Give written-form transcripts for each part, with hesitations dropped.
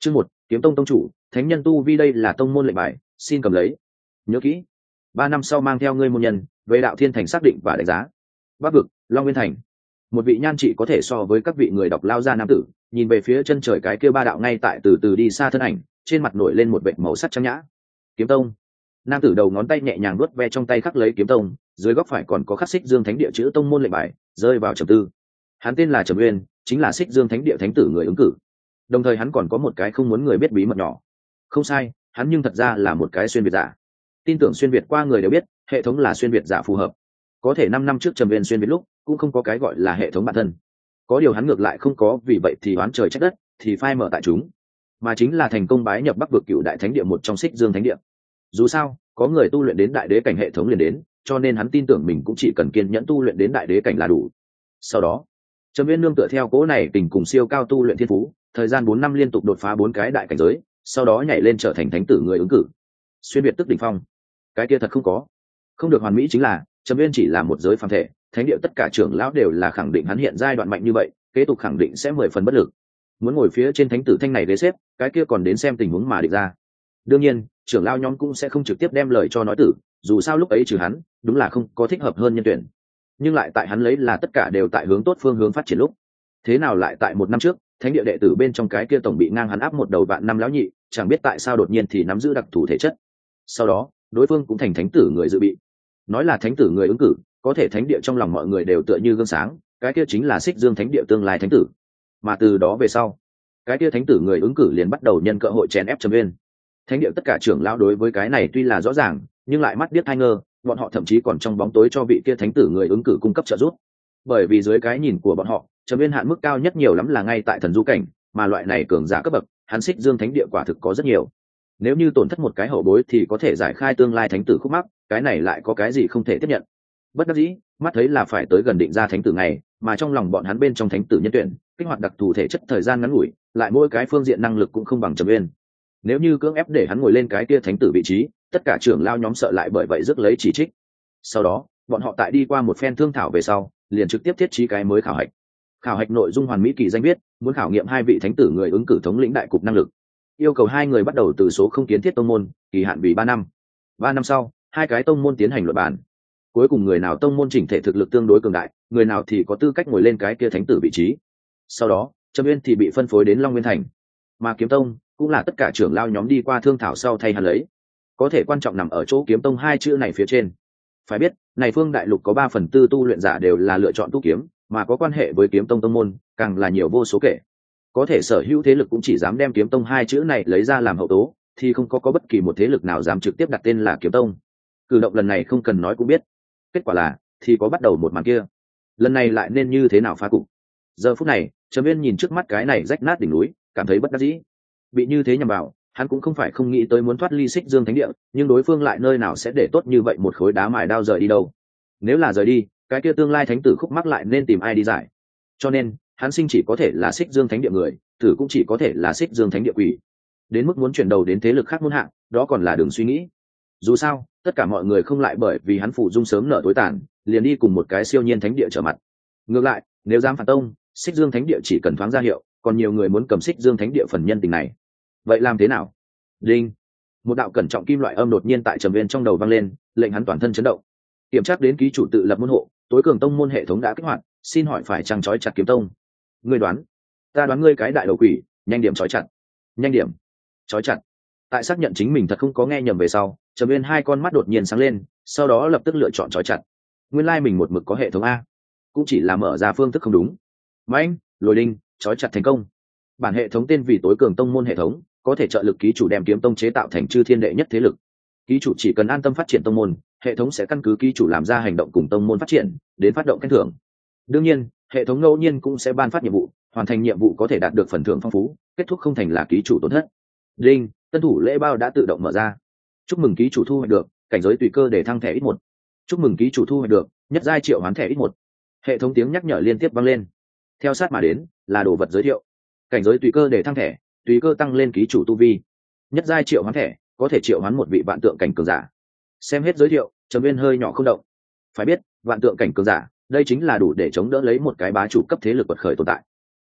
Chương 1, Kiếm Tông tông chủ, thánh nhân tu vi, đây là tông môn lệnh bài, xin cầm lấy. Nhớ kỹ, 3 năm sau mang theo ngươi môn nhân về Đạo Thiên Thành xác định và đánh giá. Bắc vực, Long Nguyên Thành. Một vị nhan trị có thể so với các vị người đọc lao ra nam tử, nhìn về phía chân trời cái kia ba đạo ngay tại từ từ đi xa thân ảnh, trên mặt nổi lên một vệt màu sắc trắng nhã. Kiếm Tông. Nam tử đầu ngón tay nhẹ nhàng vuốt ve trong tay khắc lấy Kiếm Tông, dưới góc phải còn có khắc Xích Dương Thánh Địa chữ tông môn lệnh bài, rơi vào trầm tư. Hắn tên là Trầm Uyên, chính là Xích Dương Thánh Địa thánh tử người ứng cử. Đồng thời hắn còn có một cái không muốn người biết bí mật nhỏ. Không sai, hắn nhưng thật ra là một cái xuyên việt giả. Tin tưởng xuyên việt qua người đều biết, hệ thống là xuyên việt giả phù hợp. Có thể 5 năm trước Trầm Uyên xuyên việt lúc, cũng không có cái gọi là hệ thống bản thân. Có điều hắn ngược lại không có, vì vậy thì oán trời trách đất, thì phai mở tại chúng, mà chính là thành công bái nhập Bắc vực Cửu Đại Thánh Địa, một trong Xích Dương Thánh Địa. Dù sao, có người tu luyện đến đại đế cảnh hệ thống liền đến, cho nên hắn tin tưởng mình cũng chỉ cần kiên nhẫn tu luyện đến đại đế cảnh là đủ. Sau đó, Trầm Uyên nương tựa theo cố này tình cùng siêu cao tu luyện thiên phú, thời gian 4 năm liên tục đột phá 4 cái đại cảnh giới, sau đó nhảy lên trở thành thánh tử người ứng cử. Xuyên việt tức đỉnh phong. Cái kia thật không có. Không được hoàn mỹ chính là, Trầm Uyên chỉ là một giới phàm thể, thánh địa tất cả trưởng lão đều là khẳng định hắn hiện giai đoạn mạnh như vậy, kế tục khẳng định sẽ 10 phần bất lực. Muốn ngồi phía trên thánh tử thanh này ghế xếp, cái kia còn đến xem tình huống mà định ra. Đương nhiên, trưởng lão nhóm cũng sẽ không trực tiếp đem lời cho nói tử, dù sao lúc ấy trừ hắn, đúng là không có thích hợp hơn nhân tuyển. Nhưng lại tại hắn lấy là tất cả đều tại hướng tốt phương hướng phát triển lúc. Thế nào lại tại 1 năm trước, thánh địa đệ tử bên trong cái kia tổng bị ngang hắn áp một đầu vạn năm lão nhị, chẳng biết tại sao đột nhiên thì nắm giữ đặc thù thể chất. Sau đó, đối phương cũng thành thánh tử người dự bị. Nói là thánh tử người ứng cử, có thể thánh địa trong lòng mọi người đều tựa như gương sáng, cái kia chính là Xích Dương Thánh Địa tương lai thánh tử. Mà từ đó về sau, cái kia thánh tử người ứng cử liền bắt đầu nhân cơ hội chèn ép Trầm Uyên. Thánh địa tất cả trưởng lão đối với cái này tuy là rõ ràng, nhưng lại mắt biết hai ngơ, bọn họ thậm chí còn trong bóng tối cho vị kia thánh tử người ứng cử cung cấp trợ giúp. Bởi vì dưới cái nhìn của bọn họ, Trầm Uyên hạn mức cao nhất nhiều lắm là ngay tại thần du cảnh, mà loại này cường giả cấp bậc, hắn Xích Dương Thánh Địa quả thực có rất nhiều. Nếu như tổn thất một cái hậu bối thì có thể giải khai tương lai thánh tử khúc mắc, cái này lại có cái gì không thể tiếp nhận. Bất đắc dĩ, mắt thấy là phải tới gần định ra thánh tử ngày, mà trong lòng bọn hắn bên trong thánh tử nhân tuyển, kích hoạt đặc thù thể chất thời gian ngắn ngủi, lại mỗi cái phương diện năng lực cũng không bằng Trầm Uyên. Nếu như cưỡng ép để hắn ngồi lên cái kia thánh tử vị trí, tất cả trưởng lao nhóm sợ lại bởi vậy rước lấy chỉ trích. Sau đó, bọn họ tại đi qua một phen thương thảo về sau, liền trực tiếp thiết trí cái mới khảo hạch. Khảo hạch nội dung hoàn mỹ kỳ danh viết, muốn khảo nghiệm 2 vị thánh tử người ứng cử thống lĩnh đại cục năng lực. Yêu cầu 2 người bắt đầu từ số không kiến thiết tông môn, kỳ hạn vì 3 năm. 3 năm sau, 2 cái tông môn tiến hành luận bàn. Cuối cùng người nào tông môn chỉnh thể thực lực tương đối cường đại, người nào thì có tư cách ngồi lên cái kia thánh tử vị trí. Sau đó, Trầm Uyên thì bị phân phối đến Long Nguyên Thành, mà Kiếm Tông cũng là tất cả trưởng lao nhóm đi qua thương thảo sau thay hắn lấy. Có thể quan trọng nằm ở chỗ Kiếm Tông 2 chữ này phía trên. Phải biết, này phương đại lục có 3/4 tu luyện giả đều là lựa chọn tu kiếm, mà có quan hệ với Kiếm Tông tông môn, càng là nhiều vô số kể. Có thể sở hữu thế lực cũng chỉ dám đem Kiếm Tông 2 chữ này lấy ra làm hậu tố, thì không có bất kỳ một thế lực nào dám trực tiếp đặt tên là Kiếm Tông. Cử động lần này không cần nói cũng biết, kết quả là thì có bắt đầu một màn kia. Lần này lại nên như thế nào phá cục? Giờ phút này, Trầm Uyên nhìn trước mắt cái này rách nát đỉnh núi, cảm thấy bất đắc dĩ. Bị như thế nhằm vào, hắn cũng không phải không nghĩ tới muốn thoát ly Xích Dương Thánh Địa, nhưng đối phương lại nơi nào sẽ để tốt như vậy một khối đá mài đao rời đi đâu? Nếu là rời đi, cái kia tương lai thánh tử khúc mắc lại nên tìm ai đi giải? Cho nên, hắn sinh chỉ có thể là Xích Dương Thánh Địa người, tử cũng chỉ có thể là Xích Dương Thánh Địa quỷ. Đến mức muốn chuyển đầu đến thế lực khác muôn hạng, đó còn là đường suy nghĩ. Dù sao, tất cả mọi người không lại bởi vì hắn phụ dung sớm nợ tối tàn, liền đi cùng một cái siêu nhiên thánh địa trở mặt. Ngược lại, nếu dám phản tông, Xích Dương Thánh Địa chỉ cần thoáng ra hiệu, còn nhiều người muốn cầm Xích Dương Thánh Địa phần nhân tình này. Vậy làm thế nào? Đinh! Một đạo cẩn trọng kim loại âm đột nhiên tại Trầm Uyên trong đầu vang lên, lệnh hắn toàn thân chấn động. Kiểm tra đến ký chủ tự lập môn hộ, tối cường tông môn hệ thống đã kích hoạt, xin hỏi phải chăng trói chặt Kiếm Tông? Ngươi đoán? Ta đoán ngươi cái đại đầu quỷ, nhanh điểm trói chặt. Nhanh điểm. Trói chặt. Tại xác nhận chính mình thật không có nghe nhầm về sau, Trầm Uyên 2 con mắt đột nhiên sáng lên, sau đó lập tức lựa chọn trói chặt. Nguyên lai mình một mực có hệ thống a, cũng chỉ là mở ra phương thức không đúng. Mãnh, Lôi Đinh, trói chặt thành công. Bản hệ thống tên vì tối cường tông môn hệ thống, có thể trợ lực ký chủ đem Kiếm Tông chế tạo thành chư thiên đệ nhất thế lực. Ký chủ chỉ cần an tâm phát triển tông môn, hệ thống sẽ căn cứ ký chủ làm ra hành động cùng tông môn phát triển, đến phát động khen thưởng. Đương nhiên, hệ thống ngẫu nhiên cũng sẽ ban phát nhiệm vụ, hoàn thành nhiệm vụ có thể đạt được phần thưởng phong phú, kết thúc không thành là ký chủ tổn thất. Đinh, tân thủ lễ bao đã tự động mở ra. Chúc mừng ký chủ thu hoạch được cảnh giới tùy cơ để thăng thẻ X1. Chúc mừng ký chủ thu hoạch được nhất giai triệu hoán thẻ X1. Hệ thống tiếng nhắc nhở liên tiếp vang lên. Theo sát mà đến là đồ vật giới thiệu. Cảnh giới tùy cơ để thăng thẻ, tùy cơ tăng lên ký chủ tu vi. Nhất giai triệu hoán thẻ, có thể triệu hoán một vị vạn tượng cảnh cường giả. Xem hết giới thiệu, Trầm Uyên hơi nhỏ không động. Phải biết, vạn tượng cảnh cường giả, đây chính là đủ để chống đỡ lấy một cái bá chủ cấp thế lực quật khởi tồn tại.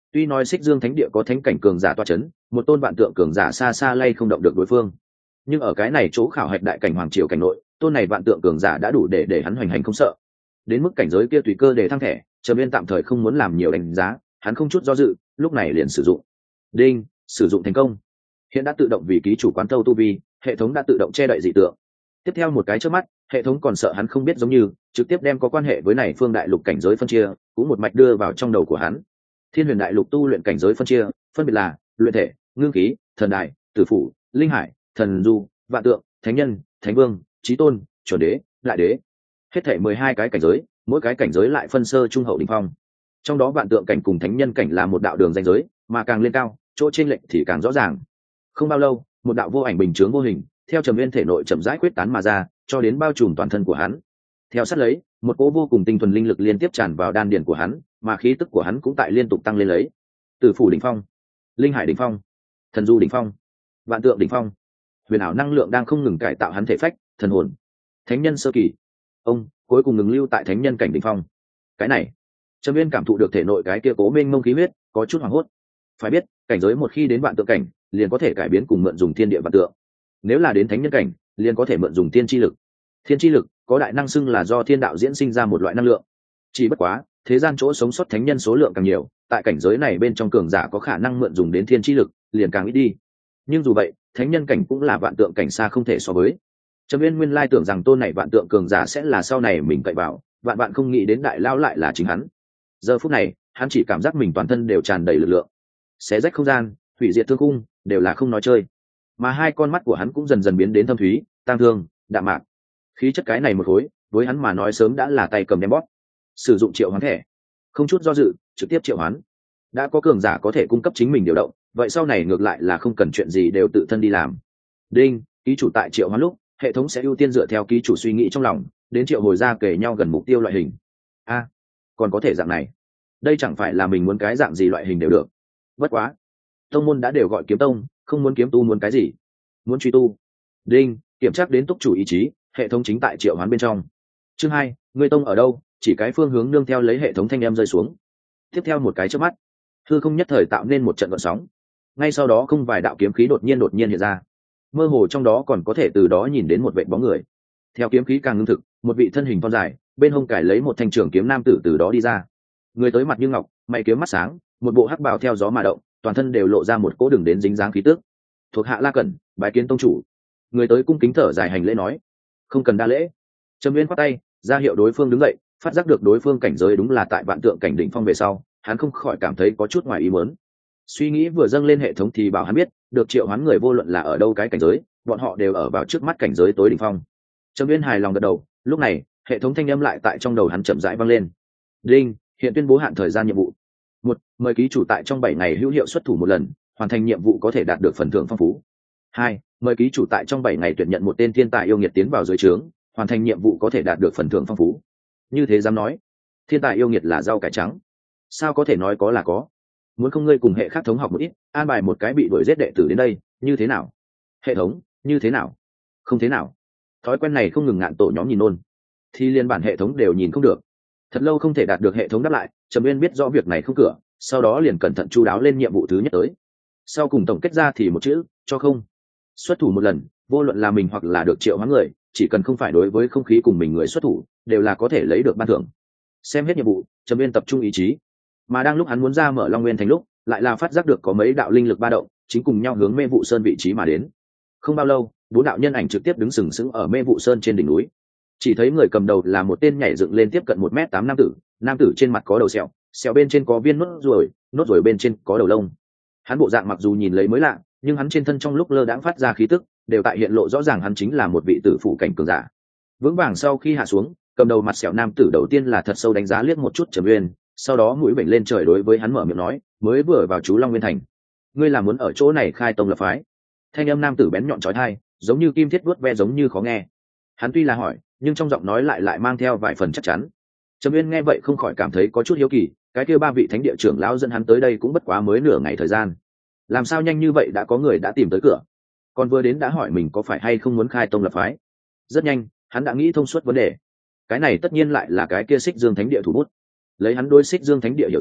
Tuy nói Xích Dương Thánh Địa có thánh cảnh cường giả toa chấn, một tôn vạn tượng cường giả xa xa lay không động được đối phương, nhưng ở cái này chỗ khảo hạch đại cảnh hoàng triều cảnh nội, tôn này vạn tượng cường giả đã đủ để hắn hoành hành không sợ. Đến mức cảnh giới kia tùy cơ để thăng thẻ, Trầm Uyên tạm thời không muốn làm nhiều đánh giá, hắn không chút do dự, lúc này liền sử dụng. Đinh, sử dụng thành công. Hiện đã tự động vì ký chủ quán thâu tu vi, hệ thống đã tự động che đậy dị tượng. Tiếp theo một cái chớp mắt, hệ thống còn sợ hắn không biết giống như trực tiếp đem có quan hệ với này phương đại lục cảnh giới phân chia cũng một mạch đưa vào trong đầu của hắn. Thiên Huyền đại lục tu luyện cảnh giới phân chia phân biệt là luyện thể, ngưng khí, thần đại, tử phủ, linh hải, thần du, vạn tượng, thánh nhân, thánh vương, chí tôn, chuẩn đế, đại đế. Hết thảy 12 cái cảnh giới, mỗi cái cảnh giới lại phân sơ trung hậu đỉnh phong. Trong đó vạn tượng cảnh cùng thánh nhân cảnh là một đạo đường ranh giới, mà càng lên cao, chỗ trên lệnh thì càng rõ ràng. Không bao lâu, một đạo vô ảnh bình chướng vô hình theo Trầm Uyên thể nội chậm rãi quyết tán mà ra, cho đến bao trùm toàn thân của hắn. Theo sát lấy, một cỗ vô cùng tinh thuần linh lực liên tiếp tràn vào đan điền của hắn, mà khí tức của hắn cũng tại liên tục tăng lên lấy. Tử phủ đỉnh phong, linh hải đỉnh phong, thần du đỉnh phong, vạn tượng đỉnh phong, huyền ảo năng lượng đang không ngừng cải tạo hắn thể phách, thần hồn. Thánh nhân sơ kỳ, ông cuối cùng ngừng lưu tại thánh nhân cảnh đỉnh phong. Cái này, Trầm Uyên cảm thụ được thể nội cái kia cố mênh mông khí huyết, có chút hoảng hốt. Phải biết, cảnh giới một khi đến vạn tượng cảnh, liền có thể cải biến cùng mượn dùng thiên địa vạn tượng. Nếu là đến thánh nhân cảnh, liền có thể mượn dùng tiên chi lực. Thiên chi lực có đại năng xưng là do thiên đạo diễn sinh ra một loại năng lượng. Chỉ bất quá, thế gian chỗ sống sót thánh nhân số lượng càng nhiều, tại cảnh giới này bên trong cường giả có khả năng mượn dùng đến thiên chi lực, liền càng ít đi. Nhưng dù vậy, thánh nhân cảnh cũng là vạn tượng cảnh xa không thể so với. Trầm Uyên nguyên lai tưởng rằng tôn này vạn tượng cường giả sẽ là sau này mình cậy vào, vạn vạn không nghĩ đến đại lao lại là chính hắn. Giờ phút này, hắn chỉ cảm giác mình toàn thân đều tràn đầy lực lượng, xé rách không gian, hủy diệt thương khung, đều là không nói chơi. Mà hai con mắt của hắn cũng dần dần biến đến thâm thúy, tang thương, đạm mạc. Khí chất cái này một khối, với hắn mà nói sớm đã là tay cầm đem bóp. Sử dụng triệu hoán thẻ, không chút do dự, trực tiếp triệu hoán. Đã có cường giả có thể cung cấp chính mình điều động, vậy sau này ngược lại là không cần chuyện gì đều tự thân đi làm. Đinh, ký chủ tại triệu hoán lúc, hệ thống sẽ ưu tiên dựa theo ký chủ suy nghĩ trong lòng, đến triệu hồi ra kề nhau gần mục tiêu loại hình. A, còn có thể dạng này. Đây chẳng phải là mình muốn cái dạng gì loại hình đều được. Bất quá, tông môn đã đều gọi kiếm tông, không muốn kiếm tu muốn cái gì, muốn truy tu. Đinh, kiểm tra đến túc chủ ý chí, hệ thống chính tại triệu hoán bên trong. Chương 2, ngươi tông ở đâu? Chỉ cái phương hướng nương theo lấy hệ thống thanh em rơi xuống. Tiếp theo một cái chớp mắt, hư không nhất thời tạo nên một trận gợn sóng. Ngay sau đó không vài đạo kiếm khí đột nhiên hiện ra, mơ hồ trong đó còn có thể từ đó nhìn đến một vệt bóng người. Theo kiếm khí càng ngưng thực, một vị thân hình thon dài, bên hông cài lấy một thanh trường kiếm nam tử từ đó đi ra. Người tới mặt như ngọc, mày kiếm mắt sáng, một bộ hắc bào theo gió mà động, toàn thân đều lộ ra một cỗ đường đến dính dáng khí tức. Thuộc hạ La Cẩn, bái kiến tông chủ. Người tới cung kính thở dài hành lễ nói. Không cần đa lễ. Trầm Uyên khoát tay, ra hiệu đối phương đứng dậy, phát giác được đối phương cảnh giới đúng là tại vạn tượng cảnh đỉnh phong về sau, hắn không khỏi cảm thấy có chút ngoài ý muốn. Suy nghĩ vừa dâng lên hệ thống thì bảo hắn biết, được triệu hoán người vô luận là ở đâu cái cảnh giới, bọn họ đều ở vào trước mắt cảnh giới tối đỉnh phong. Trầm Uyên hài lòng gật đầu, lúc này, hệ thống thanh âm lại tại trong đầu hắn chậm rãi vang lên. Đinh, hiện tuyên bố hạn thời gian nhiệm vụ. 1. Mời ký chủ tại trong 7 ngày hữu hiệu xuất thủ một lần, hoàn thành nhiệm vụ có thể đạt được phần thưởng phong phú. 2. Mời ký chủ tại trong 7 ngày tuyển nhận một tên thiên tài yêu nghiệt tiến vào dưới trướng, hoàn thành nhiệm vụ có thể đạt được phần thưởng phong phú. Như thế dám nói, thiên tài yêu nghiệt là rau cải trắng, sao có thể nói có là có. Muốn không ngươi cùng hệ khác thống học một ít, an bài một cái bị đuổi giết đệ tử đến đây, như thế nào? Hệ thống, như thế nào? Không thế nào. Thói quen này không ngừng ngạn tổ nhóm nhìn nôn, thì liên bản hệ thống đều nhìn không được. Thật lâu không thể đạt được hệ thống đáp lại, Trầm Uyên biết rõ việc này không cửa, sau đó liền cẩn thận chu đáo lên nhiệm vụ thứ nhất tới. Sau cùng tổng kết ra thì một chữ, cho không. Xuất thủ một lần, vô luận là mình hoặc là được triệu hóa người, chỉ cần không phải đối với không khí cùng mình người xuất thủ, đều là có thể lấy được ban thưởng. Xem hết nhiệm vụ, Trầm Uyên tập trung ý chí, mà đang lúc hắn muốn ra mở Long Nguyên thành lúc, lại là phát giác được có mấy đạo linh lực ba động, chính cùng nhau hướng Mê Vụ Sơn vị trí mà đến. Không bao lâu, 4 đạo nhân ảnh trực tiếp đứng sừng sững ở Mê Vụ Sơn trên đỉnh núi. Chỉ thấy người cầm đầu là một tên nhảy dựng lên tiếp cận 1m8 nam tử trên mặt có đầu sẹo, sẹo bên trên có viên nốt ruồi bên trên có đầu lông. Hắn bộ dạng mặc dù nhìn lấy mới lạ, nhưng hắn trên thân trong lúc lơ đãng phát ra khí tức, đều tại hiện lộ rõ ràng hắn chính là một vị tử phụ cảnh cường giả. Vững vàng sau khi hạ xuống, cầm đầu mặt sẹo nam tử đầu tiên là thật sâu đánh giá liếc một chút Trầm Uyên, sau đó mũi vểnh lên trời đối với hắn mở miệng nói, mới vừa vào chú Long Nguyên thành, ngươi là muốn ở chỗ này khai tông lập phái? Thanh âm nam tử bén nhọn chói tai, giống như kim thiết vuốt ve giống như khó nghe. Hắn tuy là hỏi, nhưng trong giọng nói lại mang theo vài phần chắc chắn. Trầm Uyên nghe vậy không khỏi cảm thấy có chút hiếu kỳ, cái kia 3 vị thánh địa trưởng lão dẫn hắn tới đây cũng bất quá mới nửa ngày thời gian, làm sao nhanh như vậy đã có người đã tìm tới cửa, còn vừa đến đã hỏi mình có phải hay không muốn khai tông lập phái. Rất nhanh, hắn đã nghĩ thông suốt vấn đề. Cái này tất nhiên lại là cái kia Xích Dương Thánh Địa thủ bút. Lấy hắn đối Xích Dương Thánh Địa hiểu rõ,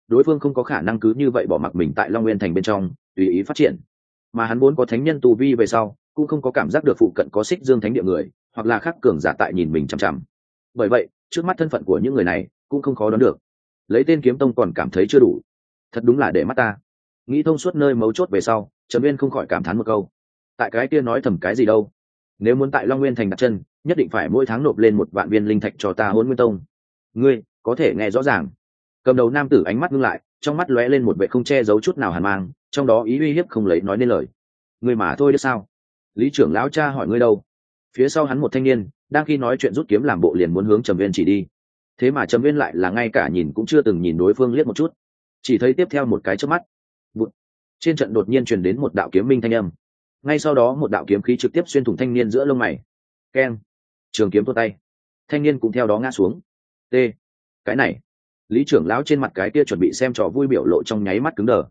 đối phương không có khả năng cứ như vậy bỏ mặc mình tại Long Nguyên thành bên trong tùy ý phát triển, mà hắn vốn có thánh nhân tu vi về sau cũng không có cảm giác được phụ cận có Xích Dương thánh địa người hoặc là khác cường giả tại nhìn mình chằm chằm. Bởi vậy trước mắt thân phận của những người này cũng không khó đoán được. Lấy tên Kiếm Tông còn cảm thấy chưa đủ, thật đúng là để mắt ta. Nghĩ thông suốt nơi mấu chốt về sau, Trầm Uyên không khỏi cảm thán một câu. Tại cái kia nói thầm cái gì đâu, nếu muốn tại Long Nguyên thành đặt chân nhất định phải mỗi tháng nộp lên 1 vạn viên linh thạch cho ta Hỗn Nguyên Tông. Ngươi có thể nghe rõ ràng? Cầm đầu nam tử ánh mắt ngưng lại, trong mắt lóe lên một vẻ không che giấu chút nào hàn mang, trong đó ý uy hiếp không lấy nói nên lời. Ngươi mà thôi được sao? Lý trưởng lão cha hỏi ngươi đâu? Phía sau hắn một thanh niên đang khi nói chuyện rút kiếm làm bộ liền muốn hướng Trầm Uyên chỉ đi. Thế mà Trầm Uyên lại là ngay cả nhìn cũng chưa từng nhìn đối phương liếc một chút, chỉ thấy tiếp theo một cái chớp mắt, trên trận đột nhiên truyền đến một đạo kiếm minh thanh âm. Ngay sau đó một đạo kiếm khí trực tiếp xuyên thủng thanh niên giữa lông mày. Keng, trường kiếm tua tay, thanh niên cũng theo đó ngã xuống. T, cái này, Lý trưởng lão trên mặt cái kia chuẩn bị xem trò vui biểu lộ trong nháy mắt cứng đờ.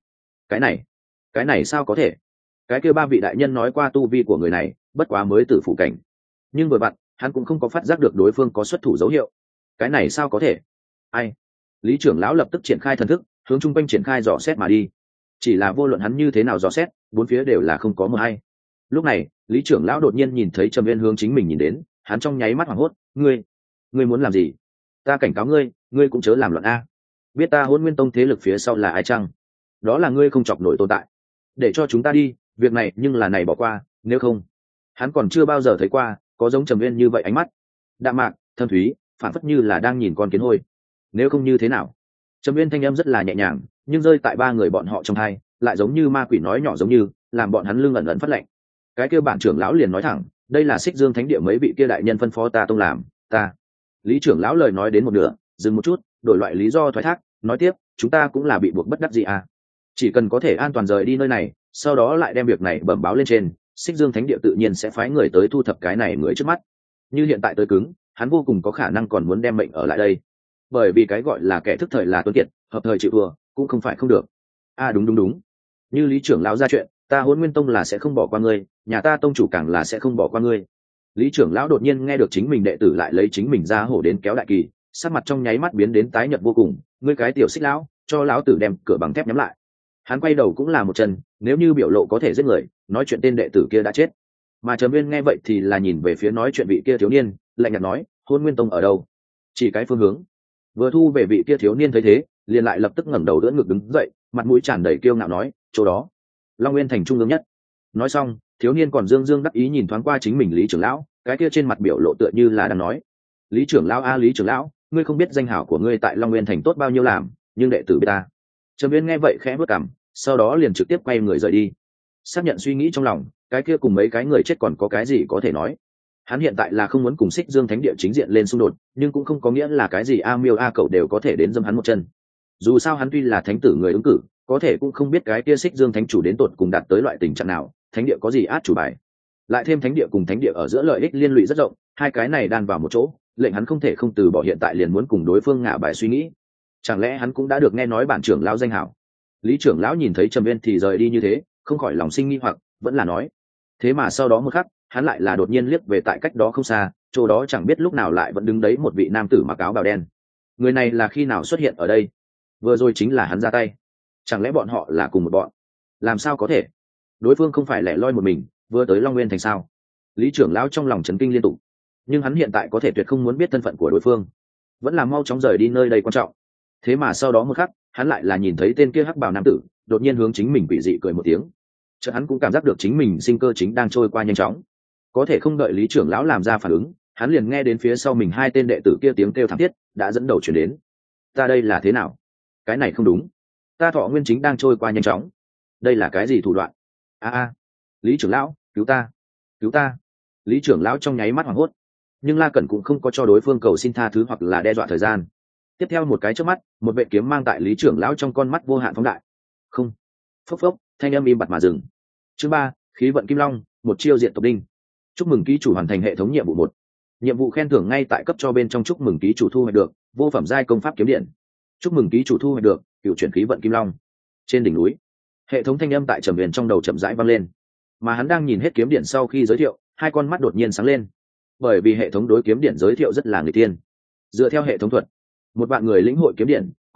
Cái này sao có thể? Cái kia 3 vị đại nhân nói qua tu vi của người này bất quá mới tử phụ cảnh, nhưng vừa vặn hắn cũng không có phát giác được đối phương có xuất thủ dấu hiệu. Cái này sao có thể? Ai? Lý trưởng lão lập tức triển khai thần thức hướng trung quanh triển khai dò xét mà đi. Chỉ là vô luận hắn như thế nào dò xét, 4 phía đều là không có một ai. Lúc này Lý trưởng lão đột nhiên nhìn thấy Trầm Uyên hướng chính mình nhìn đến, hắn trong nháy mắt hoảng hốt. Ngươi muốn làm gì? Ta cảnh cáo ngươi, ngươi cũng chớ làm loạn a. Biết ta Hỗn Nguyên Tông thế lực phía sau là ai chăng? Đó là ngươi không chọc nổi tồn tại. Để cho chúng ta đi, việc này nhưng là này bỏ qua, nếu không. Hắn còn chưa bao giờ thấy qua có giống Trầm Uyên như vậy ánh mắt, đạm mạc, thâm thúy, phản phất như là đang nhìn con kiến hôi. Nếu không như thế nào? Trầm Uyên thanh âm rất là nhẹ nhàng, nhưng rơi tại 3 người bọn họ trong tai, lại giống như ma quỷ nói nhỏ giống như, làm bọn hắn lưng ẩn ẩn phát lạnh. Cái kia bản trưởng lão liền nói thẳng, đây là Xích Dương thánh địa mấy vị kia đại nhân phân phó ta tông làm, ta. Lý trưởng lão lời nói đến một nửa, dừng một chút, đổi loại lý do thoái thác, nói tiếp, chúng ta cũng là bị buộc bất đắc dĩ à? Chỉ cần có thể an toàn rời đi nơi này, sau đó lại đem việc này bẩm báo lên trên, Xích Dương thánh địa tự nhiên sẽ phái người tới thu thập cái này người trước mắt. Như hiện tại tới cứng, hắn vô cùng có khả năng còn muốn đem mệnh ở lại đây. Bởi vì cái gọi là kẻ thức thời là tuấn kiệt, hợp thời chịu thua cũng không phải không được. Đúng. Như Lý trưởng lão ra chuyện, ta Hỗn Nguyên Tông là sẽ không bỏ qua ngươi, nhà ta tông chủ càng là sẽ không bỏ qua ngươi. Lý trưởng lão đột nhiên nghe được chính mình đệ tử lại lấy chính mình ra hổ đến kéo đại kỳ, sắc mặt trong nháy mắt biến đến tái nhợt vô cùng. Ngươi cái tiểu Xích lão, cho lão tử đem cửa bằng thép nhắm lại. Hắn quay đầu cũng là một chân, nếu như biểu lộ có thể giết người, nói chuyện tên đệ tử kia đã chết. Mà Trầm Uyên nghe vậy thì là nhìn về phía nói chuyện vị kia thiếu niên, lạnh nhạt nói, Hỗn Nguyên Tông ở đâu? Chỉ cái phương hướng. Vừa thu về vị kia thiếu niên thấy thế, liền lại lập tức ngẩng đầu đỡ ngực đứng dậy, mặt mũi tràn đầy kiêu ngạo nói, chỗ đó, Long Nguyên thành trung ương nhất. Nói xong, thiếu niên còn dương đắc ý nhìn thoáng qua chính mình Lý trưởng lão, cái kia trên mặt biểu lộ tựa như là đang nói, Lý trưởng lão a, Lý trưởng lão, ngươi không biết danh hảo của ngươi tại Long Nguyên thành tốt bao nhiêu làm, nhưng đệ tử biết ta. Trầm Uyên nghe vậy khẽ bước cằm, sau đó liền trực tiếp quay người rời đi. Xác nhận suy nghĩ trong lòng, cái kia cùng mấy cái người chết còn có cái gì có thể nói. Hắn hiện tại là không muốn cùng Xích Dương thánh địa chính diện lên xung đột, nhưng cũng không có nghĩa là cái gì a miêu a cậu đều có thể đến dâm hắn một chân. Dù sao hắn tuy là thánh tử người ứng cử, có thể cũng không biết cái kia Xích Dương thánh chủ đến tột cùng đạt tới loại tình trạng nào, thánh địa có gì át chủ bài. Lại thêm thánh địa cùng thánh địa ở giữa lợi ích liên lụy rất rộng, hai cái này đan vào một chỗ, lệnh hắn không thể không từ bỏ hiện tại liền muốn cùng đối phương ngả bài suy nghĩ. Chẳng lẽ hắn cũng đã được nghe nói bản trưởng lão danh hảo? Lý trưởng lão nhìn thấy Trầm Uyên thì rời đi như thế, không khỏi lòng sinh nghi hoặc, vẫn là nói. Thế mà sau đó một khắc, hắn lại là đột nhiên liếc về tại cách đó không xa, chỗ đó chẳng biết lúc nào lại vẫn đứng đấy một vị nam tử mặc áo bào đen. Người này là khi nào xuất hiện ở đây? Vừa rồi chính là hắn ra tay. Chẳng lẽ bọn họ là cùng một bọn? Làm sao có thể? Đối phương không phải lẻ loi một mình, vừa tới Long Nguyên thành sao? Lý trưởng lão trong lòng chấn kinh liên tục. Nhưng hắn hiện tại có thể tuyệt không muốn biết thân phận của đối phương, vẫn là mau chóng rời đi nơi đây quan trọng. Thế mà sau đó một khắc, hắn lại là nhìn thấy tên kia hắc bào nam tử, đột nhiên hướng chính mình quỷ dị cười một tiếng. Chợt hắn cũng cảm giác được chính mình sinh cơ chính đang trôi qua nhanh chóng. Có thể không đợi Lý trưởng lão làm ra phản ứng, hắn liền nghe đến phía sau mình 2 tên đệ tử kia tiếng kêu thảm thiết đã dẫn đầu chuyển đến. Ta đây là thế nào? Cái này không đúng. Ta thọ nguyên chính đang trôi qua nhanh chóng. Đây là cái gì thủ đoạn? A, Lý trưởng lão, cứu ta, cứu ta! Lý trưởng lão trong nháy mắt hoảng hốt, nhưng La Cẩn cũng không có cho đối phương cầu xin tha thứ hoặc là đe dọa thời gian. Tiếp theo một cái chớp mắt, một vệ kiếm mang tại Lý trưởng lão trong con mắt vô hạn phóng đại. Không, phốc phốc, thanh âm im bặt mà dừng. Chương 3, khí vận kim long, một chiêu diện tộc đinh. Chúc mừng ký chủ hoàn thành hệ thống nhiệm vụ 1. Nhiệm vụ khen thưởng ngay tại cấp cho bên trong. Chúc mừng ký chủ thu hoạch được vô phẩm giai công pháp kiếm điện. Chúc mừng ký chủ thu hoạch được cựu chuyển khí vận kim long. Trên đỉnh núi, hệ thống thanh âm tại Trầm Uyên trong đầu chậm rãi vang lên, mà hắn đang nhìn hết kiếm điện sau khi giới thiệu, 2 con mắt đột nhiên sáng lên, bởi vì hệ thống đối kiếm điện giới thiệu rất là người tiên. Dựa theo hệ thống thuật, một vạn người lĩnh hội kiếm điện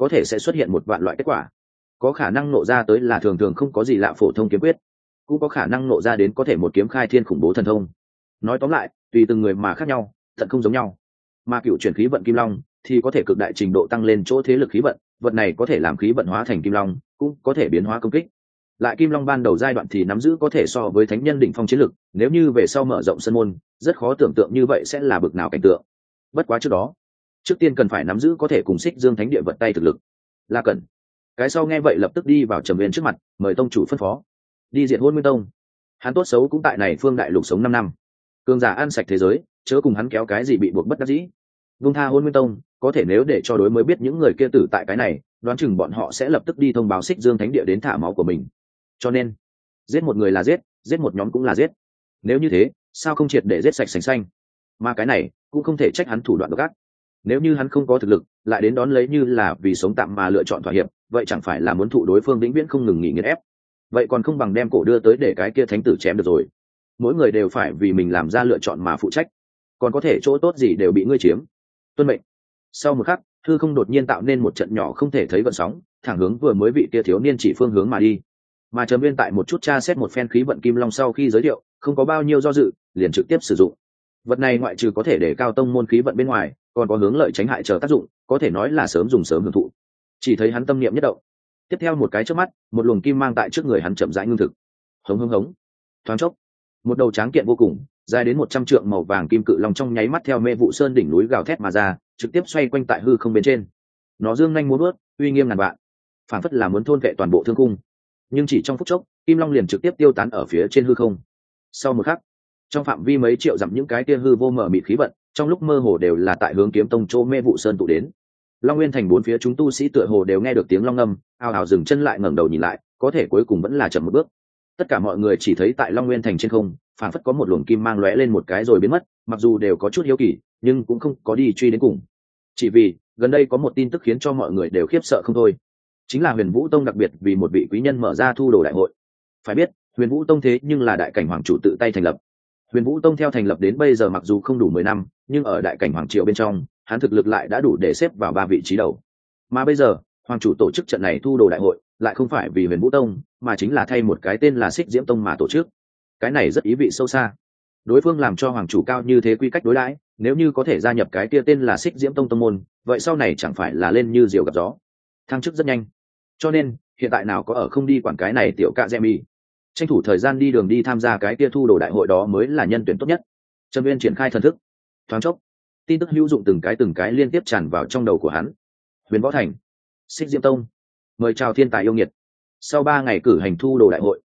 có thể sẽ xuất hiện một vạn loại kết quả. Có khả năng nộ ra tới là thường thường không có gì lạ phổ thông kiếm quyết, cũng có khả năng nộ ra đến có thể một kiếm khai thiên khủng bố thần thông. Nói tóm lại, tùy từng người mà khác nhau, thật không giống nhau. Mà cựu chuyển khí vận kim long thì có thể cực đại trình độ tăng lên chỗ thế lực khí vận, vật này có thể làm khí vận hóa thành kim long, cũng có thể biến hóa công kích. Lại kim long ban đầu giai đoạn thì nắm giữ có thể so với thánh nhân đỉnh phong chiến lực, nếu như về sau mở rộng sân môn, rất khó tưởng tượng như vậy sẽ là bực nào cảnh tượng. Bất quá trước đó, trước tiên cần phải nắm giữ có thể cùng Xích Dương Thánh Địa vận tay thực lực. La Cẩn, cái sau nghe vậy lập tức đi vào Trầm Uyên trước mặt, mời tông chủ phân phó, đi diệt Hôn Nguyên Tông. Hắn tốt xấu cũng tại này phương đại lục sống 5 năm, cường giả ăn sạch thế giới, chớ cùng hắn kéo cái gì bị buộc bất đắc dĩ. Vung tha Hôn Nguyên Tông, có thể nếu để cho đối mới biết những người kia tử tại cái này, đoán chừng bọn họ sẽ lập tức đi thông báo Xích Dương Thánh Địa đến thả máu của mình. Cho nên, giết một người là giết, giết một nhóm cũng là giết. Nếu như thế, sao không triệt để giết sạch sành xanh? Mà cái này cũng không thể trách hắn thủ đoạn độc ác. Nếu như hắn không có thực lực, lại đến đón lấy như là vì sống tạm mà lựa chọn thỏa hiệp, vậy chẳng phải là muốn thụ đối phương vĩnh viễn không ngừng nghỉ nghiền ép. Vậy còn không bằng đem cổ đưa tới để cái kia thánh tử chém được rồi. Mỗi người đều phải vì mình làm ra lựa chọn mà phụ trách, còn có thể chỗ tốt gì đều bị ngươi chiếm. Tuân mệnh. Sau một khắc, hư không đột nhiên tạo nên một trận nhỏ không thể thấy vận sóng, thẳng hướng vừa mới vị kia thiếu niên chỉ phương hướng mà đi. Mà Trầm Uyên tại một chút tra xét một phen khí vận kim long sau khi giới thiệu, không có bao nhiêu do dự, liền trực tiếp sử dụng. Vật này ngoại trừ có thể để cao tông môn khí vận bên ngoài, còn có hướng lợi tránh hại chờ tác dụng, có thể nói là sớm dùng sớm hưởng thụ. Chỉ thấy hắn tâm niệm nhất động, tiếp theo một cái chớp mắt, một luồng kim mang tại trước người hắn chậm rãi ngưng thực. Hống hống hống. Thoáng chốc, một đầu tráng kiện vô cùng, dài đến 100 trượng màu vàng kim cự long trong nháy mắt theo Mê Vụ Sơn đỉnh núi gào thét mà ra, trực tiếp xoay quanh tại hư không bên trên. Nó dương nhanh múa vớt, uy nghiêm ngàn vạn, phản phất là muốn thôn vệ toàn bộ thương cung. Nhưng chỉ trong phút chốc, kim long liền trực tiếp tiêu tán ở phía trên hư không. Sau một khắc, trong phạm vi mấy triệu dặm những cái tia hư vô mở mịt khí vận, trong lúc mơ hồ đều là tại hướng Kiếm Tông chỗ Mê Vụ Sơn tụ đến. Long Nguyên thành bốn phía chúng tu sĩ tựa hồ đều nghe được tiếng long ngâm, ào ào dừng chân lại ngẩng đầu nhìn lại, có thể cuối cùng vẫn là chậm một bước. Tất cả mọi người chỉ thấy tại Long Nguyên thành trên không, phản phất có một luồng kim mang lóe lên một cái rồi biến mất, mặc dù đều có chút hiếu kỳ, nhưng cũng không có đi truy đến cùng. Chỉ vì gần đây có một tin tức khiến cho mọi người đều khiếp sợ không thôi, chính là Huyền Vũ Tông đặc biệt vì một vị quý nhân mở ra thu đồ đại hội. Phải biết, Huyền Vũ Tông thế nhưng là đại cảnh hoàng chủ tự tay thành lập. Huyền Vũ Tông theo thành lập đến bây giờ mặc dù không đủ 10 năm, nhưng ở đại cảnh hoàng triều bên trong, hắn thực lực lại đã đủ để xếp vào 3 vị trí đầu. Mà bây giờ, hoàng chủ tổ chức trận này thu đồ đại hội, lại không phải vì Huyền Vũ Tông, mà chính là thay một cái tên là Xích Diễm Tông mà tổ chức. Cái này rất ý vị sâu xa. Đối phương làm cho hoàng chủ cao như thế quy cách đối đãi, nếu như có thể gia nhập cái kia tên là Xích Diễm Tông tông môn, vậy sau này chẳng phải là lên như diều gặp gió. Thăng chức rất nhanh. Cho nên, hiện tại nào có ở không đi quản cái này tiểu cạ Demi, tranh thủ thời gian đi đường đi tham gia cái kia thu đồ đại hội đó mới là nhân tuyển tốt nhất. Trầm Uyên triển khai thần thức, thoáng chốc, tin tức hữu dụng từng cái liên tiếp tràn vào trong đầu của hắn. Huyền Võ Thành, Xích Diễm Tông, mời chào thiên tài yêu nghiệt. Sau 3 ngày cử hành thu đồ đại hội.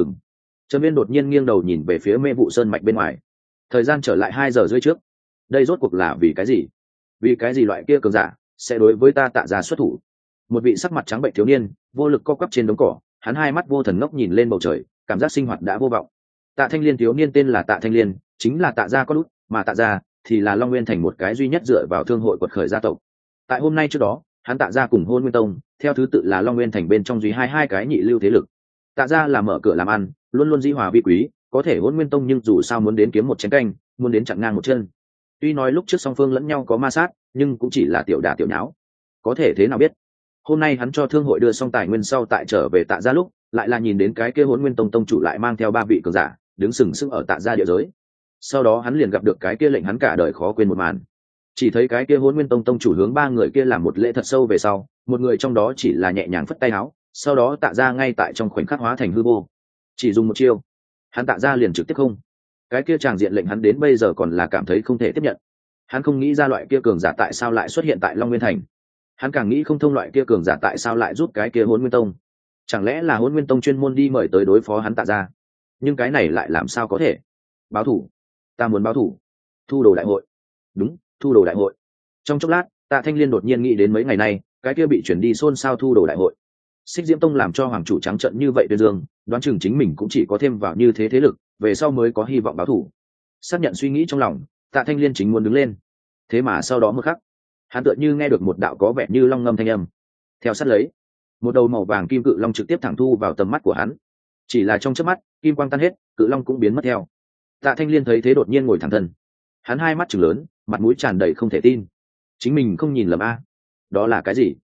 Trầm Uyên đột nhiên nghiêng đầu nhìn về phía Mê Vụ Sơn mạch bên ngoài. Thời gian trở lại 2 giờ rưỡi trước. Đây rốt cuộc là vì cái gì? Vì cái gì loại kia cường giả sẽ đối với ta Tạ gia xuất thủ? Một vị sắc mặt trắng bệnh thiếu niên, vô lực co quắp trên đống cỏ, hắn hai mắt vô thần ngốc nhìn lên bầu trời, cảm giác sinh hoạt đã vô vọng. Tạ Thanh Liên thiếu niên tên là Tạ Thanh Liên, chính là Tạ gia con út, mà Tạ gia thì là Long Nguyên thành một cái duy nhất dựa vào thương hội quật khởi gia tộc. Tại hôm nay trước đó, hắn Tạ gia cùng Hôn Nguyên Tông, theo thứ tự là Long Nguyên thành bên trong duy hai cái nhị lưu thế lực. Tạ gia là mở cửa làm ăn, luôn luôn dĩ hòa vi quý, có thể Hôn Nguyên Tông nhưng dù sao muốn đến kiếm một chén canh, muốn đến chặn ngang một chân. Tuy nói lúc trước song phương lẫn nhau có ma sát, nhưng cũng chỉ là tiểu đả tiểu nháo. Có thể thế nào biết? Hôm nay hắn cho thương hội đưa xong tài nguyên sau tại trở về Tạ gia lúc, lại là nhìn đến cái kia Hỗn Nguyên Tông tông chủ lại mang theo 3 vị cường giả, đứng sừng sững ở Tạ gia địa giới. Sau đó hắn liền gặp được cái kia lệnh hắn cả đời khó quên một màn. Chỉ thấy cái kia Hỗn Nguyên Tông tông chủ hướng 3 người kia làm một lễ thật sâu về sau, một người trong đó chỉ là nhẹ nhàng phất tay áo, sau đó Tạ gia ngay tại trong khoảnh khắc hóa thành hư vô. Chỉ dùng một chiêu, hắn Tạ gia liền trực tiếp không. Cái kia tràng diện lệnh hắn đến bây giờ còn là cảm thấy không thể tiếp nhận. Hắn không nghĩ ra loại kia cường giả tại sao lại xuất hiện tại Long Nguyên thành. Hắn càng nghĩ không thông loại kia cường giả tại sao lại giúp cái kia Hỗn Nguyên Tông. Chẳng lẽ là Hỗn Nguyên Tông chuyên môn đi mời tới đối phó hắn Tạ gia? Nhưng cái này lại làm sao có thể? Báo thủ, ta muốn báo thủ. Thu đồ đại hội. Đúng, thu đồ đại hội. Trong chốc lát, Tạ Thanh Liên đột nhiên nghĩ đến mấy ngày nay, cái kia bị chuyển đi xôn xao thu đồ đại hội. Xích Diễm Tông làm cho hoàng chủ trắng trợn như vậy tuyên dương, đoán chừng chính mình cũng chỉ có thêm vào như thế thế lực, về sau mới có hy vọng báo thủ. Xác nhận suy nghĩ trong lòng, Tạ Thanh Liên chính muốn đứng lên. Thế mà sau đó một khắc, hắn tựa như nghe được một đạo có vẻ như long ngâm thanh âm. Theo sát lấy, một đầu màu vàng kim cự long trực tiếp thẳng thu vào tầm mắt của hắn. Chỉ là trong chớp mắt, kim quang tan hết, cự long cũng biến mất theo. Tạ Thanh Liên thấy thế đột nhiên ngồi thẳng thân. Hắn hai mắt trừng lớn, mặt mũi tràn đầy không thể tin. Chính mình không nhìn lầm a? Đó là cái gì?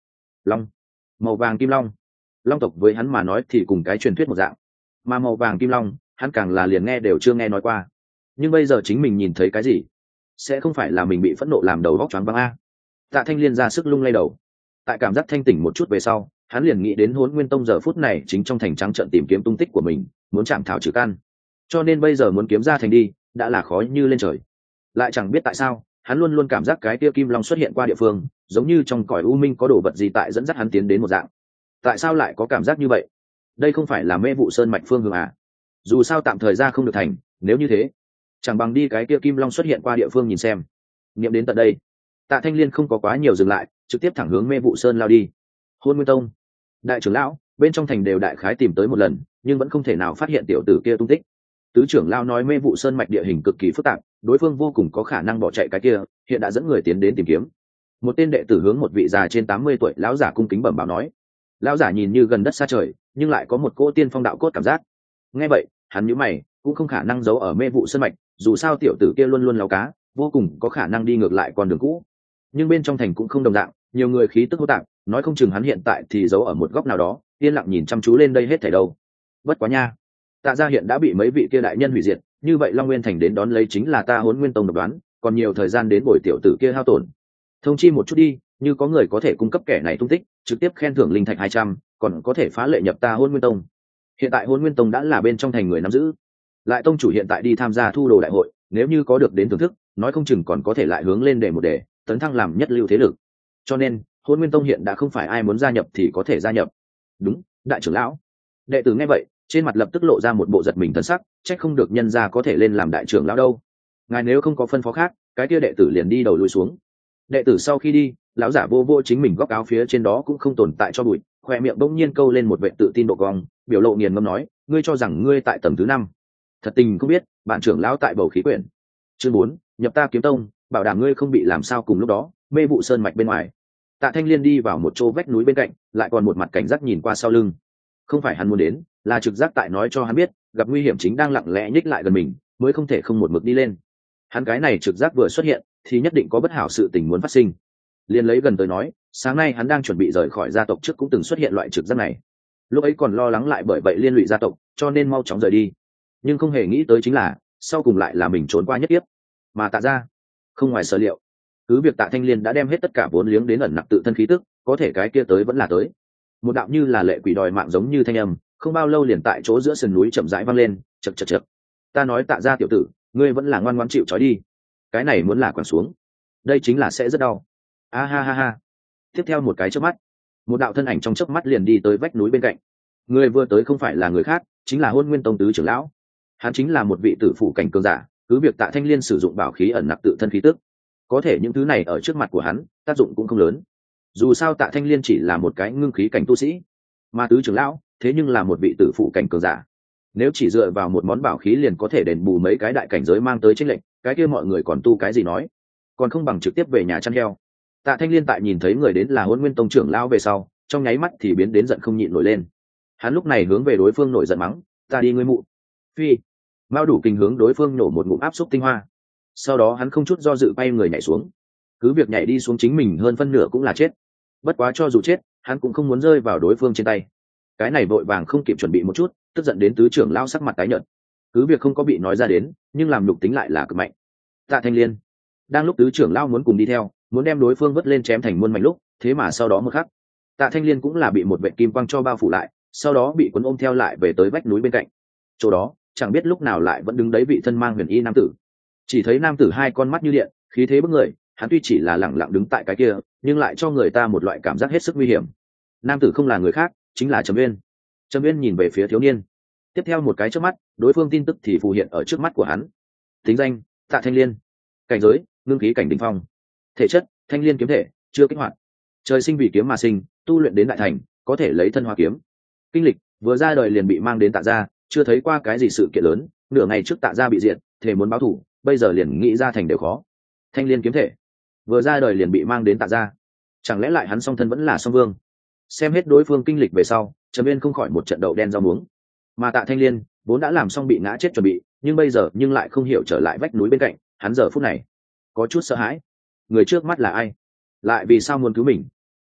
Long, màu vàng kim long. Long tộc với hắn mà nói thì cùng cái truyền thuyết một dạng, mà màu vàng kim long hắn càng là liền nghe đều chưa nghe nói qua. Nhưng bây giờ chính mình nhìn thấy cái gì, sẽ không phải là mình bị phẫn nộ làm đầu vóc choáng váng a. Tạ Thanh Liên ra sức lung lay đầu, tại cảm giác thanh tỉnh một chút về sau, hắn liền nghĩ đến Hỗn Nguyên Tông giờ phút này chính trong thành trắng trận tìm kiếm tung tích của mình, muốn chạm thảo trừ căn, cho nên bây giờ muốn kiếm ra thành đi đã là khó như lên trời. Lại chẳng biết tại sao hắn luôn luôn cảm giác cái tia kim long xuất hiện qua địa phương giống như trong cõi u minh có đồ vật gì tại dẫn dắt hắn tiến đến một dạng. Tại sao lại có cảm giác như vậy? Đây không phải là Mê Vụ Sơn mạch phương hướng à? Dù sao tạm thời ra không được thành, nếu như thế chẳng bằng đi cái tia kim long xuất hiện qua địa phương nhìn xem. Nghiệm đến tận đây, Tạ Thanh Liên không có quá nhiều dừng lại, trực tiếp thẳng hướng Mê Vụ Sơn lao đi. Hôn Nguyên Tông đại trưởng lão bên trong thành đều đại khái tìm tới một lần, nhưng vẫn không thể nào phát hiện tiểu tử kia tung tích. Tứ trưởng lão nói Mê Vụ Sơn mạch địa hình cực kỳ phức tạp, đối phương vô cùng có khả năng bỏ chạy cái kia, hiện đã dẫn người tiến đến tìm kiếm. Một tên đệ tử hướng một vị già trên 80 tuổi lão giả cung kính bẩm báo nói. Lão giả nhìn như gần đất xa trời, nhưng lại có một cỗ tiên phong đạo cốt cảm giác. Nghe vậy, hắn nhíu mày, cũng không khả năng giấu ở Mê Vụ Sơn mạch, dù sao tiểu tử kia luôn luôn láu cá, vô cùng có khả năng đi ngược lại con đường cũ. Nhưng bên trong thành cũng không đồng dạng, nhiều người khí tức hỗn tạp, nói không chừng hắn hiện tại thì giấu ở một góc nào đó, yên lặng nhìn chăm chú lên đây hết thảy đâu. Bất quá nha, Tạ gia hiện đã bị mấy vị kia đại nhân hủy diệt, như vậy Long Nguyên thành đến đón lấy chính là ta Hỗn Nguyên Tông độc đoán, còn nhiều thời gian đến bồi tiểu tử kia hao tổn. Thông chi một chút đi, như có người có thể cung cấp kẻ này tung tích, trực tiếp khen thưởng linh thạch 200, còn có thể phá lệ nhập ta Hỗn Nguyên Tông. Hiện tại Hỗn Nguyên Tông đã là bên trong thành người nắm giữ, lại tông chủ hiện tại đi tham gia thu đồ đại hội, nếu như có được đến thưởng thức, nói không chừng còn có thể lại hướng lên để một đề, tấn thăng làm nhất lưu thế lực. Cho nên Hỗn Nguyên Tông hiện đã không phải ai muốn gia nhập thì có thể gia nhập. Đúng, đại trưởng lão. Đệ tử nghe vậy, trên mặt lập tức lộ ra một bộ giật mình thần sắc, trách không được nhân gia có thể lên làm đại trưởng lão đâu. Ngài nếu không có phân phó khác, cái kia đệ tử liền đi đầu lui xuống. Đệ tử sau khi đi, lão giả vô vô chính mình góc áo phía trên đó cũng không tồn tại cho bụi, khoe miệng bỗng nhiên câu lên một vẻ tự tin độ cong, biểu lộ nghiền ngẫm nói, ngươi cho rằng ngươi tại tầng thứ 5. Thật tình không biết, bản trưởng lão tại bầu khí quyển. Chương 4, nhập ta kiếm tông, bảo đảm ngươi không bị làm sao cùng lúc đó, Mê Vụ Sơn mạch bên ngoài. Tạ Thanh Liên đi vào một chỗ vách núi bên cạnh, lại còn một mặt cảnh giác nhìn qua sau lưng. Không phải hắn muốn đến, là trực giác tại nói cho hắn biết, gặp nguy hiểm chính đang lặng lẽ nhích lại gần mình, mới không thể không một mực đi lên. Hắn cái này trực giác vừa xuất hiện, thì nhất định có bất hảo sự tình muốn phát sinh. Liên lấy gần tới nói, sáng nay hắn đang chuẩn bị rời khỏi gia tộc trước cũng từng xuất hiện loại trực giác này. Lúc ấy còn lo lắng lại bởi vậy liên lụy gia tộc, cho nên mau chóng rời đi. Nhưng không hề nghĩ tới chính là, sau cùng lại là mình trốn qua nhất tiếp. Mà Tạ gia, không ngoài sở liệu, cứ việc Tạ Thanh Liên đã đem hết tất cả vốn liếng đến ẩn nặc tự thân khí tức, có thể cái kia tới vẫn là tới. Một đạo như là lệ quỷ đòi mạng giống như thanh âm, không bao lâu liền tại chỗ giữa sườn núi chậm rãi vang lên, chậc chậc chậc. Ta nói Tạ gia tiểu tử, ngươi vẫn là ngoan ngoãn chịu trói đi. Cái này muốn là quẳng xuống, đây chính là sẽ rất đau. A ha ha ha. Tiếp theo một cái chớp mắt, một đạo thân ảnh trong chớp mắt liền đi tới vách núi bên cạnh. Người vừa tới không phải là người khác, chính là Hôn Nguyên Tông tứ trưởng lão. Hắn chính là một vị tử phụ cảnh cường giả, cứ việc Tạ Thanh Liên sử dụng bảo khí ẩn nặc tự thân khí tức, có thể những thứ này ở trước mặt của hắn tác dụng cũng không lớn. Dù sao Tạ Thanh Liên chỉ là một cái ngưng khí cảnh tu sĩ, mà tứ trưởng lão thế nhưng là một vị tử phụ cảnh cường giả. Nếu chỉ dựa vào một món bảo khí liền có thể đền bù mấy cái đại cảnh giới mang tới chênh lệnh, cái kia mọi người còn tu cái gì nói, còn không bằng trực tiếp về nhà chăn heo. Tạ Thanh Liên tại nhìn thấy người đến là Hôn Nguyên Tông trưởng lão về sau, trong nháy mắt thì biến đến giận không nhịn nổi lên. Hắn lúc này hướng về đối phương nổi giận mắng, ta đi ngươi mụ. Phi. Mao đủ kinh hướng đối phương nổ một ngụm áp xúc tinh hoa. Sau đó hắn không chút do dự bay người nhảy xuống. Cứ việc nhảy đi xuống chính mình hơn phân nửa cũng là chết. Bất quá cho dù chết, hắn cũng không muốn rơi vào đối phương trên tay. Cái này vội vàng không kịp chuẩn bị một chút, tức giận đến tứ trưởng lao sắc mặt tái nhợt. Cứ việc không có bị nói ra đến, nhưng làm nhục tính lại là cực mạnh. Tạ Thanh Liên, đang lúc tứ trưởng lao muốn cùng đi theo, muốn đem đối phương vớt lên chém thành muôn mảnh lúc, thế mà sau đó một khắc, Tạ Thanh Liên cũng là bị một vệ kim quang cho bao phủ lại, sau đó bị cuốn ôm theo lại về tới vách núi bên cạnh. Chỗ đó, chẳng biết lúc nào lại vẫn đứng đấy vị thân mang huyền y nam tử. Chỉ thấy nam tử hai con mắt như điện, khí thế bức người, hắn tuy chỉ là lẳng lặng đứng tại cái kia, nhưng lại cho người ta một loại cảm giác hết sức nguy hiểm. Nam tử không là người khác, chính là Trầm Uyên. Trầm Uyên nhìn về phía thiếu niên. Tiếp theo một cái chớp mắt, đối phương tin tức thì phù hiện ở trước mắt của hắn. Tính danh: Tạ Thanh Liên. Cảnh giới: ngưng khí cảnh đỉnh phong. Thể chất: Thanh Liên kiếm thể, chưa kích hoạt. Trời sinh vì kiếm mà sinh, tu luyện đến đại thành, có thể lấy thân hóa kiếm. Kinh lịch: vừa ra đời liền bị mang đến Tạ gia, chưa thấy qua cái gì sự kiện lớn, nửa ngày trước Tạ gia bị diệt, thề muốn báo thù, bây giờ liền nghĩ ra thành đều khó. Thanh Liên kiếm thể, vừa ra đời liền bị mang đến Tạ gia, chẳng lẽ lại hắn song thân vẫn là song vương? Xem hết đối phương kinh lịch về sau, Trầm Uyên không khỏi một trận đậu đen rau muống. Mà Tạ Thanh Liên vốn đã làm xong bị ngã chết chuẩn bị, nhưng bây giờ nhưng lại không hiểu trở lại vách núi bên cạnh, hắn giờ phút này có chút sợ hãi. Người trước mắt là ai? Lại vì sao muốn cứu mình?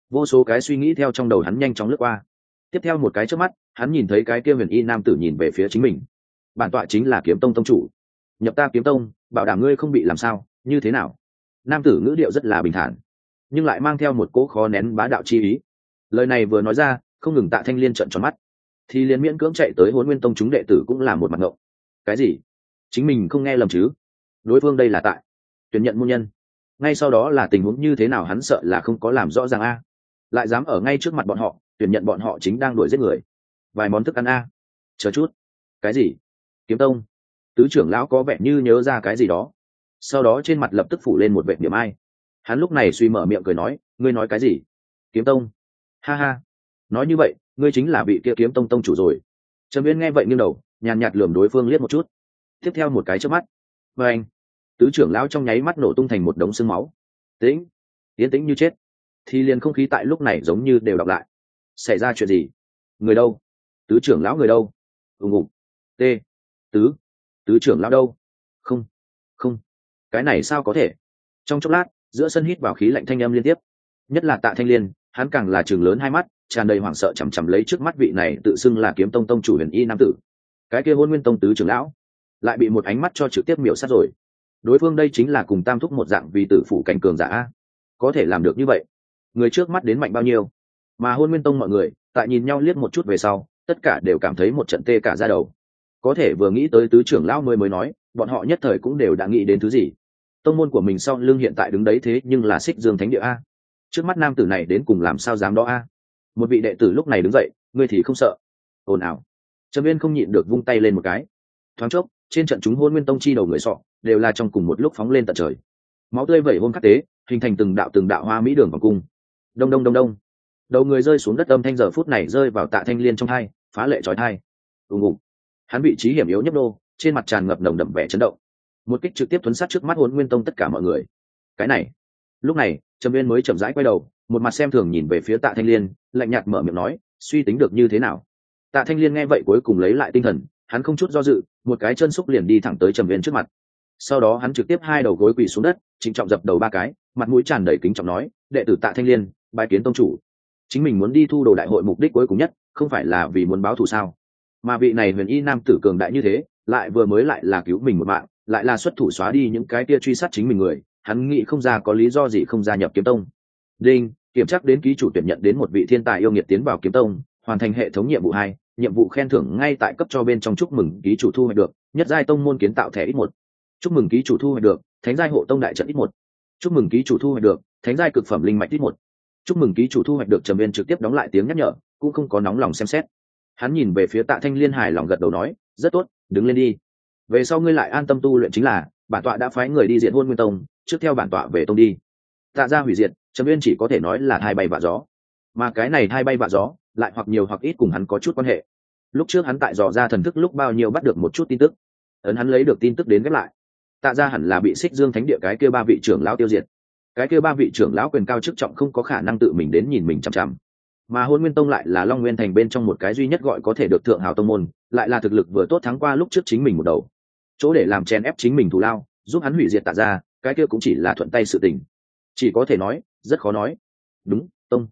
Vô số cái suy nghĩ theo trong đầu hắn nhanh chóng lướt qua. Tiếp theo một cái chớp mắt, hắn nhìn thấy cái kia huyền y nam tử nhìn về phía chính mình. Bản tọa chính là Kiếm Tông tông chủ, nhập ta Kiếm Tông, bảo đảm ngươi không bị làm sao, như thế nào? Nam tử ngữ điệu rất là bình thản, nhưng lại mang theo một cỗ khó nén bá đạo chi ý. Lời này vừa nói ra, không ngừng Tạ Thanh Liên trợn tròn mắt, thì liền miễn cưỡng chạy tới Hỗn Nguyên Tông chúng đệ tử cũng là một mặt ngộng. Cái gì? Chính mình không nghe lầm chứ? Đối phương đây là tại tuyển nhận môn nhân, ngay sau đó là tình huống như thế nào hắn sợ là không có làm rõ ràng a, lại dám ở ngay trước mặt bọn họ tuyển nhận bọn họ chính đang đuổi giết người. Vài món thức ăn a. Chờ chút. Cái gì? Kiếm Tông? Tứ trưởng lão có vẻ như nhớ ra cái gì đó, sau đó trên mặt lập tức phủ lên một vệt niệm ai. Hắn lúc này suy mở miệng cười nói, ngươi nói cái gì? Kiếm Tông? Ha ha, nói như vậy ngươi chính là vị kia Kiếm Tông tông chủ rồi. Trầm Uyên nghe vậy nghiêng đầu, nhàn nhạt lườm đối phương liếc một chút. Tiếp theo một cái chớp mắt, và anh, tứ trưởng lão trong nháy mắt nổ tung thành một đống xương máu. Tĩnh, yên tĩnh như chết. Thì liền không khí tại lúc này giống như đều đọc lại. Xảy ra chuyện gì? Người đâu? Tứ trưởng lão người đâu? Ùng. T. Tứ trưởng lão đâu? Không, không, cái này sao có thể? Trong chốc lát, giữa sân hít vào khí lạnh thanh âm liên tiếp. Nhất là Tạ Thanh Liên, hắn càng là trừng lớn hai mắt, tràn đầy hoảng sợ chằm chằm lấy trước mắt vị này tự xưng là Kiếm Tông tông chủ huyền y nam tử. Cái kia Hỗn Nguyên Tông tứ trưởng lão lại bị một ánh mắt cho trực tiếp miểu sát rồi. Đối phương đây chính là cùng Tam Thúc một dạng vì tử phụ cảnh cường giả, có thể làm được như vậy, người trước mắt đến mạnh bao nhiêu? Mà Hỗn Nguyên Tông mọi người tại nhìn nhau liếc một chút về sau, tất cả đều cảm thấy một trận tê cả da đầu. Có thể vừa nghĩ tới tứ trưởng lão mới nói, bọn họ nhất thời cũng đều đã nghĩ đến thứ gì. Tông môn của mình sau lưng hiện tại đứng đấy thế nhưng là Xích Dương Thánh Địa a. Trước mắt nam tử này đến cùng làm sao dám đó a? Một vị đệ tử lúc này đứng dậy, ngươi thì không sợ? Ồn ào. Trầm Uyên không nhịn được vung tay lên một cái. Thoáng chốc, trên trận chúng Hỗn Nguyên Tông chi đầu người sọ đều là trong cùng một lúc phóng lên tận trời. Máu tươi vẩy hôm khắc tế, hình thành từng đạo hoa mỹ đường vòng cung. Đông đông đông đông. Đầu người rơi xuống đất, âm thanh giờ phút này rơi vào Tạ Thanh Liên trong tai, phá lệ chói tai. Ùng ùng. Hắn vị trí hiểm yếu nhấp đô, trên mặt tràn ngập nồng đậm vẻ chấn động. Một kích trực tiếp thuấn sát trước mắt Hỗn Nguyên Tông tất cả mọi người. Cái này. Lúc này, Trầm Uyên mới chậm rãi quay đầu, một mặt xem thường nhìn về phía Tạ Thanh Liên, lạnh nhạt mở miệng nói, suy tính được như thế nào? Tạ Thanh Liên nghe vậy cuối cùng lấy lại tinh thần, hắn không chút do dự, một cái chân xúc liền đi thẳng tới Trầm Uyên trước mặt. Sau đó hắn trực tiếp hai đầu gối quỳ xuống đất, trịnh trọng dập đầu ba cái, mặt mũi tràn đầy kính trọng nói, đệ tử Tạ Thanh Liên, bái kiến tông chủ. Chính mình muốn đi thu đồ đại hội mục đích cuối cùng nhất, không phải là vì muốn báo thù sao? Mà vị này huyền y nam tử cường đại như thế, lại vừa mới lại là cứu mình một mạng, lại là xuất thủ xóa đi những cái kia truy sát chính mình người, hắn nghĩ không ra có lý do gì không gia nhập Kiếm Tông. Đinh, kiểm tra đến ký chủ tuyển nhận đến một vị thiên tài yêu nghiệt tiến vào Kiếm Tông, hoàn thành hệ thống nhiệm vụ 2, nhiệm vụ khen thưởng ngay tại cấp cho bên trong, chúc mừng ký chủ thu hoạch được nhất giai tông môn kiến tạo thẻ ít 1. Chúc mừng ký chủ thu hoạch được thánh giai hộ tông đại trận ít 1. Chúc mừng ký chủ thu hoạch được thánh giai cực phẩm linh mạch ít 1. Chúc mừng ký chủ thu hoạch được. Trầm Uyên trực tiếp đóng lại tiếng nhắc nhở, cũng không có nóng lòng xem xét. Hắn nhìn về phía Tạ Thanh Liên hài lòng gật đầu nói, rất tốt, đứng lên đi. Về sau ngươi lại an tâm tu luyện, chính là bản tọa đã phái người đi diệt Hỗn Nguyên Tông, trước theo bản tọa về tông đi. Tạ gia hủy diệt, Trầm Uyên chỉ có thể nói là thai bay vạ gió, mà cái này thai bay vạ gió lại hoặc nhiều hoặc ít cùng hắn có chút quan hệ. Lúc trước hắn tại dò ra thần thức lúc bao nhiêu bắt được một chút tin tức, ấn hắn lấy được tin tức đến ghép lại. Tạ gia hẳn là bị Xích Dương Thánh Địa cái kia ba vị trưởng lão tiêu diệt. Cái kia ba vị trưởng lão quyền cao chức trọng không có khả năng tự mình đến nhìn mình chằm chằm, mà Hỗn Nguyên Tông lại là Long Nguyên Thành bên trong một cái duy nhất gọi có thể được thượng hào tông môn, lại là thực lực vừa tốt thắng qua lúc trước chính mình một đầu. Chỗ để làm chèn ép chính mình thù lao, giúp hắn hủy diệt Tạ gia, cái kia cũng chỉ là thuận tay sự tình, chỉ có thể nói rất khó nói. Đúng, tông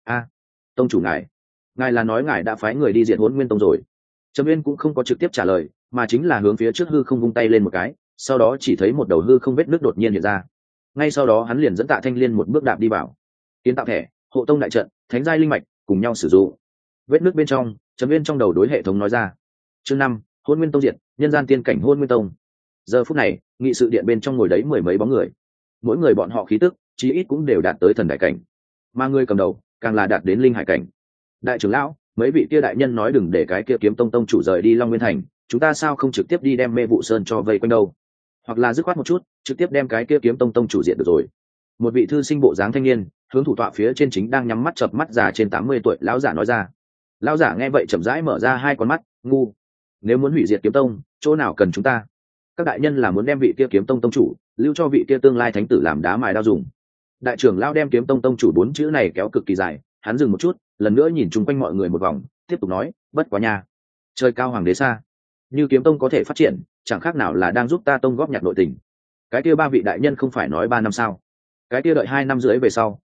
tông chủ ngài là nói ngài đã phái người đi diệt Hỗn Nguyên Tông rồi? Trầm Uyên cũng không có trực tiếp trả lời, mà chính là hướng phía trước hư không vung tay lên một cái, sau đó chỉ thấy một đầu hư không vết nước đột nhiên hiện ra. Ngay sau đó hắn liền dẫn Tạ Thanh Liên một bước đạp đi vào. Kiến tạo thẻ, hộ tông đại trận, thánh giai linh mạch cùng nhau sử dụng. Vết nước bên trong, Trầm Uyên trong đầu đối hệ thống nói ra. Chương 5, Hỗn Nguyên Tông diệt, nhân gian tiên cảnh Hỗn Nguyên Tông. Giờ phút này, nghị sự điện bên trong ngồi đấy mười mấy bóng người. Mỗi người bọn họ khí tức, chí ít cũng đều đạt tới thần đại cảnh, mà người cầm đầu càng là đạt đến linh hải cảnh. Đại trưởng lão, mấy vị kia đại nhân nói đừng để cái kia Kiếm Tông tông chủ rời đi Long Nguyên Thành, chúng ta sao không trực tiếp đi đem Mê Vụ Sơn cho vây quanh đâu? Hoặc là dứt khoát một chút, trực tiếp đem cái kia Kiếm Tông tông chủ diện được rồi. Một vị thư sinh bộ dáng thanh niên, hướng thủ tọa phía trên chính đang nhắm mắt chợp mắt già trên 80 tuổi lão giả nói ra. Lão giả nghe vậy chậm rãi mở ra hai con mắt, ngu. Nếu muốn hủy diệt Kiếm Tông, chỗ nào cần chúng ta? Các đại nhân là muốn đem vị kia Kiếm Tông tông chủ lưu cho vị kia tương lai thánh tử làm đá mài đao dùng. Đại trưởng lão đem Kiếm Tông tông chủ 4 chữ này kéo cực kỳ dài, hắn dừng một chút, lần nữa nhìn chung quanh mọi người một vòng, tiếp tục nói, bất quá nha, trời cao hoàng đế xa, như Kiếm Tông có thể phát triển, chẳng khác nào là đang giúp ta tông góp nhặt nội tình. Cái kia ba vị đại nhân không phải nói 3 năm sao? Cái kia đợi 2 năm rưỡi về sau,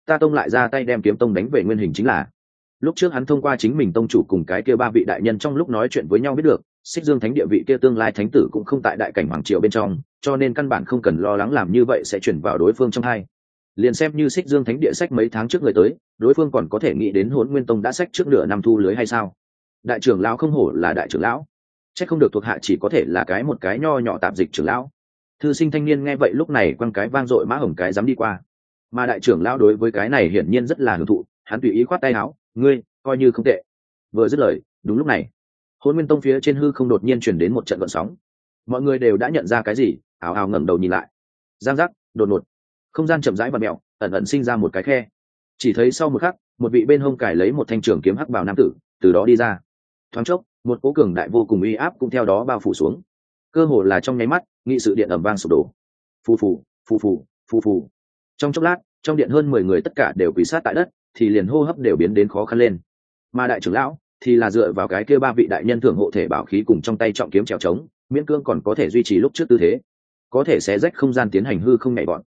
ta tông lại ra tay đem kiếm tông đánh về nguyên hình chính là. Lúc trước hắn thông qua chính mình tông chủ cùng cái kia ba vị đại nhân trong lúc nói chuyện với nhau biết được Xích Dương Thánh địa vị kia tương lai thánh tử cũng không tại đại cảnh hoàng triều bên trong, cho nên căn bản không cần lo lắng làm như vậy sẽ chuyển vào đối phương trong hai. Liền xem như Xích Dương Thánh địa sách mấy tháng trước người tới, đối phương còn có thể nghĩ đến Hỗn Nguyên Tông đã sách trước nửa năm thu lưới hay sao? Đại trưởng lão không hổ là đại trưởng lão, chắc không được thuộc hạ chỉ có thể là một cái nho nhỏ tạp dịch trưởng lão. Thư sinh thanh niên nghe vậy lúc này quăng cái vang dội mã hồng cái dám đi qua, mà đại trưởng lão đối với cái này hiển nhiên rất là hưởng thụ, hắn tùy ý khoát tay áo, ngươi coi như không tệ. Vừa dứt lời, đúng lúc này, Hỗn Nguyên Tông phía trên hư không đột nhiên chuyển đến một trận gợn sóng, mọi người đều đã nhận ra cái gì, ào ào ngẩng đầu nhìn lại. Giang giác, đột ngột, không gian chậm rãi và mèo, ẩn ẩn sinh ra một cái khe. Chỉ thấy sau một khắc, một vị bên hông cài lấy một thanh trường kiếm hắc bào nam tử từ đó đi ra. Thoáng chốc, một cỗ cường đại vô cùng uy áp cũng theo đó bao phủ xuống. Cơ hồ là trong nháy mắt, nghị sự điện ầm vang sụp đổ. Phù phù, phù phù, phù phù. Trong chốc lát, trong điện hơn 10 người tất cả đều quỳ sát tại đất, thì liền hô hấp đều biến đến khó khăn lên. Mà đại trưởng lão thì là dựa vào cái kia ba vị đại nhân thưởng hộ thể bảo khí cùng trong tay trọng kiếm trèo trống, miễn cương còn có thể duy trì lúc trước tư thế, có thể xé rách không gian tiến hành hư không nhảy bọn.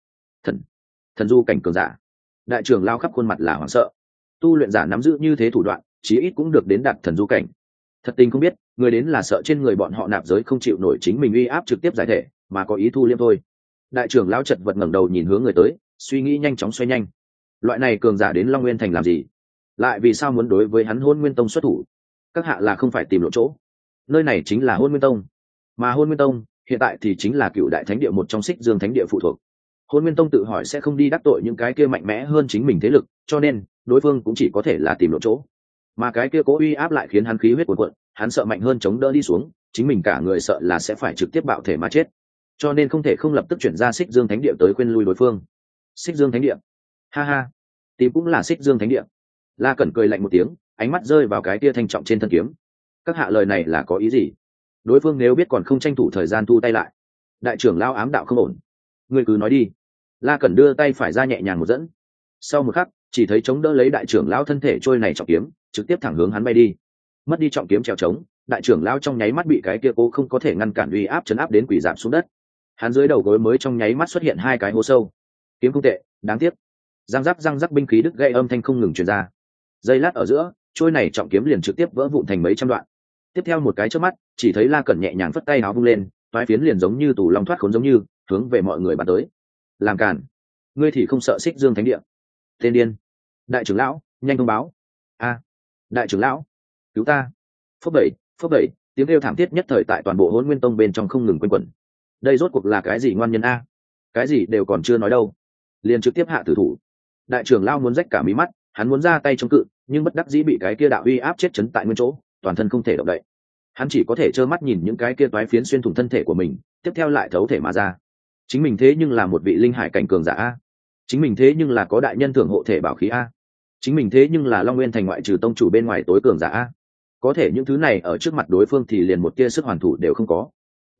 Thần du cảnh cường giả. Đại trưởng lão khắp khuôn mặt là hoảng sợ. Tu luyện giả nắm giữ như thế thủ đoạn, chí ít cũng được đến đạt thần du cảnh. Thật tình không biết, người đến là sợ trên người bọn họ nạp giới không chịu nổi chính mình uy áp trực tiếp giải thể, mà có ý thu liêm thôi. Đại trưởng lão chợt vật ngẩng đầu nhìn hướng người tới, suy nghĩ nhanh chóng xoay nhanh. Loại này cường giả đến Long Nguyên thành làm gì? Lại vì sao muốn đối với hắn Hôn Nguyên Tông xuất thủ? Các hạ là không phải tìm lộ chỗ. Nơi này chính là Hôn Nguyên Tông, mà Hôn Nguyên Tông hiện tại thì chính là Cựu Đại Thánh địa một trong Xích Dương Thánh địa phụ thuộc. Hôn Nguyên Tông tự hỏi sẽ không đi đắc tội những cái kia mạnh mẽ hơn chính mình thế lực, cho nên đối phương cũng chỉ có thể là tìm lộ chỗ. Mà cái kia cố uy áp lại khiến hắn khí huyết cuồn cuộn, hắn sợ mạnh hơn chống đỡ đi xuống, chính mình cả người sợ là sẽ phải trực tiếp bạo thể mà chết, cho nên không thể không lập tức chuyển ra Xích Dương Thánh địa tới khuyên lui đối phương. Xích Dương Thánh địa? Ha ha, tìm cũng là Xích Dương Thánh địa. La Cẩn cười lạnh một tiếng, ánh mắt rơi vào cái kia thanh trọng trên thân kiếm. Các hạ lời này là có ý gì? Đối phương nếu biết còn không tranh thủ thời gian thu tay lại. Đại trưởng lão ám đạo không ổn. Ngươi cứ nói đi. La Cẩn đưa tay phải ra nhẹ nhàng một dẫn. Sau một khắc, chỉ thấy chống đỡ lấy đại trưởng lão thân thể trôi này trọng kiếm, trực tiếp thẳng hướng hắn bay đi. Mất đi trọng kiếm trèo trống, đại trưởng lão trong nháy mắt bị cái kia cố không có thể ngăn cản uy áp chấn áp đến quỷ giảm xuống đất. Hắn dưới đầu gối mới trong nháy mắt xuất hiện hai cái hố sâu. Kiếm không tệ, đáng tiếc. Răng rắc binh khí đứt gãy âm thanh không ngừng truyền ra. Giây lát ở giữa, trôi này trọng kiếm liền trực tiếp vỡ vụn thành mấy trăm đoạn. Tiếp theo một cái chớp mắt, chỉ thấy La Cẩn nhẹ nhàng phất tay áo vung lên, toái phiến liền giống như tù long thoát khốn giống như hướng về mọi người bắn tới. Làm cản, ngươi thì không sợ Xích Dương Thánh địa? Tên điên. Đại trưởng lão, nhanh thông báo. A, đại trưởng lão, cứu ta. Phốc bảy, tiếng kêu thảm thiết nhất thời tại toàn bộ Hỗn Nguyên Tông bên trong không ngừng quanh quẩn. Đây rốt cuộc là cái gì ngoan nhân a? Cái gì đều còn chưa nói đâu, liền trực tiếp hạ tử thủ. Đại trưởng lão muốn rách cả mí mắt, hắn muốn ra tay chống cự, nhưng bất đắc dĩ bị cái kia đạo uy áp chết chấn tại nguyên chỗ, toàn thân không thể động đậy. Hắn chỉ có thể trơ mắt nhìn những cái kia toái phiến xuyên thủng thân thể của mình, tiếp theo lại thấu thể mà ra. Chính mình thế nhưng là một vị linh hải cảnh cường giả a. Chính mình thế nhưng là có đại nhân thưởng hộ thể bảo khí a. Chính mình thế nhưng là Long Nguyên thành ngoại trừ tông chủ bên ngoài tối cường giả a. Có thể những thứ này ở trước mặt đối phương thì liền một tia sức hoàn thủ đều không có.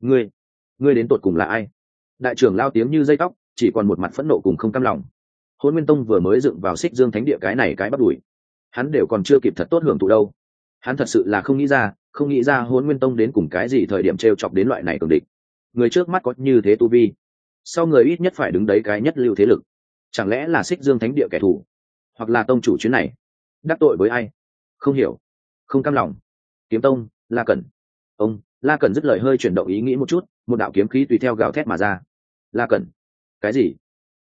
Ngươi đến tột cùng là ai? Đại trưởng lao tiếng như dây tóc, chỉ còn một mặt phẫn nộ cùng không cam lòng. Hỗn Nguyên Tông vừa mới dựng vào Xích Dương Thánh địa cái này cái bắt đuổi, hắn đều còn chưa kịp thật tốt hưởng thụ đâu. Hắn thật sự là không nghĩ ra Hỗn Nguyên Tông đến cùng cái gì thời điểm trêu chọc đến loại này cường địch. Người trước mắt có như thế tu vi, sau người ít nhất phải đứng đấy cái nhất lưu thế lực. Chẳng lẽ là Xích Dương Thánh địa kẻ thù, hoặc là tông chủ chuyến này đắc tội với ai? Không hiểu, không cam lòng. Kiếm Tông, La Cẩn. La Cẩn dứt lời hơi chuyển động ý nghĩ một chút, một đạo kiếm khí tùy theo gào thét mà ra. La Cẩn, cái gì?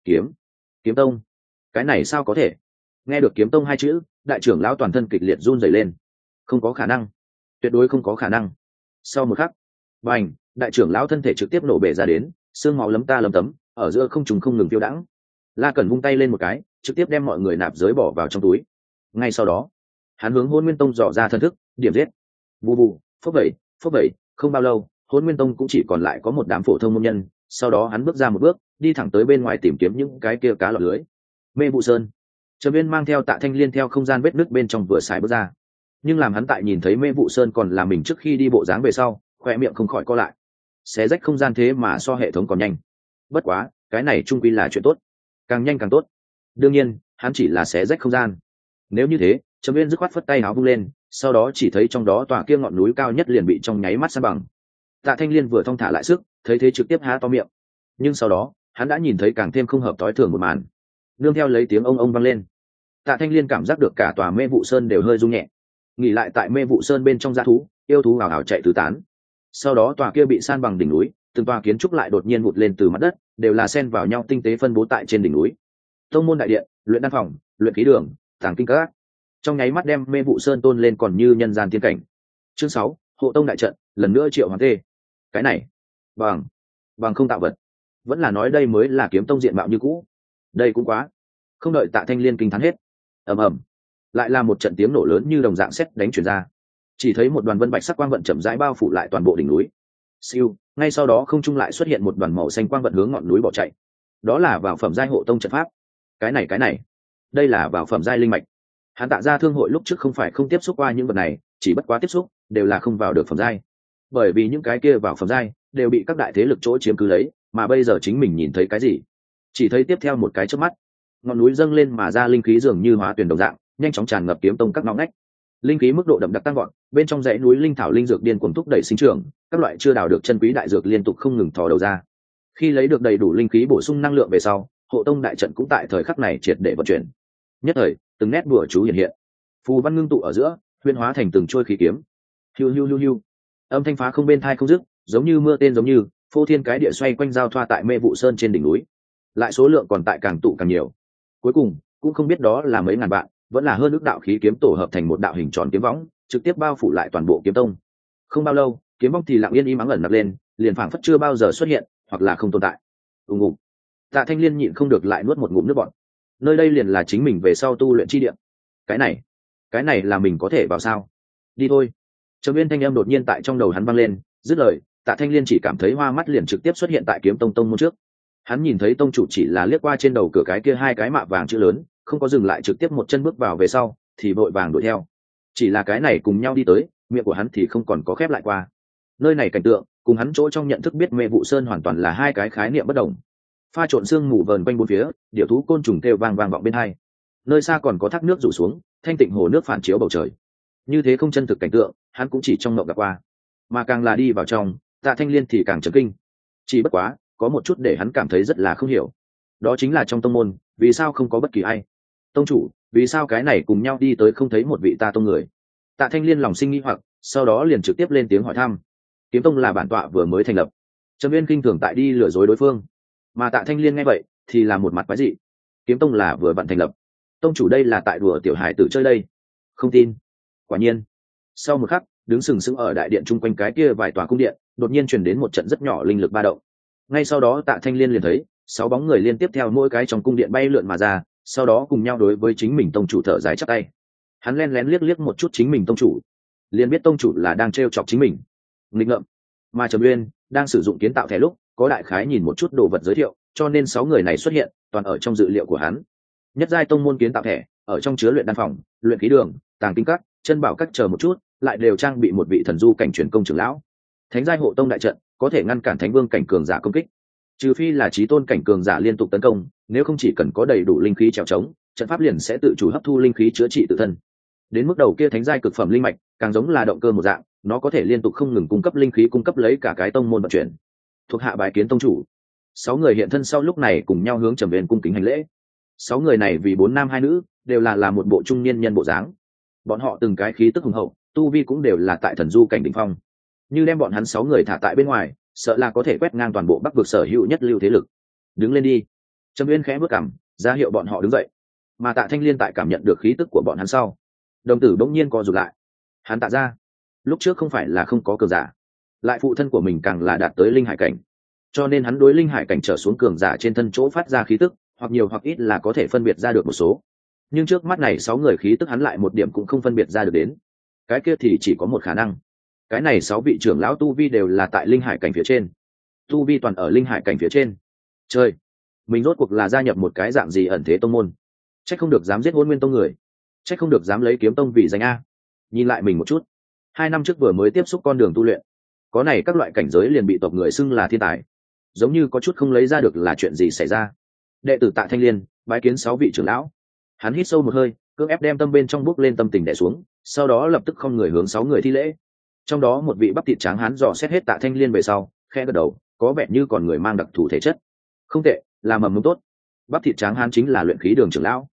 Kiếm Tông? Cái này sao có thể? Nghe được Kiếm Tông hai chữ, đại trưởng lão toàn thân kịch liệt run rẩy lên. Không có khả năng, tuyệt đối không có khả năng. Sau một khắc, bành, đại trưởng lão thân thể trực tiếp nổ bể ra đến, xương máu lấm ta lấm tấm, ở giữa không trùng không ngừng phiêu đãng. La Cẩn vung tay lên một cái, trực tiếp đem mọi người nạp giới bỏ vào trong túi. Ngay sau đó, hắn hướng Hỗn Nguyên Tông dò ra thân thức, điểm giết. Bù bù, phốc vậy, không bao lâu, Hỗn Nguyên Tông cũng chỉ còn lại có một đám phổ thông môn nhân. Sau đó hắn bước ra một bước, đi thẳng tới bên ngoài tìm kiếm những cái kia cá lọt lưới. Mê Vụ Sơn, Trầm Viên mang theo Tạ Thanh Liên theo không gian vết nứt bên trong vừa xài bước ra. Nhưng làm hắn tại nhìn thấy Mê Vụ Sơn còn là mình trước khi đi bộ dáng về sau, khoe miệng không khỏi co lại. Xé rách không gian thế mà so hệ thống còn nhanh. Bất quá, cái này trung quy là chuyện tốt, càng nhanh càng tốt. Đương nhiên, hắn chỉ là xé rách không gian. Nếu như thế, Trầm Viên dứt khoát phất tay áo vung lên, sau đó chỉ thấy trong đó tòa kia ngọn núi cao nhất liền bị trong nháy mắt san bằng. Tạ Thanh Liên vừa thong thả lại sức, thấy thế trực tiếp há to miệng. Nhưng sau đó, hắn đã nhìn thấy càng thêm không hợp tối thường một màn. Nương theo lấy tiếng ông vang lên, Tạ Thanh Liên cảm giác được cả tòa Mê Vụ Sơn đều hơi rung nhẹ. Nghỉ lại tại Mê Vụ Sơn bên trong dã thú, yêu thú hào hào chạy tứ tán. Sau đó tòa kia bị san bằng đỉnh núi, từng tòa kiến trúc lại đột nhiên vụt lên từ mặt đất, đều là xen vào nhau tinh tế phân bố tại trên đỉnh núi. Tông môn đại điện, luyện đan phòng, luyện khí đường, tàng kinh các, trong nháy mắt đem Mê Vụ Sơn tôn lên còn như nhân gian tiên cảnh. Chương 6, hộ tông đại trận, lần nữa triệu hoàng tê. Cái này, bằng không tạo vật, vẫn là nói đây mới là kiếm tông diện mạo như cũ. Đây cũng quá. Không đợi Tạ Thanh Liên kinh thán hết, ầm ầm, lại là một trận tiếng nổ lớn như đồng dạng sét đánh truyền ra. Chỉ thấy một đoàn vân bạch sắc quang vận chậm rãi bao phủ lại toàn bộ đỉnh núi. Siêu, ngay sau đó không trung lại xuất hiện một đoàn màu xanh quang vận hướng ngọn núi bỏ chạy. Đó là vào phẩm giai hộ tông trận pháp. Cái này, đây là vào phẩm giai linh mạch. Hắn Tạ ra thương hội lúc trước không phải không tiếp xúc qua những vật này, chỉ bất quá tiếp xúc đều là không vào được phẩm giai. Bởi vì những cái kia vào phẩm giai đều bị các đại thế lực chỗ chiếm cứ lấy, mà bây giờ chính mình nhìn thấy cái gì? Chỉ thấy tiếp theo một cái chớp mắt, ngọn núi dâng lên mà ra linh khí dường như hóa tuyển đồng dạng, nhanh chóng tràn ngập kiếm tông các ngõ ngách. Linh khí mức độ đậm đặc tăng gọn, bên trong dãy núi linh thảo linh dược điên cuồng thúc đẩy sinh trưởng, các loại chưa đào được chân quý đại dược liên tục không ngừng thò đầu ra. Khi lấy được đầy đủ linh khí bổ sung năng lượng về sau, hộ tông đại trận cũng tại thời khắc này triệt để vận chuyển. Nhất thời, từng nét bùa chú hiện hiện, phù văn ngưng tụ ở giữa, huyễn hóa thành từng trôi khí kiếm. Hiu hiu hiu hiu. Âm thanh phá không bên tai không dứt, giống như mưa tên giống như phô thiên cái địa xoay quanh giao thoa tại Mê Vụ Sơn trên đỉnh núi. Lại số lượng còn tại càng tụ càng nhiều. Cuối cùng, cũng không biết đó là mấy ngàn vạn, vẫn là hơn ước đạo khí kiếm tổ hợp thành một đạo hình tròn kiếm võng, trực tiếp bao phủ lại toàn bộ kiếm tông. Không bao lâu, kiếm võng thì lặng yên im ắng ẩn nặc lên, liền phảng phất chưa bao giờ xuất hiện, hoặc là không tồn tại. Ùng ùng. Tạ Thanh Liên nhịn không được lại nuốt một ngụm nước bọt. Nơi đây liền là chính mình về sau tu luyện chi địa. Cái này là mình có thể vào sao? Đi thôi. Trầm Uyên thanh âm đột nhiên tại trong đầu hắn vang lên, dứt lời, Tạ Thanh Liên chỉ cảm thấy hoa mắt liền trực tiếp xuất hiện tại kiếm tông môn trước. Hắn nhìn thấy tông chủ chỉ là liếc qua trên đầu cửa cái kia hai cái mạ vàng chữ lớn, không có dừng lại, trực tiếp một chân bước vào về sau, thì vội vàng đuổi theo. Chỉ là cái này cùng nhau đi tới, miệng của hắn thì không còn có khép lại qua. Nơi này cảnh tượng, cùng hắn chỗ trong nhận thức biết Mê Vụ Sơn hoàn toàn là hai cái khái niệm bất đồng. Pha trộn sương mù vờn quanh bốn phía, điểu thú côn trùng kêu vang vang vọng bên hai. Nơi xa còn có thác nước rủ xuống, thanh tịnh hồ nước phản chiếu bầu trời. Như thế không chân thực cảnh tượng, hắn cũng chỉ trong mộng gặp qua. Mà càng là đi vào trong, Tạ Thanh Liên thì càng chấn kinh. Chỉ bất quá, có một chút để hắn cảm thấy rất là không hiểu. Đó chính là trong tông môn, vì sao không có bất kỳ ai? Tông chủ, vì sao cái này cùng nhau đi tới không thấy một vị ta tông người? Tạ Thanh Liên lòng sinh nghi hoặc, sau đó liền trực tiếp lên tiếng hỏi thăm. Kiếm tông là bản tọa vừa mới thành lập. Trầm Uyên kinh thường tại đi lừa dối đối phương, mà Tạ Thanh Liên nghe vậy thì là một mặt quái dị. Kiếm tông là vừa vặn thành lập, tông chủ đây là tại đùa tiểu hải tử chơi đây? Không tin. Quả nhiên, sau một khắc, đứng sừng sững ở đại điện chung quanh cái kia vài tòa cung điện, đột nhiên truyền đến một trận rất nhỏ linh lực ba động. Ngay sau đó Tạ Thanh Liên liền thấy 6 bóng người liên tiếp theo mỗi cái trong cung điện bay lượn mà ra, sau đó cùng nhau đối với chính mình tông chủ thở dài chắp tay. Hắn lén lén liếc một chút chính mình tông chủ, liền biết tông chủ là đang trêu chọc chính mình. Nghịch ngợm. Mà Trầm Uyên đang sử dụng kiến tạo thẻ lúc, có đại khái nhìn một chút đồ vật giới thiệu, cho nên 6 người này xuất hiện, toàn ở trong dự liệu của hắn. Nhất giai tông môn kiến tạo thẻ, ở trong chứa luyện đan phòng, luyện khí đường, tàng kinh các, chân bảo các chờ một chút, lại đều trang bị một vị thần du cảnh truyền công trưởng lão. Thánh giai hộ tông đại trận, có thể ngăn cản thánh vương cảnh cường giả công kích. Trừ phi là chí tôn cảnh cường giả liên tục tấn công, nếu không chỉ cần có đầy đủ linh khí trèo trống, trận pháp liền sẽ tự chủ hấp thu linh khí chữa trị tự thân. Đến mức đầu kia thánh giai cực phẩm linh mạch, càng giống là động cơ một dạng, nó có thể liên tục không ngừng cung cấp linh khí, cung cấp lấy cả cái tông môn vận chuyển. Thuộc hạ bái kiến tông chủ. 6 người hiện thân sau lúc này cùng nhau hướng Trầm Uyên cung kính hành lễ. 6 người này vì 4 nam 2 nữ, đều là một bộ trung niên nhân bộ dáng. Bọn họ từng cái khí tức hùng hậu, tu vi cũng đều là tại thần du cảnh đỉnh phong. Như đem bọn hắn 6 người thả tại bên ngoài, sợ là có thể quét ngang toàn bộ Bắc vực sở hữu nhất lưu thế lực. Đứng lên đi. Trầm Uyên khẽ bước cằm, ra hiệu bọn họ đứng dậy. Mà Tạ Thanh Liên tại cảm nhận được khí tức của bọn hắn sau, đồng tử bỗng nhiên co rụt lại. Hắn Tạ ra, lúc trước không phải là không có cường giả, lại phụ thân của mình càng là đạt tới linh hải cảnh, cho nên hắn đối linh hải cảnh trở xuống cường giả trên thân chỗ phát ra khí tức, hoặc nhiều hoặc ít là có thể phân biệt ra được một số. Nhưng trước mắt này 6 người khí tức hắn lại một điểm cũng không phân biệt ra được đến. Cái kia thì chỉ có một khả năng, cái này 6 vị trưởng lão tu vi đều là tại linh hải cảnh phía trên, tu vi toàn ở linh hải cảnh phía trên. Chơi, mình rốt cuộc là gia nhập một cái dạng gì ẩn thế tông môn? Trách không được dám giết Hôn Nguyên tông người, trách không được dám lấy kiếm tông vì danh a. Nhìn lại mình một chút, 2 năm trước vừa mới tiếp xúc con đường tu luyện, có này các loại cảnh giới liền bị tộc người xưng là thiên tài, giống như có chút không lấy ra được là chuyện gì xảy ra. Đệ tử Tạ Thanh Liên bái kiến 6 vị trưởng lão. Hắn hít sâu một hơi, cưỡng ép đem tâm bên trong bước lên tâm tình đè xuống, sau đó lập tức không người hướng 6 người thi lễ. Trong đó một vị bắp thịt trắng hắn dò xét hết Tạ Thanh Liên về sau, khẽ gật đầu, có vẻ như còn người mang đặc thù thể chất. Không tệ, là mầm mống tốt. Bắp thịt trắng hắn chính là luyện khí đường trưởng lão.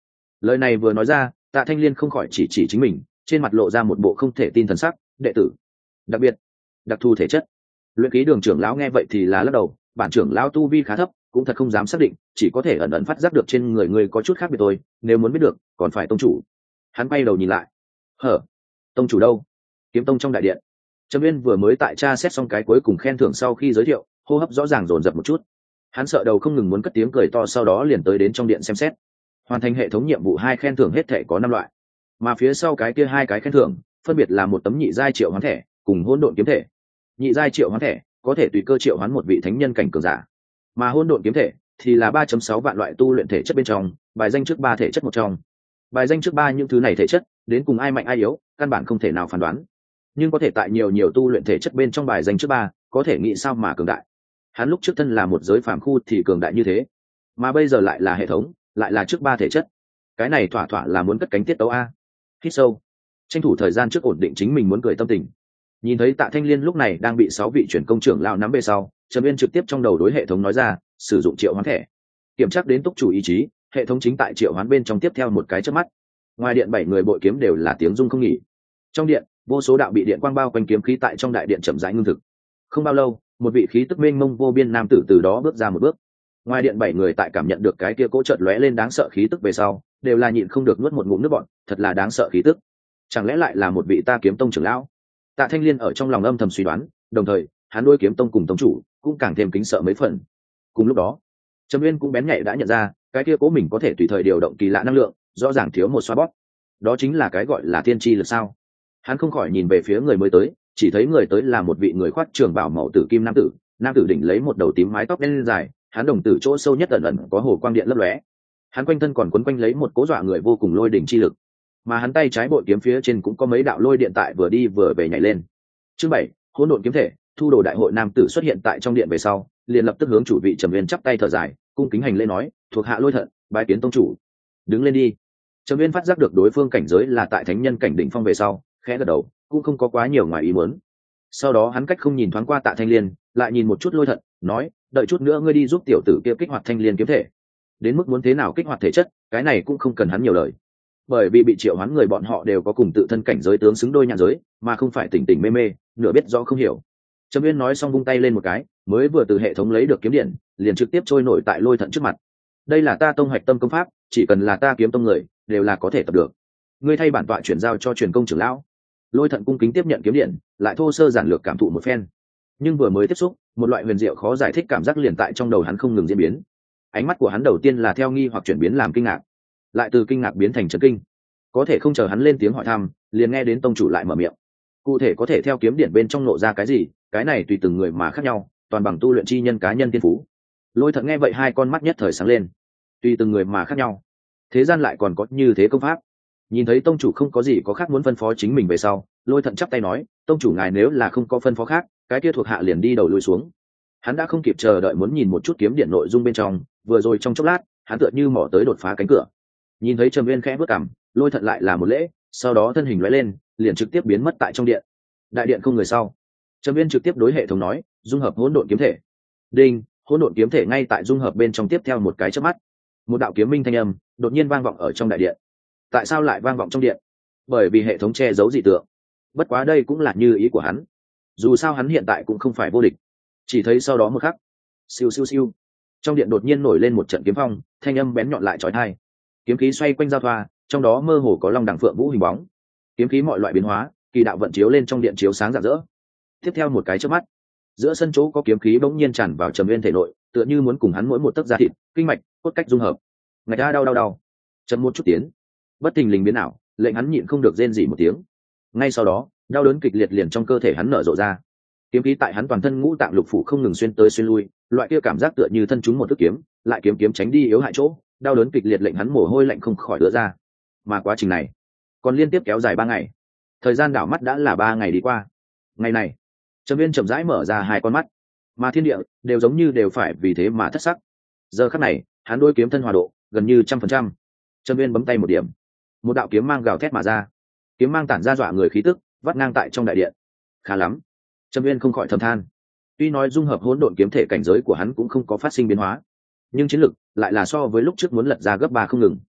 Lời này vừa nói ra, Tạ Thanh Liên không khỏi chỉ chính mình, trên mặt lộ ra một bộ không thể tin thần sắc. Đệ tử đặc biệt, đặc thù thể chất. Luyện ký đường trưởng lão nghe vậy thì là lắc đầu, bản trưởng lão tu vi khá thấp, cũng thật không dám xác định, chỉ có thể ẩn ẩn phát giác được trên người ngươi có chút khác biệt thôi, nếu muốn biết được còn phải tông chủ. Hắn quay đầu nhìn lại. Hở? Tông chủ đâu? Kiếm tông trong đại điện. Trầm Uyên vừa mới tại tra xét xong cái cuối cùng khen thưởng sau khi giới thiệu, hô hấp rõ ràng dồn dập một chút. Hắn sợ đầu không ngừng muốn cất tiếng cười to, sau đó liền tới đến trong điện xem xét. Hoàn thành hệ thống nhiệm vụ 2 khen thưởng hết thể có 5 loại, mà phía sau cái kia 2 cái khen thưởng phân biệt là một tấm nhị giai triệu hoán thẻ cùng hỗn độn kiếm thể. Nhị giai triệu hoán thẻ có thể tùy cơ triệu hoán một vị thánh nhân cảnh cường giả, mà hỗn độn kiếm thể thì là 3.6 vạn loại tu luyện thể chất bên trong bài danh trước 3 thể chất một trong. Bài danh trước 3 những thứ này thể chất đến cùng ai mạnh ai yếu căn bản không thể nào phán đoán, nhưng có thể tại nhiều tu luyện thể chất bên trong bài danh trước 3, có thể nghĩ sao mà cường đại. Hắn lúc trước thân là một giới phàm khu thì cường đại như thế, mà bây giờ lại là hệ thống, lại là trước 3 thể chất, cái này thỏa thỏa là muốn cất cánh tiết tấu a. Hít sâu, tranh thủ thời gian trước ổn định chính mình muốn cười tâm tình. Nhìn thấy Tạ Thanh Liên lúc này đang bị 6 vị chuyển công trưởng lão nắm về sau, Trầm Uyên trực tiếp trong đầu đối hệ thống nói ra, sử dụng triệu hoán thẻ, kiểm tra đến túc chủ ý chí. Hệ thống chính tại triệu hoán bên trong tiếp theo một cái chớp mắt, ngoài điện 7 người bội kiếm đều là tiếng rung không nghỉ. Trong điện, vô số đạo bị điện quang bao quanh kiếm khí tại trong đại điện chậm rãi ngưng thực. Không bao lâu, một vị khí tức mênh mông vô biên nam tử từ đó bước ra một bước. Ngoài điện 7 người tại cảm nhận được cái kia cỗ chợt lóe lên đáng sợ khí tức về sau, đều là nhịn không được nuốt một ngụm nước bọt, thật là đáng sợ khí tức. Chẳng lẽ lại là một vị Ta Kiếm Tông trưởng lão? Tạ Thanh Liên ở trong lòng âm thầm suy đoán, đồng thời, hắn đối Kiếm Tông cùng tông chủ cũng càng thêm kính sợ mấy phần. Cùng lúc đó, Trầm Uyên cũng bén nhạy đã nhận ra, cái kia cố mình có thể tùy thời điều động kỳ lạ năng lượng, rõ ràng thiếu một xoa bóp. Đó chính là cái gọi là tiên tri lực sao? Hắn không khỏi nhìn về phía người mới tới, chỉ thấy người tới là một vị người khoác trường bào màu tử kim nam tử. Nam tử đỉnh lấy một đầu tím mái tóc đen dài, hắn đồng tử chỗ sâu nhất ẩn ẩn có hồ quang điện lấp lóe. Hắn quanh thân còn quấn quanh lấy một cố dọa người vô cùng lôi đỉnh chi lực, mà hắn tay trái bội kiếm phía trên cũng có mấy đạo lôi điện tại vừa đi vừa về nhảy lên. Chương 7, hỗn độn kiếm thể. Thu đồ đại hội nam tử xuất hiện tại trong điện về sau, liền lập tức hướng chủ vị Trầm Uyên chắp tay thở dài, cung kính hành lễ nói, thuộc hạ Lôi Thận, bái kiến tông chủ. Đứng lên đi. Trầm Uyên phát giác được đối phương cảnh giới là tại thánh nhân cảnh đỉnh phong về sau, khẽ gật đầu, cũng không có quá nhiều ngoài ý muốn. Sau đó hắn cách không nhìn thoáng qua Tạ Thanh Liên, lại nhìn một chút Lôi Thận, nói, đợi chút nữa ngươi đi giúp tiểu tử kia kích hoạt Thanh Liên kiếm thể. Đến mức muốn thế nào kích hoạt thể chất, cái này cũng không cần hắn nhiều lời, bởi vì bị triệu hoán người bọn họ đều có cùng tự thân cảnh giới tướng xứng đôi nhãn giới, mà không phải tỉnh tỉnh mê mê, nửa biết rõ không hiểu. Trầm Uyên nói xong vung tay lên một cái, mới vừa từ hệ thống lấy được kiếm điện, liền trực tiếp trôi nổi tại Lôi Thận trước mặt. Đây là ta tông hoạch tâm công pháp, chỉ cần là ta kiếm tông người, đều là có thể tập được. Ngươi thay bản tọa chuyển giao cho truyền công trưởng lão. Lôi Thận cung kính tiếp nhận kiếm điện, lại thô sơ giản lược cảm thụ một phen. Nhưng vừa mới tiếp xúc, một loại huyền diệu khó giải thích cảm giác liền tại trong đầu hắn không ngừng diễn biến. Ánh mắt của hắn đầu tiên là theo nghi hoặc chuyển biến làm kinh ngạc, lại từ kinh ngạc biến thành chấn kinh. Có thể không chờ hắn lên tiếng hỏi thăm, liền nghe đến tông chủ lại mở miệng. Cụ thể có thể theo kiếm điện bên trong nộ ra cái gì, cái này tùy từng người mà khác nhau, toàn bằng tu luyện chi nhân cá nhân tiên phú. Lôi Thận nghe vậy hai con mắt nhất thời sáng lên. Tùy từng người mà khác nhau, thế gian lại còn có như thế công pháp. Nhìn thấy tông chủ không có gì có khác muốn phân phó chính mình về sau, Lôi Thận chắp tay nói, tông chủ ngài nếu là không có phân phó khác, cái kia thuộc hạ liền đi đầu lui xuống. Hắn đã không kịp chờ đợi muốn nhìn một chút kiếm điện nội dung bên trong, vừa rồi trong chốc lát, hắn tựa như mò tới đột phá cánh cửa. Nhìn thấy Trầm Uyên khẽ bước cằm, Lôi Thận lại là một lễ, sau đó thân hình lóe lên, liền trực tiếp biến mất tại trong điện. Đại điện không người sau, Trầm Uyên trực tiếp đối hệ thống nói, dung hợp hỗn độn kiếm thể. Đinh, hỗn độn kiếm thể ngay tại dung hợp bên trong tiếp theo một cái chớp mắt, một đạo kiếm minh thanh âm đột nhiên vang vọng ở trong đại điện. Tại sao lại vang vọng trong điện? Bởi vì hệ thống che giấu dị tượng. Bất quá đây cũng là như ý của hắn, dù sao hắn hiện tại cũng không phải vô địch. Chỉ thấy sau đó một khắc, siêu siêu siêu, trong điện đột nhiên nổi lên một trận kiếm phong, thanh âm bén nhọn lại chói tai. Kiếm khí xoay quanh giao thoa, trong đó mơ hồ có long đằng phượng vũ hình bóng. Kiếm khí mọi loại biến hóa, kỳ đạo vận chiếu lên trong điện chiếu sáng rạng rỡ. Tiếp theo một cái chớp mắt, giữa sân chỗ có kiếm khí bỗng nhiên tràn vào Trầm Uyên thể nội, tựa như muốn cùng hắn mỗi một tấc da thịt, kinh mạch, cốt cách dung hợp. Ngạch a đau. Chậm một chút tiến, bất thình lình biến ảo, lệnh hắn nhịn không được rên rỉ một tiếng. Ngay sau đó, đau đớn kịch liệt liền trong cơ thể hắn nở rộ ra. Kiếm khí tại hắn toàn thân ngũ tạng lục phủ không ngừng xuyên tới xuyên lui, loại kia cảm giác tựa như thân chúng một thức kiếm, lại kiếm tránh đi yếu hại chỗ, đau đớn kịch liệt lệnh hắn mồ hôi lạnh không khỏi ứa ra. Mà quá trình này còn liên tiếp kéo dài 3 ngày. Thời gian đảo mắt đã là 3 ngày đi qua. Ngày này, Trầm Uyên chậm rãi mở ra hai con mắt, mà thiên địa đều giống như đều phải vì thế mà thất sắc. Giờ khắc này, hắn đôi kiếm thân hòa độ gần như 100%. Trầm Uyên bấm tay một điểm, một đạo kiếm mang gào thét mà ra. Kiếm mang tản ra dọa người khí tức, vắt ngang tại trong đại điện. Khá lắm. Trầm Uyên không khỏi thầm than. Tuy nói dung hợp hỗn độn kiếm thể cảnh giới của hắn cũng không có phát sinh biến hóa, nhưng chiến lực lại là so với lúc trước muốn lật ra gấp 3 không ngừng.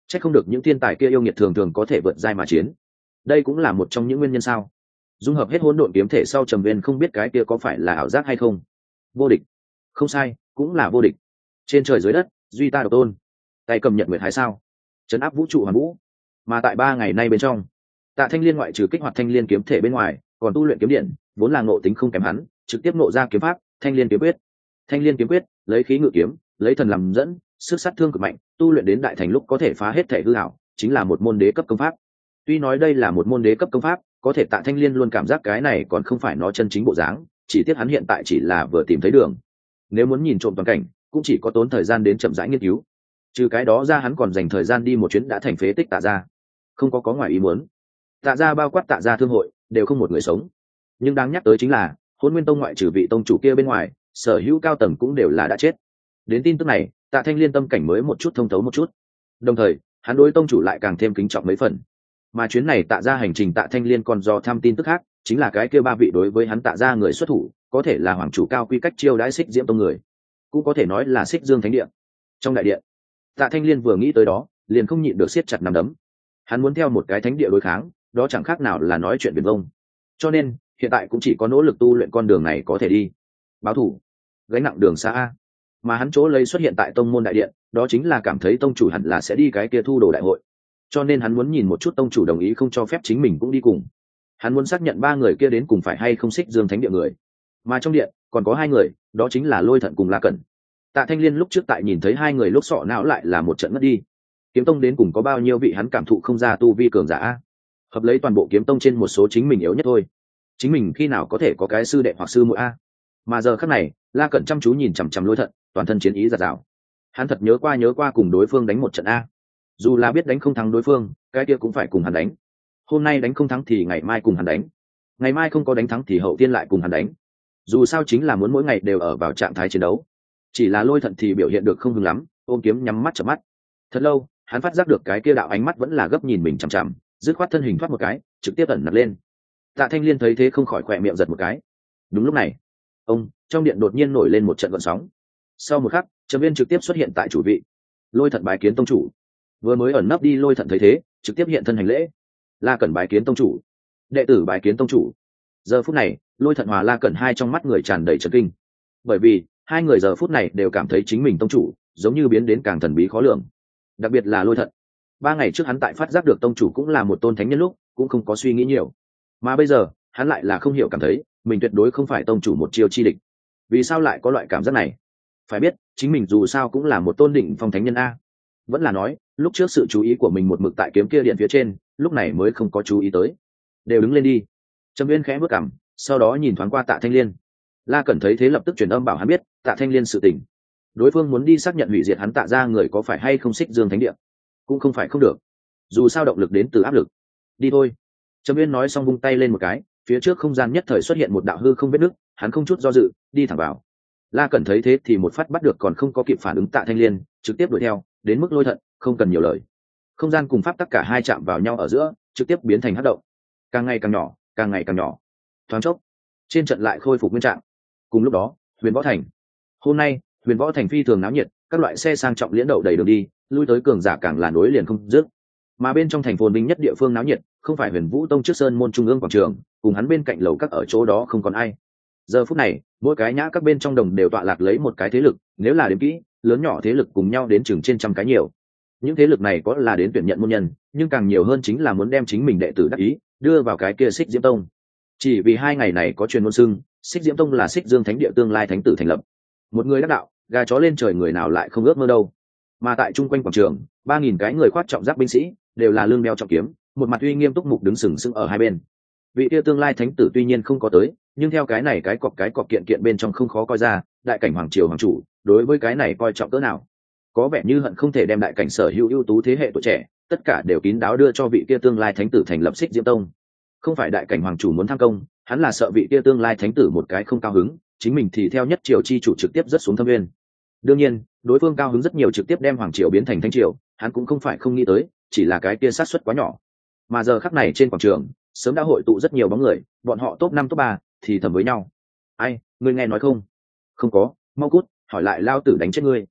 Chắc không được những thiên tài kia yêu nghiệt thường thường có thể vượt giai mà chiến. Đây cũng là một trong những nguyên nhân sao? Dung hợp hết hỗn độn kiếm thể sau, Trầm Viên không biết cái kia có phải là ảo giác hay không. Vô địch. Không sai, cũng là vô địch. Trên trời dưới đất, duy ta độc tôn. Tay cầm nhận nguyệt hải sao? Trấn áp vũ trụ hoàn vũ. Mà tại 3 ngày nay bên trong, Tạ Thanh Liên ngoại trừ kích hoạt Thanh Liên kiếm thể bên ngoài, còn tu luyện kiếm điện, vốn là ngộ tính không kém hắn, trực tiếp ngộ ra kiếm pháp, Thanh Liên kiếm quyết. Thanh Liên kiếm quyết, lấy khí ngự kiếm, lấy thần làm dẫn, sức sát thương cực mạnh, tu luyện đến đại thành lúc có thể phá hết thể hư ảo, chính là một môn đế cấp công pháp. Tuy nói đây là một môn đế cấp công pháp, có thể Tạ Thanh Liên luôn cảm giác cái này còn không phải nó chân chính bộ dáng, chỉ tiếc hắn hiện tại chỉ là vừa tìm thấy đường. Nếu muốn nhìn trộm toàn cảnh, cũng chỉ có tốn thời gian đến chậm rãi nghiên cứu. Trừ cái đó ra, hắn còn dành thời gian đi một chuyến đã thành phế tích Tạ gia. Không có ngoài ý muốn. Tạ gia bao quát Tạ gia thương hội đều không một người sống. Nhưng đáng nhắc tới chính là, Hỗn Nguyên Tông ngoại trừ vị tông chủ kia bên ngoài, sở hữu cao tầng cũng đều là đã chết. Đến tin tức này, Tạ Thanh Liên tâm cảnh mới một chút thông thấu một chút. Đồng thời, hắn đối tông chủ lại càng thêm kính trọng mấy phần. Mà chuyến này Tạ gia hành trình Tạ Thanh Liên còn do tham tin tức khác, chính là cái kia 3 vị đối với hắn Tạ gia người xuất thủ, có thể là hoàng chủ cao quy cách chiêu đãi Xích Diễm Tông người, cũng có thể nói là Xích Dương Thánh Điện. Trong đại điện, Tạ Thanh Liên vừa nghĩ tới đó, liền không nhịn được siết chặt nắm đấm. Hắn muốn theo một cái thánh địa đối kháng, đó chẳng khác nào là nói chuyện viển vông. Cho nên, hiện tại cũng chỉ có nỗ lực tu luyện con đường này có thể đi. Báo thủ, gánh nặng đường xa a. Mà hắn chỗ lấy xuất hiện tại tông môn đại điện, đó chính là cảm thấy tông chủ hẳn là sẽ đi cái kia thu đồ đại hội. Cho nên hắn muốn nhìn một chút tông chủ đồng ý không cho phép chính mình cũng đi cùng. Hắn muốn xác nhận 3 người kia đến cùng phải hay không Xích Dương Thánh Địa người. Mà trong điện còn có 2 người, đó chính là Lôi Thận cùng La Cẩn. Tạ Thanh Liên lúc trước tại nhìn thấy 2 người lúc sọ não lại là một trận ngất đi. Kiếm tông đến cùng có bao nhiêu vị hắn cảm thụ không ra tu vi cường giả, hợp lấy toàn bộ kiếm tông trên một số chính mình yếu nhất thôi. Chính mình khi nào có thể có cái sư đệ hoặc sư muội a? Mà giờ khắc này, La Cẩn chăm chú nhìn chằm chằm Lôi Thận, toàn thân chiến ý dạt dào. Hắn thật nhớ qua cùng đối phương đánh một trận a. Dù là biết đánh không thắng đối phương, cái kia cũng phải cùng hắn đánh. Hôm nay đánh không thắng thì ngày mai cùng hắn đánh. Ngày mai không có đánh thắng thì hậu tiên lại cùng hắn đánh. Dù sao chính là muốn mỗi ngày đều ở vào trạng thái chiến đấu. Chỉ là Lôi Thận thì biểu hiện được không hứng lắm, ôm kiếm nhắm mắt chợp mắt. Thật lâu, hắn phát giác được cái kia đạo ánh mắt vẫn là gấp nhìn mình chằm chằm, dứt khoát thân hình thoát một cái, trực tiếp ẩn nặc lên. Tạ Thanh Liên thấy thế không khỏi khỏe miệng giật một cái. Đúng lúc này, trong điện đột nhiên nổi lên một trận gợn sóng. Sau một khắc, Trầm Viên trực tiếp xuất hiện tại chủ vị. Lôi Thận bái kiến tông chủ. Vừa mới ẩn nấp đi Lôi Thận thấy thế, trực tiếp hiện thân hành lễ. La Cẩn bái kiến tông chủ. Đệ tử bái kiến tông chủ. Giờ phút này, Lôi Thận hòa La Cẩn hai trong mắt người tràn đầy chấn kinh, bởi vì 2 người giờ phút này đều cảm thấy chính mình tông chủ giống như biến đến càng thần bí khó lường. Đặc biệt là Lôi Thận, 3 ngày trước hắn tại phát giác được tông chủ cũng là một tôn thánh nhân lúc, cũng không có suy nghĩ nhiều, mà bây giờ hắn lại là không hiểu cảm thấy mình tuyệt đối không phải tông chủ một chiêu chi địch. Vì sao lại có loại cảm giác này? Phải biết chính mình dù sao cũng là một tôn đỉnh phong thánh nhân a. Vẫn là nói lúc trước sự chú ý của mình một mực tại kiếm kia điện phía trên, lúc này mới không có chú ý tới. Đều đứng lên đi. Trầm Viên khẽ bước cằm, sau đó nhìn thoáng qua Tạ Thanh Liên. La Cẩn thấy thế lập tức truyền âm bảo hắn biết Tạ Thanh Liên sự tình. Đối phương muốn đi xác nhận hủy diệt hắn Tạ gia người có phải hay không Xích Dương Thánh Địa, cũng không phải không được. Dù sao động lực đến từ áp lực. Đi thôi. Trầm Viên nói xong vung tay lên một cái, phía trước không gian nhất thời xuất hiện một đạo hư không vết nứt, hắn không chút do dự, đi thẳng vào. La Cẩn thấy thế thì một phát bắt được còn không có kịp phản ứng Tạ Thanh Liên, trực tiếp đuổi theo, đến mức Lôi Thận, không cần nhiều lời. Không gian cùng pháp tất cả hai chạm vào nhau ở giữa, trực tiếp biến thành hắc động. Càng ngày càng nhỏ, càng ngày càng nhỏ. Thoáng chốc, trên trận lại khôi phục nguyên trạng. Cùng lúc đó, Huyền Võ Thành. Hôm nay, Huyền Võ Thành phi thường náo nhiệt, các loại xe sang trọng liễn đậu đầy đường đi, lui tới cường giả càng là nối liền không dứt. Mà bên trong thành phồn vinh nhất địa phương náo nhiệt, không phải Huyền Vũ Tông trước sơn môn trung ương quảng trường, cùng hắn bên cạnh lầu các ở chỗ đó không còn ai. Giờ phút này, mỗi cái nhã các bên trong đồng đều tọa lạc lấy một cái thế lực, nếu là đếm kỹ, lớn nhỏ thế lực cùng nhau đến chừng trên trăm cái nhiều. Những thế lực này có là đến tuyển nhận môn nhân, nhưng càng nhiều hơn chính là muốn đem chính mình đệ tử đắc ý đưa vào cái kia Xích Diễm Tông. Chỉ vì 2 ngày này có truyền ngôn xưng Xích Diễm Tông là Xích Dương Thánh Địa tương lai thánh tử thành lập. Một người đắc đạo, gà chó lên trời người nào lại không ước mơ đâu. Mà tại chung quanh quảng trường, 3000 cái người khoác trọng giáp binh sĩ, đều là lưng đeo trọng kiếm, một mặt uy nghiêm túc mục đứng sừng sững ở hai bên. Vị kia tương lai thánh tử tuy nhiên không có tới, nhưng theo cái này cái cọc kiện kiện bên trong không khó coi ra, đại cảnh hoàng triều hoàng chủ đối với cái này coi trọng cỡ nào. Có vẻ như hận không thể đem đại cảnh sở hữu ưu tú thế hệ tuổi trẻ, tất cả đều kín đáo đưa cho vị kia tương lai thánh tử thành lập Xích Diễm Tông. Không phải đại cảnh hoàng chủ muốn tham công, hắn là sợ vị kia tương lai thánh tử một cái không cao hứng, chính mình thì theo nhất triều chi chủ trực tiếp rất xuống thâm nguyên. Đương nhiên, đối phương cao hứng rất nhiều trực tiếp đem hoàng triều biến thành thánh triều, hắn cũng không phải không nghĩ tới, chỉ là cái kia sát suất quá nhỏ. Mà giờ khắc này trên quảng trường, sớm đã hội tụ rất nhiều bóng người, bọn họ top 5 top 3 thì thầm với nhau. Ai, ngươi nghe nói không? Không có, mau cút, hỏi lại lao tử đánh chết ngươi.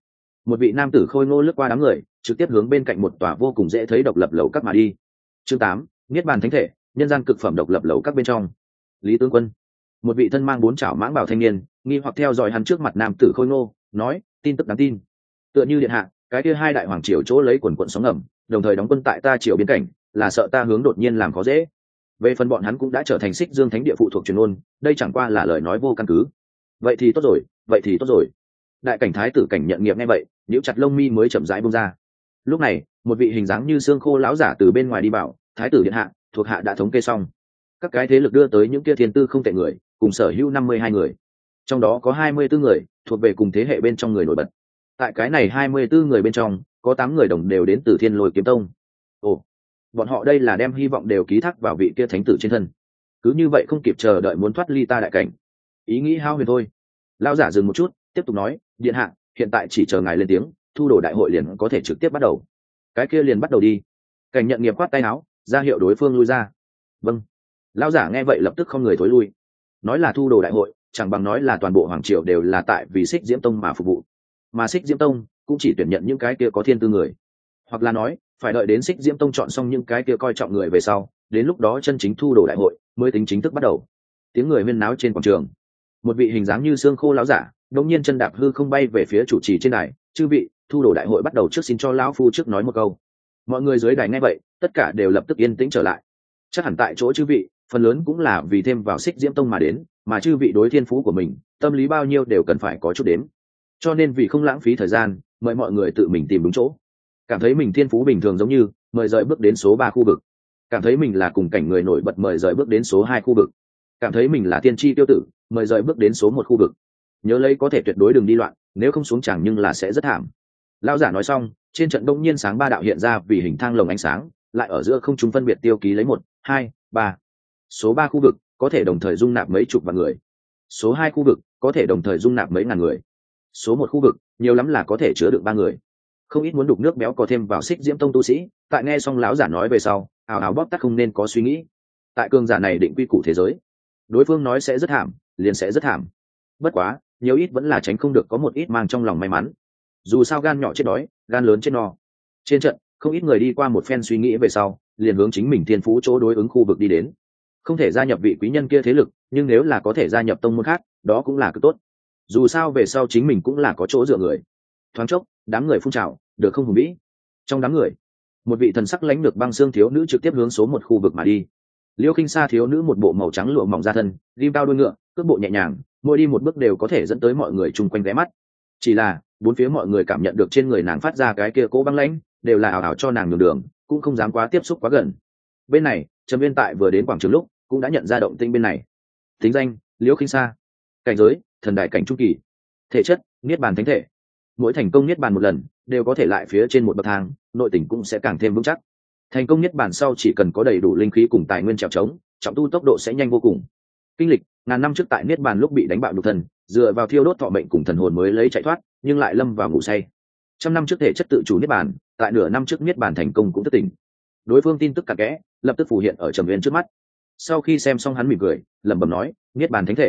một vị nam tử khôi ngô lướt qua đám người, trực tiếp hướng bên cạnh một tòa vô cùng dễ thấy độc lập lầu các mà đi. Chương 8, niết bàn thánh thể, nhân gian cực phẩm độc lập lầu các bên trong. Lý tướng quân, một vị thân mang 4 chảo mãng bảo thanh niên, nghi hoặc theo dõi hắn trước mặt nam tử khôi ngô, nói, tin tức đáng tin. Tựa như điện hạ, cái kia hai đại hoàng triều chỗ lấy quần quận sóng ngầm, đồng thời đóng quân tại ta triều biên cảnh, là sợ ta hướng đột nhiên làm khó dễ. Về phần bọn hắn cũng đã trở thành Xích Dương Thánh địa phụ thuộc truyền ôn, đây chẳng qua là lời nói vô căn cứ. Vậy thì tốt rồi, vậy thì tốt rồi. Đại cảnh thái tử Cảnh Nhận Nghiệp nghe vậy, nhíu chặt lông mi mới chậm rãi buông ra. Lúc này, một vị hình dáng như xương khô lão giả từ bên ngoài đi vào, thái tử điện hạ, thuộc hạ đã thống kê xong. Các cái thế lực đưa tới những kia thiên tư không tệ người, cùng sở hữu 52 người. Trong đó có 24 người thuộc về cùng thế hệ bên trong người nổi bật. Tại cái này 24 người bên trong, có 8 người đồng đều đến từ Thiên Lôi Kiếm Tông. Ồ, bọn họ đây là đem hy vọng đều ký thác vào vị kia thánh tử trên thân. Cứ như vậy không kịp chờ đợi muốn thoát ly ta đại cảnh. Ý nghĩ hao huyền thôi. Lão giả dừng một chút, tiếp tục nói, điện hạ, hiện tại chỉ chờ ngài lên tiếng, thu đồ đại hội liền có thể trực tiếp bắt đầu. Cái kia liền bắt đầu đi. Cảnh Nhận Nghiệp khoát tay áo, ra hiệu đối phương lui ra. Vâng. Lão giả nghe vậy lập tức không người thối lui. Nói là thu đồ đại hội, chẳng bằng nói là toàn bộ hoàng triều đều là tại vì Xích Diễm Tông mà phục vụ. Mà Xích Diễm Tông cũng chỉ tuyển nhận những cái kia có thiên tư người, hoặc là nói phải đợi đến Xích Diễm Tông chọn xong những cái kia coi trọng người về sau, đến lúc đó chân chính thu đồ đại hội mới tính chính thức bắt đầu. Tiếng người huyên náo trên quảng trường, một vị hình dáng như xương khô lão giả đột nhiên chân đạp hư không bay về phía chủ trì trên đài. Chư vị, thu đồ đại hội bắt đầu trước, xin cho lão phu trước nói một câu. Mọi người dưới đài nghe vậy, tất cả đều lập tức yên tĩnh trở lại. Chắc hẳn tại chỗ chư vị phần lớn cũng là vì thêm vào Xích Diễm Tông mà đến, mà chư vị đối thiên phú của mình tâm lý bao nhiêu đều cần phải có chút đếm. Cho nên vì không lãng phí thời gian, mời mọi người tự mình tìm đúng chỗ. Cảm thấy mình thiên phú bình thường giống như, mời rời bước đến số 3 khu vực. Cảm thấy mình là cùng cảnh người nổi bật, mời rời bước đến số 2 khu vực. Cảm thấy mình là tiên tri tiêu tử, mời rời bước đến số 1 khu vực. Nhớ lấy có thể tuyệt đối đừng đi loạn, nếu không xuống chẳng nhưng là sẽ rất thảm. Lão giả nói xong, trên trận đông nhiên sáng 3 đạo hiện ra vì hình thang lồng ánh sáng, lại ở giữa không trung phân biệt tiêu ký lấy 1, 2, 3. Số 3 khu vực có thể đồng thời dung nạp mấy chục vạn người. Số 2 khu vực có thể đồng thời dung nạp mấy ngàn người. Số 1 khu vực nhiều lắm là có thể chứa được 3 người. Không ít muốn đục nước béo có thêm vào Xích Diễm Tông tu sĩ, tại nghe xong lão giả nói về sau, ào ào bóp tắt không nên có suy nghĩ. Tại cường giả này định quy củ thế giới, đối phương nói sẽ rất thảm, liền sẽ rất thảm. Bất quá, nhiều ít vẫn là tránh không được có một ít mang trong lòng may mắn. Dù sao gan nhỏ chết đói, gan lớn chết no. Trên trận, không ít người đi qua một phen suy nghĩ về sau, liền hướng chính mình thiên phú chỗ đối ứng khu vực đi đến. Không thể gia nhập vị quý nhân kia thế lực, nhưng nếu là có thể gia nhập tông môn khác, đó cũng là cực tốt. Dù sao về sau chính mình cũng là có chỗ dựa người. Thoáng chốc, đám người phun trào, được không hùng vĩ. Trong đám người, một vị thần sắc lãnh lược băng xương thiếu nữ trực tiếp hướng số 1 khu vực mà đi. Liêu Khinh Sa thiếu nữ một bộ màu trắng lụa mỏng da thân, rim cao đuôi ngựa, cước bộ nhẹ nhàng, mỗi đi một bước đều có thể dẫn tới mọi người chung quanh ghé mắt. Chỉ là, bốn phía mọi người cảm nhận được trên người nàng phát ra cái kia cỗ băng lãnh, đều là ảo ảo cho nàng nhường đường, cũng không dám quá tiếp xúc quá gần. Bên này, Trầm Viên tại vừa đến quảng trường lúc, cũng đã nhận ra động tĩnh bên này. Tính danh: Liêu Khinh Sa. Cảnh giới: thần đại cảnh trung kỳ. Thể chất: niết bàn thánh thể. Mỗi thành công niết bàn một lần, đều có thể lại phía trên một bậc thang, nội tình cũng sẽ càng thêm vững chắc. Thành công niết bàn sau chỉ cần có đầy đủ linh khí cùng tài nguyên trèo trống, trọng tu tốc độ sẽ nhanh vô cùng. Kinh lịch: ngàn năm trước tại niết bàn lúc bị đánh bạo nhục thân, dựa vào thiêu đốt thọ mệnh cùng thần hồn mới lấy chạy thoát, nhưng lại lâm vào ngủ say. Trăm năm trước thể chất tự chủ niết bàn, tại nửa năm trước niết bàn thành công cũng thức tỉnh. Đối phương tin tức cặn kẽ, lập tức phủ hiện ở Trầm Viên trước mắt. Sau khi xem xong hắn mỉm cười, lẩm bẩm nói: niết bàn thánh thể.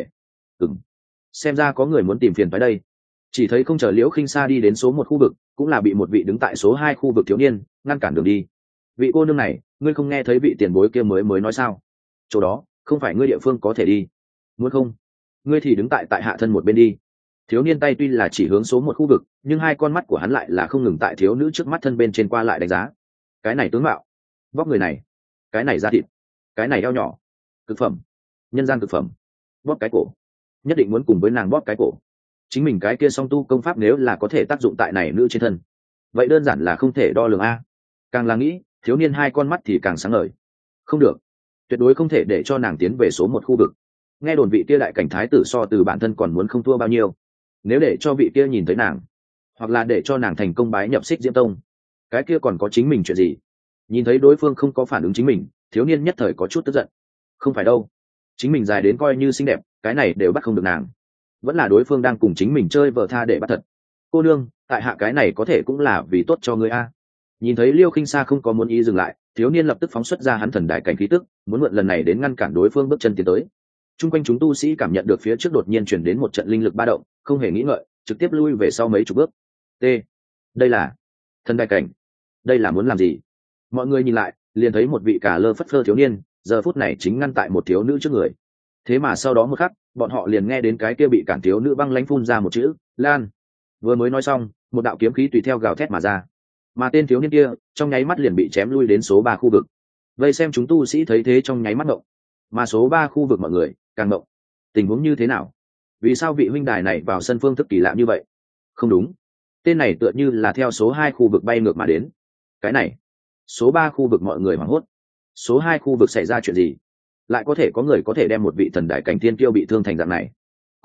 Xem ra có người muốn tìm phiền tới đây. Chỉ thấy không chờ Liễu Khinh Sa đi đến số 1 khu vực, cũng là bị một vị đứng tại số 2 khu vực thiếu niên ngăn cản đường đi. Vị cô nương này, ngươi không nghe thấy vị tiền bối kia mới nói sao? Chỗ đó không phải ngươi địa phương có thể đi. Muốn không, ngươi thì đứng tại hạ thân một bên đi. Thiếu niên tay tuy là chỉ hướng số 1 khu vực, nhưng hai con mắt của hắn lại là không ngừng tại thiếu nữ trước mắt thân bên trên qua lại đánh giá. Cái này tướng mạo, vóc người này, cái này da thịt, cái này eo nhỏ, cực phẩm, nhân gian cực phẩm. Bóp cái cổ, nhất định muốn cùng với nàng bóp cái cổ. Chính mình cái kia song tu công pháp nếu là có thể tác dụng tại này nữ trên thân, vậy đơn giản là không thể đo lường a. Càng là nghĩ, thiếu niên hai con mắt thì càng sáng ngời. Không được, tuyệt đối không thể để cho nàng tiến về số 1 khu vực. Nghe đồn vị kia đại cảnh thái tử so từ bản thân còn muốn không thua bao nhiêu. Nếu để cho vị kia nhìn thấy nàng, hoặc là để cho nàng thành công bái nhập Xích Diễm Tông, cái kia còn có chính mình chuyện gì? Nhìn thấy đối phương không có phản ứng chính mình, thiếu niên nhất thời có chút tức giận. Không phải đâu, chính mình dài đến coi như xinh đẹp, cái này đều bắt không được nàng. Vẫn là đối phương đang cùng chính mình chơi vờ tha để bắt thật. Cô nương, tại hạ cái này có thể cũng là vì tốt cho ngươi a. Nhìn thấy Liêu Khinh Sa không có muốn ý dừng lại, thiếu niên lập tức phóng xuất ra hắn thần đại cảnh khí tức, muốn mượn lần này đến ngăn cản đối phương bước chân tiến tới. Trung quanh chúng tu sĩ cảm nhận được phía trước đột nhiên chuyển đến một trận linh lực ba động, không hề nghĩ ngợi, trực tiếp lui về sau mấy chục bước. T. đây là thần đại cảnh, đây là muốn làm gì? Mọi người nhìn lại liền thấy một vị cả lơ phất phơ thiếu niên giờ phút này chính ngăn tại một thiếu nữ trước người. Thế mà sau đó một khắc bọn họ liền nghe đến cái kia bị cản thiếu nữ băng lãnh phun ra một chữ lan. Vừa mới nói xong một đạo kiếm khí tùy theo gào thét mà ra, mà tên thiếu niên kia trong nháy mắt liền bị chém lui đến số 3 khu vực. Vây xem chúng tu sĩ thấy thế trong nháy mắt ngộng, mà số 3 khu vực mọi người càng ngộng. Tình huống như thế nào? Vì sao vị huynh đài này vào sân phương thức kỳ lạ như vậy? Không đúng, tên này tựa như là theo số 2 khu vực bay ngược mà đến. Cái này, số 3 khu vực mọi người hoảng hốt. Số 2 khu vực xảy ra chuyện gì? Lại có thể có người có thể đem một vị thần đại cảnh thiên kiêu bị thương thành dạng này?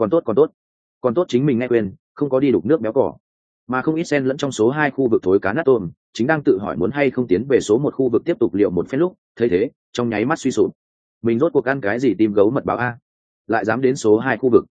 Còn tốt chính mình nghe quên, không có đi đục nước béo cỏ. Mà không ít sen lẫn trong số 2 khu vực thối cá nát tôm, chính đang tự hỏi muốn hay không tiến về số 1 khu vực tiếp tục liệu một phen lúc, thấy thế, trong nháy mắt suy sụp. Mình rốt cuộc ăn cái gì tim gấu mật báo a? Lại dám đến số 2 khu vực.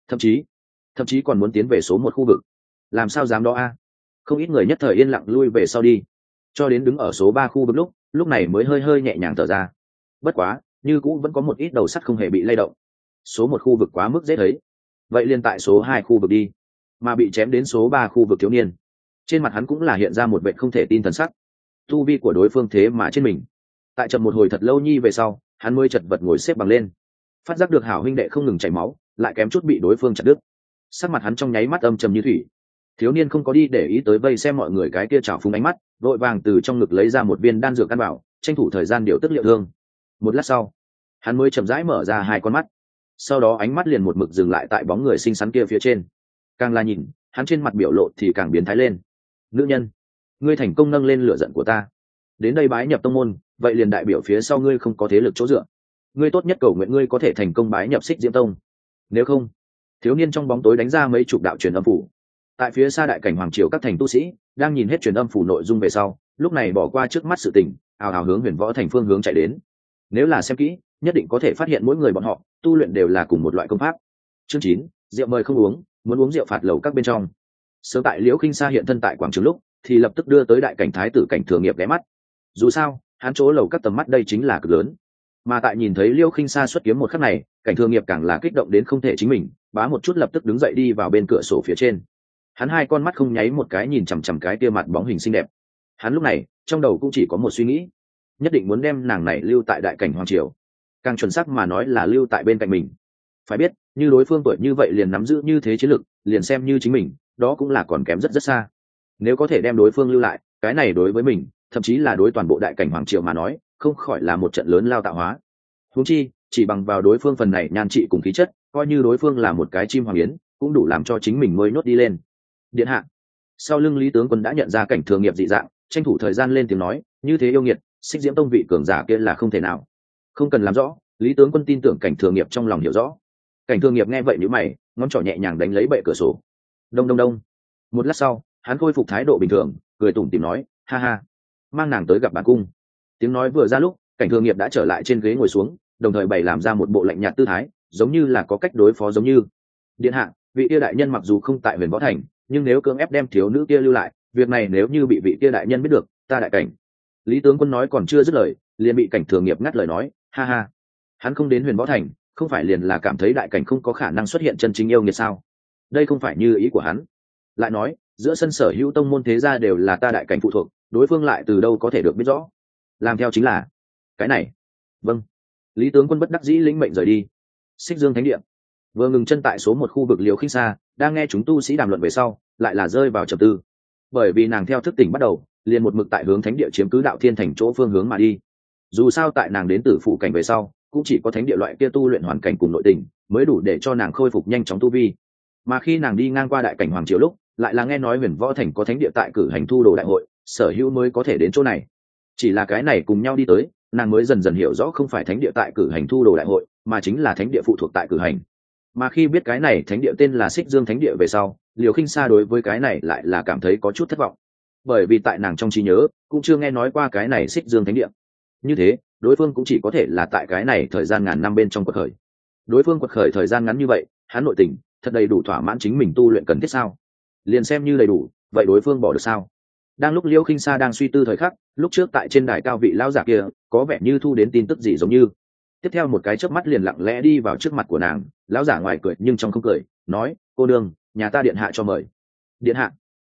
Thậm chí còn muốn tiến về số 1 khu vực. Làm sao dám đó a? Không ít người nhất thời yên lặng lui về sau đi. Cho đến đứng ở số 3 khu vực lúc này mới hơi hơi nhẹ nhàng thở ra. Bất quá, như cũng vẫn có một ít đầu sắt không hề bị lay động. Số 1 khu vực quá mức dễ thấy. Vậy liền tại số 2 khu vực đi. Mà bị chém đến số 3 khu vực thiếu niên, trên mặt hắn cũng là hiện ra một vẻ không thể tin thần sắc. Tu vi của đối phương thế mà trên mình. Tại chậm một hồi thật lâu nhi về sau, hắn mới chật vật ngồi xếp bằng lên. Phát giác được hảo huynh đệ không ngừng chảy máu, lại kém chút bị đối phương chặt đứt. Sắc mặt hắn trong nháy mắt âm trầm như thủy. Thiếu niên không có đi để ý tới vây xem mọi người cái kia trào phúng ánh mắt, vội vàng từ trong ngực lấy ra một viên đan dược căn bảo, tranh thủ thời gian điều tức liệu thương. Một lát sau, hắn mới chậm rãi mở ra hai con mắt. Sau đó ánh mắt liền một mực dừng lại tại bóng người xinh xắn kia phía trên. Càng là nhìn, hắn trên mặt biểu lộ thì càng biến thái lên. Nữ nhân, ngươi thành công nâng lên lửa giận của ta, đến đây bái nhập tông môn, vậy liền đại biểu phía sau ngươi không có thế lực chỗ dựa. Ngươi tốt nhất cầu nguyện ngươi có thể thành công bái nhập Xích Diễm Tông, nếu không. Thiếu niên trong bóng tối đánh ra mấy chục đạo truyền âm phủ. Tại phía xa đại cảnh hoàng triều các thành tu sĩ đang nhìn hết truyền âm phủ nội dung về sau, lúc này bỏ qua trước mắt sự tình, ào ào hướng Huyền Võ thành phương hướng chạy đến. Nếu là xem kỹ, nhất định có thể phát hiện mỗi người bọn họ tu luyện đều là cùng một loại công pháp. Chương 9, rượu mời không uống, muốn uống rượu phạt lầu các bên trong. Sớm tại Liễu Khinh Sa hiện thân tại quảng trường lúc, thì lập tức đưa tới đại cảnh thái tử Cảnh Thừa Nghiệp ghé mắt. Dù sao, hắn chỗ lầu các tầm mắt đây chính là cực lớn. Mà tại nhìn thấy Liễu Khinh Sa xuất kiếm một khắc này, Cảnh Thừa Nghiệp càng là kích động đến không thể chính mình, bá một chút lập tức đứng dậy đi vào bên cửa sổ phía trên. Hắn hai con mắt không nháy một cái nhìn chằm chằm cái kia mặt bóng hình xinh đẹp. Hắn lúc này, trong đầu cũng chỉ có một suy nghĩ, nhất định muốn đem nàng này lưu tại đại cảnh hoàng triều. Càng chuẩn xác mà nói là lưu tại bên cạnh mình. Phải biết, như đối phương tuổi như vậy liền nắm giữ như thế chiến lực, liền xem như chính mình, đó cũng là còn kém rất rất xa. Nếu có thể đem đối phương lưu lại, cái này đối với mình, thậm chí là đối toàn bộ đại cảnh hoàng triều mà nói, không khỏi là một trận lớn lao tạo hóa. Huống chi, chỉ bằng vào đối phương phần này nhan trị cùng khí chất, coi như đối phương là một cái chim hoàng yến, cũng đủ làm cho chính mình mới nhốt đi lên. Điện hạ. Sau lưng Lý tướng quân đã nhận ra Cảnh Thừa Nghiệp dị dạng, tranh thủ thời gian lên tiếng nói, như thế yêu nghiệt, Xích Diễm Tông vị cường giả kia là không thể nào. Không cần làm rõ, Lý tướng quân tin tưởng Cảnh Thừa Nghiệp trong lòng hiểu rõ. Cảnh Thừa Nghiệp nghe vậy nhíu mày, ngón trỏ nhẹ nhàng đánh lấy bệ cửa sổ. Đông đông đông. Một lát sau, hắn khôi phục thái độ bình thường, cười tủm tỉm nói, ha ha, mang nàng tới gặp bản cung. Tiếng nói vừa ra lúc, Cảnh Thừa Nghiệp đã trở lại trên ghế ngồi xuống, đồng thời bày làm ra một bộ lạnh nhạt tư thái, giống như là có cách đối phó giống như. Điện hạ, vị kia đại nhân mặc dù không tại Huyền Võ thành, nhưng nếu cưỡng ép đem thiếu nữ kia lưu lại, việc này nếu như bị vị kia đại nhân biết được, ta đại cảnh. Lý tướng quân nói còn chưa dứt lời, liền bị Cảnh Thừa Nghiệp ngắt lời nói, ha ha, hắn không đến Huyền Võ thành, không phải liền là cảm thấy đại cảnh không có khả năng xuất hiện chân chính yêu nghiệt sao? Đây không phải như ý của hắn. Lại nói, giữa sân sở hữu tông môn thế gia đều là ta đại cảnh phụ thuộc, đối phương lại từ đâu có thể được biết rõ? Làm theo chính là cái này. Vâng. Lý tướng quân bất đắc dĩ lĩnh mệnh rời đi. Xích Dương Thánh Địa vừa ngừng chân tại số 1 khu vực Liễu Khinh Sa, đang nghe chúng tu sĩ đàm luận về sau, lại là rơi vào trầm tư. Bởi vì nàng theo thức tỉnh bắt đầu, liền một mực tại hướng thánh địa chiếm cứ Đạo Thiên thành chỗ phương hướng mà đi. Dù sao tại nàng đến Tử Phụ cảnh về sau, cũng chỉ có thánh địa loại kia tu luyện hoàn cảnh cùng nội tình, mới đủ để cho nàng khôi phục nhanh chóng tu vi. Mà khi nàng đi ngang qua đại cảnh hoàng triều lúc, lại là nghe nói Huyền Võ thành có thánh địa tại cử hành thu đồ đại hội, sở hữu mới có thể đến chỗ này. Chỉ là cái này cùng nhau đi tới, nàng mới dần dần hiểu rõ không phải thánh địa tại cử hành thu đồ đại hội, mà chính là thánh địa phụ thuộc tại cử hành. Mà khi biết cái này thánh địa tên là Xích Dương Thánh Địa về sau, Liễu Khinh Sa đối với cái này lại là cảm thấy có chút thất vọng, bởi vì tại nàng trong trí nhớ cũng chưa nghe nói qua cái này Xích Dương Thánh Địa. Như thế, đối phương cũng chỉ có thể là tại cái này thời gian ngàn năm bên trong quật khởi. Đối phương quật khởi thời gian ngắn như vậy, hắn nội tình thật đầy đủ thỏa mãn chính mình tu luyện cần thiết sao? Liền xem như đầy đủ, vậy đối phương bỏ được sao? Đang lúc Liễu Khinh Sa đang suy tư thời khắc, lúc trước tại trên đài cao vị lão giả kia có vẻ như thu đến tin tức gì giống như. Tiếp theo một cái chớp mắt liền lặng lẽ đi vào trước mặt của nàng, lão giả ngoài cười nhưng trong không cười, nói, cô đương, nhà ta điện hạ cho mời. Điện hạ.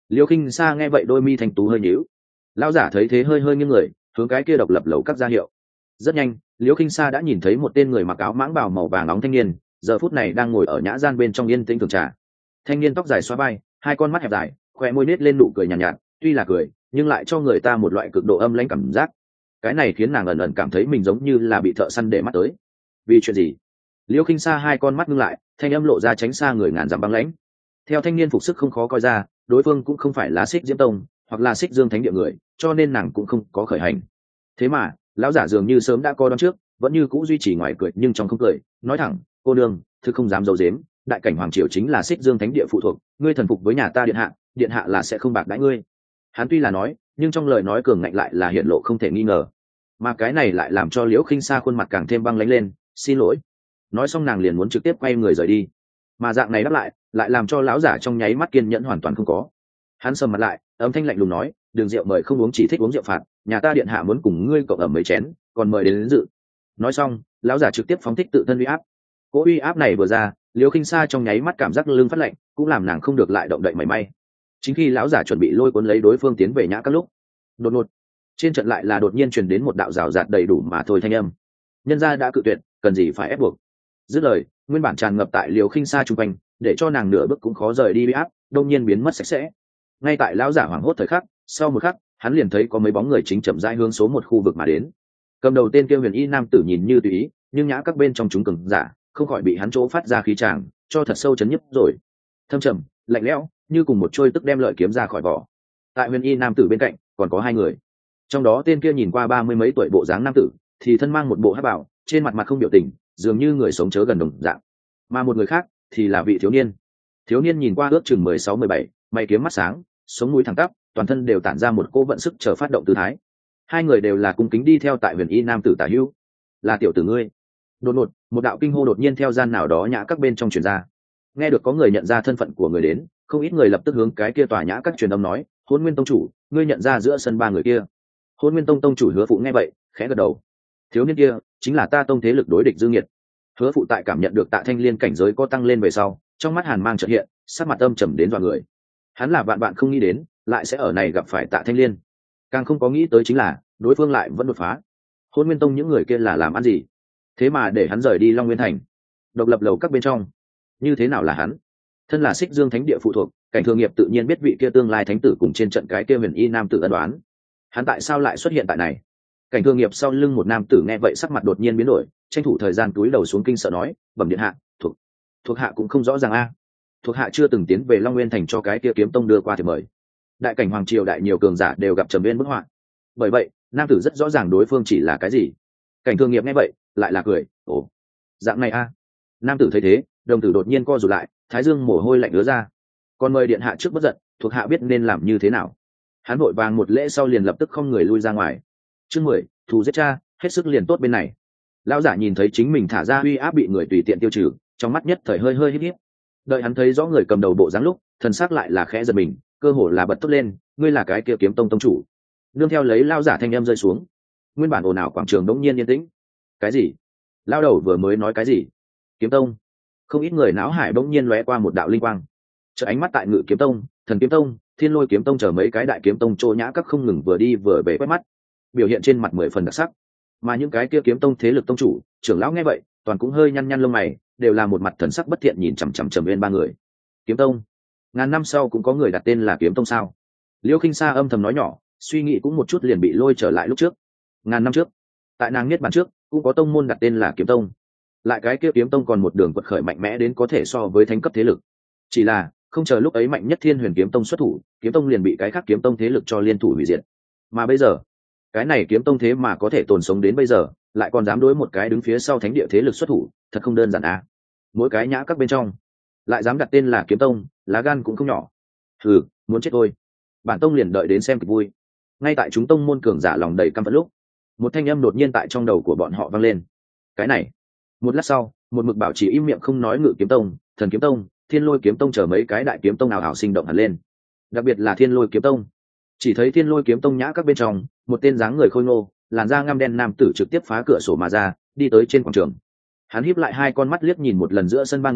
Liêu Khinh Sa nghe vậy đôi mi thành tú hơi nhíu. Lão giả thấy thế hơi hơi nghiêng người, hướng cái kia độc lập lầu các ra hiệu. Rất nhanh, Liêu Khinh Sa đã nhìn thấy một tên người mặc áo mãng bào màu vàng nóng thanh niên, giờ phút này đang ngồi ở nhã gian bên trong yên tĩnh thưởng trà. Thanh niên tóc dài xóa vai, hai con mắt hẹp dài, khoe môi nết lên nụ cười nhàn nhạt, nhạt, tuy là cười, nhưng lại cho người ta một loại cực độ âm lãnh cảm giác. Cái này khiến nàng ẩn ẩn cảm thấy mình giống như là bị thợ săn để mắt tới. Vì chuyện gì? Liêu Khinh Sa hai con mắt ngưng lại, thanh âm lộ ra tránh xa người ngàn dặm băng lãnh. Theo thanh niên phục sức không khó coi ra, đối phương cũng không phải là Xích Diễm Tông hoặc là Xích Dương Thánh địa người, cho nên nàng cũng không có khởi hành. Thế mà lão giả dường như sớm đã có đón trước, vẫn như cũ duy trì ngoài cười nhưng trong không cười, nói thẳng: cô nương, thực không dám giấu giếm, đại cảnh hoàng triều chính là Xích Dương Thánh địa phụ thuộc, ngươi thần phục với nhà ta điện hạ là sẽ không bạc đãi ngươi. Hắn tuy là nói, nhưng trong lời nói cường ngạnh lại là hiện lộ không thể nghi ngờ, mà cái này lại làm cho Liễu Khinh Sa khuôn mặt càng thêm băng lãnh lên. Xin lỗi. Nói xong nàng liền muốn trực tiếp quay người rời đi, mà dạng này đáp lại làm cho lão giả trong nháy mắt kiên nhẫn hoàn toàn không có. Hắn sầm mặt lại, âm thanh lạnh lùng nói: đường rượu mời không uống, chỉ thích uống rượu phạt, nhà ta điện hạ muốn cùng ngươi cộng ẩm mấy chén, còn mời đến dự. Nói xong lão giả trực tiếp phóng thích tự thân uy áp. Cỗ uy áp này vừa ra, Liễu Khinh Sa trong nháy mắt cảm giác lưng phát lạnh, cũng làm nàng không được lại động đậy mảy may. Chính khi lão giả chuẩn bị lôi cuốn lấy đối phương tiến về nhã các lúc, đột ngột trên trận lại là đột nhiên truyền đến một đạo rào rạt đầy đủ mà thôi thanh âm. Nhân gia đã cự tuyệt, cần gì phải ép buộc. Dứt lời, nguyên bản tràn ngập tại Liễu Khinh Sa trung quanh, để cho nàng nửa bước cũng khó rời đi uy áp, đông nhiên biến mất sạch sẽ. Ngay tại lão giả hoảng hốt thời khắc, sau một khắc hắn liền thấy có mấy bóng người chính chậm rãi hướng số một khu vực mà đến. Cầm đầu tên kia huyền y nam tử nhìn như tùy ý, nhưng nhã các bên trong chúng cường giả không khỏi bị hắn chỗ phát ra khí tràng cho thật sâu chấn nhức rồi. Thâm trầm, lạnh lẽo, như cùng một trôi tức đem lợi kiếm ra khỏi vỏ. Tại huyền y nam tử bên cạnh còn có hai người, trong đó tên kia nhìn qua 30 mấy tuổi bộ dáng nam tử thì thân mang một bộ hắc bào, trên mặt không biểu tình, dường như người sống chớ gần đồng dạng. Mà một người khác thì là vị thiếu niên nhìn qua ước chừng 16-17, mày kiếm mắt sáng, sống mũi thẳng tắp, toàn thân đều tản ra một cô vận sức chờ phát động tư thái. Hai người đều là cung kính đi theo tại huyền y nam tử tả hữu. Là tiểu tử ngươi. Đột ngột một đạo kinh hô đột nhiên theo gian nào đó nhã các bên trong truyền ra. Nghe được có người nhận ra thân phận của người đến, không ít người lập tức hướng cái kia tòa nhã các truyền âm nói: Hôn Nguyên tông chủ, ngươi nhận ra giữa sân ba người kia? Hôn Nguyên tông tông chủ Hứa Phụ nghe vậy khẽ gật đầu. Thiếu niên kia chính là ta tông thế lực đối địch Dương Nghiệt. Hứa Phụ tại cảm nhận được Tạ Thanh Liên cảnh giới có tăng lên về sau, trong mắt hàn mang chợt hiện, sắc mặt âm trầm đến dọa người. Hắn là bạn không nghĩ đến lại sẽ ở này gặp phải Tạ Thanh Liên, càng không có nghĩ tới chính là đối phương lại vẫn đột phá. Hôn Nguyên tông những người kia là làm ăn gì, thế mà để hắn rời đi Long Nguyên thành, độc lập lầu các bên trong? Như thế nào là hắn? Thân là Xích Dương Thánh địa phụ thuộc, Cảnh Thường Nghiệp tự nhiên biết vị kia tương lai thánh tử cùng trên trận cái kia huyền y nam tử ân đoán. Hắn tại sao lại xuất hiện tại này? Cảnh Thường Nghiệp sau lưng một nam tử nghe vậy sắc mặt đột nhiên biến đổi, tranh thủ thời gian túi đầu xuống kinh sợ nói: bẩm điện hạ, thuộc hạ cũng không rõ ràng a. Thuộc hạ chưa từng tiến về Long Nguyên thành cho cái kia kiếm tông đưa qua thì mời. Đại cảnh hoàng triều đại nhiều cường giả đều gặp trầm bên bức họa, bởi vậy nam tử rất rõ ràng đối phương chỉ là cái gì. Cảnh Thường Nghiệp nghe vậy lại là cười: ồ, dạng này a. Nam tử thấy thế, đồng tử đột nhiên co rụt lại, thái dương mồ hôi lạnh ứa ra. Còn mời điện hạ trước bất giận, thuộc hạ biết nên làm như thế nào. Hắn vội vàng một lễ sau liền lập tức không người lui ra ngoài. Chương 10, thù giết cha, hết sức liền tốt bên này. Lão giả nhìn thấy chính mình thả ra uy áp bị người tùy tiện tiêu trừ, trong mắt nhất thời hơi hơi híp híp. Đợi hắn thấy rõ người cầm đầu bộ dáng lúc, thần sắc lại là khẽ giật mình, cơ hồ là bật tốt lên: ngươi là cái kia kiếm tông tông chủ? Nương theo lấy lão giả thanh âm rơi xuống, nguyên bản ồn ào quảng trường đống nhiên yên tĩnh. Cái gì? Lão đầu vừa mới nói cái gì? Kiếm tông? Không ít người não hải bỗng nhiên lóe qua một đạo linh quang. Chợ ánh mắt tại Ngự Kiếm tông, Thần Kiếm tông, Thiên Lôi kiếm tông chờ mấy cái đại kiếm tông trô nhã các không ngừng vừa đi vừa về quét mắt, biểu hiện trên mặt 10 phần đặc sắc. Mà những cái kia kiếm tông thế lực tông chủ, trưởng lão nghe vậy, toàn cũng hơi nhăn nhăn lông mày, đều là một mặt thần sắc bất thiện nhìn chằm chằm Trầm Uyên ba người. Kiếm tông? Ngàn năm sau cũng có người đặt tên là Kiếm tông sao? Liêu Khinh Sa âm thầm nói nhỏ, suy nghĩ cũng một chút liền bị lôi trở lại lúc trước. Ngàn năm trước, tại nàng niết bàn trước, cũng có tông môn đặt tên là Kiếm tông. Lại cái kia Kiếm tông còn một đường quật khởi mạnh mẽ đến có thể so với thánh cấp thế lực. Chỉ là không chờ lúc ấy mạnh nhất Thiên Huyền kiếm tông xuất thủ, Kiếm tông liền bị cái khác kiếm tông thế lực cho liên thủ hủy diệt. Mà bây giờ, cái này Kiếm tông thế mà có thể tồn sống đến bây giờ, lại còn dám đối một cái đứng phía sau thánh địa thế lực xuất thủ, thật không đơn giản à. Mỗi cái nhã các bên trong lại dám đặt tên là Kiếm tông, lá gan cũng không nhỏ. Hừ, muốn chết thôi. Bản tông liền đợi đến xem kịch vui. Ngay tại chúng tông môn cường giả lòng đầy căm phẫn lúc, một thanh âm đột nhiên tại trong đầu của bọn họ vang lên. Cái này. Một lát sau, một mực bảo trì im miệng không nói Ngự Kiếm tông, Thần Kiếm tông, Thiên Lôi kiếm tông chờ mấy cái đại kiếm tông nào ảo sinh động hẳn lên. Đặc biệt là Thiên Lôi kiếm tông. Chỉ thấy Thiên Lôi kiếm tông nhã các bên trong, một tên dáng người khôi ngô, làn da ngăm đen nam tử trực tiếp phá cửa sổ mà ra, đi tới trên quảng trường. Hắn híp lại hai con mắt liếc nhìn một lần giữa sân ba người,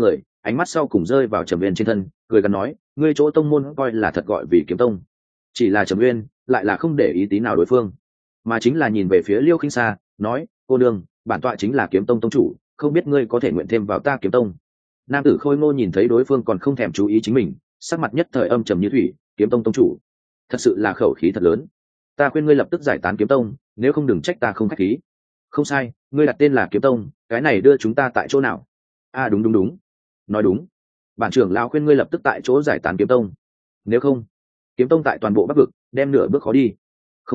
ánh mắt sau cùng rơi vào Trầm Uyên trên thân, cười gắn nói, ngươi chỗ tông môn coi là thật gọi vì kiếm tông. Chỉ là Trầm Uyên lại là không để ý tí nào đối phương, mà chính là nhìn về phía Liêu Khinh Sa, nói, cô đương, bản tọa chính là kiếm tông tông chủ, không biết ngươi có thể nguyện thêm vào ta kiếm tông. Nam tử Khôi Ngô nhìn thấy đối phương còn không thèm chú ý chính mình, sắc mặt nhất thời âm trầm như thủy. Kiếm tông tông chủ, thật sự là khẩu khí thật lớn. Ta khuyên ngươi lập tức giải tán kiếm tông, nếu không đừng trách ta không khách khí. Không sai, ngươi đặt tên là kiếm tông, cái này đưa chúng ta tại chỗ nào? Đúng, nói đúng. Bản trưởng lão khuyên ngươi lập tức tại chỗ giải tán kiếm tông, nếu không, kiếm tông tại toàn bộ Bắc vực đem nửa bước khó đi.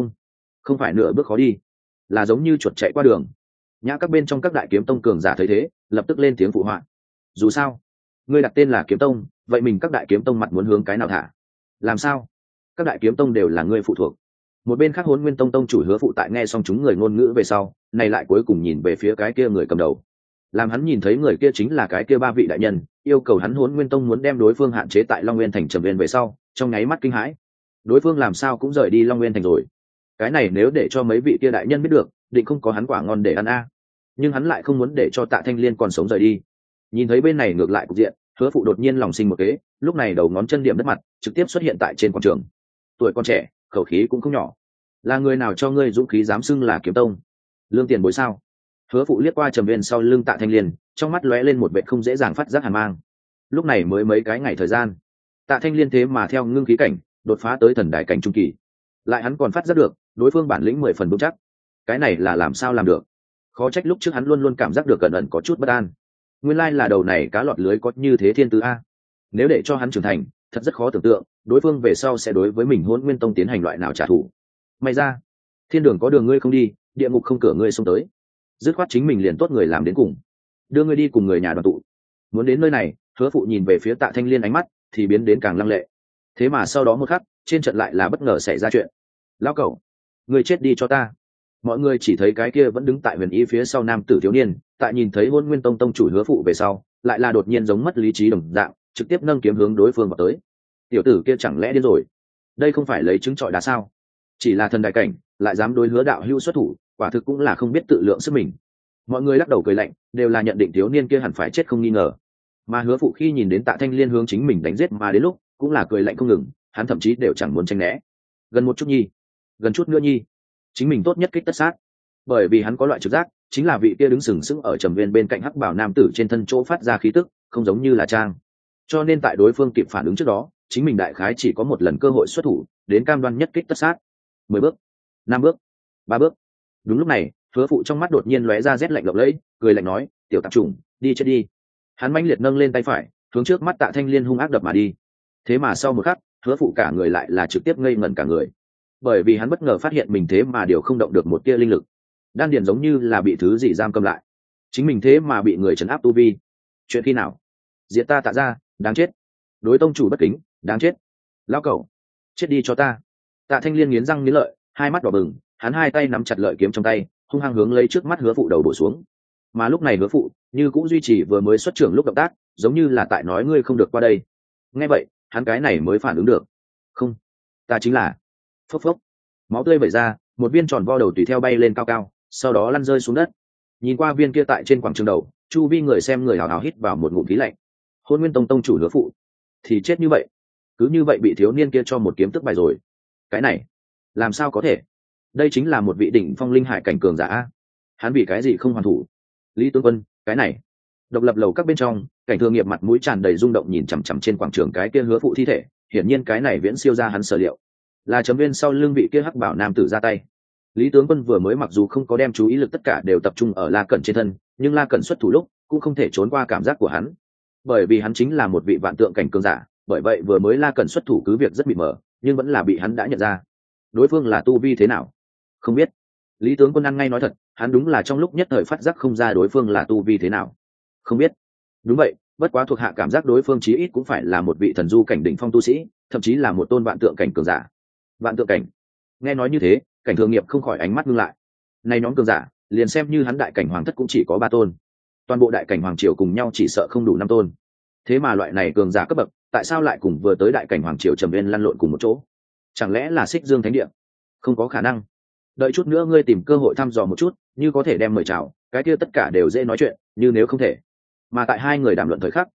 Không phải nửa bước khó đi, là giống như chuột chạy qua đường. Nhã các bên trong các đại kiếm tông cường giả thấy thế, lập tức lên tiếng phụ họa. Dù sao, ngươi đặt tên là kiếm tông, vậy mình các đại kiếm tông mặt muốn hướng cái nào thả? Làm sao? Các đại kiếm tông đều là ngươi phụ thuộc. Một bên khác Hỗn Nguyên Tông tông chủ Hứa Phụ tại nghe xong chúng người ngôn ngữ về sau, này lại cuối cùng nhìn về phía cái kia người cầm đầu. Làm hắn nhìn thấy người kia chính là cái kia ba vị đại nhân, yêu cầu hắn Hỗn Nguyên Tông muốn đem đối phương hạn chế tại Long Nguyên thành Trầm Viên về sau, trong nháy mắt kinh hãi. Đối phương làm sao cũng rời đi Long Nguyên thành rồi? Cái này nếu để cho mấy vị kia đại nhân biết được, định không có hắn quả ngon để ăn a. Nhưng hắn lại không muốn để cho Tạ Thanh Liên còn sống rời đi. Nhìn thấy bên này ngược lại cục diện, Hứa Phụ đột nhiên lòng sinh một kế, lúc này đầu ngón chân điểm đất mặt, trực tiếp xuất hiện tại trên quảng trường. Tuổi còn trẻ, khẩu khí cũng không nhỏ. Là người nào cho ngươi dũng khí dám xưng là kiếm tông? Lương tiền bối sao? Hứa Phụ liếc qua Trầm Viên sau lưng Tạ Thanh Liên, trong mắt lóe lên một vẻ không dễ dàng phát giác hàn mang. Lúc này mới mấy cái ngày thời gian, Tạ Thanh Liên thế mà theo ngưng khí cảnh đột phá tới thần đại cảnh trung kỳ, lại hắn còn phát giác được đối phương bản lĩnh 10 phần vững chắc. Cái này là làm sao làm được? Khó trách lúc trước hắn luôn luôn cảm giác được cẩn ẩn có chút bất an. Nguyên lai là đầu này cá lọt lưới có như thế thiên tư a. Nếu để cho hắn trưởng thành, thật rất khó tưởng tượng đối phương về sau sẽ đối với mình Hỗn Nguyên Tông tiến hành loại nào trả thù. May ra, thiên đường có đường ngươi không đi, địa ngục không cửa ngươi xông tới. Dứt khoát chính mình liền tốt người làm đến cùng, đưa ngươi đi cùng người nhà đoàn tụ. Muốn đến nơi này, Hứa Phụ nhìn về phía Tạ Thanh Liên ánh mắt thì biến đến càng lăng lệ. Thế mà sau đó một khắc, trên trận lại là bất ngờ xảy ra chuyện. Lão cẩu, người chết đi cho ta! Mọi người chỉ thấy cái kia vẫn đứng tại Huyền Y phía sau nam tử thiếu niên, tại nhìn thấy Hỗn Nguyên Tông tông chủ Hứa Phụ về sau, lại là đột nhiên giống mất lý trí đồng dạng, trực tiếp nâng kiếm hướng đối phương vào tới. Tiểu tử kia chẳng lẽ điên rồi? Đây không phải lấy trứng trọi đá sao? Chỉ là thần đại cảnh, lại dám đối Hứa đạo hữu xuất thủ, quả thực cũng là không biết tự lượng sức mình. Mọi người lắc đầu cười lạnh, đều là nhận định thiếu niên kia hẳn phải chết không nghi ngờ. Mà Hứa Phụ khi nhìn đến Tạ Thanh Liên hướng chính mình đánh giết mà đến lúc, cũng là cười lạnh không ngừng, hắn thậm chí đều chẳng muốn tránh né. Gần một chút nhi, gần chút nữa nhi, chính mình tốt nhất kích tất sát. Bởi vì hắn có loại trực giác, chính là vị kia đứng sừng sững ở Trầm Viên bên cạnh hắc bảo nam tử trên thân chỗ phát ra khí tức, không giống như là trang. Cho nên tại đối phương kịp phản ứng trước đó, chính mình đại khái chỉ có một lần cơ hội xuất thủ, đến cam đoan nhất kích tất sát. 10 bước, 5 bước, 3 bước. Đúng lúc này, Hứa Phụ trong mắt đột nhiên lóe ra rét lạnh lộng lẫy, cười lạnh nói, tiểu tạp chủng, đi chết đi. Hắn mãnh liệt nâng lên tay phải, hướng trước mắt Tạ Thanh Liên hung ác đập mà đi. Thế mà sau một khắc, Hứa Phụ cả người lại là trực tiếp ngây ngẩn cả người, bởi vì hắn bất ngờ phát hiện mình thế mà điều không động được một tia linh lực, đan điền giống như là bị thứ gì giam cầm lại, chính mình thế mà bị người trấn áp tu vi. Chuyện khi nào? Diệt ta Tạ ra, đáng chết! Đối tông chủ bất kính, đáng chết! Lão cẩu, chết đi cho ta! Tạ Thanh Liên nghiến răng nghiến lợi, hai mắt đỏ bừng, hắn hai tay nắm chặt lợi kiếm trong tay, hung hăng hướng lấy trước mắt Hứa Phụ đầu bổ xuống. Mà lúc này Hứa Phụ như cũng duy trì vừa mới xuất trưởng lúc động tác, giống như là tại nói ngươi không được qua đây. Nghe vậy, hắn cái này mới phản ứng được. Không, ta chính là... Phốc phốc, máu tươi vẩy ra, một viên tròn vo đầu tùy theo bay lên cao cao, sau đó lăn rơi xuống đất. Nhìn qua viên kia tại trên quảng trường đầu, chu vi người xem người hào hào hít vào một ngụm khí lạnh. Hôn Nguyên Tông tông chủ Hứa Phụ thì chết như vậy, cứ như vậy bị thiếu niên kia cho một kiếm tức bài rồi. Cái này làm sao có thể? Đây chính là một vị đỉnh phong linh hải cảnh cường giả, hắn vì cái gì không hoàn thủ? Lý tướng quân, cái này... Độc lập lầu các bên trong, Cảnh Thường Nghiệp mặt mũi tràn đầy rung động nhìn chằm chằm trên quảng trường cái kia Hứa Phụ thi thể, hiển nhiên cái này viễn siêu ra hắn sở liệu. Là Trầm Viên sau lưng vị kia hắc bảo nam tử ra tay. Lý tướng quân vừa mới mặc dù không có đem chú ý lực tất cả đều tập trung ở La Cẩn trên thân, nhưng La Cẩn xuất thủ lúc cũng không thể trốn qua cảm giác của hắn, bởi vì hắn chính là một vị vạn tượng cảnh cường giả, bởi vậy vừa mới La Cẩn xuất thủ cứ việc rất bị mờ, nhưng vẫn là bị hắn đã nhận ra. Đối phương là tu vi thế nào? Không biết. Lý tướng quân ăn ngay nói thật, hắn đúng là trong lúc nhất thời phát giác không ra đối phương là tu vi thế nào. Không biết. Đúng vậy, bất quá thuộc hạ cảm giác đối phương chí ít cũng phải là một vị thần du cảnh đỉnh phong tu sĩ, thậm chí là một tôn vạn tượng cảnh cường giả. Vạn tượng cảnh? Nghe nói như thế, Cảnh Thường Nghiệp không khỏi ánh mắt ngưng lại. Này nhóm cường giả, liền xem như hắn đại cảnh hoàng thất cũng chỉ có 3 tôn, toàn bộ đại cảnh hoàng triều cùng nhau chỉ sợ không đủ 5 tôn. Thế mà loại này cường giả cấp bậc, tại sao lại cùng vừa tới đại cảnh hoàng triều Trầm Viên lăn lộn cùng một chỗ? Chẳng lẽ là Xích Dương Thánh Địa? Không có khả năng. Đợi chút nữa ngươi tìm cơ hội thăm dò một chút, như có thể đem mời chào, cái kia tất cả đều dễ nói chuyện, như nếu không thể. Mà tại hai người đàm luận thời khắc,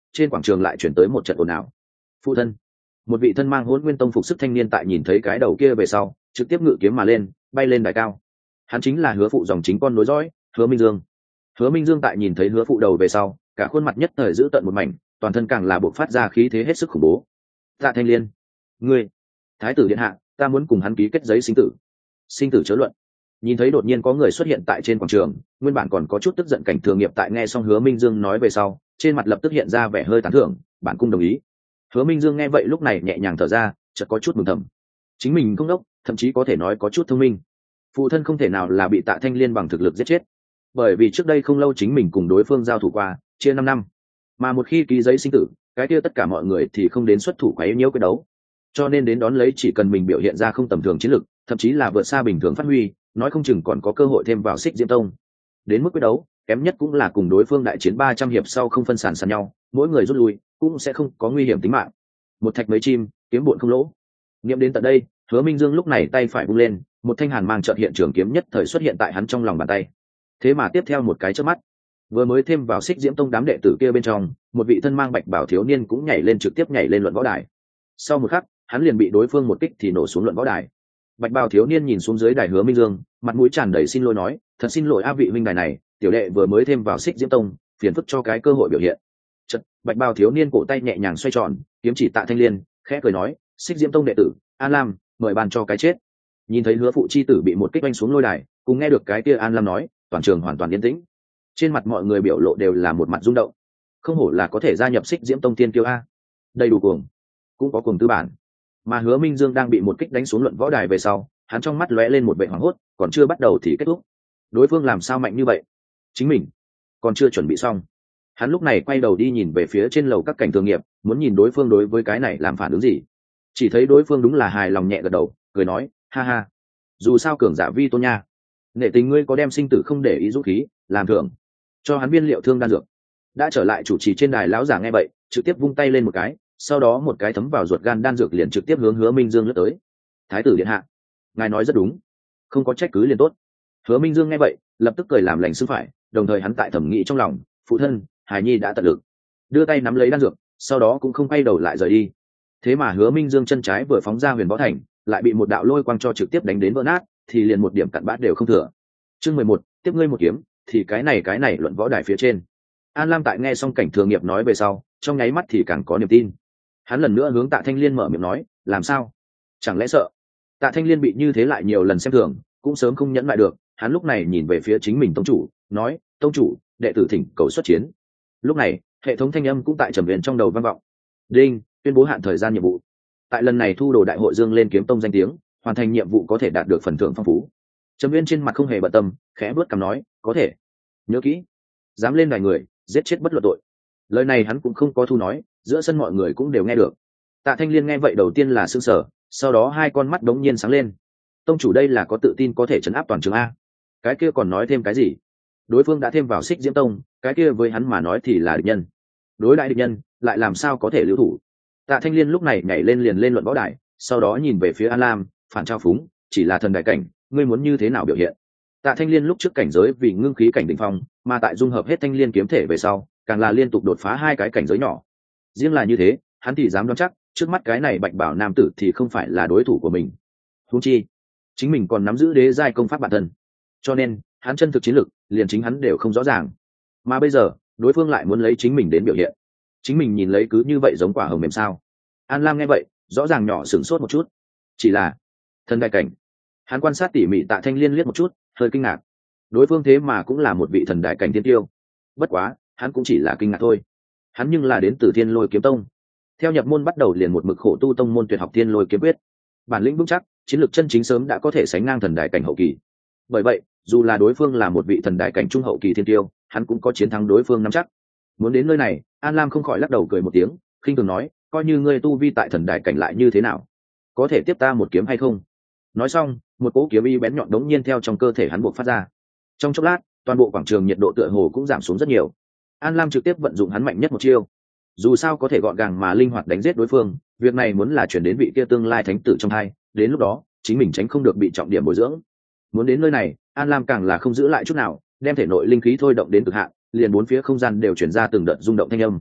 trên quảng trường lại chuyển tới một trận ồn ào. Phụ thân, một vị thân mang Hỗn Nguyên Tông phục sức thanh niên tại nhìn thấy cái đầu kia về sau trực tiếp ngự kiếm mà lên, bay lên đài cao. Hắn chính là Hứa phụ dòng chính con nối dõi, Hứa Minh Dương. Hứa Minh Dương tại nhìn thấy Hứa phụ đầu về sau, cả khuôn mặt nhất thời giữ tận một mảnh, toàn thân càng là bộc phát ra khí thế hết sức khủng bố. Tạ Thanh Liên, ngươi, thái tử điện hạ, ta muốn cùng hắn ký kết giấy sinh tử. Sinh tử chớ luận. Nhìn thấy đột nhiên có người xuất hiện tại trên quảng trường, nguyên bản còn có chút tức giận Cảnh Thừa Nghiệp tại nghe xong Hứa Minh Dương nói về sau, trên mặt lập tức hiện ra vẻ hơi tán thưởng, bản cung đồng ý. Hứa Minh Dương nghe vậy lúc này nhẹ nhàng thở ra, chợt có chút mừng thầm. Chính mình không đốc, thậm chí có thể nói có chút thông minh. Phụ thân không thể nào là bị Tạ Thanh Liên bằng thực lực giết chết, bởi vì trước đây không lâu chính mình cùng đối phương giao thủ qua, chia 5 năm, mà một khi ký giấy sinh tử, cái kia tất cả mọi người thì không đến xuất thủ quấy nhiễu cái đấu. Cho nên đến đón lấy chỉ cần mình biểu hiện ra không tầm thường chiến lực, thậm chí là vượt xa bình thường phát huy, nói không chừng còn có cơ hội thêm vào Xích Diễm Tông. Đến mức quyết đấu, kém nhất cũng là cùng đối phương đại chiến 300 hiệp sau không phân sàn sàn nhau, mỗi người rút lui, cũng sẽ không có nguy hiểm tính mạng. Một thạch mấy chim, kiếm bộn không lỗ. Niệm đến tận đây, Hứa Minh Dương lúc này tay phải vung lên, một thanh hàn mang chợt hiện trường kiếm nhất thời xuất hiện tại hắn trong lòng bàn tay. Thế mà tiếp theo một cái chớp mắt, vừa mới thêm vào Xích Diễm Tông đám đệ tử kia bên trong, một vị thân mang bạch bào thiếu niên cũng nhảy lên trực tiếp nhảy lên luận võ đài. Sau một khắc, hắn liền bị đối phương một kích thì nổ xuống luận võ đài. Bạch bào thiếu niên nhìn xuống dưới đài Hứa Minh Dương, mặt mũi tràn đầy xin lỗi nói, thật xin lỗi a vị huynh đài này, tiểu đệ vừa mới thêm vào Xích Diễm Tông, phiền phức cho cái cơ hội biểu hiện. Chợt, bạch bào thiếu niên cổ tay nhẹ nhàng xoay tròn, kiếm chỉ Tạ Thanh Liên, khẽ cười nói, Xích Diễm Tông đệ tử An Lam, mời ban cho cái chết. Nhìn thấy Hứa phụ chi tử bị một kích oanh xuống lôi đài, cùng nghe được cái kia An Lam nói, toàn trường hoàn toàn yên tĩnh. Trên mặt mọi người biểu lộ đều là một mặt rung động. Không hổ là có thể gia nhập Xích Diễm Tông tiên kiêu a, đầy đủ cuồng, cũng có cuồng tư bản. Mà Hứa Minh Dương đang bị một kích đánh xuống luận võ đài về sau, hắn trong mắt lóe lên một vẻ hoảng hốt, còn chưa bắt đầu thì kết thúc. Đối phương làm sao mạnh như vậy? Chính mình còn chưa chuẩn bị xong. Hắn lúc này quay đầu đi nhìn về phía trên lầu các Cảnh Thường Nghiệp, muốn nhìn đối phương đối với cái này làm phản ứng gì. Chỉ thấy đối phương đúng là hài lòng nhẹ gật đầu, cười nói, ha ha, dù sao cường giả vi tôn nha, nể tình ngươi có đem sinh tử không để ý dũng khí, làm thưởng cho hắn viên liệu thương đan dược. Đã trở lại chủ trì trên đài lão giả nghe vậy, trực tiếp vung tay lên một cái, sau đó một cái thấm vào ruột gan đan dược liền trực tiếp hướng Hứa Minh Dương lướt tới. Thái tử điện hạ, ngài nói rất đúng, không có trách cứ liền tốt. Hứa Minh Dương nghe vậy, lập tức cười làm lành sư phải, đồng thời hắn tại thẩm nghĩ trong lòng, phụ thân, Hải Nhi đã tận lực, đưa tay nắm lấy đan dược, sau đó cũng không quay đầu lại rời đi. Thế mà Hứa Minh Dương chân trái vừa phóng ra Huyền Võ Thành, lại bị một đạo lôi quang cho trực tiếp đánh đến vỡ nát, thì liền một điểm cặn bã đều không thừa. Chương 11, tiếp ngươi một kiếm, thì cái này luận võ đài phía trên. An Lam tại nghe xong Cảnh Thường Nghiệp nói về sau, trong nháy mắt thì càng có niềm tin. Hắn lần nữa hướng Tạ Thanh Liên mở miệng nói, làm sao? Chẳng lẽ sợ? Tạ Thanh Liên bị như thế lại nhiều lần xem thường, cũng sớm không nhẫn lại được, hắn lúc này nhìn về phía chính mình tông chủ, nói, tông chủ, đệ tử thỉnh cầu xuất chiến. Lúc này, hệ thống thanh âm cũng tại trầm huyền trong đầu vang vọng. Đinh, tuyên bố hạn thời gian nhiệm vụ. Tại lần này thu đồ đại hội dương lên kiếm tông danh tiếng, hoàn thành nhiệm vụ có thể đạt được phần thưởng phong phú. Trầm Uyên trên mặt không hề bận tâm, khẽ bước cằm nói, có thể. Nhớ kỹ, dám lên đài người, giết chết bất luận tội. Lời này hắn cũng không có thu nói, giữa sân mọi người cũng đều nghe được. Tạ Thanh Liên nghe vậy đầu tiên là sững sờ, sau đó hai con mắt đống nhiên sáng lên. Tông chủ đây là có tự tin có thể trấn áp toàn trường a? Cái kia còn nói thêm cái gì? Đối phương đã thêm vào Xích Diễm Tông, cái kia với hắn mà nói thì là địch nhân. Đối đại địch nhân, lại làm sao có thể lưu thủ? Tạ Thanh Liên lúc này nhảy lên liền lên luận võ đài, sau đó nhìn về phía An Lam, phản trao phúng, chỉ là thần đại cảnh, ngươi muốn như thế nào biểu hiện? Tạ Thanh Liên lúc trước cảnh giới vì ngưng khí cảnh đỉnh phong, mà tại dung hợp hết Thanh Liên kiếm thể về sau, càng là liên tục đột phá hai cái cảnh giới nhỏ. Riêng là như thế, hắn thì dám đoán chắc, trước mắt cái này Bạch Bảo nam tử thì không phải là đối thủ của mình. Huống chi, chính mình còn nắm giữ đế giai công pháp bản thân, cho nên hắn chân thực chiến lực, liền chính hắn đều không rõ ràng. Mà bây giờ, đối phương lại muốn lấy chính mình đến biểu hiện, chính mình nhìn lấy cứ như vậy giống quả hồng mềm sao? An Lam nghe vậy, rõ ràng nhỏ sửng sốt một chút. Chỉ là thần đại cảnh. Hắn quan sát tỉ mỉ Tạ Thanh Liên liếc một chút, hơi kinh ngạc. Đối phương thế mà cũng là một vị thần đại cảnh tiên tiêu. Bất quá, hắn cũng chỉ là kinh ngạc thôi. Hắn nhưng là đến từ Thiên Lôi Kiếm Tông. Theo nhập môn bắt đầu liền một mực khổ tu tông môn tuyệt học Thiên Lôi Kiếm Quyết. Bản lĩnh vững chắc, chiến lược chân chính sớm đã có thể sánh ngang thần đại cảnh hậu kỳ. Bởi vậy, dù là đối phương là một vị thần đại cảnh trung hậu kỳ thiên tiêu, hắn cũng có chiến thắng đối phương nắm chắc. Muốn đến nơi này, An Lam không khỏi lắc đầu cười một tiếng, khinh thường nói, coi như ngươi tu vi tại thần đại cảnh lại như thế nào, có thể tiếp ta một kiếm hay không? Nói xong, một cỗ kiếm y bén nhọn đống nhiên theo trong cơ thể hắn buộc phát ra. Trong chốc lát, toàn bộ quảng trường nhiệt độ tựa hồ cũng giảm xuống rất nhiều. An Lam trực tiếp vận dụng hắn mạnh nhất một chiêu. Dù sao có thể gọn gàng mà linh hoạt đánh giết đối phương, việc này muốn là chuyển đến vị kia tương lai thánh tử trong hai, đến lúc đó, chính mình tránh không được bị trọng điểm bồi dưỡng. Muốn đến nơi này, An Lam càng là không giữ lại chút nào, đem thể nội linh khí thôi động đến cực hạn, liền bốn phía không gian đều chuyển ra từng đợt rung động thanh âm.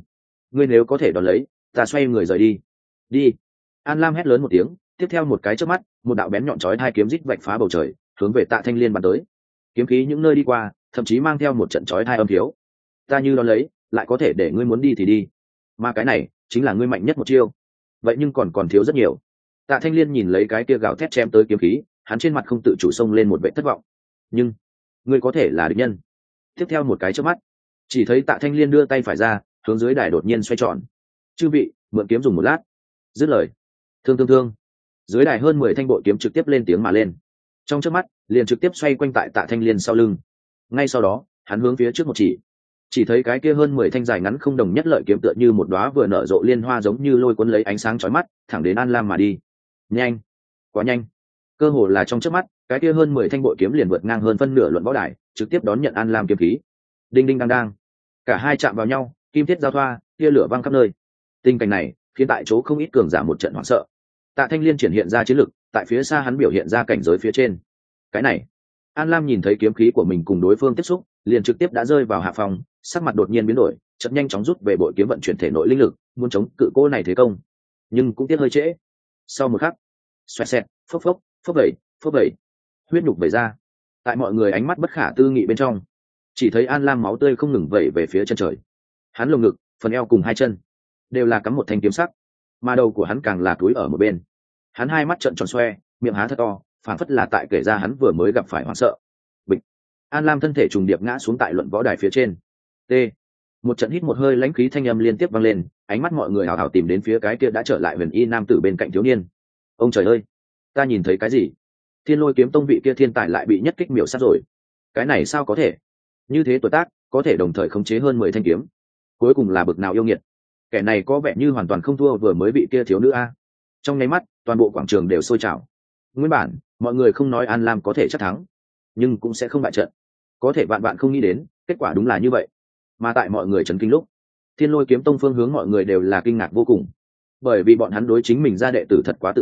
ngươi nếu có thể đón lấy, ta xoay người rời đi. Đi. An Lam hét lớn một tiếng, tiếp theo một cái chớp mắt, một đạo bén nhọn chói hai kiếm rít vạch phá bầu trời, hướng về Tạ Thanh Liên bắn tới. Kiếm khí những nơi đi qua, thậm chí mang theo một trận chói tai âm thiếu. Ta như đón lấy, lại có thể để ngươi muốn đi thì đi, mà cái này chính là ngươi mạnh nhất một chiêu. Vậy nhưng còn thiếu rất nhiều. Tạ Thanh Liên nhìn lấy cái kia gào thét chém tới kiếm khí, hắn trên mặt không tự chủ xông lên một vẻ thất vọng. Nhưng ngươi có thể là địch nhân. Tiếp theo một cái chớp mắt, chỉ thấy Tạ Thanh Liên đưa tay phải ra, hướng dưới đài đột nhiên xoay tròn. Chư vị, mượn kiếm dùng một lát. Dứt lời, thương. Dưới đài hơn 10 thanh bội kiếm trực tiếp lên tiếng mà lên. Trong chớp mắt, liền trực tiếp xoay quanh tại Tạ Thanh Liên sau lưng. Ngay sau đó, hắn hướng phía trước một chỉ thấy cái kia hơn 10 thanh dài ngắn không đồng nhất lợi kiếm tựa như một đóa vừa nở rộ liên hoa giống như lôi cuốn lấy ánh sáng chói mắt, thẳng đến An Lam mà đi. Nhanh, quá nhanh. Cơ hồ là trong chớp mắt, cái kia hơn 10 thanh bội kiếm liền vượt ngang hơn phân nửa luận võ đài, trực tiếp đón nhận An Lam kiếm khí. Đinh đinh đang đang. Cả hai chạm vào nhau, kim thiết giao thoa, tia lửa văng khắp nơi. Tình cảnh này khiến tại chỗ không ít cường giả một trận hoảng sợ. Tạ Thanh Liên triển hiện ra chiến lực, tại phía xa hắn biểu hiện ra cảnh giới phía trên. Cái này, An Lam nhìn thấy kiếm khí của mình cùng đối phương tiếp xúc, liền trực tiếp đã rơi vào hạ phòng, sắc mặt đột nhiên biến đổi, chợt nhanh chóng rút về bội kiếm vận chuyển thể nội linh lực, muốn chống cự cô này thế công, nhưng cũng tiếc hơi trễ. Sau một khắc, xoẹt xẹt, phốc phốc vẩy, huyết nhục vẩy ra. Tại mọi người ánh mắt bất khả tư nghị bên trong, chỉ thấy An Lam máu tươi không ngừng vẩy về phía chân trời. Hắn lồng ngực, phần eo cùng hai chân đều là cắm một thanh kiếm sắc, mà đầu của hắn càng là túi ở một bên. Hắn hai mắt trợn tròn xoe, miệng há thật to, phảng phất là tại kể ra hắn vừa mới gặp phải hoảng sợ. Bịch. An Lam thân thể trùng điệp ngã xuống tại luận võ đài phía trên. T. Một trận hít một hơi lãnh khí thanh âm liên tiếp vang lên, ánh mắt mọi người hào hào tìm đến phía cái kia đã trở lại huyền y nam tử bên cạnh thiếu niên. Ông trời ơi, ta nhìn thấy cái gì? Thiên Lôi kiếm tông vị kia thiên tài lại bị nhất kích miểu sát rồi. Cái này sao có thể? Như thế tuổi tác, có thể đồng thời khống chế hơn 10 thanh kiếm. Cuối cùng là bực nào yêu nghiệt? Kẻ này có vẻ như hoàn toàn không thua vừa mới bị kia thiếu nữ a. Trong nháy mắt, toàn bộ quảng trường đều sôi trào. Nguyên bản, mọi người không nói An Lam có thể chắc thắng, nhưng cũng sẽ không bại trận. Có thể vạn không nghĩ đến, kết quả đúng là như vậy. Mà tại mọi người chấn kinh lúc, Thiên Lôi kiếm tông phương hướng mọi người đều là kinh ngạc vô cùng, bởi vì bọn hắn đối chính mình ra đệ tử thật quá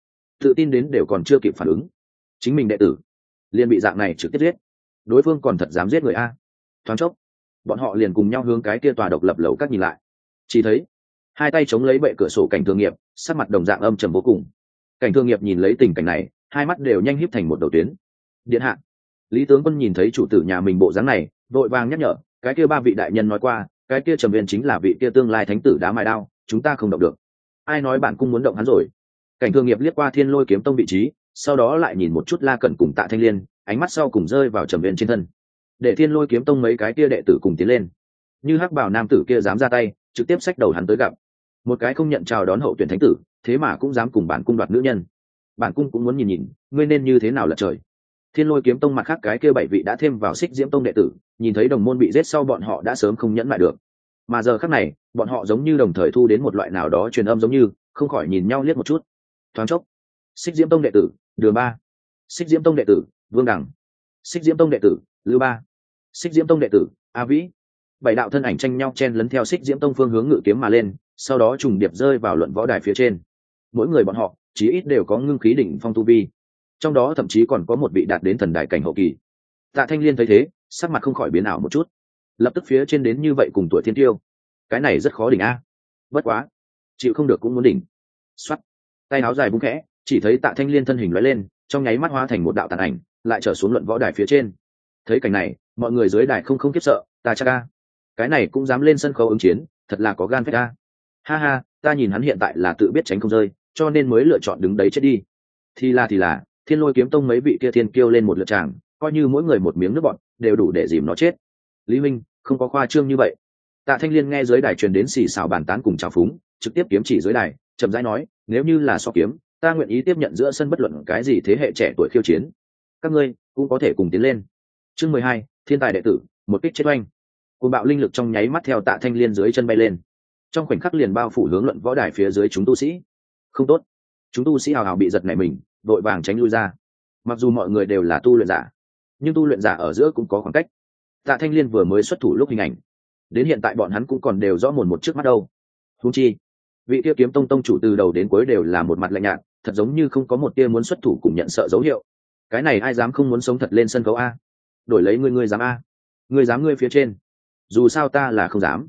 tự tin đến đều còn chưa kịp phản ứng, chính mình đệ tử liền bị dạng này trực tiếp giết, đối phương còn thật dám giết người a. Thoáng chốc, bọn họ liền cùng nhau hướng cái kia tòa độc lập lầu các nhìn lại, chỉ thấy hai tay chống lấy bệ cửa sổ Cảnh Thương Nghiệp, sắc mặt đồng dạng âm trầm vô cùng. Cảnh Thương Nghiệp nhìn lấy tình cảnh này, hai mắt đều nhanh híp thành một đầu tuyến. Điện hạ, Lý tướng quân nhìn thấy chủ tử nhà mình bộ dáng này, vội vàng nhắc nhở, cái kia ba vị đại nhân nói qua, cái kia Trầm Viên chính là vị kia tương lai thánh tử đá mài đao, chúng ta không động được. Ai nói bản cung muốn động hắn rồi? Cảnh Thương Nghiệp liếc qua Thiên Lôi kiếm tông vị trí, sau đó lại nhìn một chút La Cẩn cùng Tạ Thanh Liên, ánh mắt sau cùng rơi vào Trầm Viên trên thân. Để Thiên Lôi kiếm tông mấy cái kia đệ tử cùng tiến lên. Như hắc bào nam tử kia dám ra tay, trực tiếp xách đầu hắn tới gặp. Một cái không nhận chào đón hậu tuyển thánh tử, thế mà cũng dám cùng bản cung đoạt nữ nhân. Bản cung cũng muốn nhìn, ngươi nên như thế nào là trời. Thiên Lôi kiếm tông mặt khác cái kia 7 vị đã thêm vào Xích Diễm tông đệ tử, nhìn thấy đồng môn bị giết sau bọn họ đã sớm không nhẫn lại được. Mà giờ khắc này, bọn họ giống như đồng thời thu đến một loại nào đó truyền âm giống như, không khỏi nhìn nhau liếc một chút. Thoáng chốc, Xích Diễm tông đệ tử, Đường Ba, Xích Diễm tông đệ tử, Vương Đằng, Xích Diễm tông đệ tử, Lư Ba, Xích Diễm tông đệ tử, A Vĩ. 7 đạo thân ảnh tranh nhau chen lấn theo Xích Diễm tông phương hướng ngự kiếm mà lên, sau đó trùng điệp rơi vào luận võ đài phía trên. Mỗi người bọn họ chí ít đều có ngưng khí đỉnh phong tu vi, trong đó thậm chí còn có một vị đạt đến thần đại cảnh hậu kỳ. Tạ Thanh Liên thấy thế, sắc mặt không khỏi biến ảo một chút, lập tức phía trên đến như vậy cùng tuổi thiên tiêu, cái này rất khó đỉnh a. Bất quá, chịu không được cũng muốn đỉnh. Xoắt, tay áo dài búng khẽ, chỉ thấy Tạ Thanh Liên thân hình lóe lên, trong nháy mắt hóa thành một đạo tàn ảnh, lại trở xuống luận võ đài phía trên. Thấy cảnh này, mọi người dưới đài không khiếp sợ, ta chắc a, cái này cũng dám lên sân khấu ứng chiến, thật là có gan phết a. Ha ha, ta nhìn hắn hiện tại là tự biết tránh không rơi, cho nên mới lựa chọn đứng đấy chết đi. Thì là, Thiên Lôi kiếm tông mấy vị kia thiên kiêu lên một lượt tràng, coi như mỗi người một miếng nước bọn, đều đủ để dìm nó chết. Lý Minh, không có khoa trương như vậy. Tạ Thanh Liên nghe dưới đài truyền đến xì xào bàn tán cùng trào phúng, trực tiếp kiếm chỉ dưới đài, chậm rãi nói, nếu như là so kiếm, ta nguyện ý tiếp nhận giữa sân bất luận cái gì thế hệ trẻ tuổi khiêu chiến. Các ngươi cũng có thể cùng tiến lên. Chương 12, Thiên tài đệ tử, một kích chết oanh. Cuồng bạo linh lực trong nháy mắt theo Tạ Thanh Liên dưới chân bay lên, trong khoảnh khắc liền bao phủ hướng luận võ đài phía dưới chúng tu sĩ. Không tốt, chúng tu sĩ hào hào bị giật nảy mình, vội vàng tránh lui ra. Mặc dù mọi người đều là tu luyện giả, nhưng tu luyện giả ở giữa cũng có khoảng cách. Tạ Thanh Liên vừa mới xuất thủ lúc hình ảnh, đến hiện tại bọn hắn cũng còn đều rõ mồn một trước mắt đâu. Huống chi, vị kia kiếm tông tông chủ từ đầu đến cuối đều là một mặt lạnh nhạt, thật giống như không có một tia muốn xuất thủ cùng nhận sợ dấu hiệu. Cái này ai dám không muốn sống thật lên sân khấu a? Đổi lấy ngươi dám a? Ngươi dám ngươi phía trên? Dù sao ta là không dám.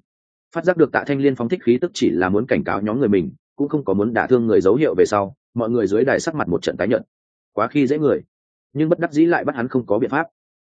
Phát giác được Tạ Thanh Liên phóng thích khí tức chỉ là muốn cảnh cáo nhóm người mình, cũng không có muốn đả thương người dấu hiệu về sau, mọi người dưới đài sắc mặt một trận tái nhợt. Quá khi dễ người, nhưng bất đắc dĩ lại bắt hắn không có biện pháp.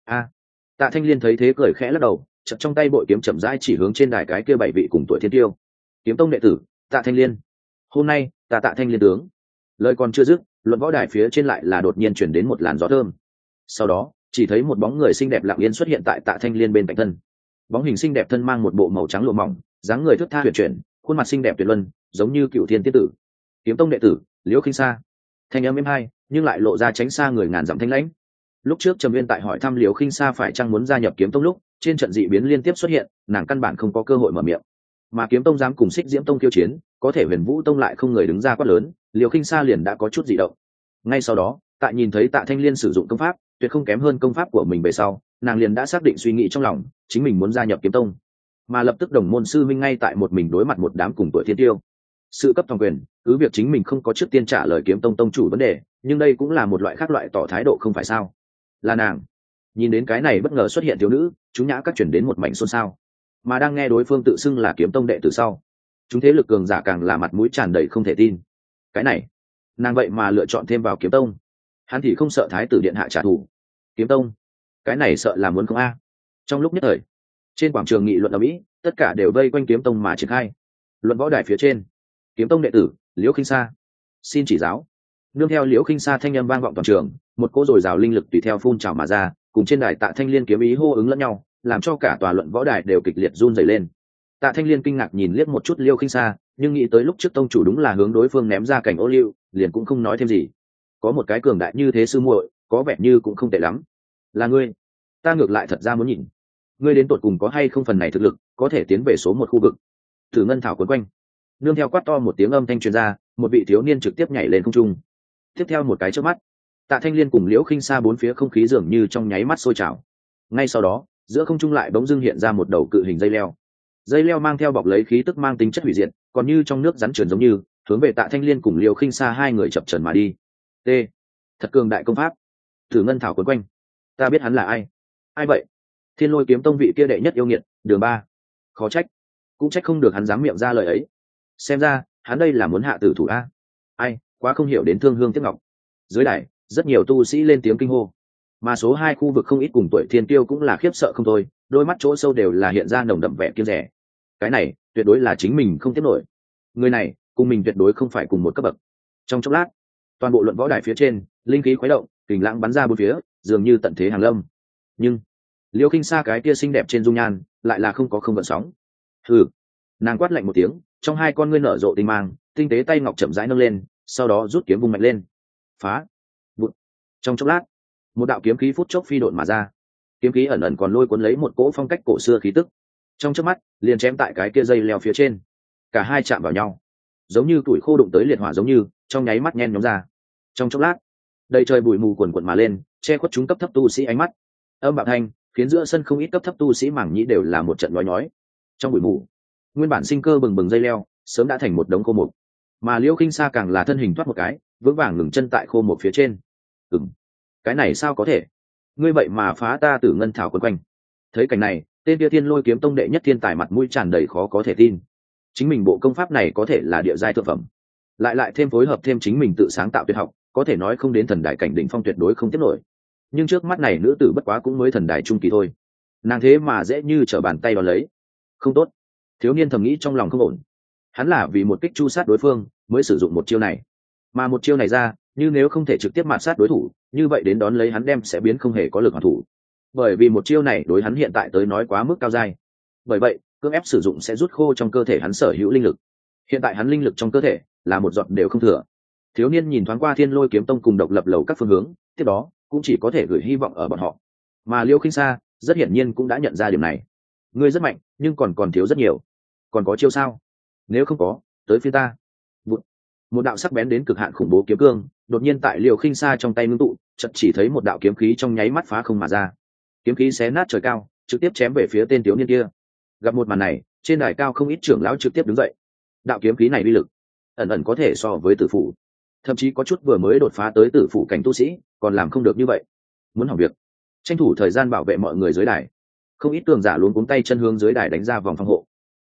Tạ Thanh Liên thấy thế cười khẽ lắc đầu, chậm trong tay bội kiếm chậm rãi chỉ hướng trên đài cái kia 7 vị cùng tuổi thiên tiêu. Kiếm tông đệ tử, Tạ Thanh Liên. Hôm nay, Tạ Thanh Liên tướng. Lời còn chưa dứt, luận võ đài phía trên lại là đột nhiên chuyển đến một làn gió thơm. Sau đó, chỉ thấy một bóng người xinh đẹp lặng yên xuất hiện tại Tạ Thanh Liên bên cạnh thân. Bóng hình xinh đẹp thân mang một bộ màu trắng lụa mỏng, dáng người thướt tha huyền chuyển, khuôn mặt xinh đẹp tuyệt luân, giống như cựu thiên tiên tử. Kiếm tông đệ tử, Liễu Khinh Sa. Thanh âm êm hai, nhưng lại lộ ra tránh xa người ngàn dặm thanh lãnh. Lúc trước Trầm Uyên tại hỏi thăm Liễu Khinh Sa phải chăng muốn gia nhập Kiếm tông lúc, trên trận dị biến liên tiếp xuất hiện, nàng căn bản không có cơ hội mở miệng. Mà Kiếm tông dám cùng Xích Diễm tông kiêu chiến, có thể Huyền Vũ tông lại không người đứng ra quát lớn, Liễu Khinh Sa liền đã có chút dị động. Ngay sau đó, tại nhìn thấy Tạ Thanh Liên sử dụng công pháp, tuyệt không kém hơn công pháp của mình về sau, nàng liền đã xác định suy nghĩ trong lòng, chính mình muốn gia nhập Kiếm tông. Mà lập tức đồng môn sư minh ngay tại một mình đối mặt một đám cùng tuổi thiên tiêu. Sự cấp toàn quyền, cứ việc chính mình không có trước tiên trả lời Kiếm tông tông chủ vấn đề, nhưng đây cũng là một loại khác loại tỏ thái độ không phải sao? Là nàng. Nhìn đến cái này bất ngờ xuất hiện thiếu nữ, chúng nhã các chuyển đến một mảnh xôn xao. Mà đang nghe đối phương tự xưng là Kiếm tông đệ tử sau, chúng thế lực cường giả càng là mặt mũi tràn đầy không thể tin. Cái này, nàng vậy mà lựa chọn thêm vào Kiếm tông, hắn thì không sợ thái tử điện hạ trả thù. Kiếm tông, cái này sợ là muốn không a? Trong lúc nhất thời, trên quảng trường nghị luận ở mỹ, tất cả đều vây quanh Kiếm tông mà triển khai. Luận võ đài phía trên, Kiếm tông đệ tử Liễu Khinh Sa, xin chỉ giáo. Nương theo Liễu Khinh Sa thanh âm vang vọng toàn trường, một cỗ dồi dào linh lực tùy theo phun trào mà ra, cùng trên đài Tạ Thanh Liên kiếm ý hô ứng lẫn nhau, làm cho cả tòa luận võ đài đều kịch liệt run rẩy lên. Tạ Thanh Liên kinh ngạc nhìn liếc một chút Liễu Khinh Sa, nhưng nghĩ tới lúc trước tông chủ đúng là hướng đối phương ném ra cảnh ô liu, liền cũng không nói thêm gì. Có một cái cường đại như thế sư muội, có vẻ như cũng không tệ lắm. Là ngươi, ta ngược lại thật ra muốn nhìn, ngươi đến tột cùng có hay không phần này thực lực, có thể tiến về số một khu vực. Thử ngân thảo quấn quanh, nương theo quát to một tiếng âm thanh truyền ra, một vị thiếu niên trực tiếp nhảy lên không trung. Tiếp theo một cái chớp mắt, Tạ Thanh Liên cùng Liễu Khinh Sa bốn phía không khí dường như trong nháy mắt sôi trào. Ngay sau đó, giữa không trung lại bỗng dưng hiện ra một đầu cự hình dây leo. Dây leo mang theo bọc lấy khí tức mang tính chất hủy diệt, còn như trong nước rắn trườn giống như, hướng về Tạ Thanh Liên cùng Liễu Khinh Sa hai người chập chờn mà đi. T. Thật cường đại công pháp. Thử ngân thảo quấn quanh. Ta biết hắn là ai. Ai vậy? Thiên Lôi kiếm tông vị kia đệ nhất yêu nghiệt, Đường Ba. Khó trách, cũng trách không được hắn dám miệng ra lời ấy. Xem ra, hắn đây là muốn hạ tử thủ a. Ai, quá không hiểu đến thương hương tiếc ngọc. Dưới đài, rất nhiều tu sĩ lên tiếng kinh hô. Mà số 2 khu vực không ít cùng tuổi thiên tiêu cũng là khiếp sợ không thôi, đôi mắt chỗ sâu đều là hiện ra nồng đậm vẻ kiêng rẻ. Cái này, tuyệt đối là chính mình không tiếp nổi. Người này, cùng mình tuyệt đối không phải cùng một cấp bậc. Trong chốc lát, toàn bộ luận võ đài phía trên, linh khí khuấy động, kình lãng bắn ra bốn phía, dường như tận thế hàng lâm. Nhưng, Liễu Khinh Sa cái kia xinh đẹp trên dung nhan, lại là không có không gợn sóng. Hừ. Nàng quát lạnh một tiếng, trong hai con ngươi nở rộ tinh mang, tinh tế tay ngọc chậm rãi nâng lên, sau đó rút kiếm vung mạnh lên. Phá. Vụt. Trong chốc lát, một đạo kiếm khí phút chốc phi độn mà ra. Kiếm khí ẩn ẩn còn lôi cuốn lấy một cỗ phong cách cổ xưa khí tức. Trong chớp mắt, liền chém tại cái kia dây leo phía trên. Cả hai chạm vào nhau, giống như tuổi khô đụng tới liệt hỏa giống như, trong nháy mắt nhen nhóm ra. Trong chốc lát, đầy trời bụi mù quần quần mà lên, che khuất chúng cấp thấp tu sĩ ánh mắt. Âm bạo thanh, khiến giữa sân không ít cấp thấp tu sĩ mảng nhĩ đều là một trận nhói nhói. Trong bụi mù, nguyên bản sinh cơ bừng bừng dây leo, sớm đã thành một đống khô mục. Mà Liễu Khinh Sa càng là thân hình thoát một cái, vững vàng ngừng chân tại khô mục phía trên. Cái này sao có thể? Ngươi vậy mà phá ta Tử Ngân thảo quấn quanh. Thấy cảnh này, tên kia Thiên Lôi kiếm tông đệ nhất thiên tài mặt mũi tràn đầy khó có thể tin. Chính mình bộ công pháp này có thể là địa giai thượng phẩm, lại thêm phối hợp thêm chính mình tự sáng tạo tuyệt học, có thể nói không đến thần đại cảnh đỉnh phong tuyệt đối không tiếp nổi. Nhưng trước mắt này nữ tử bất quá cũng mới thần đại trung kỳ thôi, nàng thế mà dễ như trở bàn tay đón lấy. Không tốt. Thiếu niên thầm nghĩ trong lòng không ổn. Hắn là vì một kích chu sát đối phương mới sử dụng một chiêu này, mà một chiêu này ra, như nếu không thể trực tiếp mạt sát đối thủ, như vậy đến đón lấy hắn đem sẽ biến không hề có lực hoàn thủ. Bởi vì một chiêu này đối hắn hiện tại tới nói quá mức cao dai. Bởi vậy, cưỡng ép sử dụng sẽ rút khô trong cơ thể hắn sở hữu linh lực. Hiện tại hắn linh lực trong cơ thể là một giọt đều không thừa. Thiếu niên nhìn thoáng qua Thiên Lôi kiếm tông cùng độc lập lầu các phương hướng, tiếp đó cũng chỉ có thể gửi hy vọng ở bọn họ. Mà Liễu Khinh Sa rất hiển nhiên cũng đã nhận ra điểm này. Ngươi rất mạnh, nhưng còn thiếu rất nhiều. Còn có chiêu sao? Nếu không có, tới phía ta. Một đạo sắc bén đến cực hạn khủng bố kiếm cương đột nhiên tại Liễu Khinh Sa trong tay ngưng tụ, chợt chỉ thấy một đạo kiếm khí trong nháy mắt phá không mà ra. Kiếm khí xé nát trời cao, trực tiếp chém về phía tên thiếu niên kia. Gặp một màn này, trên đài cao không ít trưởng lão trực tiếp đứng dậy. Đạo kiếm khí này uy lực ẩn ẩn có thể so với tử phủ, thậm chí có chút vừa mới đột phá tới tử phủ cảnh tu sĩ còn làm không được như vậy. Muốn hỏng việc, tranh thủ thời gian bảo vệ mọi người dưới đài. Không ít tường giả luống cuống tay chân hướng dưới đài đánh ra vòng phòng hộ.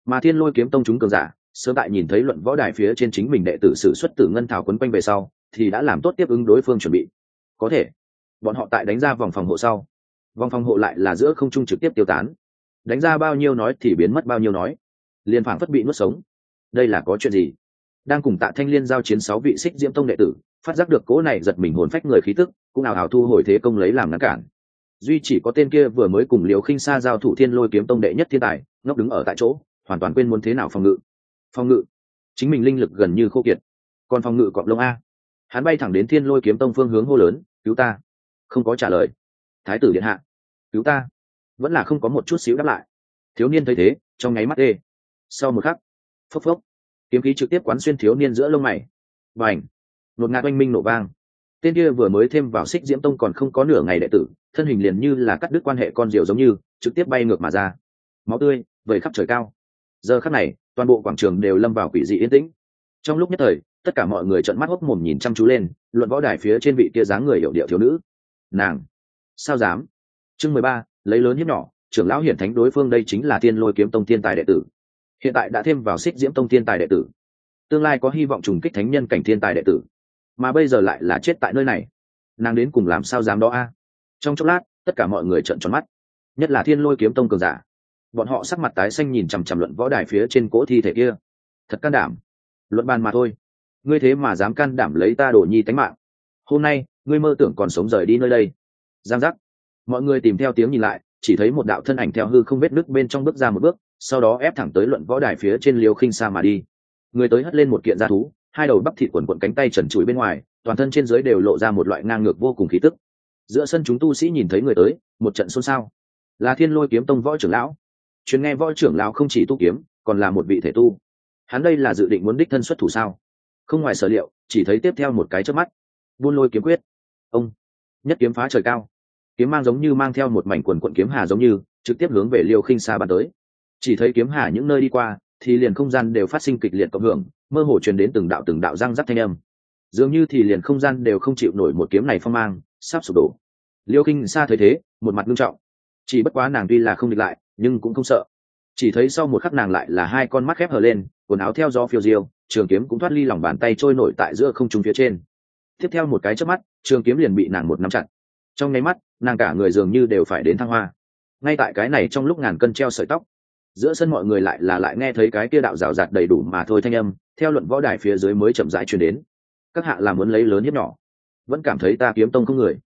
Mà Thiên Lôi Kiếm Tông chúng cường giả sớm tại nhìn thấy luận võ đài phía trên chính mình đệ tử sử xuất tử ngân thảo quấn quanh về sau thì đã làm tốt tiếp ứng đối phương chuẩn bị. Có thể bọn họ tại đánh ra vòng phòng hộ sau, vòng phòng hộ lại là giữa không trung trực tiếp tiêu tán, đánh ra bao nhiêu nói thì biến mất bao nhiêu nói, liền phảng phất bị nuốt sống. Đây là có chuyện gì? Đang cùng Tạ Thanh Liên giao chiến 6 vị Xích Diễm Tông đệ tử phát giác được cỗ này giật mình hồn phách người khí tức, cũng ào ào thu hồi thế công lấy làm ngăn cản. Duy chỉ có tên kia vừa mới cùng Liều Khinh Sa giao thủ Thiên Lôi Kiếm Tông đệ nhất thiên tài ngốc đứng ở tại chỗ, hoàn toàn quên muốn thế nào phòng ngự. Phòng ngự? Chính mình linh lực gần như khô kiệt, còn phòng ngự cọp lông a. Hắn bay thẳng đến Thiên Lôi Kiếm Tông phương hướng hô lớn, cứu ta. Không có trả lời. Thái tử điện hạ, cứu ta. Vẫn là không có một chút xíu đáp lại. Thiếu niên thấy thế trong nháy mắt ê. Sau một khắc, phốc phốc, kiếm khí trực tiếp quán xuyên thiếu niên giữa lông mày. Bành, một ngạt oanh minh nổ vang. Tên kia vừa mới thêm vào Xích Diễm Tông còn không có nửa ngày đệ tử, thân hình liền như là cắt đứt quan hệ con diều giống như trực tiếp bay ngược mà ra, máu tươi vẩy khắp trời cao. Giờ khắc này toàn bộ quảng trường đều lâm vào quỷ dị yên tĩnh. Trong lúc nhất thời tất cả mọi người trợn mắt hốc mồm nhìn chăm chú lên luận võ đài phía trên vị kia dáng người hiểu điệu thiếu nữ. Nàng sao dám? Chương 13, lấy lớn hiếp nhỏ, trưởng lão hiển thánh đối phương đây chính là Thiên Lôi Kiếm Tông thiên tài đệ tử, hiện tại đã thêm vào Xích Diễm Tông thiên tài đệ tử, tương lai có hy vọng trùng kích thánh nhân cảnh thiên tài đệ tử, mà bây giờ lại là chết tại nơi này. Nàng đến cùng làm sao dám đó a? Trong chốc lát tất cả mọi người trợn tròn mắt, nhất là Thiên Lôi Kiếm Tông cường giả, bọn họ sắc mặt tái xanh nhìn chằm chằm luận võ đài phía trên cỗ thi thể kia. Thật can đảm, luận bàn mà thôi, ngươi thế mà dám can đảm lấy ta Đồ Nhi tánh mạng, hôm nay ngươi mơ tưởng còn sống rời đi nơi đây. Giang giác, mọi người tìm theo tiếng nhìn lại, chỉ thấy một đạo thân ảnh theo hư không vết nứt bên trong bước ra một bước, sau đó ép thẳng tới luận võ đài phía trên Liêu Khinh Sa mà đi. Người tới hất lên một kiện da thú, hai đầu bắp thịt quần quần, cánh tay trần trụi bên ngoài, toàn thân trên dưới đều lộ ra một loại ngang ngược vô cùng khí tức. Giữa sân chúng tu sĩ nhìn thấy người tới, một trận xôn xao. Là Thiên Lôi Kiếm Tông võ trưởng lão. Truyền nghe võ trưởng lão không chỉ tu kiếm, còn là một vị thể tu. Hắn đây là dự định muốn đích thân xuất thủ sao? Không ngoài sở liệu, chỉ thấy tiếp theo một cái chớp mắt, Buôn Lôi kiếm quyết. Ông nhất kiếm phá trời cao, kiếm mang giống như mang theo một mảnh quần quận kiếm hà giống như trực tiếp hướng về Liêu Khinh Sa bắn tới. Chỉ thấy kiếm hà những nơi đi qua thì liền không gian đều phát sinh kịch liệt cộng hưởng, mơ hồ truyền đến từng đạo răng rắc thanh âm, dường như thì liền không gian đều không chịu nổi một kiếm này phong mang, sắp sụp đổ. Liêu Khinh Sa thấy thế một mặt nghiêm trọng, chỉ bất quá nàng tuy là không địch lại nhưng cũng không sợ. Chỉ thấy sau một khắc nàng lại là hai con mắt khép hờ lên, quần áo theo gió phiêu diêu, trường kiếm cũng thoát ly lòng bàn tay trôi nổi tại giữa không trung phía trên. Tiếp theo một cái chớp mắt, trường kiếm liền bị nàng một nắm chặt. Trong nháy mắt nàng cả người dường như đều phải đến thăng hoa. Ngay tại cái này trong lúc ngàn cân treo sợi tóc, giữa sân mọi người lại nghe thấy cái kia đạo rào rạt đầy đủ mà thôi thanh âm theo luận võ đài phía dưới mới chậm rãi truyền đến. Các hạ làm muốn lấy lớn hiếp nhỏ, vẫn cảm thấy ta Kiếm Tông không người?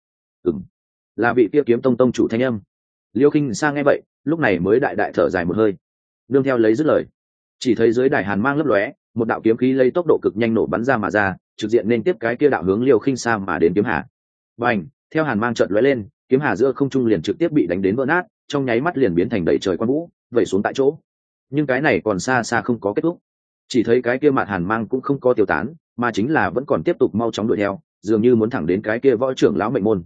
Là vị kia Kiếm Tông tông chủ thanh âm. Liêu Khinh Sa nghe vậy lúc này mới đại thở dài một hơi, nương theo lấy dứt lời, chỉ thấy dưới đài hàn mang lấp lóe, một đạo kiếm khí lấy tốc độ cực nhanh nổ bắn ra mà ra, trực diện nên tiếp cái kia đạo hướng Liêu Khinh Sa mà đến kiếm hà. Bành, theo hàn mang chợt lóe lên, kiếm hà giữa không trung liền trực tiếp bị đánh đến vỡ nát, trong nháy mắt liền biến thành đầy trời quang vũ, vẩy xuống tại chỗ. Nhưng cái này còn xa xa không có kết thúc, chỉ thấy cái kia mạt hàn mang cũng không có tiêu tán, mà chính là vẫn còn tiếp tục mau chóng đuổi theo, dường như muốn thẳng đến cái kia võ trưởng lão mệnh môn.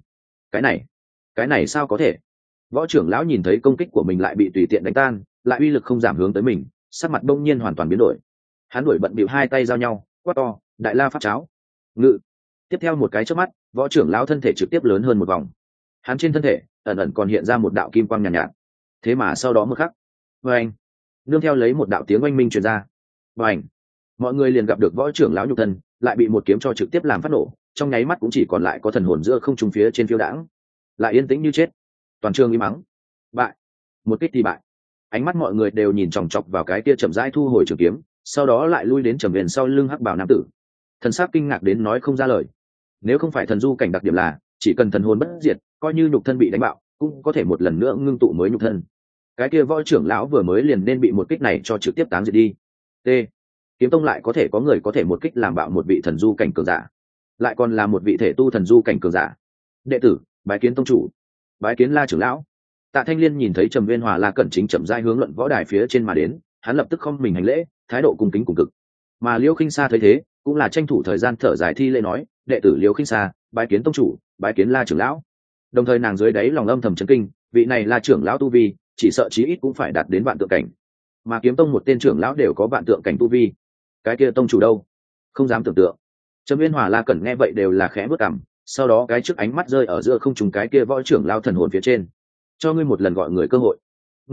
Cái này sao có thể? Võ trưởng lão nhìn thấy công kích của mình lại bị tùy tiện đánh tan, lại uy lực không giảm hướng tới mình, sắc mặt đông nhiên hoàn toàn biến đổi. Hắn đuổi bận bịu hai tay giao nhau, quát to, đại la pháp cháo, ngự. Tiếp theo một cái chớp mắt, võ trưởng lão thân thể trực tiếp lớn hơn một vòng. Hắn trên thân thể ẩn ẩn còn hiện ra một đạo kim quang nhàn nhạt. Thế mà sau đó một khắc, anh nương theo lấy một đạo tiếng oanh minh truyền ra, anh mọi người liền gặp được võ trưởng lão nhục thân lại bị một kiếm cho trực tiếp làm phát nổ, trong nháy mắt cũng chỉ còn lại có thần hồn giữa không trung phía trên phiêu đãng, lại yên tĩnh như chết. Toàn trường im mắng, bại, một kích thì bại. Ánh mắt mọi người đều nhìn chòng chọc vào cái kia chậm rãi thu hồi trường kiếm, sau đó lại lui đến trầm huyền sau lưng hắc bảo nam tử, thần sắc kinh ngạc đến nói không ra lời. Nếu không phải thần du cảnh đặc điểm là chỉ cần thần hồn bất diệt, coi như nhục thân bị đánh bạo cũng có thể một lần nữa ngưng tụ mới nhục thân, cái kia võ trưởng lão vừa mới liền nên bị một kích này cho trực tiếp táng diệt đi. T. Kiếm Tông lại có thể có người có thể một kích làm bạo một vị thần du cảnh cường giả, lại còn là một vị thể tu thần du cảnh cường giả. Đệ tử bái kiến tông chủ, bái kiến La trưởng lão. Tạ Thanh Liên nhìn thấy Trầm Viên Hòa La Cẩn chính chậm rãi hướng luận võ đài phía trên mà đến, hắn lập tức không mình hành lễ, thái độ cung kính cùng cực. Mà Liêu Khinh Sa thấy thế cũng là tranh thủ thời gian thở dài thi lễ nói, đệ tử Liêu Khinh Sa bái kiến tông chủ, bái kiến La trưởng lão. Đồng thời nàng dưới đáy lòng âm thầm chấn kinh, vị này La trưởng lão tu vi chỉ sợ chí ít cũng phải đạt đến vạn tượng cảnh, mà Kiếm Tông một tên trưởng lão đều có vạn tượng cảnh tu vi, cái kia tông chủ đâu? Không dám tưởng tượng. Trầm Viên Hòa La Cẩn nghe vậy đều là khẽ bước cằm, sau đó cái trước ánh mắt rơi ở giữa không trùng cái kia võ trưởng lão thần hồn phía trên. Cho ngươi một lần gọi người cơ hội. Nghe vậy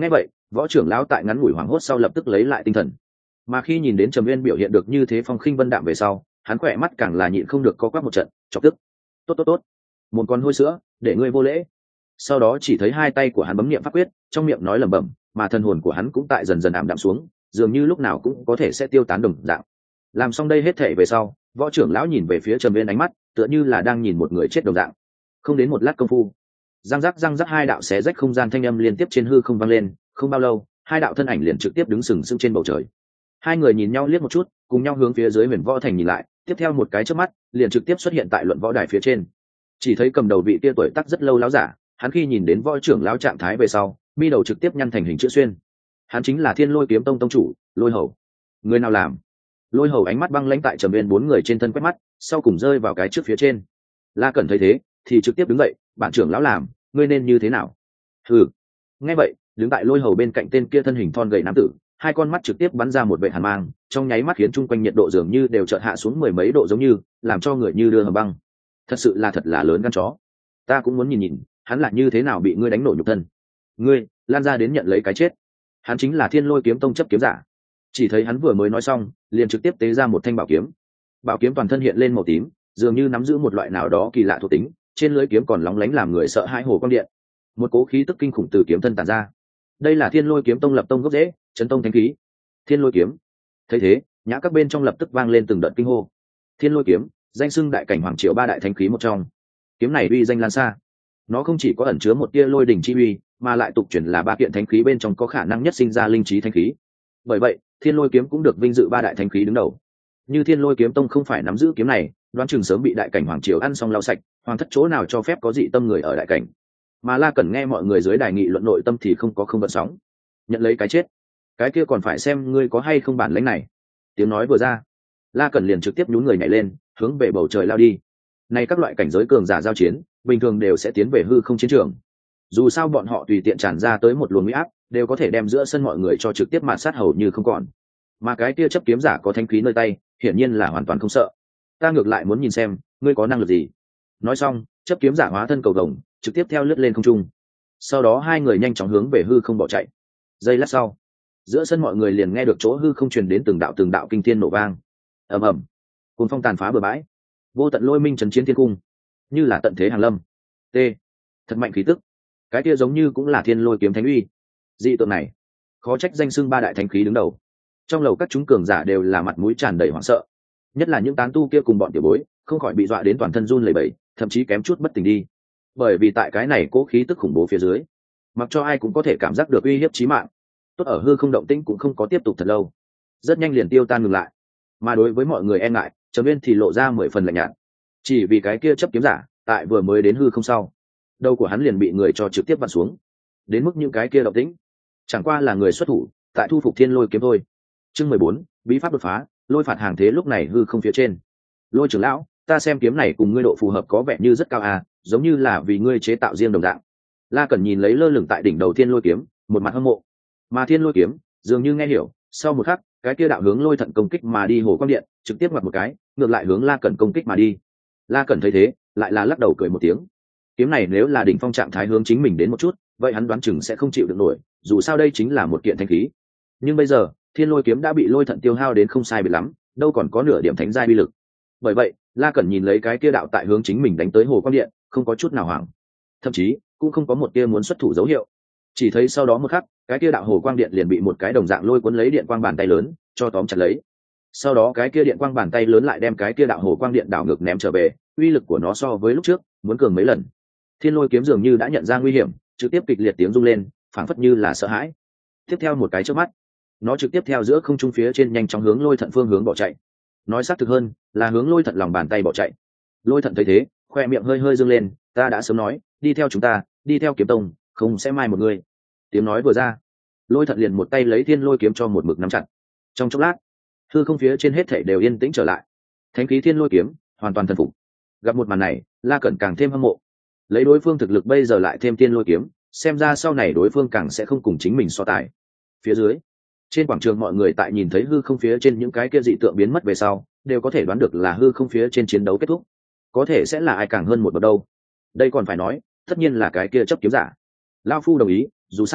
Võ trưởng lão tại ngắn ngủi hoảng hốt sau lập tức lấy lại tinh thần, mà khi nhìn đến Trầm Uyên biểu hiện được như thế phong khinh vân đạm về sau, hắn khỏe mắt càng là nhịn không được co quắp một trận, chọc tức. Tốt tốt tốt, một con hôi sữa, để ngươi vô lễ. Sau đó chỉ thấy hai tay của hắn bấm niệm pháp quyết, trong miệng nói lẩm bẩm, mà thần hồn của hắn cũng tại dần dần ảm đạm xuống, dường như lúc nào cũng có thể sẽ tiêu tán đồng dạng. Làm xong đây hết thể về sau, võ trưởng lão nhìn về phía Trầm Uyên, ánh mắt tựa như là đang nhìn một người chết đồng dạng. Không đến một lát công phu, răng rắc hai đạo xé rách không gian thanh âm liên tiếp trên hư không vang lên, không bao lâu, hai đạo thân ảnh liền trực tiếp đứng sừng sững trên bầu trời. Hai người nhìn nhau liếc một chút, cùng nhau hướng phía dưới Huyền Võ Thành nhìn lại, tiếp theo một cái chớp mắt, liền trực tiếp xuất hiện tại luận võ đài phía trên. Chỉ thấy cầm đầu vị tia tuổi tác rất lâu lão giả, hắn khi nhìn đến võ trưởng lão trạng thái về sau, mi đầu trực tiếp nhăn thành hình chữ xuyên. Hắn chính là Thiên Lôi Kiếm Tông tông chủ, Lôi Hầu. Người nào làm? Lôi Hầu ánh mắt băng lãnh tại Trầm Uyên bốn người trên thân quét mắt, sau cùng rơi vào cái trước phía trên. La Cẩn thấy thế, thì trực tiếp đứng dậy, bản trưởng lão làm, ngươi nên như thế nào? Hừ. Nghe vậy, đứng tại Lôi Hầu bên cạnh tên kia thân hình thon gầy nam tử, hai con mắt trực tiếp bắn ra một vệt hàn mang, trong nháy mắt khiến chung quanh nhiệt độ dường như đều chợt hạ xuống mười mấy độ, giống như làm cho người như đưa hầm băng. Thật là lớn gan chó. Ta cũng muốn nhìn nhìn, hắn là như thế nào bị ngươi đánh nổ nhục thân. Ngươi, lan ra đến nhận lấy cái chết. Hắn chính là Thiên Lôi Kiếm Tông chấp kiếm giả. Chỉ thấy hắn vừa mới nói xong, liền trực tiếp tế ra một thanh bảo kiếm. Bảo kiếm toàn thân hiện lên màu tím, dường như nắm giữ một loại nào đó kỳ lạ thuộc tính, trên lưỡi kiếm còn lóng lánh làm người sợ hãi hồ quang điện. Một cố khí tức kinh khủng từ kiếm thân tản ra. Đây là Thiên Lôi Kiếm Tông lập tông gốc rễ, chấn tông thánh khí. Thiên Lôi kiếm. Thấy thế, nhã các bên trong lập tức vang lên từng đợt kinh hô. Thiên Lôi kiếm, danh xưng đại cảnh hoàng triều ba đại thánh khí một trong. Kiếm này uy danh lan xa. Nó không chỉ có ẩn chứa một tia lôi đỉnh chi uy, mà lại tục truyền là ba kiện thánh khí bên trong có khả năng nhất sinh ra linh trí thánh khí. Bởi vậy, Thiên Lôi kiếm cũng được vinh dự ba đại thánh khí đứng đầu. Như Thiên Lôi kiếm tông không phải nắm giữ kiếm này, đoán chừng sớm bị đại cảnh hoàng triều ăn xong lau sạch, hoàng thất chỗ nào cho phép có dị tâm người ở đại cảnh. Mà La Cẩn nghe mọi người dưới đài nghị luận nội tâm thì không có không gợn sóng. Nhận lấy cái chết, cái kia còn phải xem ngươi có hay không bản lĩnh này. Tiếng nói vừa ra, La Cẩn liền trực tiếp nhún người nhảy lên, hướng về bầu trời lao đi. Này các loại cảnh giới cường giả giao chiến, bình thường đều sẽ tiến về hư không chiến trường. Dù sao bọn họ tùy tiện tràn ra tới một luồng uy áp, đều có thể đem giữa sân mọi người cho trực tiếp mạt sát hầu như không còn. Mà cái kia chấp kiếm giả có thanh khí nơi tay, hiển nhiên là hoàn toàn không sợ. Ta ngược lại muốn nhìn xem, ngươi có năng lực gì. Nói xong, chấp kiếm giả hóa thân cầu vồng, trực tiếp theo lướt lên không trung. Sau đó hai người nhanh chóng hướng về hư không bỏ chạy. Giây lát sau, giữa sân mọi người liền nghe được chỗ hư không truyền đến từng đạo kinh thiên nổ vang. Ầm ầm, cuồng phong tàn phá bờ bãi, vô tận lôi minh trấn chiến thiên cung, như là tận thế hàng lâm. T, thật mạnh khí tức. Cái kia giống như cũng là Thiên Lôi kiếm thánh uy. Dị tượng này, khó trách danh xưng ba đại thánh khí đứng đầu. Trong lầu các chúng cường giả đều là mặt mũi tràn đầy hoảng sợ, nhất là những tán tu kia cùng bọn tiểu bối, không khỏi bị dọa đến toàn thân run lẩy bẩy, thậm chí kém chút bất tỉnh đi. Bởi vì tại cái này cố khí tức khủng bố phía dưới, mặc cho ai cũng có thể cảm giác được uy hiếp chí mạng. Tốt ở hư không động tĩnh cũng không có tiếp tục thật lâu, rất nhanh liền tiêu tan ngừng lại. Mà đối với mọi người e ngại, Trầm Uyên thì lộ ra 10 phần lạnh nhạt. Chỉ vì cái kia chấp kiếm giả, tại vừa mới đến hư không sau, đầu của hắn liền bị người cho trực tiếp vặn xuống. Đến mức những cái kia động tĩnh, chẳng qua là người xuất thủ tại thu phục Thiên Lôi kiếm thôi. Chương 14, bí pháp đột phá, lôi phạt hàng thế. Lúc này hư không phía trên, Lôi trưởng lão, ta xem kiếm này cùng ngươi độ phù hợp có vẻ như rất cao à, giống như là vì ngươi chế tạo riêng đồng dạng. La Cẩn nhìn lấy lơ lửng tại đỉnh đầu Thiên Lôi kiếm, một mặt hâm mộ. Mà Thiên Lôi kiếm dường như nghe hiểu, sau một khắc, cái kia đạo hướng Lôi Thận công kích mà đi hồ quang điện, trực tiếp ngoặt một cái, ngược lại hướng La Cẩn công kích mà đi. La Cẩn thấy thế, lại là lắc đầu cười một tiếng. Kiếm này nếu là đỉnh phong trạng thái hướng chính mình đến một chút, vậy hắn đoán chừng sẽ không chịu được nổi, dù sao đây chính là một kiện thánh khí. Nhưng bây giờ, Thiên Lôi kiếm đã bị Lôi Thận tiêu hao đến không sai biệt lắm, đâu còn có nửa điểm thánh giai uy lực. Bởi vậy, La Cẩn nhìn lấy cái kia đạo tại hướng chính mình đánh tới hồ quang điện, không có chút nào hoảng, thậm chí cũng không có một tia muốn xuất thủ dấu hiệu. Chỉ thấy sau đó một khắc, cái kia đạo hồ quang điện liền bị một cái đồng dạng lôi cuốn lấy điện quang bàn tay lớn cho tóm chặt lấy. Sau đó cái kia điện quang bàn tay lớn lại đem cái kia đạo hồ quang điện đảo ngược ném trở về, uy lực của nó so với lúc trước muốn cường mấy lần. Thiên Lôi kiếm dường như đã nhận ra nguy hiểm, trực tiếp kịch liệt tiếng rung lên, phảng phất như là sợ hãi. Tiếp theo một cái chớp mắt, nó trực tiếp theo giữa không trung phía trên nhanh chóng hướng Lôi Thận phương hướng bỏ chạy. Nói xác thực hơn là hướng Lôi Thận lòng bàn tay bỏ chạy. Lôi Thận thấy thế, khoe miệng hơi hơi dương lên, ta đã sớm nói, đi theo chúng ta, đi theo kiếm tông, không sẽ mai một người. Tiếng nói vừa ra, Lôi Thận liền một tay lấy Thiên Lôi kiếm cho một mực nắm chặt. Trong chốc lát, hư không phía trên hết thảy đều yên tĩnh trở lại. Thánh khí Thiên Lôi kiếm hoàn toàn thần phục. Gặp một màn này, La Cẩn càng thêm hâm mộ. Lấy đối phương thực lực bây giờ lại thêm Thiên Lôi kiếm, xem ra sau này đối phương càng sẽ không cùng chính mình so tài. Phía dưới, trên quảng trường mọi người tại nhìn thấy hư không phía trên những cái kia dị tượng biến mất về sau, đều có thể đoán được là hư không phía trên chiến đấu kết thúc. Có thể sẽ là ai càng hơn một bậc đâu. Đây còn phải nói, tất nhiên là cái kia chấp kiếm giả. Lão phu đồng ý, dù sao,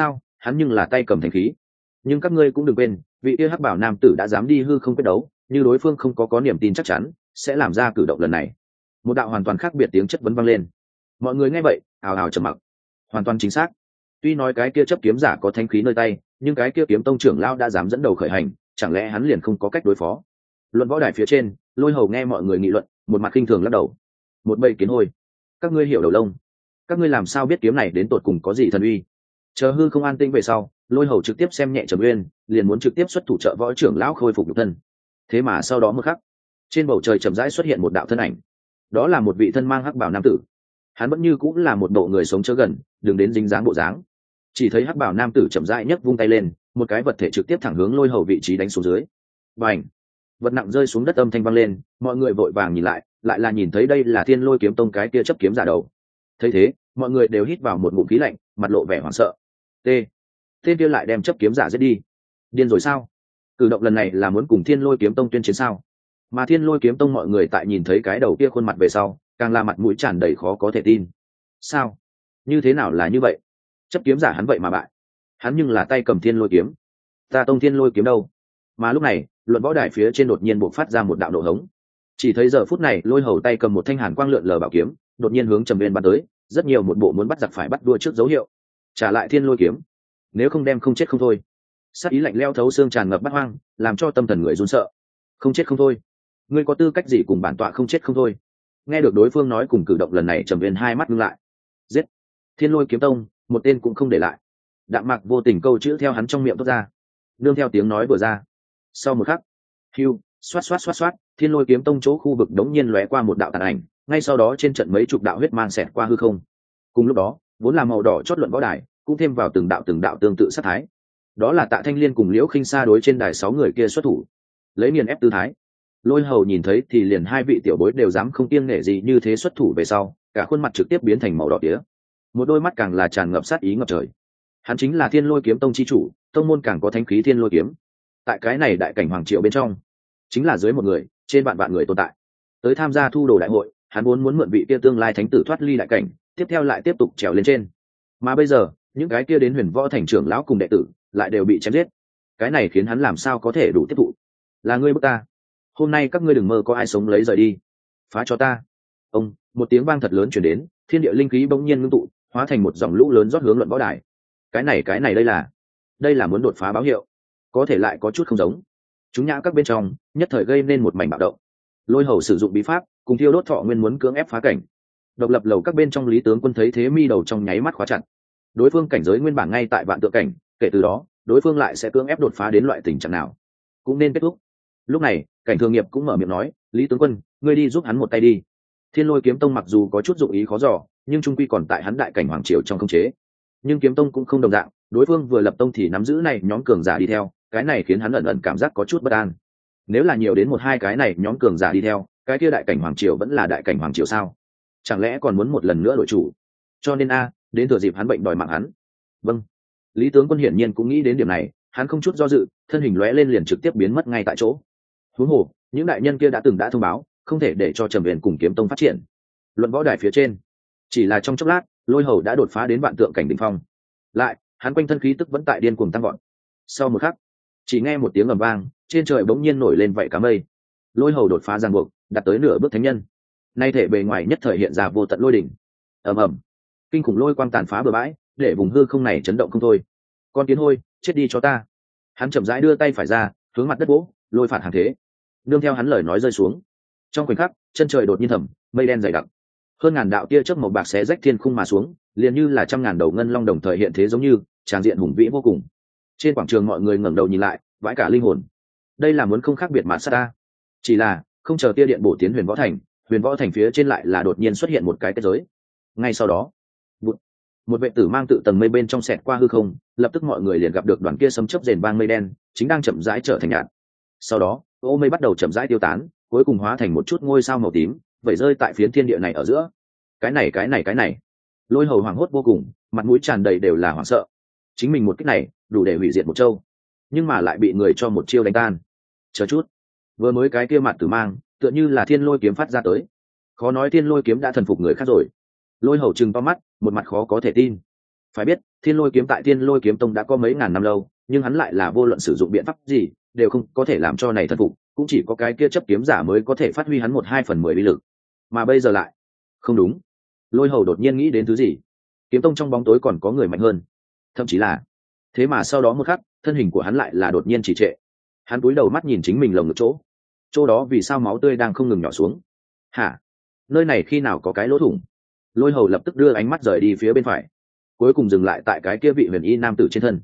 hắn nhưng là tay cầm thanh khí. Nhưng các ngươi cũng đừng quên, vị kia hắc bảo nam tử đã dám đi hư không quyết đấu, như đối phương không có niềm tin chắc chắn sẽ làm ra cử động lần này. Một đạo hoàn toàn khác biệt tiếng chất vấn vang lên. Mọi người nghe vậy ào ào trầm mặc. Hoàn toàn chính xác. Tuy nói cái kia chấp kiếm giả có thanh khí nơi tay, nhưng cái kia kiếm tông trưởng lão đã dám dẫn đầu khởi hành, chẳng lẽ hắn liền không có cách đối phó? Luận võ đài phía trên, Lôi Hầu nghe mọi người nghị luận, một mặt khinh thường lắc đầu. Một bầy kiến hôi, các ngươi hiểu đầu lông, các ngươi làm sao biết kiếm này đến tột cùng có gì thần uy? Chờ hư không an tĩnh về sau, Lôi Hầu trực tiếp xem nhẹ Trầm Uyên, liền muốn trực tiếp xuất thủ trợ võ trưởng lão khôi phục nhục thân. Thế mà sau đó một khắc, trên bầu trời chậm rãi xuất hiện một đạo thân ảnh. Đó là một vị thân mang hắc bào nam tử. Hắn vẫn như cũng là một bộ người sống chớ gần, đừng đến dính dáng bộ dáng. Chỉ thấy hắc bào nam tử chậm rãi nhấc vung tay lên, một cái vật thể trực tiếp thẳng hướng Lôi Hầu vị trí đánh xuống dưới. Bành! Vật nặng rơi xuống đất âm thanh vang lên, mọi người vội vàng nhìn lại, lại là nhìn thấy đây là Thiên Lôi kiếm tông cái kia chấp kiếm giả đầu. Thấy thế, mọi người đều hít vào một ngụm khí lạnh, mặt lộ vẻ hoảng sợ. Tên kia lại đem chấp kiếm giả giết đi. Điên rồi sao? Cử động lần này là muốn cùng Thiên Lôi kiếm tông tuyên chiến sao? Mà Thiên Lôi kiếm tông mọi người tại nhìn thấy cái đầu kia khuôn mặt về sau, càng là mặt mũi tràn đầy khó có thể tin. Sao? Như thế nào là như vậy? Chấp kiếm giả hắn vậy mà bại. Hắn nhưng là tay cầm Thiên Lôi kiếm. Ta tông Thiên Lôi kiếm đâu? Mà lúc này, luận võ đài phía trên đột nhiên bộc phát ra một đạo nổ hống. Chỉ thấy giờ phút này, Lôi Hầu tay cầm một thanh hàn quang lượn lờ bảo kiếm, đột nhiên hướng Trầm Uyên bắn tới, rất nhiều một bộ muốn bắt giặc phải bắt đua trước dấu hiệu. Trả lại Thiên Lôi kiếm, nếu không đem không chết không thôi. Sát ý lạnh lẽo thấu xương tràn ngập bát hoang, làm cho tâm thần người run sợ. Không chết không thôi? Ngươi có tư cách gì cùng bản tọa không chết không thôi? Nghe được đối phương nói cùng cử động lần này, Trầm Uyên hai mắt ngưng lại. Giết! Thiên Lôi kiếm tông, một tên cũng không để lại. Đạm Mạc vô tình câu chữ theo hắn trong miệng thốt ra. Nương theo tiếng nói vừa ra, sau một khắc, hưu, xoát xoát xoát xoát, Thiên Lôi kiếm tông chỗ khu vực đống nhiên lóe qua một đạo tàn ảnh, ngay sau đó trên trận mấy chục đạo huyết mang xẹt qua hư không. Cùng lúc đó, vốn là màu đỏ chót luận võ đài, cũng thêm vào từng đạo tương tự sát thái. Đó là Tạ Thanh Liên cùng Liễu Khinh Sa đối trên đài 6 người kia xuất thủ, lấy nghiền ép tư thái. Lôi Hầu nhìn thấy thì liền hai vị tiểu bối đều dám không kiêng nể gì như thế xuất thủ về sau, cả khuôn mặt trực tiếp biến thành màu đỏ tía, một đôi mắt càng là tràn ngập sát ý ngập trời. Hắn chính là Thiên Lôi kiếm tông chi chủ, tông môn càng có thánh khí Thiên Lôi kiếm. Tại cái này đại cảnh hoàng triều bên trong, chính là dưới một người, trên vạn vạn người tồn tại. Tới tham gia thu đồ đại hội, hắn muốn mượn vị kia tương lai thánh tử thoát ly đại cảnh, tiếp theo lại tiếp tục trèo lên trên. Mà bây giờ, những cái kia đến Huyền Võ thành trưởng lão cùng đệ tử, lại đều bị chém giết. Cái này khiến hắn làm sao có thể đủ tiếp thụ? Là ngươi bức ta, hôm nay các ngươi đừng mơ có ai sống lấy rời đi. Phá cho ta! Ông, một tiếng vang thật lớn truyền đến, thiên địa linh khí bỗng nhiên ngưng tụ, hóa thành một dòng lũ lớn rót hướng luận võ đài. Cái này đây là muốn đột phá báo hiệu, có thể lại có chút không giống. Chúng nhã các bên trong nhất thời gây nên một mảnh bạo động. Lôi Hầu sử dụng bí pháp cùng Thiêu Đốt Thọ Nguyên muốn cưỡng ép phá cảnh. Độc lập lầu các bên trong Lý tướng quân thấy thế mi đầu trong nháy mắt khóa chặt. Đối phương cảnh giới nguyên bản ngay tại vạn tượng cảnh, kể từ đó đối phương lại sẽ cưỡng ép đột phá đến loại tình trạng nào, cũng nên kết thúc. Lúc này Cảnh Thường Nghiệp cũng mở miệng nói, Lý tướng quân, ngươi đi giúp hắn một tay đi. Thiên Lôi kiếm tông mặc dù có chút dụng ý khó dò, nhưng trung quy còn tại hắn đại cảnh hoàng triều trong khống chế. Nhưng kiếm tông cũng không đồng dạng, đối phương vừa lập tông thì nắm giữ này nhóm cường giả đi theo, cái này khiến hắn ẩn ẩn cảm giác có chút bất an. Nếu là nhiều đến một hai cái này nhóm cường giả đi theo, cái kia đại cảnh hoàng triều vẫn là đại cảnh hoàng triều sao? Chẳng lẽ còn muốn một lần nữa đổi chủ? Cho nên đến thừa dịp hắn bệnh đòi mạng hắn. Vâng. Lý tướng quân hiển nhiên cũng nghĩ đến điểm này, hắn không chút do dự, thân hình lóe lên liền trực tiếp biến mất ngay tại chỗ. Huống hồ, những đại nhân kia đã thông báo, không thể để cho Trầm Uyên cùng kiếm tông phát triển. Luận võ đài phía trên, chỉ là trong chốc lát, Lôi Hầu đã đột phá đến vạn tượng cảnh đỉnh phong. Lại, hắn quanh thân khí tức vẫn tại điên cuồng tăng vọt. Sau một khắc, chỉ nghe một tiếng ầm vang, trên trời bỗng nhiên nổi lên vảy cá mây. Lôi Hầu đột phá ràng buộc, đạt tới nửa bước thánh nhân. Nay thể bề ngoài nhất thời hiện ra vô tận lôi đỉnh. Ầm ầm, kinh khủng lôi quang tàn phá bừa bãi, để vùng hư không này chấn động không thôi. Con kiến hôi, chết đi cho ta! Hắn chậm rãi đưa tay phải ra, hướng mặt đất vỗ, lôi phạt hàng thế. Nương theo hắn lời nói rơi xuống, trong khoảnh khắc, chân trời đột nhiên thầm, mây đen dày đặc. Hơn ngàn đạo tia chớp màu bạc xé rách thiên khung mà xuống, liền như là trăm ngàn đầu ngân long đồng thời hiện thế giống như, tràn diện hùng vĩ vô cùng. Trên quảng trường mọi người ngẩng đầu nhìn lại, vãi cả linh hồn. Đây là muốn không khác biệt mà sát ta. Chỉ là, không chờ tia điện bổ tiến Huyền Võ thành phía trên lại là đột nhiên xuất hiện một cái kết giới. Ngay sau đó, một vệ tử mang tự tầng mây bên trong xẹt qua hư không, lập tức mọi người liền gặp được đoàn kia sấm chớp rền vang mây đen, chính đang chậm rãi trở thành nhạt. Sau đó, ô mây bắt đầu chậm rãi tiêu tán, cuối cùng hóa thành một chút ngôi sao màu tím, vẩy rơi tại phiến thiên địa này ở giữa. Cái này! Lôi Hầu hoảng hốt vô cùng, mặt mũi tràn đầy đều là hoảng sợ. Chính mình một kích này, đủ để hủy diệt một châu, nhưng mà lại bị người cho một chiêu đánh tan. Chờ chút, vừa mới cái kia mặt tử mang, tựa như là Thiên Lôi kiếm phát ra tới. Khó nói Thiên Lôi kiếm đã thần phục người khác rồi. Lôi Hầu trừng to mắt, một mặt khó có thể tin. Phải biết thiên lôi kiếm tại thiên lôi kiếm tông đã có mấy ngàn năm lâu, nhưng hắn lại là vô luận sử dụng biện pháp gì đều không có thể làm cho này thần phục, cũng chỉ có cái kia chấp kiếm giả mới có thể phát huy hắn 1/2/10 uy lực. Mà bây giờ lại không đúng. Lôi hầu đột nhiên nghĩ đến thứ gì. Kiếm tông trong bóng tối còn có người mạnh hơn, thậm chí là thế mà sau đó một khắc thân hình của hắn lại là đột nhiên trì trệ. Hắn cúi đầu mắt nhìn chính mình lồng ngực chỗ đó vì sao máu tươi đang không ngừng nhỏ xuống. Hả? Nơi này khi nào có cái lỗ thủng? Lôi hầu lập tức đưa ánh mắt rời đi phía bên phải, cuối cùng dừng lại tại cái kia vị huyền y nam tử trên thân.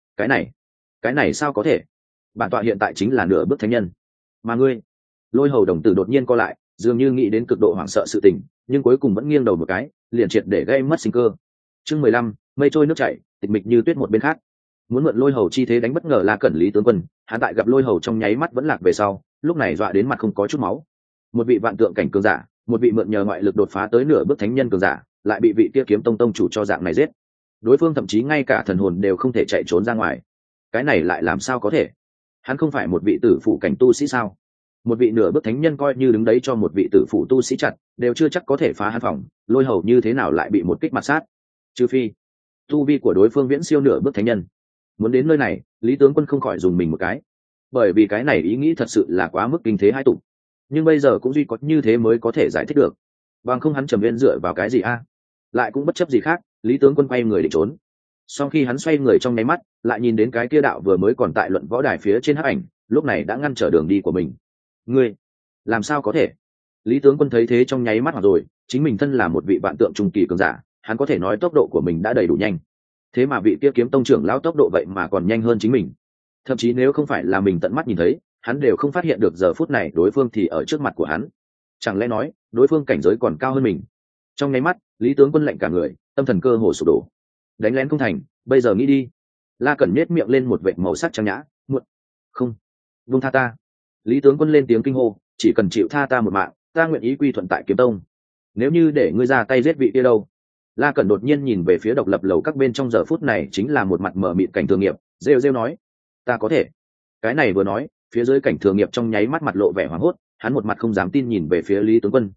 Cái này sao có thể? Bản tọa hiện tại chính là nửa bước thánh nhân, mà ngươi. Lôi hầu đồng tử đột nhiên co lại, dường như nghĩ đến cực độ hoảng sợ sự tình, nhưng cuối cùng vẫn nghiêng đầu một cái, liền triệt để gây mất sinh cơ. Chương 15, mây trôi nước chảy, tịch mịch như tuyết một bên khác. Muốn mượn lôi hầu chi thế đánh bất ngờ La Cẩn Lý tướng quân, hắn tại gặp lôi hầu trong nháy mắt vẫn lạc về sau, lúc này dọa đến mặt không có chút máu. Một vị vạn tượng cảnh cường giả, một vị mượn nhờ ngoại lực đột phá tới nửa bước thánh nhân cường giả, lại bị vị kia kiếm tông tông chủ cho dạng này giết. Đối phương thậm chí ngay cả thần hồn đều không thể chạy trốn ra ngoài. Cái này lại làm sao có thể? Hắn không phải một vị tử phụ cảnh tu sĩ sao? Một vị nửa bước thánh nhân coi như đứng đấy cho một vị tử phụ tu sĩ chặt, đều chưa chắc có thể phá hắn phòng, lôi hầu như thế nào lại bị một kích mặt sát? Trừ phi tu vi của đối phương viễn siêu nửa bước thánh nhân. Muốn đến nơi này, Lý tướng quân không khỏi dùng mình một cái, bởi vì cái này ý nghĩ thật sự là quá mức kinh thế hai tụ. Nhưng bây giờ cũng duy có như thế mới có thể giải thích được, bằng không hắn trầm viên dựa vào cái gì a? Lại cũng bất chấp gì khác, Lý tướng quân quay người định trốn. Sau khi hắn xoay người trong nháy mắt, lại nhìn đến cái kia đạo vừa mới còn tại luận võ đài phía trên hắc ảnh, lúc này đã ngăn trở đường đi của mình. Ngươi làm sao có thể? Lý tướng quân thấy thế trong nháy mắt hoặc rồi, chính mình thân là một vị vạn tượng trung kỳ cường giả, hắn có thể nói tốc độ của mình đã đầy đủ nhanh. Thế mà vị kia kiếm tông trưởng lão tốc độ vậy mà còn nhanh hơn chính mình. Thậm chí nếu không phải là mình tận mắt nhìn thấy, hắn đều không phát hiện được giờ phút này đối phương thì ở trước mặt của hắn. Chẳng lẽ nói, đối phương cảnh giới còn cao hơn mình? Trong nháy mắt, Lý tướng quân lạnh cả người, tâm thần cơ hồ sụp đổ. Đánh lén không thành, bây giờ nghĩ đi. La Cẩn nhếch miệng lên một vệt màu sắc trang nhã, muộn. Không, buông tha ta. Lý tướng quân lên tiếng kinh hô, chỉ cần chịu tha ta một mạng, ta nguyện ý quy thuận tại kiếm tông. Nếu như để ngươi ra tay giết vị kia đâu? La Cẩn đột nhiên nhìn về phía độc lập lầu các bên trong, giờ phút này chính là một mặt mờ mịt Cảnh Thường Nghiệp, rêu rêu nói, ta có thể. Cái này vừa nói, phía dưới Cảnh Thường Nghiệp trong nháy mắt mặt lộ vẻ hoảng hốt, hắn một mặt không dám tin nhìn về phía Lý tướng quân,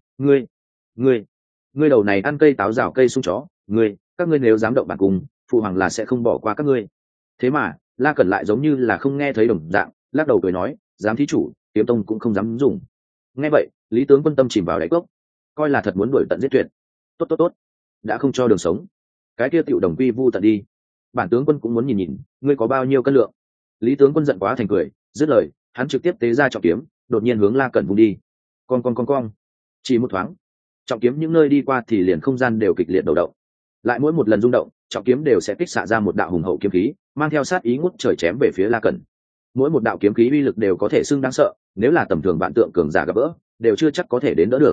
ngươi đầu này ăn cây táo rào cây sung chó, các ngươi nếu dám động bản cung, phụ hoàng là sẽ không bỏ qua các ngươi. Thế mà La Cẩn lại giống như là không nghe thấy đồng dạng, lắc đầu cười nói, dám thí chủ, kiếm tông cũng không dám dùng. Nghe vậy, Lý tướng quân tâm chìm vào đáy cốc, coi là thật muốn đuổi tận giết tuyệt. Tốt, đã không cho đường sống, cái kia tiểu đồng quy vu tận đi. Bản tướng quân cũng muốn nhìn nhìn ngươi có bao nhiêu cân lượng. Lý tướng quân giận quá thành cười, dứt lời, hắn trực tiếp tế ra trọng kiếm, đột nhiên hướng La Cẩn vung đi. Con. Chỉ một thoáng, trọng kiếm những nơi đi qua thì liền không gian đều kịch liệt đầu động. Lại mỗi một lần rung động, trọng kiếm đều sẽ kích xạ ra một đạo hùng hậu kiếm khí, mang theo sát ý ngút trời chém về phía La Cẩn. Mỗi một đạo kiếm khí uy lực đều có thể xưng đáng sợ, nếu là tầm thường vạn tượng cường giả gặp gỡ, đều chưa chắc có thể đến đỡ được.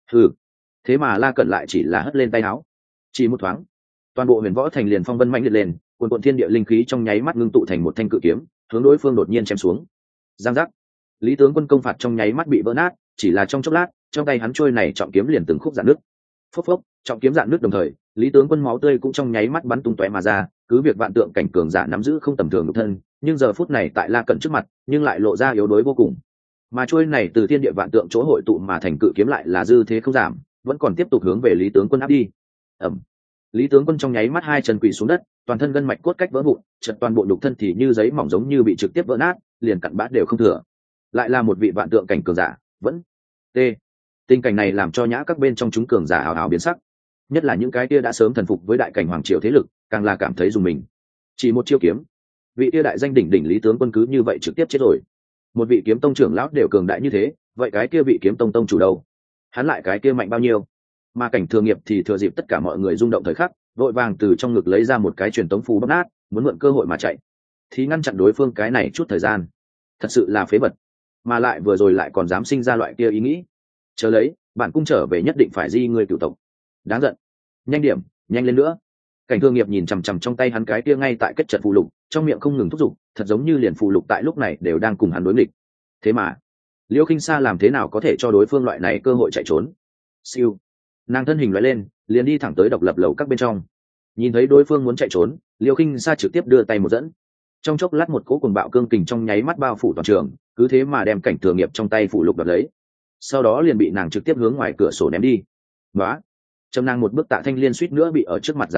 Thế mà La Cẩn lại chỉ là hất lên tay áo. Chỉ một thoáng, toàn bộ huyền võ thành liền phong vân mãnh liệt lên, cuồn thiên địa linh khí trong nháy mắt ngưng tụ thành một thanh cự kiếm, hướng đối phương đột nhiên chém xuống. Giang giác. Lý tướng quân công phạt trong nháy mắt bị vỡ nát, chỉ là trong chốc lát, trong tay hắn trôi này trọng kiếm liền từng khúc rạn nứt. Phốc, trọng kiếm rạn nứt đồng thời, Lý tướng quân máu tươi cũng trong nháy mắt bắn tung tóe mà ra, cứ việc vạn tượng cảnh cường giả nắm giữ không tầm thường nhục thân, nhưng giờ phút này tại La Cẩn trước mặt, nhưng lại lộ ra yếu đuối vô cùng. Mà trôi này từ thiên địa vạn tượng chỗ hội tụ mà thành cự kiếm lại là dư thế không giảm, vẫn còn tiếp tục hướng về Lý tướng quân áp đi. Lý tướng quân trong nháy mắt hai chân quỳ xuống đất, toàn thân gân mạch cốt cách vỡ vụn, chật toàn bộ nhục thân thì như giấy mỏng giống như bị trực tiếp vỡ nát, liền cặn bã đều không thừa. Lại là một vị vạn tượng cảnh cường giả, vẫn tình cảnh này làm cho nhã các bên trong chúng cường giả hào hào biến sắc, nhất là những cái kia đã sớm thần phục với đại cảnh hoàng triều thế lực, càng là cảm thấy dùng mình. Chỉ một chiêu kiếm, vị kia đại danh đỉnh đỉnh Lý tướng quân cứ như vậy trực tiếp chết rồi. Một vị kiếm tông trưởng lão đều cường đại như thế, vậy cái kia vị kiếm tông tông chủ đâu? Hắn lại cái kia mạnh bao nhiêu? Mà Cảnh Thường Nghiệp thì thừa dịp tất cả mọi người rung động thời khắc, vội vàng từ trong ngực lấy ra một cái truyền tống phù bóp nát, muốn mượn cơ hội mà chạy, thì ngăn chặn đối phương cái này chút thời gian. Thật sự là phế vật, mà lại vừa rồi lại còn dám sinh ra loại kia ý nghĩ. Chờ lấy, bản cung trở về nhất định phải di người cửu tộc. Đáng giận. Nhanh điểm, nhanh lên nữa. Cảnh Thường Nghiệp nhìn chằm chằm trong tay hắn cái kia ngay tại kết trận phù lục, trong miệng không ngừng thúc giục, thật giống như liền phù lục tại lúc này đều đang cùng hắn đối nghịch. Thế mà Liễu Khinh Sa làm thế nào có thể cho đối phương loại này cơ hội chạy trốn? Siêu, nàng thân hình lóe lên, liền đi thẳng tới độc lập lầu các bên trong. Nhìn thấy đối phương muốn chạy trốn, Liễu Khinh Sa trực tiếp đưa tay một dẫn, trong chốc lát một cỗ cuồng bạo cương kình trong nháy mắt bao phủ toàn trường, cứ thế mà đem Cảnh Thường Nghiệp trong tay phù lục đoạt lấy, sau đó liền bị nàng trực tiếp hướng ngoài cửa sổ ném đi. Nóa, trầm nàng một bước Tạ Thanh Liên suýt nữa bị ở trước mặt dán lên,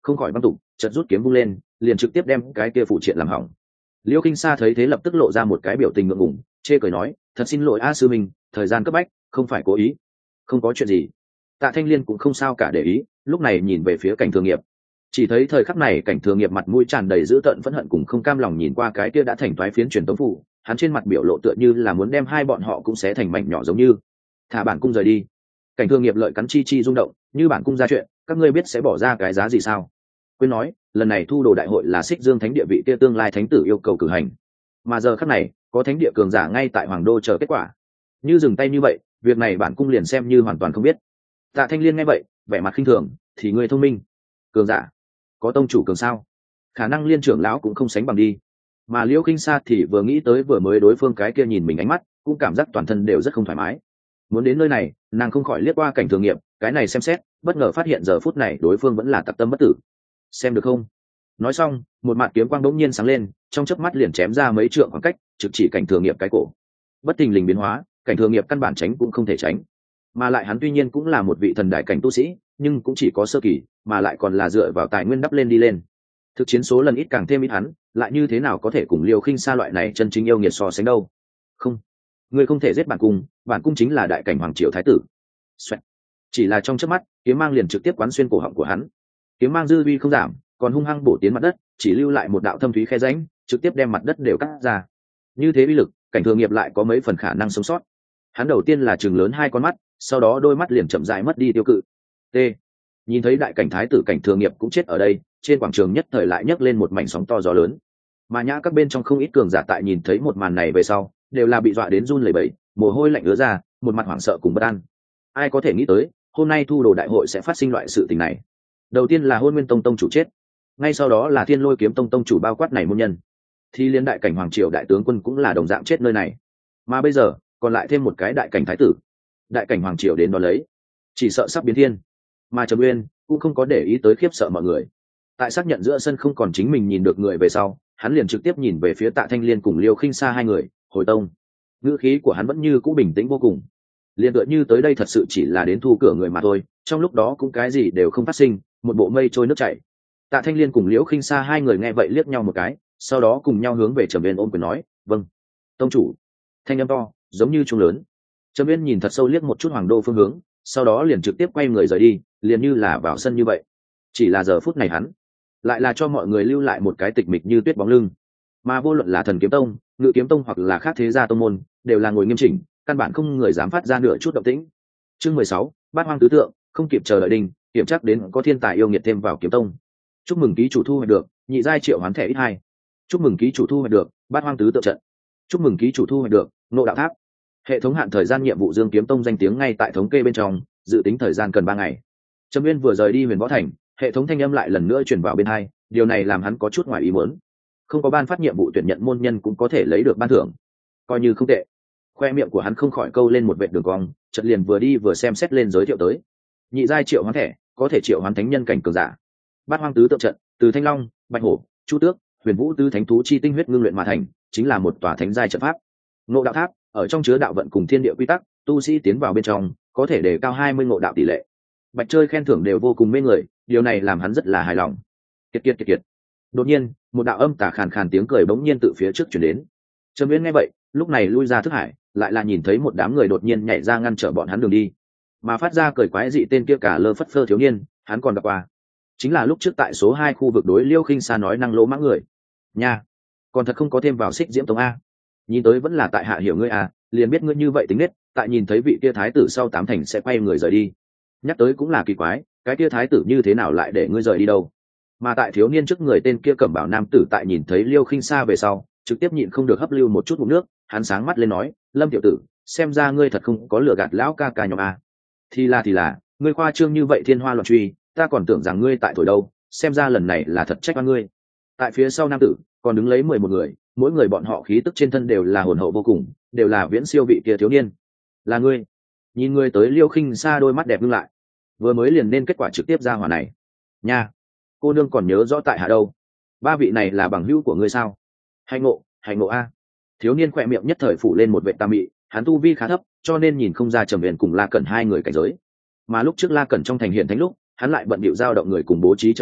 không khỏi băng tục, chợt rút kiếm vung lên, liền trực tiếp đem cái kia phụ triện làm hỏng. Liêu Kinh Sa thấy thế lập tức lộ ra một cái biểu tình ngượng ngùng, chê cười nói, thật xin lỗi A sư minh, thời gian cấp bách, không phải cố ý. Không có chuyện gì. Tạ Thanh Liên cũng không sao cả để ý, lúc này nhìn về phía Cảnh Thường Nghiệp. Chỉ thấy thời khắc này Cảnh Thường Nghiệp mặt mũi tràn đầy dữ tợn phẫn hận cùng không cam lòng nhìn qua cái kia đã thành toái phiến truyền tống phủ, hắn trên mặt biểu lộ tựa như là muốn đem hai bọn họ cũng xé thành mảnh nhỏ giống như. Thả bản cung rời đi. Cảnh Thường Nghiệp lợi cắn chi chi rung động, như bản cung ra chuyện, các ngươi biết sẽ bỏ ra cái giá gì sao? Quên nói, lần này thu đồ đại hội là Xích Dương Thánh địa vị kia tương lai thánh tử yêu cầu cử hành, mà giờ khắc này có thánh địa cường giả ngay tại Hoàng Đô chờ kết quả. Như dừng tay như vậy, việc này bản cung liền xem như hoàn toàn không biết. Tạ Thanh Liên nghe vậy, vẻ mặt khinh thường, thì ngươi thông minh, cường giả, có tông chủ cường sao? Khả năng Liên trưởng lão cũng không sánh bằng đi. Mà Liễu Kinh Sa thì vừa nghĩ tới vừa mới đối phương cái kia nhìn mình ánh mắt, cũng cảm giác toàn thân đều rất không thoải mái. Muốn đến nơi này, nàng không khỏi liếc qua Cảnh Thường Nghiệp, cái này xem xét, bất ngờ phát hiện giờ phút này đối phương vẫn là tặc tâm bất tử. Xem được không? Nói xong, một mạt kiếm quang đống nhiên sáng lên, trong chớp mắt liền chém ra mấy trượng khoảng cách, trực chỉ Cảnh Thường Nghiệp cái cổ. Bất thình lình biến hóa, Cảnh Thường Nghiệp căn bản tránh cũng không thể tránh. Mà lại hắn tuy nhiên cũng là một vị thần đại cảnh tu sĩ, nhưng cũng chỉ có sơ kỳ, mà lại còn là dựa vào tài nguyên đắp lên đi lên. Thực chiến số lần ít càng thêm ít hắn, lại như thế nào có thể cùng Liêu Khinh Sa loại này chân chính yêu nghiệt so sánh đâu? Không, ngươi không thể giết bản cung chính là đại cảnh hoàng triều thái tử. Xoẹt. Chỉ là trong chớp mắt, kiếm mang liền trực tiếp quán xuyên cổ họng của hắn. Kiếm mang dư uy không giảm, còn hung hăng bổ tiến mặt đất, chỉ lưu lại một đạo thâm thúy khe rãnh, trực tiếp đem mặt đất đều cắt ra. Như thế uy lực, Cảnh Thường Nghiệp lại có mấy phần khả năng sống sót. Hắn đầu tiên là chừng lớn hai con mắt, sau đó đôi mắt liền chậm rãi mất đi tiêu cự. T. Nhìn thấy đại cảnh thái tử Cảnh Thường Nghiệp cũng chết ở đây, trên quảng trường nhất thời lại nhấc lên một mảnh sóng to gió lớn. Mà nhã các bên trong không ít cường giả tại nhìn thấy một màn này về sau, đều là bị dọa đến run lẩy bẩy, mồ hôi lạnh ứa ra, một mặt hoảng sợ cùng bất an. Ai có thể nghĩ tới, hôm nay thu đồ đại hội sẽ phát sinh loại sự tình này? Đầu tiên là Hôn Nguyên Tông tông chủ chết, ngay sau đó là Thiên Lôi Kiếm Tông tông chủ bao quát này môn nhân, thì liên đại cảnh hoàng triều đại tướng quân cũng là đồng dạng chết nơi này. Mà bây giờ còn lại thêm một cái đại cảnh thái tử, đại cảnh hoàng triều đến đó lấy, chỉ sợ sắp biến thiên. Mà Trầm Uyên cũng không có để ý tới khiếp sợ mọi người. Tại xác nhận giữa sân không còn chính mình nhìn được người về sau, hắn liền trực tiếp nhìn về phía Tạ Thanh Liên cùng Liêu Khinh Sa hai người, hồi tông. Ngữ khí của hắn vẫn như cũ bình tĩnh vô cùng, liền tựa như tới đây thật sự chỉ là đến thu cửa người mà thôi, trong lúc đó cũng cái gì đều không phát sinh, một bộ mây trôi nước chảy. Tạ Thanh Liên cùng Liễu Khinh Sa hai người nghe vậy liếc nhau một cái, sau đó cùng nhau hướng về Trầm Uyên ôm quyền nói, vâng, tông chủ. Thanh âm to, giống như trung lớn. Trầm Uyên nhìn thật sâu liếc một chút Hoàng Đô phương hướng, sau đó liền trực tiếp quay người rời đi, liền như là vào sân như vậy. Chỉ là giờ phút này hắn lại là cho mọi người lưu lại một cái tịch mịch như tuyết bóng lưng. Mà vô luận là Thần Kiếm Tông, Ngự Kiếm Tông hoặc là khác thế gia tông môn, đều là ngồi nghiêm chỉnh, căn bản không người dám phát ra nửa chút động tĩnh. Chương 16, Bát Hoang tứ tượng, không kịp chờ đợi đình, kiểm chắc đến có thiên tài yêu nghiệt thêm vào Kiếm Tông. Chúc mừng ký chủ thu hoạch được nhị giai triệu hoán thẻ x2. Chúc mừng ký chủ thu hoạch được Bát Hoang tứ tượng trận. Chúc mừng ký chủ thu hoạch được Ngộ Đạo Tháp. Hệ thống hạn thời gian nhiệm vụ Dương Kiếm Tông danh tiếng ngay tại thống kê bên trong, dự tính thời gian cần 3 ngày. Trầm Uyên vừa rời đi Huyền Võ Thành, hệ thống thanh âm lại lần nữa truyền vào bên tai, điều này làm hắn có chút ngoài ý muốn. Không có ban phát nhiệm vụ tuyển nhận môn nhân cũng có thể lấy được ban thưởng, coi như không tệ. Khoe miệng của hắn không khỏi câu lên một vệt đường cong, chợt liền vừa đi vừa xem xét lên giới thiệu tới. Nhị giai triệu hoán thẻ, có thể triệu hoán thánh nhân cảnh cường giả. Bát Hoang tứ tượng trận, từ Thanh Long, Bạch Hổ, Chu Tước, Huyền Vũ tứ thánh thú chi tinh huyết ngưng luyện mà thành, chính là một tòa thánh giai trận pháp. Ngộ Đạo Tháp, ở trong chứa đạo vận cùng thiên địa quy tắc, tu sĩ tiến vào bên trong, có thể đề cao 20 ngộ đạo tỷ lệ. Bạch chơi khen thưởng đều vô cùng mê người, điều này làm hắn rất là hài lòng. Kiệt. Đột nhiên, một đạo âm tà khàn khàn tiếng cười bỗng nhiên từ phía trước truyền đến. Trầm Uyên nghe vậy, lúc này lui ra thức hải, lại là nhìn thấy một đám người đột nhiên nhảy ra ngăn trở bọn hắn đường đi. Mà phát ra cười quái dị tên kia cả lơ phất phơ thiếu niên, hắn còn gặp qua. Chính là lúc trước tại số 2 khu vực đối Liêu Khinh Sa nói năng lỗ mãng người. Nha, còn thật không có thêm vào Xích Diễm Tông a. Nhìn tới vẫn là tại hạ hiểu ngươi à, liền biết ngươi như vậy tính nết, tại nhìn thấy vị kia thái tử sau 8 thành sẽ quay người rời đi. Nhắc tới cũng là kỳ quái, cái kia thái tử như thế nào lại để ngươi rời đi đâu? Mà tại thiếu niên trước người tên kia cẩm bảo nam tử tại nhìn thấy Liêu Khinh Sa về sau, trực tiếp nhịn không được hấp lưu một chút ngụm nước, hắn sáng mắt lên nói, Lâm tiểu tử, xem ra ngươi thật không có lừa gạt lão ca ca nhóm a. Thì là, ngươi khoa trương như vậy thiên hoa loạn truy, ta còn tưởng rằng ngươi tại thổi đâu, xem ra lần này là thật trách oan ngươi. Tại phía sau nam tử còn đứng lấy 11 người, mỗi người bọn họ khí tức trên thân đều là hồn hậu vô cùng, đều là viễn siêu vị kia thiếu niên. Là ngươi? Nhìn ngươi tới Liêu Khinh Sa đôi mắt đẹp ngưng lại, vừa mới liền nên kết quả trực tiếp ra hỏa này. Nha, cô nương còn nhớ rõ tại hạ đâu? 3 vị này là bằng hữu của ngươi sao? Hành ngộ a. Thiếu niên khỏe miệng nhất thời phủ lên một vệt tà mị, hắn tu vi khá thấp, cho nên nhìn không ra Trầm Uyên cùng La Cẩn hai người cảnh giới. Mà lúc trước La Cẩn trong thành hiện thánh lúc, hắn lại bận bịu giao động người cùng bố trí trận pháp,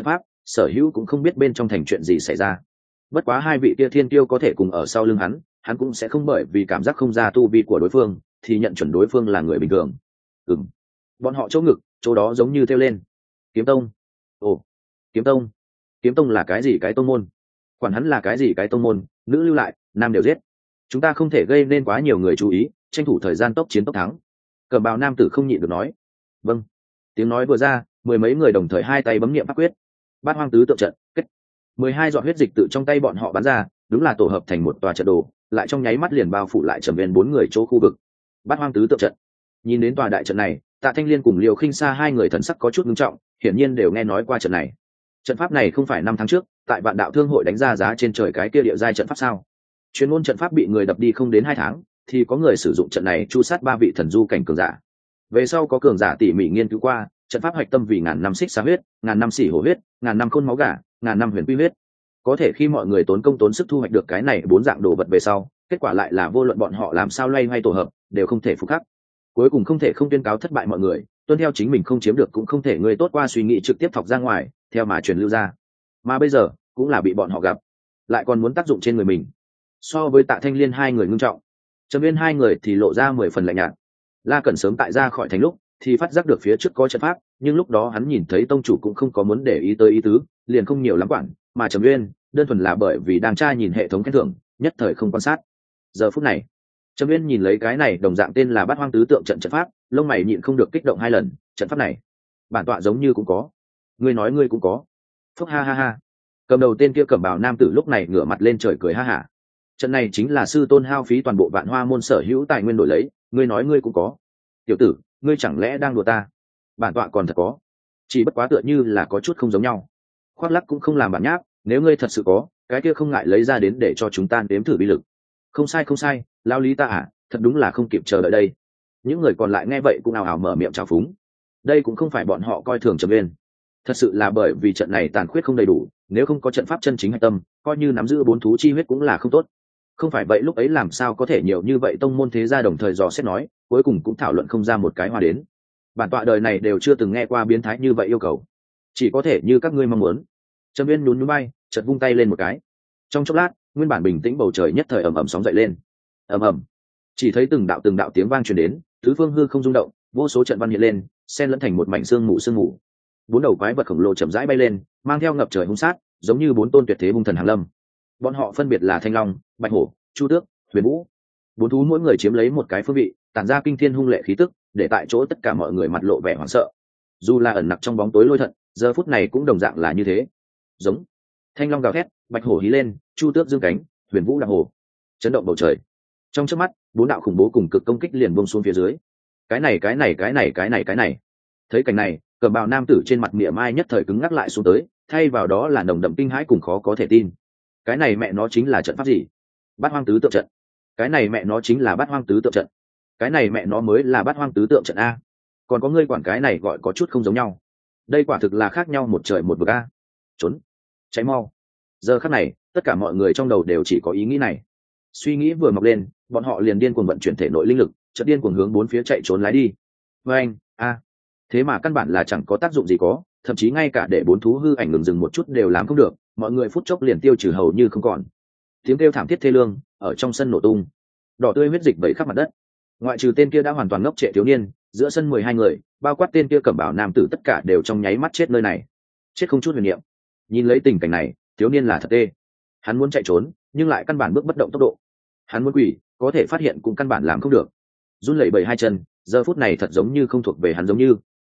sở hữu cũng không biết bên trong thành chuyện gì xảy ra. Bất quá hai vị kia thiên tiêu có thể cùng ở sau lưng hắn cũng sẽ không bởi vì cảm giác không ra tu vi của đối phương thì nhận chuẩn đối phương là người bình thường. Bọn họ chỗ ngực chỗ đó giống như theo lên kiếm tông. Ồ, kiếm tông. Kiếm tông là cái gì cái tông môn? Quản hắn là cái gì cái tông môn, nữ lưu lại, nam đều giết. Chúng ta không thể gây nên quá nhiều người chú ý, tranh thủ thời gian tốc chiến tốc thắng. Cẩm bào nam tử không nhịn được nói. Vâng. Tiếng nói vừa ra, mười mấy người đồng thời hai tay bấm niệm pháp quyết. Bát hoang tứ tượng trận kết. 12 giọt huyết dịch tự trong tay bọn họ bắn ra, đúng là tổ hợp thành một tòa trận đồ, lại trong nháy mắt liền bao phủ lại Trầm Viên bốn người chỗ khu vực. Bát hoang tứ tượng trận. Nhìn đến tòa đại trận này, Tạ Thanh Liên cùng Liều Khinh Sa hai người thần sắc có chút nghiêm trọng, hiển nhiên đều nghe nói qua trận này. Trận pháp này không phải 5 tháng trước, tại Vạn Đạo Thương hội đánh ra giá trên trời cái kia địa giai trận pháp sao? Chuyên môn trận pháp bị người đập đi không đến 2 tháng, thì có người sử dụng trận này chu sát 3 vị thần du cảnh cường giả. Về sau có cường giả tỉ mỉ nghiên cứu qua, trận pháp hoạch tâm vì ngàn năm xích xà huyết, ngàn năm xỉ hổ huyết, ngàn năm khôn máu gà, ngàn năm huyền quy huyết. Có thể khi mọi người tốn công tốn sức thu hoạch được cái này 4 dạng đồ vật về sau, kết quả lại là vô luận bọn họ làm sao loay hoay tổ hợp, đều không thể phục khắc. Cuối cùng không thể không tuyên cáo thất bại mọi người, tuân theo chính mình không chiếm được cũng không thể người tốt qua suy nghĩ trực tiếp thọc ra ngoài, theo mà truyền lưu ra. Mà bây giờ, cũng là bị bọn họ gặp, lại còn muốn tác dụng trên người mình. So với Tạ Thanh Liên hai người ngưng trọng, Trầm Viên hai người thì lộ ra 10 phần lạnh nhạt. La Cẩn sớm tại ra khỏi thành lúc thì phát giác được phía trước có trận pháp, nhưng lúc đó hắn nhìn thấy tông chủ cũng không có muốn để ý tới ý tứ, liền không nhiều lắm quản, mà Trầm Viên đơn thuần là bởi vì đang tra nhìn hệ thống khen thưởng, nhất thời không quan sát. Giờ phút này, Trầm Viên nhìn lấy cái này đồng dạng tên là Bát Hoang tứ tượng trận trận pháp, lông mày nhịn không được kích động 2 lần, trận pháp này, bản tọa giống như cũng có. Ngươi nói ngươi cũng có. Phúc ha ha ha. Cầm đầu tên kia cẩm bào nam tử lúc này ngửa mặt lên trời cười ha hả. Trận này chính là sư tôn hao phí toàn bộ Vạn Hoa môn sở hữu tài nguyên đổi lấy, ngươi nói ngươi cũng có. Tiểu tử, ngươi chẳng lẽ đang đùa ta? Bản tọa còn thật có. Chỉ bất quá tựa như là có chút không giống nhau. Khoác lắc cũng không làm bản nháp, nếu ngươi thật sự có, cái kia không ngại lấy ra đến để cho chúng ta nếm thử uy lực. Không sai không sai, lao lý ta à, thật đúng là không kịp chờ đợi đây. Những người còn lại nghe vậy cũng ào ào mở miệng chào phúng. Đây cũng không phải bọn họ coi thường Trầm Viên, thật sự là bởi vì trận này tàn khuyết không đầy đủ, nếu không có trận pháp chân chính hạch tâm, coi như nắm giữ 4 thú chi huyết cũng là không tốt. Không phải vậy lúc ấy làm sao có thể nhiều như vậy tông môn thế gia đồng thời dò xét nói, cuối cùng cũng thảo luận không ra một cái hoa đến. Bản tọa đời này đều chưa từng nghe qua biến thái như vậy yêu cầu, chỉ có thể như các ngươi mong muốn. Trầm Viên nhún nhún bay, chợt vung tay lên một cái. Trong chốc lát, nguyên bản bình tĩnh bầu trời nhất thời ầm ầm sóng dậy lên. Ầm ầm, chỉ thấy từng đạo tiếng vang truyền đến, tứ phương hư không rung động, vô số trận văn hiện lên, xen lẫn thành một mảnh sương mù. 4 đầu quái vật khổng lồ chậm rãi bay lên, mang theo ngập trời hung sát, giống như 4 tôn tuyệt thế hung thần hàng lâm. Bọn họ phân biệt là Thanh Long, Bạch Hổ, Chu Tước, Huyền Vũ. 4 thú mỗi người chiếm lấy một cái phương vị, tản ra kinh thiên hung lệ khí tức, để tại chỗ tất cả mọi người mặt lộ vẻ hoảng sợ. Dù là ẩn nặc trong bóng tối lôi thận, giờ phút này cũng đồng dạng là như thế. Giống. Thanh Long gào thét, Bạch Hổ hí lên, Chu Tước dương cánh, Huyền Vũ đạp hổ. Chấn động bầu trời. Trong chớp mắt, 4 đạo khủng bố cùng cực công kích liền buông xuống phía dưới. Cái này. Thấy cảnh này, cẩm bào nam tử trên mặt mỉa mai nhất thời cứng ngắc lại xuống tới, thay vào đó là nồng đậm kinh hãi cùng khó có thể tin. Cái này mẹ nó chính là trận pháp gì? Bát Hoang tứ tượng trận. Cái này mẹ nó chính là Bát Hoang tứ tượng trận. Cái này mẹ nó mới là Bát Hoang tứ tượng trận a. Còn có ngươi quản cái này gọi có chút không giống nhau. Đây quả thực là khác nhau một trời một vực a. Trốn, cháy mau. Giờ khắc này, tất cả mọi người trong đầu đều chỉ có ý nghĩ này. Suy nghĩ vừa mọc lên, bọn họ liền điên cuồng vận chuyển thể nội linh lực, chợt điên cuồng hướng 4 phía chạy trốn lái đi. Với anh, thế mà căn bản là chẳng có tác dụng gì có, thậm chí ngay cả để 4 thú hư ảnh ngừng dừng một chút đều làm không được, mọi người phút chốc liền tiêu trừ hầu như không còn. Tiếng kêu thảm thiết thê lương ở trong sân nổ tung, đỏ tươi huyết dịch vẩy khắp mặt đất. Ngoại trừ tên kia đã hoàn toàn ngốc trệ thiếu niên, giữa sân 12 người, bao quát tên kia cẩm bào nam tử tất cả đều trong nháy mắt chết nơi này, chết không chút huyền niệm. Nhìn lấy tình cảnh này, thiếu niên là thật tê. Hắn muốn chạy trốn, nhưng lại căn bản bước bất động tốc độ. Hắn muốn quỳ, có thể phát hiện cũng căn bản làm không được. Run lẩy bẩy 2 chân, giờ phút này thật giống như không thuộc về hắn giống như.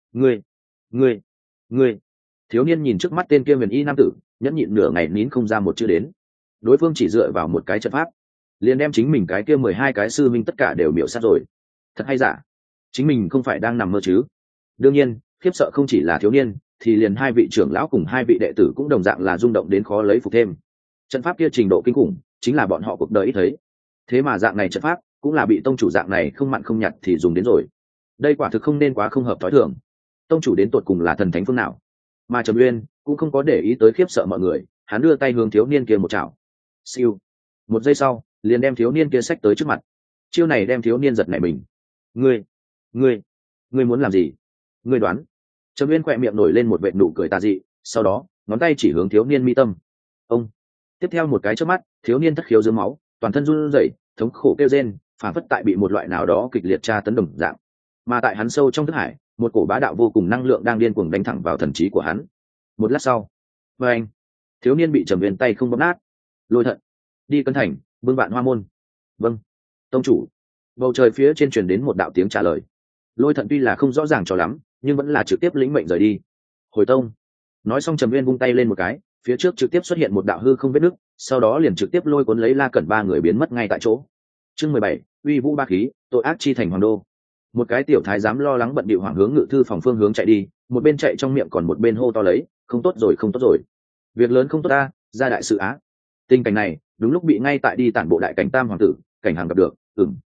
Ngươi. Thiếu niên nhìn trước mắt tên kia huyền y nam tử, nhẫn nhịn nửa ngày nín không ra một chữ đến. Đối phương chỉ dựa vào một cái trận pháp, liền đem chính mình cái kia 12 cái sư minh tất cả đều miểu sát rồi. Thật hay giả? Chính mình không phải đang nằm mơ chứ? Đương nhiên, khiếp sợ không chỉ là thiếu niên, thì liền 2 vị trưởng lão cùng 2 vị đệ tử cũng đồng dạng là rung động đến khó lấy phục thêm. Trận pháp kia trình độ kinh khủng, chính là bọn họ cuộc đời ít thấy. Thế mà dạng này trận pháp, cũng là bị tông chủ dạng này không mặn không nhạt thì dùng đến rồi. Đây quả thực không nên quá không hợp thói thường. Tông chủ đến tột cùng là thần thánh phương nào? Mà Trầm Uyên cũng không có để ý tới khiếp sợ mọi người, hắn đưa tay hướng thiếu niên kia một chảo. Siêu. Một giây sau, liền đem thiếu niên kia xách tới trước mặt. Chiêu này đem thiếu niên giật nảy mình. Ngươi muốn làm gì? Ngươi đoán. Trầm Uyên khỏe miệng nổi lên một vệt nụ cười tà dị, sau đó ngón tay chỉ hướng thiếu niên mi tâm. Ông. Tiếp theo một cái chớp mắt, thiếu niên thất khiếu dưới máu, toàn thân run rẩy, thống khổ kêu rên, phản phất tại bị một loại nào đó kịch liệt tra tấn đồng dạng. Mà tại hắn sâu trong thức hải, một cổ bá đạo vô cùng năng lượng đang điên cuồng đánh thẳng vào thần trí của hắn. Một lát sau, với anh, thiếu niên bị Trầm Uyên tay không bóp nát. Lôi Thận, đi Cân Thành, bưng vạn hoa môn. Vâng, tông chủ. Bầu trời phía trên truyền đến một đạo tiếng trả lời. Lôi Thận tuy là không rõ ràng cho lắm, nhưng vẫn là trực tiếp lĩnh mệnh rời đi. Hồi tông. Nói xong Trầm Uyên vung tay lên một cái, phía trước trực tiếp xuất hiện một đạo hư không vết nứt, sau đó liền trực tiếp lôi cuốn lấy La Cẩn ba người biến mất ngay tại chỗ. Chương 17, uy vũ ba khí, tội ác chi thành hoàng đô. Một cái tiểu thái giám lo lắng bận bịu hoảng hướng ngự thư phòng phương hướng chạy đi, một bên chạy trong miệng còn một bên hô to lấy, không tốt rồi, không tốt rồi, việc lớn không tốt ta, ra đại sự á. Tình cảnh này đúng lúc bị ngay tại đi tản bộ đại cảnh tam hoàng tử Cảnh Hằng gặp được.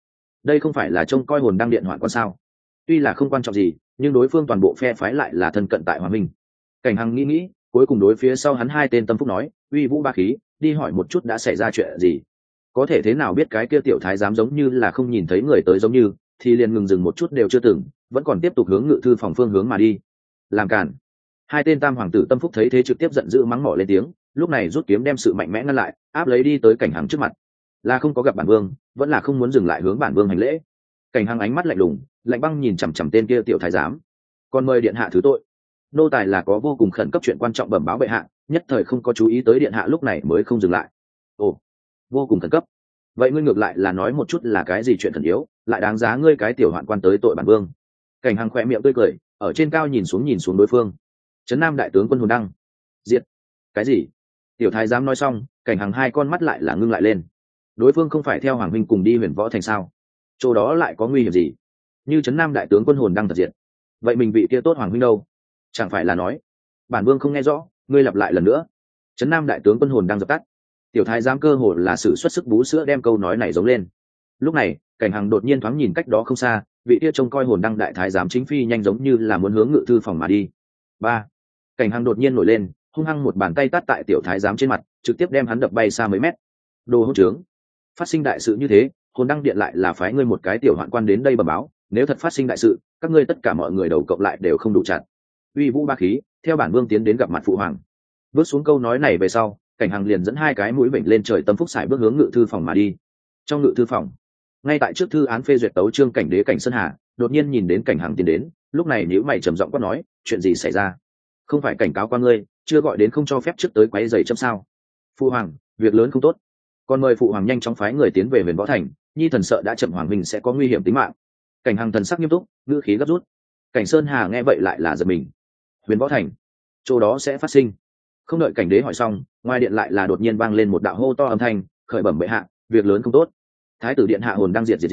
Đây không phải là trông coi hồn đăng điện hoạn quan sao? Tuy là không quan trọng gì, nhưng đối phương toàn bộ phe phái lại là thân cận tại Hòa Minh. Cảnh Hằng nghĩ, cuối cùng đối phía sau hắn hai tên tâm phúc nói, uy vũ ba khí, đi hỏi một chút đã xảy ra chuyện gì. Có thể thế nào biết cái kia tiểu thái giám giống như là không nhìn thấy người tới giống như, thì liền ngừng dừng một chút đều chưa từng, vẫn còn tiếp tục hướng ngự thư phòng phương hướng mà đi. Làm cản. Hai tên tam hoàng tử tâm phúc thấy thế trực tiếp giận dữ mắng mỏ lên tiếng, lúc này rút kiếm đem sự mạnh mẽ ngăn lại, áp lấy đi tới Cảnh Hằng trước mặt. Là không có gặp bản vương, vẫn là không muốn dừng lại hướng bản vương hành lễ. Cảnh Hằng ánh mắt lạnh lùng, lạnh băng nhìn chằm chằm tên kia tiểu thái giám. Còn mời điện hạ thứ tội. Nô tài là có vô cùng khẩn cấp chuyện quan trọng bẩm báo bệ hạ, nhất thời không có chú ý tới điện hạ lúc này mới không dừng lại. Ồ, vô cùng khẩn cấp. Vậy ngươi ngược lại là nói một chút là cái gì chuyện khẩn yếu, lại đáng giá ngươi cái tiểu hoạn quan tới tội bản vương. Cảnh Hằng khỏe miệng tươi cười, ở trên cao nhìn xuống đối phương. Trấn Nam đại tướng quân hồn đăng. Diệt. Cái gì? Tiểu thái giám nói xong, Cảnh Hằng hai con mắt lại là ngưng lại lên. Đối phương không phải theo hoàng huynh cùng đi Huyền Võ thành sao? Chỗ đó lại có nguy hiểm gì? Như Trấn Nam đại tướng quân hồn đăng thật diệt, vậy mình vị kia tốt hoàng huynh đâu? Chẳng phải là nói bản vương không nghe rõ, ngươi lặp lại lần nữa. Trấn Nam đại tướng quân hồn đang dập tắt. Tiểu thái giám cơ hồ là sử xuất sức bú sữa đem câu nói này giống lên. Lúc này Cảnh Hằng đột nhiên thoáng nhìn cách đó không xa, vị kia trông coi hồn đăng đại thái giám chính phi nhanh giống như là muốn hướng ngự thư phòng mà đi. Ba. Cảnh Hằng đột nhiên nổi lên, hung hăng một bàn tay tát tại tiểu thái giám trên mặt, trực tiếp đem hắn đập bay xa mấy mét. Đồ hỗn trướng, phát sinh đại sự như thế, hồn đăng điện lại là phái ngươi một cái tiểu hoạn quan đến đây bẩm báo, nếu thật phát sinh đại sự, các ngươi tất cả mọi người đầu cộng lại đều không đủ chặt. Uy vũ ba khí, theo bản vương tiến đến gặp mặt phụ hoàng. Bước xuống câu nói này về sau, Cảnh Hằng liền dẫn hai cái mũi vểnh lên trời tâm phúc sải bước hướng ngự thư phòng mà đi. Trong ngự thư phòng, ngay tại trước thư án phê duyệt tấu chương cảnh đế Cảnh Sơn Hà đột nhiên nhìn đến Cảnh Hằng tiến đến, lúc này nhíu mày trầm giọng quát nói, chuyện gì xảy ra? Không phải cảnh cáo qua ngươi, chưa gọi đến không cho phép trước tới quấy rầy chấm sao? Phụ hoàng, việc lớn không tốt. Còn mời phụ hoàng nhanh chóng phái người tiến về Huyền Võ thành, nhi thần sợ đã chậm hoàng minh sẽ có nguy hiểm tính mạng. Cảnh Hằng thần sắc nghiêm túc, ngữ khí gấp rút. Cảnh Sơn Hà nghe vậy lại là giật mình. Huyền Võ thành, chỗ đó sẽ phát sinh. Không đợi cảnh đế hỏi xong, ngoài điện lại là đột nhiên vang lên một đạo hô to âm thanh, khởi bẩm bệ hạ, việc lớn không tốt. Thái tử điện hạ hồn đang diệt.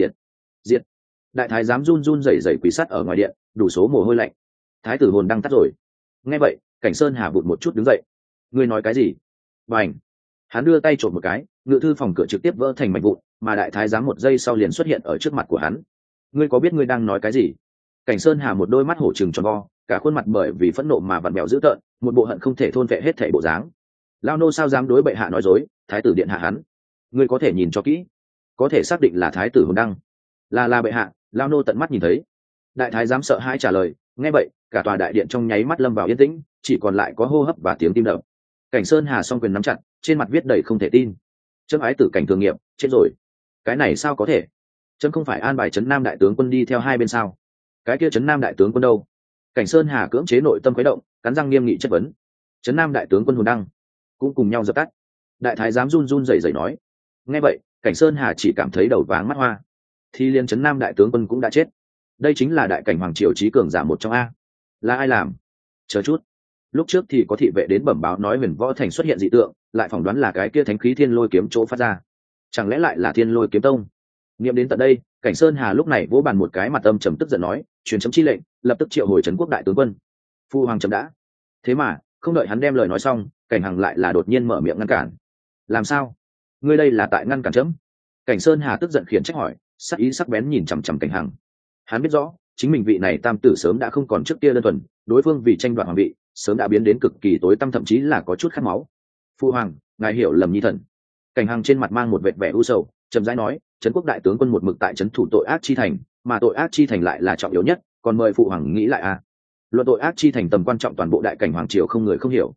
Đại thái giám run run rẩy rẩy quỳ sắt ở ngoài điện, đủ số mồ hôi lạnh. Thái tử hồn đang tắt rồi. Nghe vậy, Cảnh Sơn Hà vụt một chút đứng dậy. Ngươi nói cái gì? Bành. Hắn đưa tay trộm một cái, ngự thư phòng cửa trực tiếp vỡ thành mảnh vụn, mà đại thái giám một giây sau liền xuất hiện ở trước mặt của hắn. Ngươi có biết ngươi đang nói cái gì? Cảnh Sơn Hà một đôi mắt hổ trừng tròn vo, cả khuôn mặt bởi vì phẫn nộ mà vặn vẹo dữ tợn, một bộ hận không thể thôn vệ hết thảy bộ dáng. Lao nô sao dám đối bệ hạ nói dối, thái tử điện hạ hắn, ngươi có thể nhìn cho kỹ, có thể xác định là thái tử hồn đăng. Là bệ hạ, Lao nô tận mắt nhìn thấy. Đại thái giám sợ hãi trả lời. Nghe vậy, cả tòa đại điện trong nháy mắt lâm vào yên tĩnh, chỉ còn lại có hô hấp và tiếng tim đập. Cảnh Sơn Hà song quyền nắm chặt, trên mặt viết đầy không thể tin. Chấm ái tử Cảnh thường nghiệp chết rồi. Cái này sao có thể? Chấm không phải an bài Trấn Nam đại tướng quân đi theo hai bên sao? Cái kia Trấn Nam đại tướng quân đâu? Cảnh Sơn Hà cưỡng chế nội tâm khuấy động, cắn răng nghiêm nghị chất vấn. Trấn Nam đại tướng quân hồn đăng cũng cùng nhau dập tắt. Đại thái giám run run rẩy rẩy nói. Nghe vậy, Cảnh Sơn Hà chỉ cảm thấy đầu váng mắt hoa. Thì liên Trấn Nam đại tướng quân cũng đã chết. Đây chính là đại cảnh hoàng triều trí cường giả một trong a. Là ai làm? Chờ chút. Lúc trước thì có thị vệ đến bẩm báo nói Huyền Võ thành xuất hiện dị tượng, lại phỏng đoán là cái kia thánh khí Thiên Lôi kiếm chỗ phát ra. Chẳng lẽ lại là Thiên Lôi kiếm tông? Nghiệm đến tận đây, Cảnh Sơn Hà lúc này vỗ bàn một cái mặt âm trầm tức giận nói, truyền chấm chi lệnh, lập tức triệu hồi trấn quốc đại tướng quân. Phu hoàng chấm đã. Thế mà, không đợi hắn đem lời nói xong, Cảnh Hằng lại là đột nhiên mở miệng ngăn cản. Làm sao? Ngươi đây là tại ngăn cản chấm? Cảnh Sơn Hà tức giận khiển trách hỏi, sắc ý sắc bén nhìn chằm chằm Cảnh Hằng. Hắn biết rõ, chính mình vị này tam tử sớm đã không còn trước kia đơn thuần, đối phương vì tranh đoạt hoàng vị, sớm đã biến đến cực kỳ tối tăm, thậm chí là có chút khát máu. Phu hoàng, ngài hiểu lầm nhi thần. Cảnh Hằng trên mặt mang một vệt vẻ u sầu, trầm rãi nói, trấn quốc đại tướng quân một mực tại trấn thủ tội ác chi thành, mà tội ác chi thành lại là trọng yếu nhất, còn mời phụ hoàng nghĩ lại a. Luận tội ác chi thành tầm quan trọng toàn bộ đại cảnh hoàng triều không người không hiểu.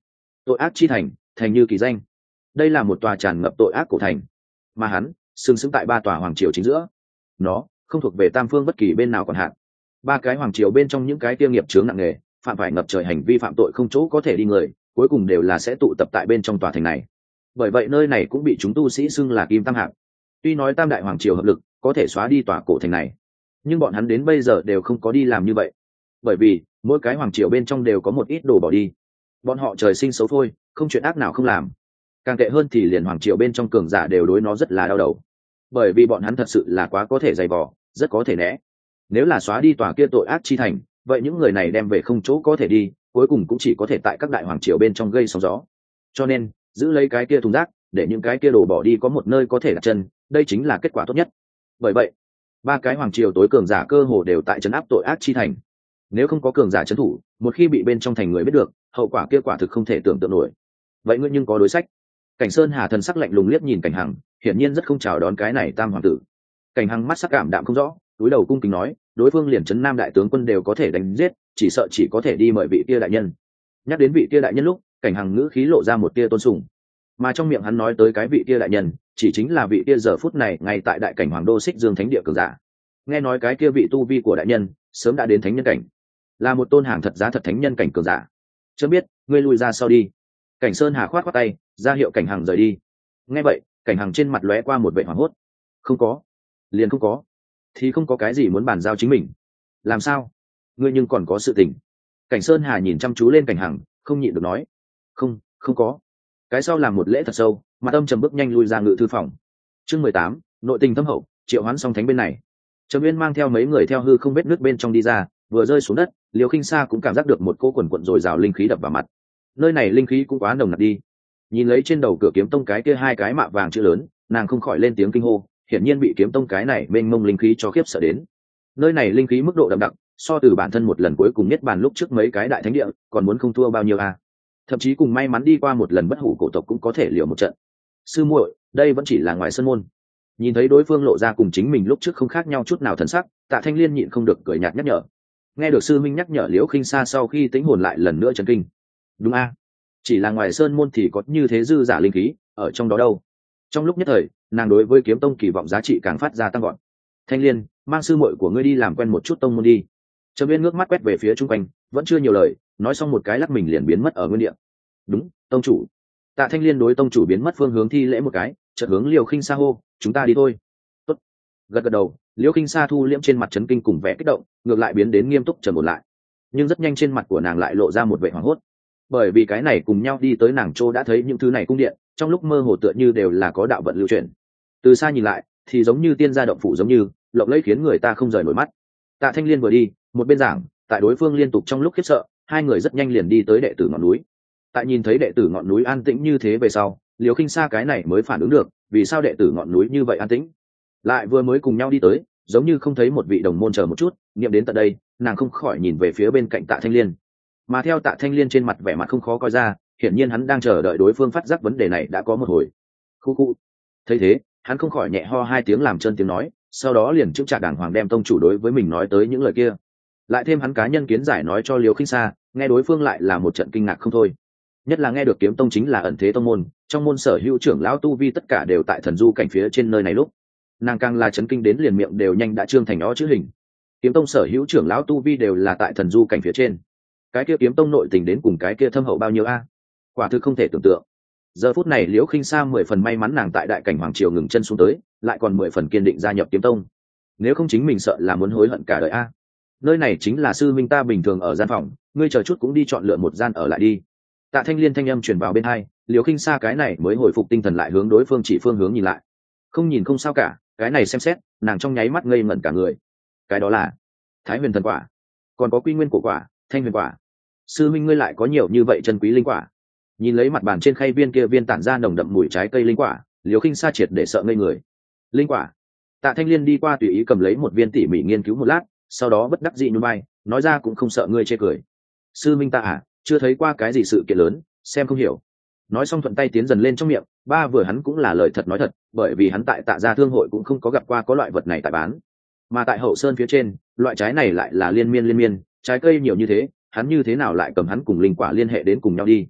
Tội ác chi thành, thành như kỳ danh. Đây là một tòa tràn ngập tội ác cổ thành, mà hắn sừng sững tại ba tòa hoàng triều chính giữa. Nó không thuộc về tam phương bất kỳ bên nào còn hạn. Ba cái hoàng triều bên trong những cái tiêu nghiệp chướng nặng nề, phạm phải ngập trời hành vi phạm tội không chỗ có thể đi người, cuối cùng đều là sẽ tụ tập tại bên trong tòa thành này. Bởi vậy nơi này cũng bị chúng tu sĩ xưng là Kim Tam Hạng. Tuy nói tam đại hoàng triều hợp lực có thể xóa đi tòa cổ thành này, nhưng bọn hắn đến bây giờ đều không có đi làm như vậy, bởi vì mỗi cái hoàng triều bên trong đều có một ít đồ bỏ đi. Bọn họ trời sinh xấu thôi, không chuyện ác nào không làm. Càng tệ hơn thì liền hoàng triều bên trong cường giả đều đối nó rất là đau đầu, bởi vì bọn hắn thật sự là quá có thể dày vò, rất có thể né. Nếu là xóa đi tòa kia tội ác chi thành, vậy những người này đem về không chỗ có thể đi, cuối cùng cũng chỉ có thể tại các đại hoàng triều bên trong gây sóng gió. Cho nên giữ lấy cái kia thùng rác, để những cái kia đồ bỏ đi có một nơi có thể đặt chân, đây chính là kết quả tốt nhất. Bởi vậy ba cái hoàng triều tối cường giả cơ hồ đều tại trấn áp tội ác chi thành. Nếu không có cường giả trấn thủ, một khi bị bên trong thành người biết được, hậu quả kia quả thực không thể tưởng tượng nổi. Vậy ngươi nhưng có đối sách? Cảnh Sơn Hà thần sắc lạnh lùng liếc nhìn Cảnh Hằng, hiển nhiên rất không chào đón cái này tam hoàng tử. Cảnh Hằng mắt sắc cảm đạm không rõ, túi đầu cung kính nói, đối phương liền trấn nam đại tướng quân đều có thể đánh giết, chỉ sợ chỉ có thể đi mời vị kia đại nhân. Nhắc đến vị kia đại nhân lúc, Cảnh Hằng ngữ khí lộ ra một tia tôn sùng, mà trong miệng hắn nói tới cái vị kia đại nhân chỉ chính là vị kia giờ phút này ngay tại đại cảnh hoàng đô Xích Dương thánh địa cường giả. Nghe nói cái kia vị tu vi của đại nhân sớm đã đến thánh nhân cảnh, là một tôn hàng thật giá thật thánh nhân cảnh cường giả. Chưa biết, ngươi lui ra sau đi. Cảnh Sơn Hà khoát khoát tay ra hiệu Cảnh Hằng rời đi. Nghe vậy Cảnh Hằng trên mặt lóe qua một vẻ hoảng hốt. Không có, liền không có, thì không có cái gì muốn bàn giao chính mình. Làm sao? Ngươi nhưng còn có sự tình. Cảnh Sơn Hà nhìn chăm chú lên Cảnh Hằng, không nhịn được nói. Không có. Cái sau làm một lễ thật sâu, mà tâm trầm bước nhanh lui ra ngự thư phòng. Chương 18, nội tình thâm hậu, triệu hoán song thánh bên này. Trầm Uyên mang theo mấy người theo hư không vết nước bên trong đi ra, vừa rơi xuống đất, Liêu Khinh Sa cũng cảm giác được một cỗ quần quần dồi dào linh khí đập vào mặt. Nơi này linh khí cũng quá nồng nặc đi. Nhìn lấy trên đầu cửa kiếm tông cái kia hai cái mạ vàng chữ lớn, nàng không khỏi lên tiếng kinh hô, hiển nhiên bị kiếm tông cái này mênh mông linh khí cho khiếp sợ đến. Nơi này linh khí mức độ đậm đặc, so từ bản thân một lần cuối cùng nhất bàn lúc trước mấy cái đại thánh địa, còn muốn không thua bao nhiêu a. Thậm chí cùng may mắn đi qua một lần bất hủ cổ tộc cũng có thể liều một trận. Sư muội, đây vẫn chỉ là ngoài sân môn. Nhìn thấy đối phương lộ ra cùng chính mình lúc trước không khác nhau chút nào thần sắc, Tạ Thanh Liên nhịn không được cười nhạt nhắc nhở. Nghe được sư minh nhắc nhở, Liễu Khinh Sa sau khi tính hồn lại lần nữa chấn kinh. Đúng a, chỉ là ngoài sơn môn thì có như thế dư giả linh khí ở trong đó đâu. Trong lúc nhất thời, nàng đối với kiếm tông kỳ vọng giá trị càng phát ra tăng gọn. Thanh Liên, mang sư muội của ngươi đi làm quen một chút tông môn đi. Trầm Uyên ngước mắt quét về phía chung quanh, vẫn chưa nhiều lời, nói xong một cái lắc mình liền biến mất ở nguyên địa. Đúng, tông chủ. Tạ Thanh Liên đối tông chủ biến mất phương hướng thi lễ một cái, chợt hướng Liêu Khinh Sa hô, chúng ta đi thôi. Tốt. Gật gật đầu, Liêu Khinh Sa thu liễm trên mặt chấn kinh cùng vẻ kích động, ngược lại biến đến nghiêm túc trầm một lại. Nhưng rất nhanh trên mặt của nàng lại lộ ra một vẻ hoảng hốt, bởi vì cái này cùng nhau đi tới nàng châu đã thấy những thứ này cung điện, trong lúc mơ hồ tựa như đều là có đạo vận lưu chuyển. Từ xa nhìn lại, thì giống như tiên gia động phủ giống như, lộng lẫy khiến người ta không rời nổi mắt. Tạ Thanh Liên vừa đi, một bên giảng, tại đối phương liên tục trong lúc khiếp sợ, hai người rất nhanh liền đi tới đệ tử ngọn núi. Tại nhìn thấy đệ tử ngọn núi an tĩnh như thế về sau, Liêu Khinh Sa cái này mới phản ứng được, vì sao đệ tử ngọn núi như vậy an tĩnh. Lại vừa mới cùng nhau đi tới, giống như không thấy một vị đồng môn chờ một chút, niệm đến tận đây, nàng không khỏi nhìn về phía bên cạnh Tạ Thanh Liên. Mà theo Tạ Thanh Liên trên mặt vẻ mặt không khó coi ra, hiển nhiên hắn đang chờ đợi đối phương phát giác vấn đề này đã có một hồi. Khu khu. Thấy thế, hắn không khỏi nhẹ ho hai tiếng làm trơn tiếng nói, sau đó liền chững chạc đàng hoàng đem tông chủ đối với mình nói tới những lời kia. Lại thêm hắn cá nhân kiến giải nói cho Liêu Khinh Sa, nghe đối phương lại là một trận kinh ngạc không thôi. Nhất là nghe được kiếm tông chính là ẩn thế tông môn, trong môn sở hữu trưởng lão tu vi tất cả đều tại thần du cảnh phía trên nơi này lúc, nàng càng là chấn kinh đến liền miệng đều nhanh đã trương thành ó chữ hình. Kiếm tông sở hữu trưởng lão tu vi đều là tại thần du cảnh phía trên, cái kia kiếm tông nội tình đến cùng cái kia thâm hậu bao nhiêu a? Quả thực không thể tưởng tượng. Giờ phút này Liễu Khinh Sa 10 phần may mắn nàng tại đại cảnh hoàng triều ngừng chân xuống tới, lại còn 10 phần kiên định gia nhập kiếm tông. Nếu không chính mình sợ là muốn hối hận cả đời a. Nơi này chính là sư minh ta bình thường ở gian phòng, ngươi chờ chút cũng đi chọn lựa một gian ở lại đi. Tạ Thanh Liên thanh âm truyền vào bên hai, Liễu Khinh Sa cái này mới hồi phục tinh thần lại hướng đối phương chỉ phương hướng nhìn lại. Không nhìn không sao cả, cái này xem xét, nàng trong nháy mắt ngây ngẩn cả người. Cái đó là Thái Huyền thần quả, còn có Quy Nguyên cổ quả, Thanh Huyền quả. Sư minh ngươi lại có nhiều như vậy chân quý linh quả. Nhìn lấy mặt bàn trên khay viên kia viên tản ra nồng đậm mùi trái cây linh quả, Liễu Khinh Sa triệt để sợ ngây người. Linh quả? Tạ Thanh Liên đi qua tùy ý cầm lấy một viên tỉ mỉ nghiên cứu một lát, sau đó bất đắc dĩ nhún vai, nói ra cũng không sợ ngươi chê cười. Sư minh ta à, chưa thấy qua cái gì sự kiện lớn, xem không hiểu. Nói xong thuận tay tiến dần lên trong miệng, ba vừa hắn cũng là lời thật nói thật, bởi vì hắn tại Tạ gia thương hội cũng không có gặp qua có loại vật này tại bán, mà tại Hậu Sơn phía trên, loại trái này lại là liên miên, trái cây nhiều như thế, hắn như thế nào lại cầm hắn cùng linh quả liên hệ đến cùng nhau đi.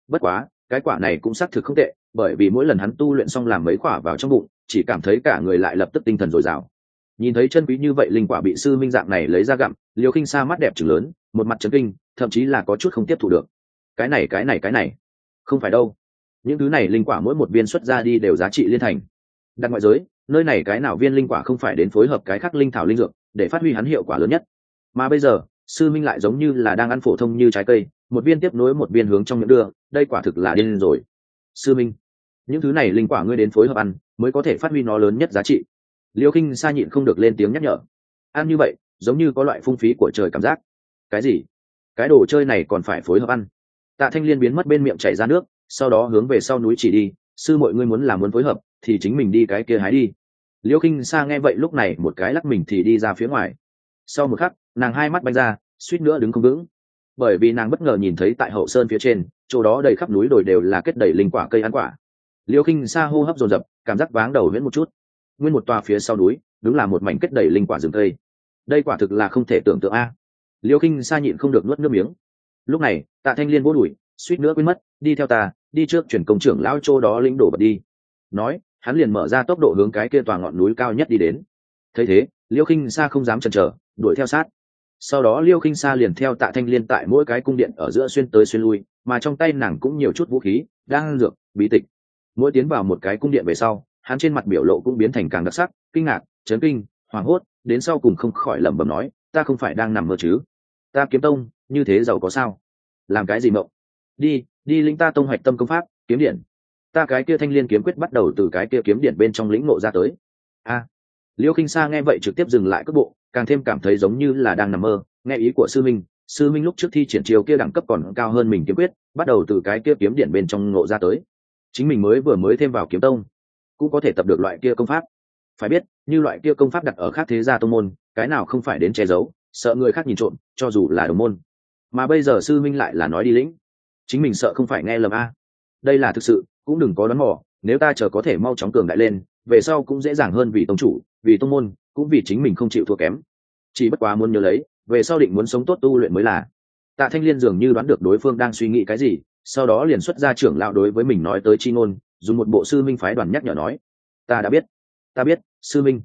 Bất quá cái quả này cũng xác thực không tệ, bởi vì mỗi lần hắn tu luyện xong làm mấy quả vào trong bụng chỉ cảm thấy cả người lại lập tức tinh thần dồi dào. Nhìn thấy chân quý như vậy linh quả bị sư minh dạng này lấy ra gặm, Liêu Khinh Sa mắt đẹp trừng lớn, một mặt chấn kinh, thậm chí là có chút không tiếp thu được. Cái này không phải đâu, những thứ này linh quả mỗi một viên xuất ra đi đều giá trị liên thành. Đặt ngoại giới, nơi này cái nào viên linh quả không phải đến phối hợp cái khác linh thảo linh dược để phát huy hắn hiệu quả lớn nhất. Mà bây giờ sư minh lại giống như là đang ăn phổ thông như trái cây, một viên tiếp nối một viên hướng trong miệng đưa, đây quả thực là điên rồi. Sư minh, những thứ này linh quả ngươi đến phối hợp ăn mới có thể phát huy nó lớn nhất giá trị. Liêu Khinh Sa nhịn không được lên tiếng nhắc nhở. Ăn như vậy giống như có loại phung phí của trời cảm giác. Cái gì? Cái đồ chơi này còn phải phối hợp ăn? Tạ Thanh Liên biến mất bên miệng chảy ra nước, sau đó hướng về sau núi chỉ đi. Sư mọi ngươi muốn làm muốn phối hợp thì chính mình đi cái kia hái đi. Liêu Khinh Sa nghe vậy lúc này một cái lắc mình thì đi ra phía ngoài. Sau một khắc nàng hai mắt banh ra, suýt nữa đứng không vững, bởi vì nàng bất ngờ nhìn thấy tại hậu sơn phía trên chỗ đó đầy khắp núi đồi đều là kết đầy linh quả cây ăn quả. Liêu Khinh Sa hô hấp dồn dập, cảm giác váng đầu huyễn một chút. Nguyên một tòa phía sau núi đúng là một mảnh kết đầy linh quả rừng cây, đây quả thực là không thể tưởng tượng a. Liêu Khinh Sa nhịn không được nuốt nước miếng. Lúc này Tạ Thanh Liên vỗ đùi, suýt nữa quên mất, đi theo ta, đi trước chuyển công trưởng lão chỗ đó lĩnh đổ bật đi. Nói hắn liền mở ra tốc độ hướng cái kia tòa ngọn núi cao nhất đi đến. Thấy thế Liêu Khinh Sa không dám chần chờ, đuổi theo sát. Sau đó Liêu Khinh Sa liền theo Tạ Thanh Liên tại mỗi cái cung điện ở giữa xuyên tới xuyên lui, mà trong tay nàng cũng nhiều chút vũ khí, đang dược, bí tịch. Mỗi tiến vào một cái cung điện về sau, hắn trên mặt biểu lộ cũng biến thành càng đặc sắc, kinh ngạc, chấn kinh, hoảng hốt, đến sau cùng không khỏi lẩm bẩm nói, ta không phải đang nằm mơ chứ? Ta kiếm tông như thế giàu có sao? Làm cái gì mộng? Đi lĩnh ta tông hoạch tâm công pháp kiếm điện. Ta cái kia Thanh Liên kiếm quyết bắt đầu từ cái kia kiếm điện bên trong lĩnh ngộ ra tới. A. Liêu Khinh Sa nghe vậy trực tiếp dừng lại cước bộ, càng thêm cảm thấy giống như là đang nằm mơ. Nghe ý của sư minh lúc trước thi triển chiêu kia đẳng cấp còn cao hơn mình kiếm quyết, bắt đầu từ cái kia kiếm điện bên trong ngộ ra tới. Chính mình mới thêm vào kiếm tông cũng có thể tập được loại kia công pháp. Phải biết như loại kia công pháp đặt ở khác thế gia tông môn, cái nào không phải đến che giấu, sợ người khác nhìn trộm, cho dù là đồng môn. Mà bây giờ sư minh lại là nói đi lĩnh, chính mình sợ không phải nghe lầm a. Đây là thực sự, cũng đừng có đoán mò, nếu ta chờ có thể mau chóng cường đại lên, về sau cũng dễ dàng hơn vì tông chủ, vì tông môn, cũng vì chính mình không chịu thua kém. Chỉ bất quá muốn nhớ lấy, về sau định muốn sống tốt tu luyện mới là. Tạ Thanh Liên dường như đoán được đối phương đang suy nghĩ cái gì, sau đó liền xuất ra trưởng lão đối với mình nói tới chi ngôn, dùng một bộ sư minh phái đoàn nhắc nhở nói, ta biết sư minh.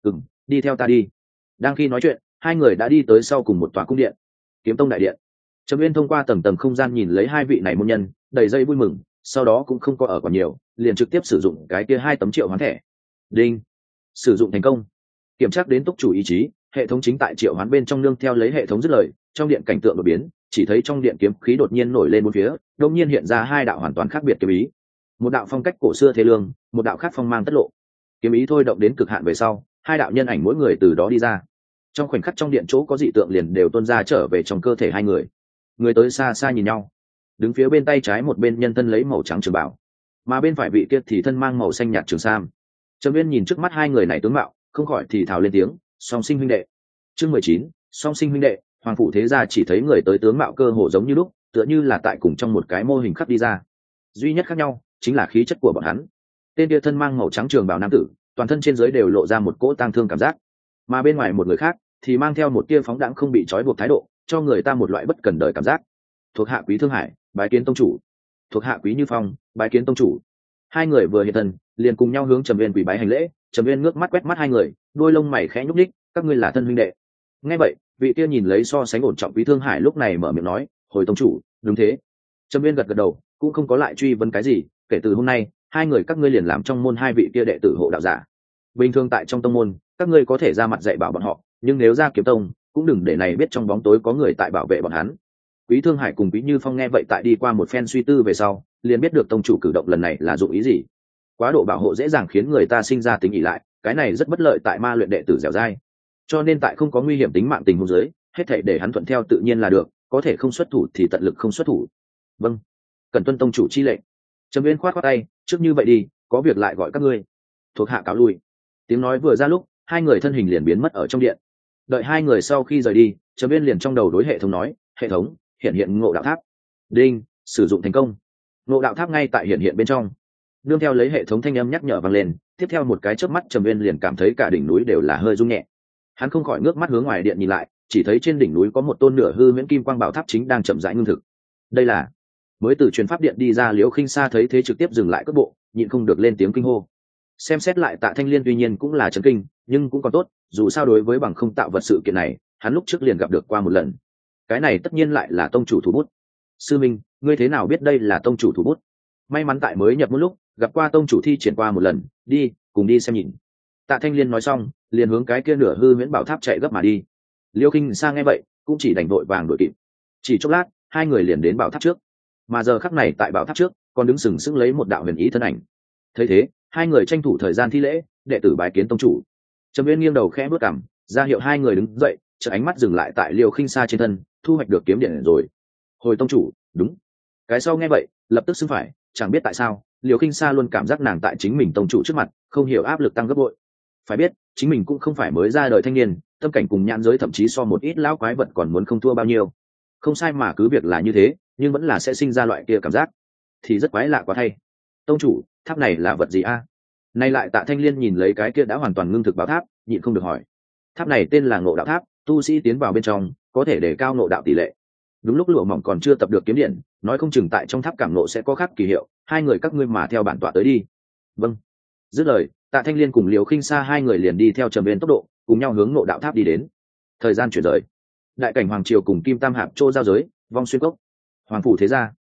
Đi theo ta đi. Đang khi nói chuyện hai người đã đi tới sau cùng một tòa cung điện, Kiếm Tông đại điện. Trầm Uyên thông qua tầng tầng không gian nhìn lấy hai vị này môn nhân, đầy dây vui mừng, sau đó cũng không có ở còn nhiều, liền trực tiếp sử dụng cái kia 2 tấm triệu hoán thẻ. Đinh, sử dụng thành công. Kiểm tra đến túc chủ ý chí, hệ thống chính tại triệu hoán bên trong nương theo lấy hệ thống dứt lời, trong điện cảnh tượng đột biến, chỉ thấy trong điện kiếm khí đột nhiên nổi lên bốn phía, đột nhiên hiện ra 2 đạo hoàn toàn khác biệt kiếm ý. Một đạo phong cách cổ xưa thế lương, một đạo khác phong mang tất lộ. Kiếm ý thôi động đến cực hạn về sau, 2 đạo nhân ảnh mỗi người từ đó đi ra. Trong khoảnh khắc trong điện chỗ có dị tượng liền đều tuôn ra trở về trong cơ thể hai người. Người tới xa xa nhìn nhau, đứng phía bên tay trái một bên nhân thân lấy màu trắng trường bảo, mà bên phải vị kia thì thân mang màu xanh nhạt trường sam. Trầm Uyên nhìn trước mắt hai người này tướng mạo, không khỏi thì thào lên tiếng, song sinh huynh đệ. Chương 19, song sinh huynh đệ. Hoàng phủ thế gia chỉ thấy người tới tướng mạo cơ hồ giống như lúc, tựa như là tại cùng trong một cái mô hình khắc đi ra. Duy nhất khác nhau chính là khí chất của bọn hắn. Tên kia thân mang màu trắng trường bào nam tử, toàn thân trên dưới đều lộ ra một cỗ tang thương cảm giác, mà bên ngoài một người khác thì mang theo một tia phóng đãng không bị trói buộc thái độ, cho người ta một loại bất cần đời cảm giác. Thuộc hạ Quý Thương Hải, bái kiến tông chủ. Thuộc hạ Quý Như Phong, bái kiến tông chủ. Hai người vừa hiện thân liền cùng nhau hướng Trầm Uyên quỳ bái hành lễ. Trầm Uyên ngước mắt quét mắt hai người, đôi lông mày khẽ nhúc nhích, các ngươi là thân huynh đệ. Nghe vậy vị kia nhìn lấy so sánh ổn trọng Quý Thương Hải lúc này mở miệng nói, hồi tông chủ, đúng thế. Trầm Uyên gật gật đầu, cũng không có lại truy vấn cái gì, kể từ hôm nay hai người các ngươi liền làm trong môn hai vị kia đệ tử hộ đạo giả. Bình thường tại trong tông môn các ngươi có thể ra mặt dạy bảo bọn họ, nhưng nếu ra kiếm tông cũng đừng để này biết trong bóng tối có người tại bảo vệ bọn hắn. Quý Thương Hải cùng Quý Như Phong nghe vậy tại đi qua một phen suy tư về sau, liền biết được tông chủ cử động lần này là dụng ý gì. Quá độ bảo hộ dễ dàng khiến người ta sinh ra tính ỷ lại, cái này rất bất lợi tại ma luyện đệ tử dẻo dai. Cho nên tại không có nguy hiểm tính mạng tình huống dưới, hết thảy để hắn thuận theo tự nhiên là được, có thể không xuất thủ thì tận lực không xuất thủ. Vâng, cần tuân tông chủ chi lệnh. Trầm Uyên khoát khoát tay, trước như vậy đi, có việc lại gọi các ngươi. Thuộc hạ cáo lui. Tiếng nói vừa ra lúc, hai người thân hình liền biến mất ở trong điện. Đợi hai người sau khi rời đi, Trầm Uyên liền trong đầu đối hệ thống nói, hệ thống hiện hiện ngộ đạo tháp. Đinh, sử dụng thành công. Ngộ đạo tháp ngay tại hiện hiện bên trong. Nương theo lấy hệ thống thanh âm nhắc nhở vang lên, tiếp theo một cái chớp mắt Trầm Uyên liền cảm thấy cả đỉnh núi đều là hơi rung nhẹ. Hắn không khỏi ngước mắt hướng ngoài điện nhìn lại, chỉ thấy trên đỉnh núi có một tôn nửa hư huyễn kim quang bảo tháp chính đang chậm rãi ngưng thực. Đây là mới từ truyền pháp điện đi ra, Liễu Khinh Sa thấy thế trực tiếp dừng lại cước bộ, nhịn không được lên tiếng kinh hô. Xem xét lại Tạ Thanh Liên tuy nhiên cũng là chấn kinh, nhưng cũng còn tốt, dù sao đối với bằng không tạo vật sự kiện này, hắn lúc trước liền gặp được qua một lần. Cái này tất nhiên lại là tông chủ thủ bút. Sư minh, ngươi thế nào biết đây là tông chủ thủ bút? May mắn tại mới nhập một lúc, gặp qua tông chủ thi triển qua một lần, đi, cùng đi xem nhìn. Tạ Thanh Liên nói xong, liền hướng cái kia nửa hư huyễn bảo tháp chạy gấp mà đi. Liêu Khinh Sa nghe vậy, cũng chỉ đành vội vàng đuổi kịp. Chỉ chốc lát, hai người liền đến bảo tháp trước. Mà giờ khắc này tại bảo tháp trước, còn đứng sừng sững lấy một đạo huyền ý thân ảnh. Thấy thế, hai người tranh thủ thời gian thi lễ, đệ tử bái kiến tông chủ. Trầm Uyên nghiêng đầu khẽ bước cằm, ra hiệu hai người đứng dậy, chợt ánh mắt dừng lại tại Liêu Khinh Sa trên thân, thu hoạch được kiếm điện rồi. Hồi tông chủ, đúng. Cái sau nghe vậy, lập tức xưng phải, chẳng biết tại sao, Liêu Khinh Sa luôn cảm giác nàng tại chính mình tông chủ trước mặt, không hiểu áp lực tăng gấp bội. Phải biết, chính mình cũng không phải mới ra đời thanh niên, tâm cảnh cùng nhãn giới thậm chí so một ít lão quái vật còn muốn không thua bao nhiêu. Không sai mà cứ việc là như thế, nhưng vẫn là sẽ sinh ra loại kia cảm giác, thì rất quái lạ quá thay. Tông chủ, tháp này là vật gì a? Nay lại Tạ Thanh Liên nhìn lấy cái kia đã hoàn toàn ngưng thực bảo tháp, nhịn không được hỏi. Tháp này tên là Ngộ Đạo Tháp, tu sĩ tiến vào bên trong có thể để cao ngộ đạo tỷ lệ. Đúng lúc lụa mỏng còn chưa tập được kiếm điện, nói không chừng tại trong tháp cảm nộ sẽ có khác kỳ hiệu, hai người các ngươi mà theo bản tọa tới đi. Vâng. Dứt lời, Tạ Thanh Liên cùng Liều Khinh Sa hai người liền đi theo Trầm Uyên tốc độ, cùng nhau hướng Ngộ Đạo Tháp đi đến. Thời gian chuyển rời. Đại cảnh hoàng triều cùng Kim Tam Hạp Châu giao giới, Vong Xuyên Cốc. Hoàng phủ thế gia.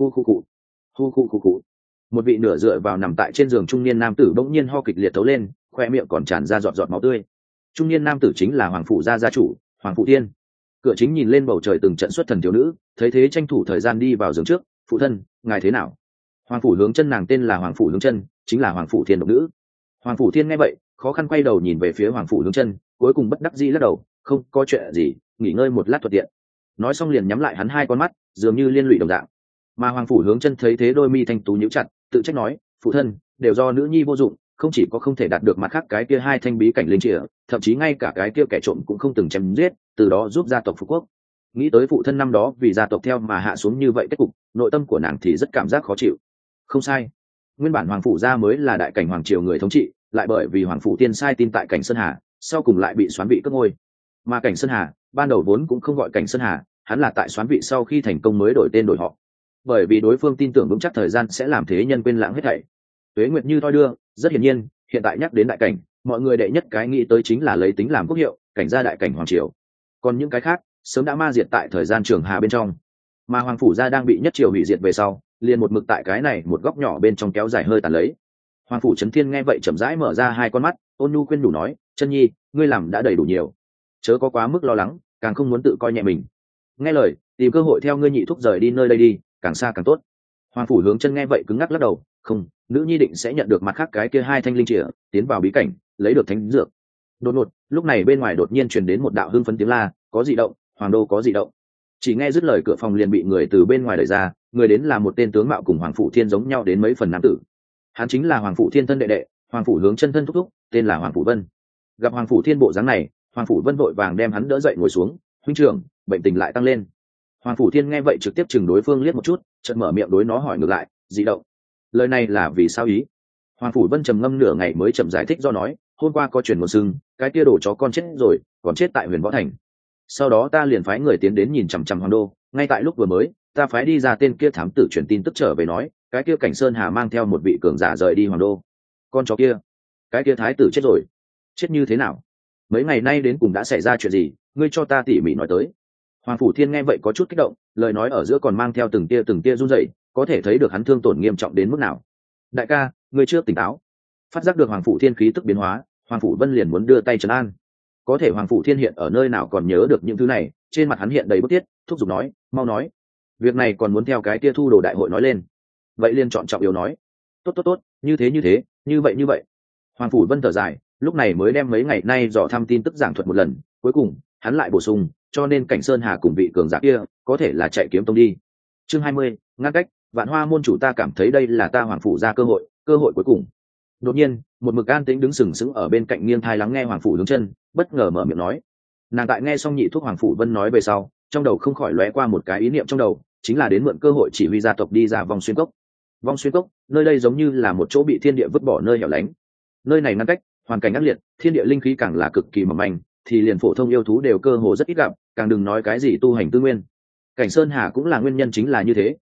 Khu. Một vị nửa dựa vào nằm tại trên giường trung niên nam tử bỗng nhiên ho kịch liệt thấu lên, khoe miệng còn tràn ra giọt máu tươi. Trung niên nam tử chính là Hoàng phủ gia gia chủ, Hoàng phủ Thiên. Cửa chính nhìn lên bầu trời từng trận xuất thần thiếu nữ, thấy thế tranh thủ thời gian đi vào giường trước. Phụ thân, ngài thế nào? Hoàng phủ hướng chân, nàng tên là Hoàng phủ hướng chân, chính là Hoàng phủ Thiên độc nữ. Hoàng phủ Thiên nghe vậy, khó khăn quay đầu nhìn về phía Hoàng phủ hướng chân, cuối cùng bất đắc dĩ lắc đầu, không có chuyện gì, nghỉ ngơi một lát thuận tiện. Nói xong liền nhắm lại hắn hai con mắt, dường như liên lụy đồng dạng. Mà Hoàng phủ hướng chân thấy thế đôi mi thanh tú nhíu chặt, tự trách nói, phụ thân, đều do nữ nhi vô dụng, không chỉ có không thể đạt được mặt khác cái kia hai thanh bí cảnh linh chìa, thậm chí ngay cả cái kia kẻ trộm cũng không từng chém giết, từ đó giúp gia tộc phục quốc. Nghĩ tới phụ thân năm đó vì gia tộc theo mà hạ xuống như vậy kết cục, nội tâm của nàng thì rất cảm giác khó chịu. Không sai, nguyên bản Hoàng phủ gia mới là đại cảnh hoàng triều người thống trị, lại bởi vì Hoàng phủ Tiên sai tin tại cảnh Sơn Hà, sau cùng lại bị soán vị cướp ngôi. Mà cảnh Sơn Hà ban đầu vốn cũng không gọi cảnh Sơn Hà, hắn là tại soán vị sau khi thành công mới đổi tên đổi họ, bởi vì đối phương tin tưởng vững chắc thời gian sẽ làm thế nhân quên lãng hết thảy. Tuế nguyệt như thoi đưa, rất hiển nhiên, hiện tại nhắc đến đại cảnh, mọi người đệ nhất cái nghĩ tới chính là lấy tính làm quốc hiệu, cảnh gia đại cảnh hoàng triều. Còn những cái khác, sớm đã ma diệt tại thời gian trường hà bên trong. Mà Hoàng phủ gia đang bị nhất triều hủy diệt về sau, liền một mực tại cái này một góc nhỏ bên trong kéo dài hơi tàn lấy. Hoàng phủ Trấn Thiên nghe vậy chậm rãi mở ra hai con mắt, ôn nhu khuyên đủ nói, chân nhi, ngươi làm đã đầy đủ nhiều, chớ có quá mức lo lắng, càng không muốn tự coi nhẹ mình. Nghe lời, tìm cơ hội theo ngươi nhị thúc rời đi nơi đây đi, càng xa càng tốt. Hoàng phủ hướng chân nghe vậy cứng ngắc lắc đầu, không, nữ nhi định sẽ nhận được mặt khác cái kia hai thanh linh chìa, tiến vào bí cảnh, lấy được thánh dược. Đột ngột, lúc này bên ngoài đột nhiên truyền đến một đạo hưng phấn tiếng la, có gì động, hoàng đô có gì động. Chỉ nghe dứt lời cửa phòng liền bị người từ bên ngoài đẩy ra, người đến là một tên tướng mạo cùng Hoàng phủ Thiên giống nhau đến mấy phần nam tử. Hắn chính là Hoàng phủ Thiên thân đệ đệ, Hoàng phủ hướng chân thân thúc thúc, tên là Hoàng phủ Vân. Gặp Hoàng phủ Thiên bộ dáng này, Hoàng phủ Vân vội vàng đem hắn đỡ dậy ngồi xuống, huynh trưởng, bệnh tình lại tăng lên. Hoàng phủ Thiên nghe vậy trực tiếp chừng đối phương liếc một chút, chợt mở miệng đối nó hỏi ngược lại, dị động. Lời này là vì sao ý? Hoàng phủ Vân trầm ngâm nửa ngày mới chậm giải thích do nói, hôm qua có truyền một sưng, cái kia đồ chó con chết rồi, còn chết tại Huyền Võ Thành. Sau đó ta liền phái người tiến đến nhìn chằm chằm Hoàng đô, ngay tại lúc vừa mới, ta phái đi ra tên kia thám tử truyền tin tức trở về nói, cái kia cảnh Sơn Hà mang theo một vị cường giả rời đi Hoàng đô. Con chó kia, cái kia thái tử chết rồi. Chết như thế nào? Mấy ngày nay đến cùng đã xảy ra chuyện gì, ngươi cho ta tỉ mỉ nói tới. Hoàng phủ Thiên nghe vậy có chút kích động, lời nói ở giữa còn mang theo từng tia run rẩy, có thể thấy được hắn thương tổn nghiêm trọng đến mức nào. Đại ca, ngươi chưa tỉnh táo. Phát giác được Hoàng phủ Thiên khí tức biến hóa, Hoàng phủ Vân liền muốn đưa tay trấn an. Có thể Hoàng phủ Thiên hiện ở nơi nào còn nhớ được những thứ này, trên mặt hắn hiện đầy bức thiết, thúc giục nói, mau nói. Việc này còn muốn theo cái tia thu đồ đại hội nói lên. Vậy liền chọn trọng yếu nói. Tốt, như thế, như vậy. Hoàng phủ Vân thở dài, lúc này mới đem mấy ngày nay dò thăm tin tức giảng thuật một lần, cuối cùng hắn lại bổ sung, cho nên cảnh Sơn Hà cùng vị cường giả kia có thể là chạy kiếm tông đi. Chương 20, ngăn cách, Vạn Hoa môn chủ, ta cảm thấy đây là ta Hoàng phủ ra cơ hội cuối cùng. Đột nhiên, một mực an tĩnh đứng sừng sững ở bên cạnh nghiêng thai lắng nghe Hoàng phủ hướng chân, bất ngờ mở miệng nói. Nàng tại nghe xong nhị thuốc Hoàng phủ Vân nói về sau, trong đầu không khỏi lóe qua một cái ý niệm trong đầu, chính là đến mượn cơ hội chỉ huy gia tộc đi ra Vong Xuyên Cốc. Vong Xuyên Cốc, nơi đây giống như là một chỗ bị thiên địa vứt bỏ nơi hẻo lánh. Nơi này ngăn cách, hoàn cảnh ác liệt, thiên địa linh khí càng là cực kỳ mỏng manh, thì liền phổ thông yêu thú đều cơ hồ rất ít gặp, càng đừng nói cái gì tu hành tư nguyên. Cảnh Sơn Hà cũng là nguyên nhân chính là như thế,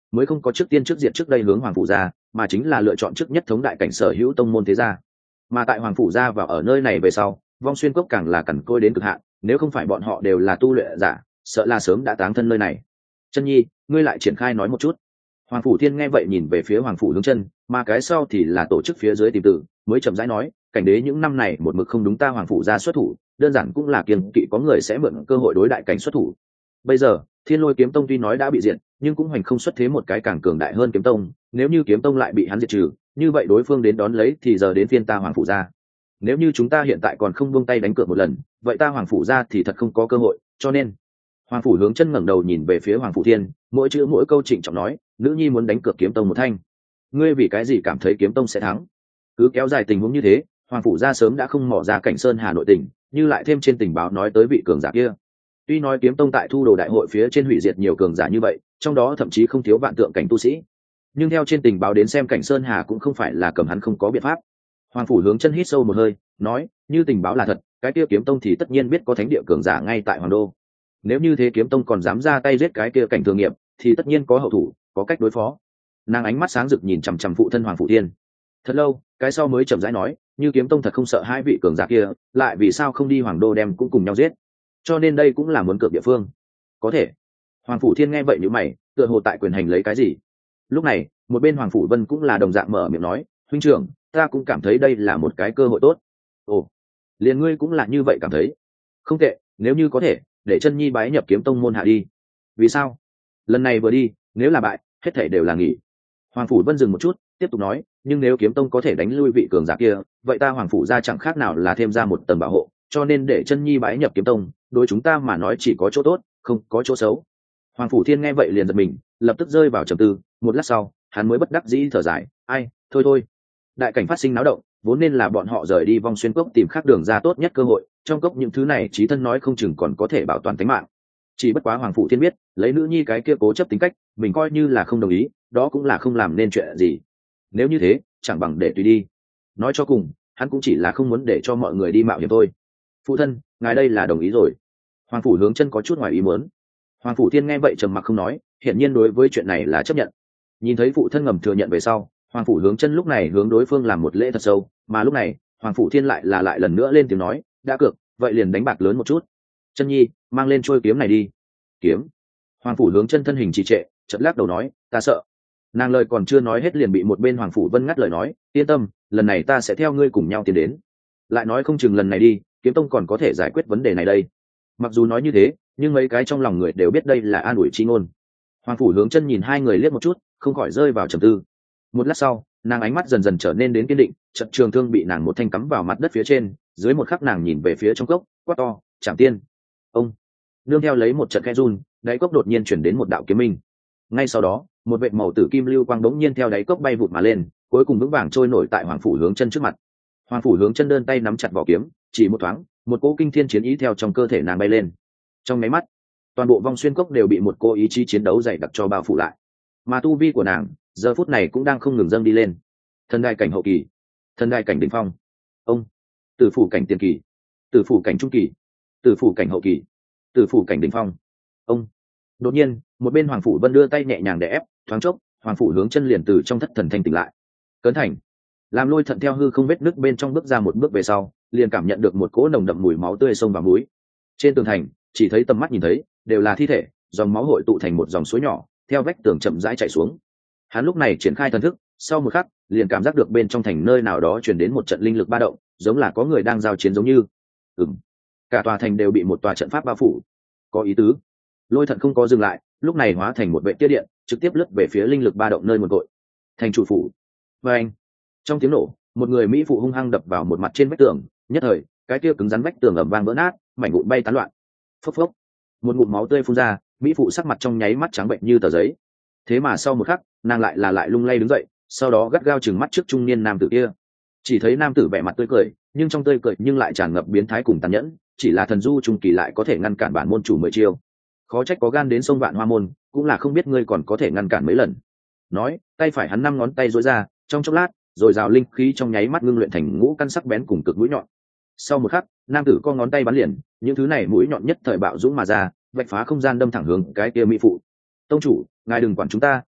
mới không có trước tiên trước diện trước đây hướng hoàng phủ gia, mà chính là lựa chọn trước nhất thống đại cảnh sở hữu tông môn thế gia. Mà tại hoàng phủ gia và ở nơi này về sau, vong xuyên cốc càng là cằn côi đến cực hạn, nếu không phải bọn họ đều là tu luyện giả, sợ là sớm đã táng thân nơi này. Chân nhi, ngươi lại triển khai nói một chút. Hoàng phủ thiên nghe vậy nhìn về phía hoàng phủ hướng chân, mà cái sau thì là tổ chức phía dưới tìm tử, mới chậm rãi nói, cảnh đế những năm này một mực không đúng ta hoàng phủ gia xuất thủ, đơn giản cũng là kiêng kỵ có người sẽ mượn cơ hội đối đại cảnh xuất thủ. Bây giờ Thiên Lôi kiếm tông tuy nói đã bị diệt, nhưng cũng hoành không xuất thế một cái càng cường đại hơn kiếm tông, nếu như kiếm tông lại bị hắn diệt trừ, như vậy đối phương đến đón lấy thì giờ đến phiên ta hoàng phủ gia. Nếu như chúng ta hiện tại còn không buông tay đánh cược một lần, vậy ta hoàng phủ gia thì thật không có cơ hội, cho nên hoàng phủ hướng chân ngẩng đầu nhìn về phía hoàng phủ thiên, mỗi chữ mỗi câu trịnh trọng nói, nữ nhi muốn đánh cược kiếm tông một thanh. Ngươi vì cái gì cảm thấy kiếm tông sẽ thắng? Cứ kéo dài tình huống như thế, hoàng phủ gia sớm đã không mò ra cảnh sơn hà nội tỉnh, như lại thêm trên tình báo nói tới vị cường giả kia. Tuy nói kiếm tông tại thu đồ đại hội phía trên hủy diệt nhiều cường giả như vậy, trong đó thậm chí không thiếu vạn tượng cảnh tu sĩ, nhưng theo trên tình báo đến xem cảnh sơn hà cũng không phải là cầm hắn không có biện pháp. Hoàng phủ hướng chân hít sâu một hơi, nói, như tình báo là thật, cái kia kiếm tông thì tất nhiên biết có thánh địa cường giả ngay tại hoàng đô. Nếu như thế kiếm tông còn dám ra tay giết cái kia cảnh thường nghiệp, thì tất nhiên có hậu thủ, có cách đối phó. Nàng ánh mắt sáng rực nhìn chằm chằm phụ thân hoàng phủ thiên. Thật lâu, cái sau mới chậm rãi nói, như kiếm tông thật không sợ hai vị cường giả kia, lại vì sao không đi hoàng đô đem cũng cùng nhau giết? Cho nên đây cũng là muốn cược địa phương. Có thể. Hoàng phủ thiên nghe vậy nhíu mày, tựa hồ tại quyền hành lấy cái gì. Lúc này, một bên hoàng phủ vân cũng là đồng dạng mở miệng nói, huynh trưởng, ta cũng cảm thấy đây là một cái cơ hội tốt. Ồ, liền ngươi cũng là như vậy cảm thấy? Không tệ, nếu như có thể, để chân nhi bái nhập kiếm tông môn hạ đi. Vì sao? Lần này vừa đi, nếu là bại, hết thảy đều là nghỉ. Hoàng phủ vân dừng một chút, tiếp tục nói, nhưng nếu kiếm tông có thể đánh lui vị cường giả kia, vậy ta hoàng phủ gia chẳng khác nào là thêm ra một tầng bảo hộ, cho nên để chân nhi bái nhập kiếm tông, đối chúng ta mà nói chỉ có chỗ tốt, không có chỗ xấu. Hoàng phủ thiên nghe vậy liền giật mình, lập tức rơi vào trầm tư, một lát sau, hắn mới bất đắc dĩ thở dài, ai, thôi thôi. Đại cảnh phát sinh náo động, vốn nên là bọn họ rời đi vong xuyên cốc tìm khác đường ra tốt nhất cơ hội, trong cốc những thứ này chí thân nói không chừng còn có thể bảo toàn tính mạng. Chỉ bất quá hoàng phủ thiên biết, lấy nữ nhi cái kia cố chấp tính cách, mình coi như là không đồng ý, đó cũng là không làm nên chuyện gì. Nếu như thế, chẳng bằng để tùy đi. Nói cho cùng, hắn cũng chỉ là không muốn để cho mọi người đi mạo hiểm thôi. Phụ thân, ngài đây là đồng ý rồi. Hoàng phủ hướng chân có chút ngoài ý muốn. Hoàng phủ thiên nghe vậy trầm mặc không nói, hiển nhiên đối với chuyện này là chấp nhận. Nhìn thấy phụ thân ngầm thừa nhận về sau, hoàng phủ hướng chân lúc này hướng đối phương làm một lễ thật sâu, mà lúc này hoàng phủ thiên lại lần nữa lên tiếng nói, đã cược, vậy liền đánh bạc lớn một chút. Chân nhi, mang lên trôi kiếm này đi. Kiếm? Hoàng phủ hướng chân thân hình trì trệ, chợt lắc đầu nói, ta sợ. Nàng lời còn chưa nói hết liền bị một bên hoàng phủ vân ngắt lời nói, yên tâm, lần này ta sẽ theo ngươi cùng nhau tiến đến. Lại nói không chừng lần này đi, kiếm tông còn có thể giải quyết vấn đề này đây. Mặc dù nói như thế, nhưng mấy cái trong lòng người đều biết đây là an ủi chi ngôn. Hoàng phủ hướng chân nhìn hai người liếc một chút, không khỏi rơi vào trầm tư. Một lát sau, nàng ánh mắt dần dần trở nên đến kiên định, trận trường thương bị nàng một thanh cắm vào mặt đất phía trên, dưới một khắc nàng nhìn về phía trong cốc, quát to, Trảm Tiên. Ông. Nương theo lấy một trận khe run, đáy cốc đột nhiên chuyển đến một đạo kiếm minh. Ngay sau đó, một vệt màu tử kim lưu quang đống nhiên theo đáy cốc bay vụt mà lên, cuối cùng vững vàng trôi nổi tại hoàng phủ hướng chân trước mặt. Hoàng phủ hướng chân đơn tay nắm chặt vỏ kiếm, chỉ một thoáng, một cỗ kinh thiên chiến ý theo trong cơ thể nàng bay lên. Trong máy mắt, toàn bộ vong xuyên cốc đều bị một cô ý chí chiến đấu dày đặc cho bao phủ lại, mà tu vi của nàng giờ phút này cũng đang không ngừng dâng đi lên. Thần đài cảnh hậu kỳ, thần đài cảnh đỉnh phong, ông, tử phủ cảnh tiền kỳ, tử phủ cảnh trung kỳ, tử phủ cảnh hậu kỳ, tử phủ cảnh đỉnh phong, ông. Đột nhiên, một bên hoàng phủ vân đưa tay nhẹ nhàng để ép, thoáng chốc, hoàng phủ hướng chân liền từ trong thất thần thanh tỉnh lại. Cấn thành, làm Lôi Thận theo hư không vết nứt bên trong bước ra một bước về sau, liền cảm nhận được một cỗ nồng đậm mùi máu tươi sông vào mũi. Trên tường thành, chỉ thấy tầm mắt nhìn thấy đều là thi thể, dòng máu hội tụ thành một dòng suối nhỏ, theo vách tường chậm rãi chảy xuống. Hắn lúc này triển khai thần thức, sau một khắc, liền cảm giác được bên trong thành nơi nào đó truyền đến một trận linh lực ba động, giống là có người đang giao chiến giống như. Cả tòa thành đều bị một tòa trận pháp bao phủ. Có ý tứ. Lôi Thận không có dừng lại, lúc này hóa thành một vệ tia điện, trực tiếp lướt về phía linh lực ba động nơi nguồn cội. Thành chủ phủ. Và anh. Trong tiếng nổ, một người mỹ phụ hung hăng đập vào một mặt trên vách tường, nhất thời, cái kia cứng rắn vách tường ầm vang vỡ nát, mảnh vụn bay tán loạn. Phốc phốc. Một ngụm máu tươi phun ra, mỹ phụ sắc mặt trong nháy mắt trắng bệnh như tờ giấy. Thế mà sau một khắc, nàng lại lung lay đứng dậy, sau đó gắt gao chừng mắt trước trung niên nam tử kia. Chỉ thấy nam tử vẻ mặt tươi cười, nhưng trong tươi cười nhưng lại tràn ngập biến thái cùng tàn nhẫn, chỉ là thần du trung kỳ lại có thể ngăn cản bản môn chủ 10 chiêu. Khó trách có gan đến sông Vạn Hoa môn, cũng là không biết ngươi còn có thể ngăn cản mấy lần. Nói, tay phải hắn 5 ngón tay duỗi ra, trong chốc lát, rồi rào linh khí trong nháy mắt ngưng luyện thành ngũ căn sắc bén cùng cực mũi nhọn. Sau một khắc, nam tử co ngón tay bắn liền, những thứ này mũi nhọn nhất thời bạo dũng mà ra, vạch phá không gian đâm thẳng hướng cái kia mỹ phụ. Tông chủ, ngài đừng quản chúng ta,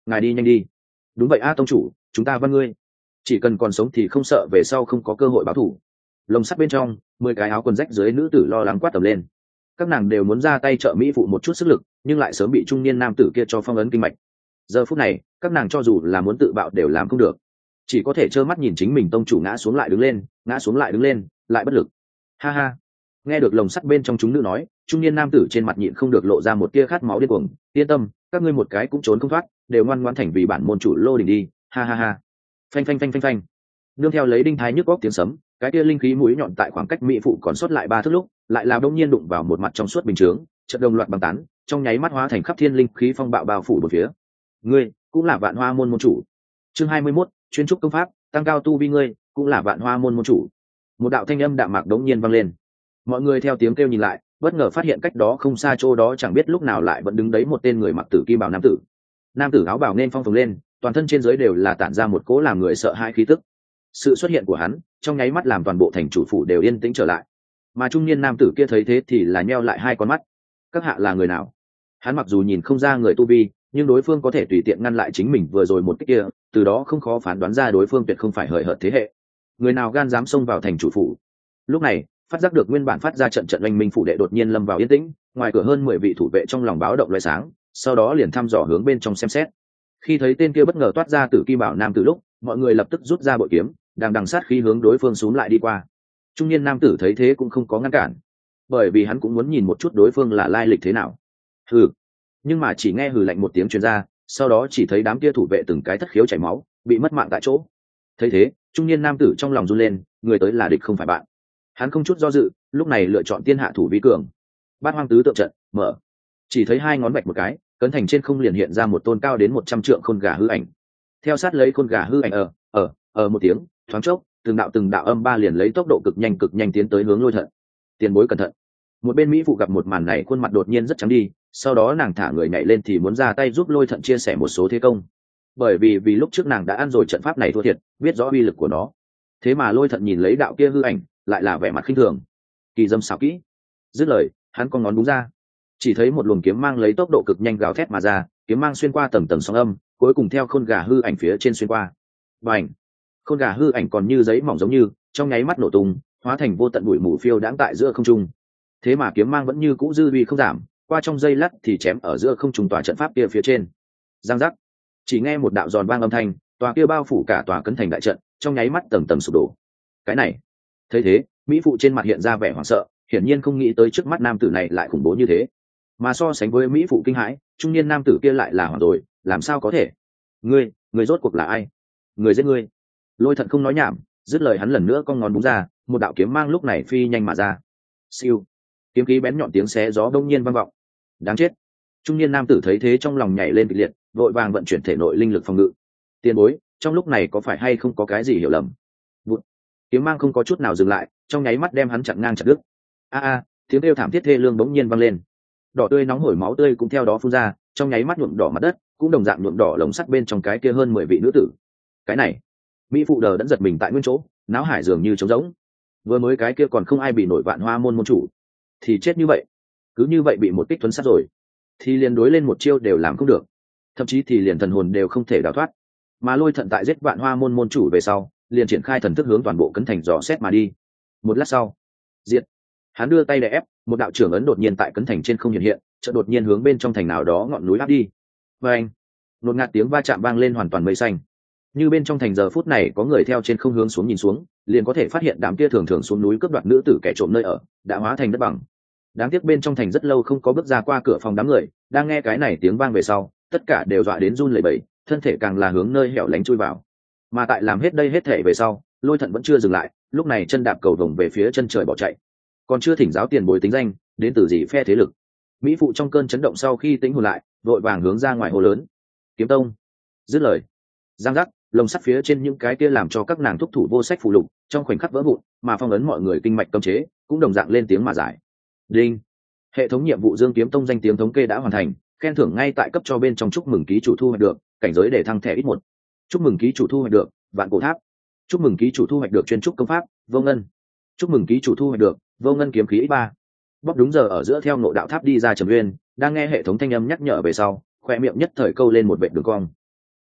ngài đi nhanh đi. Đúng vậy a tông chủ, chúng ta văn ngươi, chỉ cần còn sống thì không sợ về sau không có cơ hội báo thù. Lồng sắt bên trong 10 cái áo quần rách dưới nữ tử lo lắng quát tầm lên. Các nàng đều muốn ra tay trợ mỹ phụ một chút sức lực, nhưng lại sớm bị trung niên nam tử kia cho phong ấn kinh mạch. Giờ phút này các nàng cho dù là muốn tự bạo đều làm không được, chỉ có thể trơ mắt nhìn chính mình tông chủ ngã xuống lại đứng lên, ngã xuống lại đứng lên, lại bất lực. Ha ha. Nghe được lồng sắt bên trong chúng nữ nói, trung niên nam tử trên mặt nhịn không được lộ ra một tia khát máu điên cuồng. Yên tâm, các ngươi một cái cũng trốn không thoát, đều ngoan ngoãn thành vì bản môn chủ Lô Đình đi. Ha ha ha. Phanh phanh phanh phanh phanh. Nương theo lấy đinh thái nhức góc tiếng sấm, cái kia linh khí mũi nhọn tại khoảng cách mỹ phụ còn sót lại 3 thước lúc, lại là đông nhiên đụng vào một mặt trong suốt bình chướng, chợt đồng loạt băng tán, trong nháy mắt hóa thành khắp thiên linh khí phong bạo bao phủ bốn phía. Ngươi cũng là Vạn Hoa môn môn chủ. Chương 21, chuyên trúc công pháp, tăng cao tu vi, ngươi cũng là Vạn Hoa môn môn chủ. Một đạo thanh âm đạm mạc đống nhiên vang lên. Mọi người theo tiếng kêu nhìn lại, bất ngờ phát hiện cách đó không xa chỗ đó chẳng biết lúc nào lại vẫn đứng đấy một tên người mặc tử kim bào nam tử. Nam tử áo bào nên phong phồng lên, toàn thân trên dưới đều là tản ra một cỗ làm người sợ hãi khí tức. Sự xuất hiện của hắn trong nháy mắt làm toàn bộ thành chủ phủ đều yên tĩnh trở lại, mà trung niên nam tử kia thấy thế thì là nheo lại hai con mắt. Các hạ là người nào? Hắn mặc dù nhìn không ra người tu vi, nhưng đối phương có thể tùy tiện ngăn lại chính mình vừa rồi một kích kia, từ đó không khó phán đoán ra đối phương tuyệt không phải hời hợt thế hệ. Người nào gan dám xông vào thành chủ phủ? Lúc này phát giác được nguyên bản phát ra trận trận oanh minh phủ đệ đột nhiên lâm vào yên tĩnh, ngoài cửa hơn 10 vị thủ vệ trong lòng báo động loại sáng, sau đó liền thăm dò hướng bên trong xem xét. Khi thấy tên kia bất ngờ toát ra tử kim bảo nam tử lúc, mọi người lập tức rút ra bội kiếm, đằng sát khí hướng đối phương xúm lại đi qua. Trung niên nam tử thấy thế cũng không có ngăn cản, bởi vì hắn cũng muốn nhìn một chút đối phương là lai lịch thế nào. Hừ. Nhưng mà chỉ nghe hừ lạnh một tiếng truyền ra, sau đó chỉ thấy đám kia thủ vệ từng cái thất khiếu chảy máu, bị mất mạng tại chỗ. Thấy thế, trung niên nam tử trong lòng run lên, người tới là địch không phải bạn. Hắn không chút do dự, lúc này lựa chọn tiên hạ thủ vi cường. Bát hoang tứ tượng trận mở. Chỉ thấy hai ngón bạch một cái, cấn thành trên không liền hiện ra một tôn cao đến 100 trượng khôn gà hư ảnh. Theo sát lấy khôn gà hư ảnh một tiếng, thoáng chốc, từng đạo âm ba liền lấy tốc độ cực nhanh tiến tới hướng Lôi Thận. Tiền bối cẩn thận. Một bên mỹ phụ gặp một màn này, khuôn mặt đột nhiên rất trắng đi, sau đó nàng thả người nhảy lên thì muốn ra tay giúp Lôi Thận chia sẻ một số thế công. Bởi vì lúc trước nàng đã ăn rồi trận pháp này thua thiệt, biết rõ uy lực của nó. Thế mà Lôi Thận nhìn lấy đạo kia hư ảnh, lại là vẻ mặt khinh thường. Kỳ dâm xảo kỹ. Dứt lời, hắn con ngón đúng ra, chỉ thấy một luồng kiếm mang lấy tốc độ cực nhanh gào thét mà ra, kiếm mang xuyên qua tầng sóng âm, cuối cùng theo khôn gà hư ảnh phía trên xuyên qua. Bành! Khôn gà hư ảnh còn như giấy mỏng giống như, trong nháy mắt nổ tung, hóa thành vô tận bụi mù phiêu đãng tại giữa không trung. Thế mà kiếm mang vẫn như cũ dư uy không giảm, qua trong giây lát thì chém ở giữa không trung tòa trận pháp kia phía trên. Giang giác! Chỉ nghe một đạo giòn vang âm thanh, tòa kia bao phủ cả tòa cấn thành đại trận, trong nháy mắt tầng sụp đổ. Cái này! Thấy thế, mỹ phụ trên mặt hiện ra vẻ hoảng sợ, hiển nhiên không nghĩ tới trước mắt nam tử này lại khủng bố như thế. Mà so sánh với mỹ phụ kinh hãi, trung niên nam tử kia lại là hoảng rồi, làm sao có thể? Ngươi rốt cuộc là ai? Người giết ngươi. Lôi Thận không nói nhảm, dứt lời hắn lần nữa cong ngón búng ra, một đạo kiếm mang lúc này phi nhanh mà ra. Siêu. Kiếm khí bén nhọn tiếng xé gió đông nhiên vang vọng. Đáng chết. Trung niên nam tử thấy thế trong lòng nhảy lên kịch liệt, vội vàng vận chuyển thể nội linh lực phòng ngự. Tiền bối, trong lúc này có phải hay không có cái gì hiểu lầm? Vụt. Kiếm mang không có chút nào dừng lại, trong nháy mắt đem hắn chặn ngang chặt đứt. Tiếng kêu thảm thiết thê lương bỗng nhiên vang lên. Đỏ tươi nóng hổi máu tươi cũng theo đó phun ra, trong nháy mắt nhuộm đỏ mặt đất, cũng đồng dạng nhuộm đỏ lồng sắt bên trong cái kia hơn 10 vị nữ tử. Cái này, mỹ phụ đờ đẫn giật mình tại nguyên chỗ, náo hải dường như trống rỗng. Vừa mới cái kia còn không ai bị nổi Vạn Hoa môn môn chủ, thì chết như vậy, cứ như vậy bị một kích thuấn sát rồi, thì liền đối lên một chiêu đều làm không được, thậm chí thì liền thần hồn đều không thể đào thoát. Mà Lôi Thận tại giết Vạn Hoa môn môn chủ về sau, liền triển khai thần thức hướng toàn bộ cấn thành dò xét mà đi. Một lát sau, diệt. Hắn đưa tay đè ép, một đạo trưởng ấn đột nhiên tại cấn thành trên không hiện, chợt đột nhiên hướng bên trong thành nào đó ngọn núi áp đi. Và anh, một ngạt tiếng va chạm vang lên hoàn toàn mây xanh. Như bên trong thành giờ phút này có người theo trên không hướng xuống nhìn xuống, liền có thể phát hiện đám kia thường xuống núi cướp đoạt nữ tử kẻ trộm nơi ở đã hóa thành đất bằng. Đáng tiếc bên trong thành rất lâu không có bước ra qua cửa phòng, đám người đang nghe cái này tiếng vang về sau, tất cả đều dọa đến run lẩy bẩy, thân thể càng là hướng nơi hẻo lánh chui vào. Mà tại làm hết đây hết thể về sau, Lôi Thận vẫn chưa dừng lại, lúc này chân đạp cầu vồng về phía chân trời bỏ chạy. Còn chưa thỉnh giáo tiền bối tính danh, đến từ gì phe thế lực? Mỹ phụ trong cơn chấn động sau khi tĩnh hồn lại, vội vàng hướng ra ngoài hô lớn. Kiếm tông. Dứt lời, giang giác, lồng sắt phía trên những cái kia làm cho các nàng thúc thủ vô sách phụ lục trong khoảnh khắc vỡ vụn, mà phong ấn mọi người kinh mạch cấm chế cũng đồng dạng lên tiếng mà giải. Đinh. Hệ thống nhiệm vụ Dương Kiếm Tông danh tiếng thống kê đã hoàn thành, khen thưởng ngay tại cấp cho bên trong. Chúc mừng ký chủ thu hoạch được cảnh giới để thăng thẻ ít 1. Chúc mừng ký chủ thu hoạch được Vạn Cổ Tháp. Chúc mừng ký chủ thu hoạch được chuyên trúc công pháp Vô Ngân. Chúc mừng ký chủ thu hoạch được Vô Ngân kiếm khí X3. Bóc đúng giờ ở giữa theo Ngộ Đạo Tháp đi ra Trầm Uyên, đang nghe hệ thống thanh âm nhắc nhở về sau, khoe miệng nhất thời câu lên một vệt đường cong.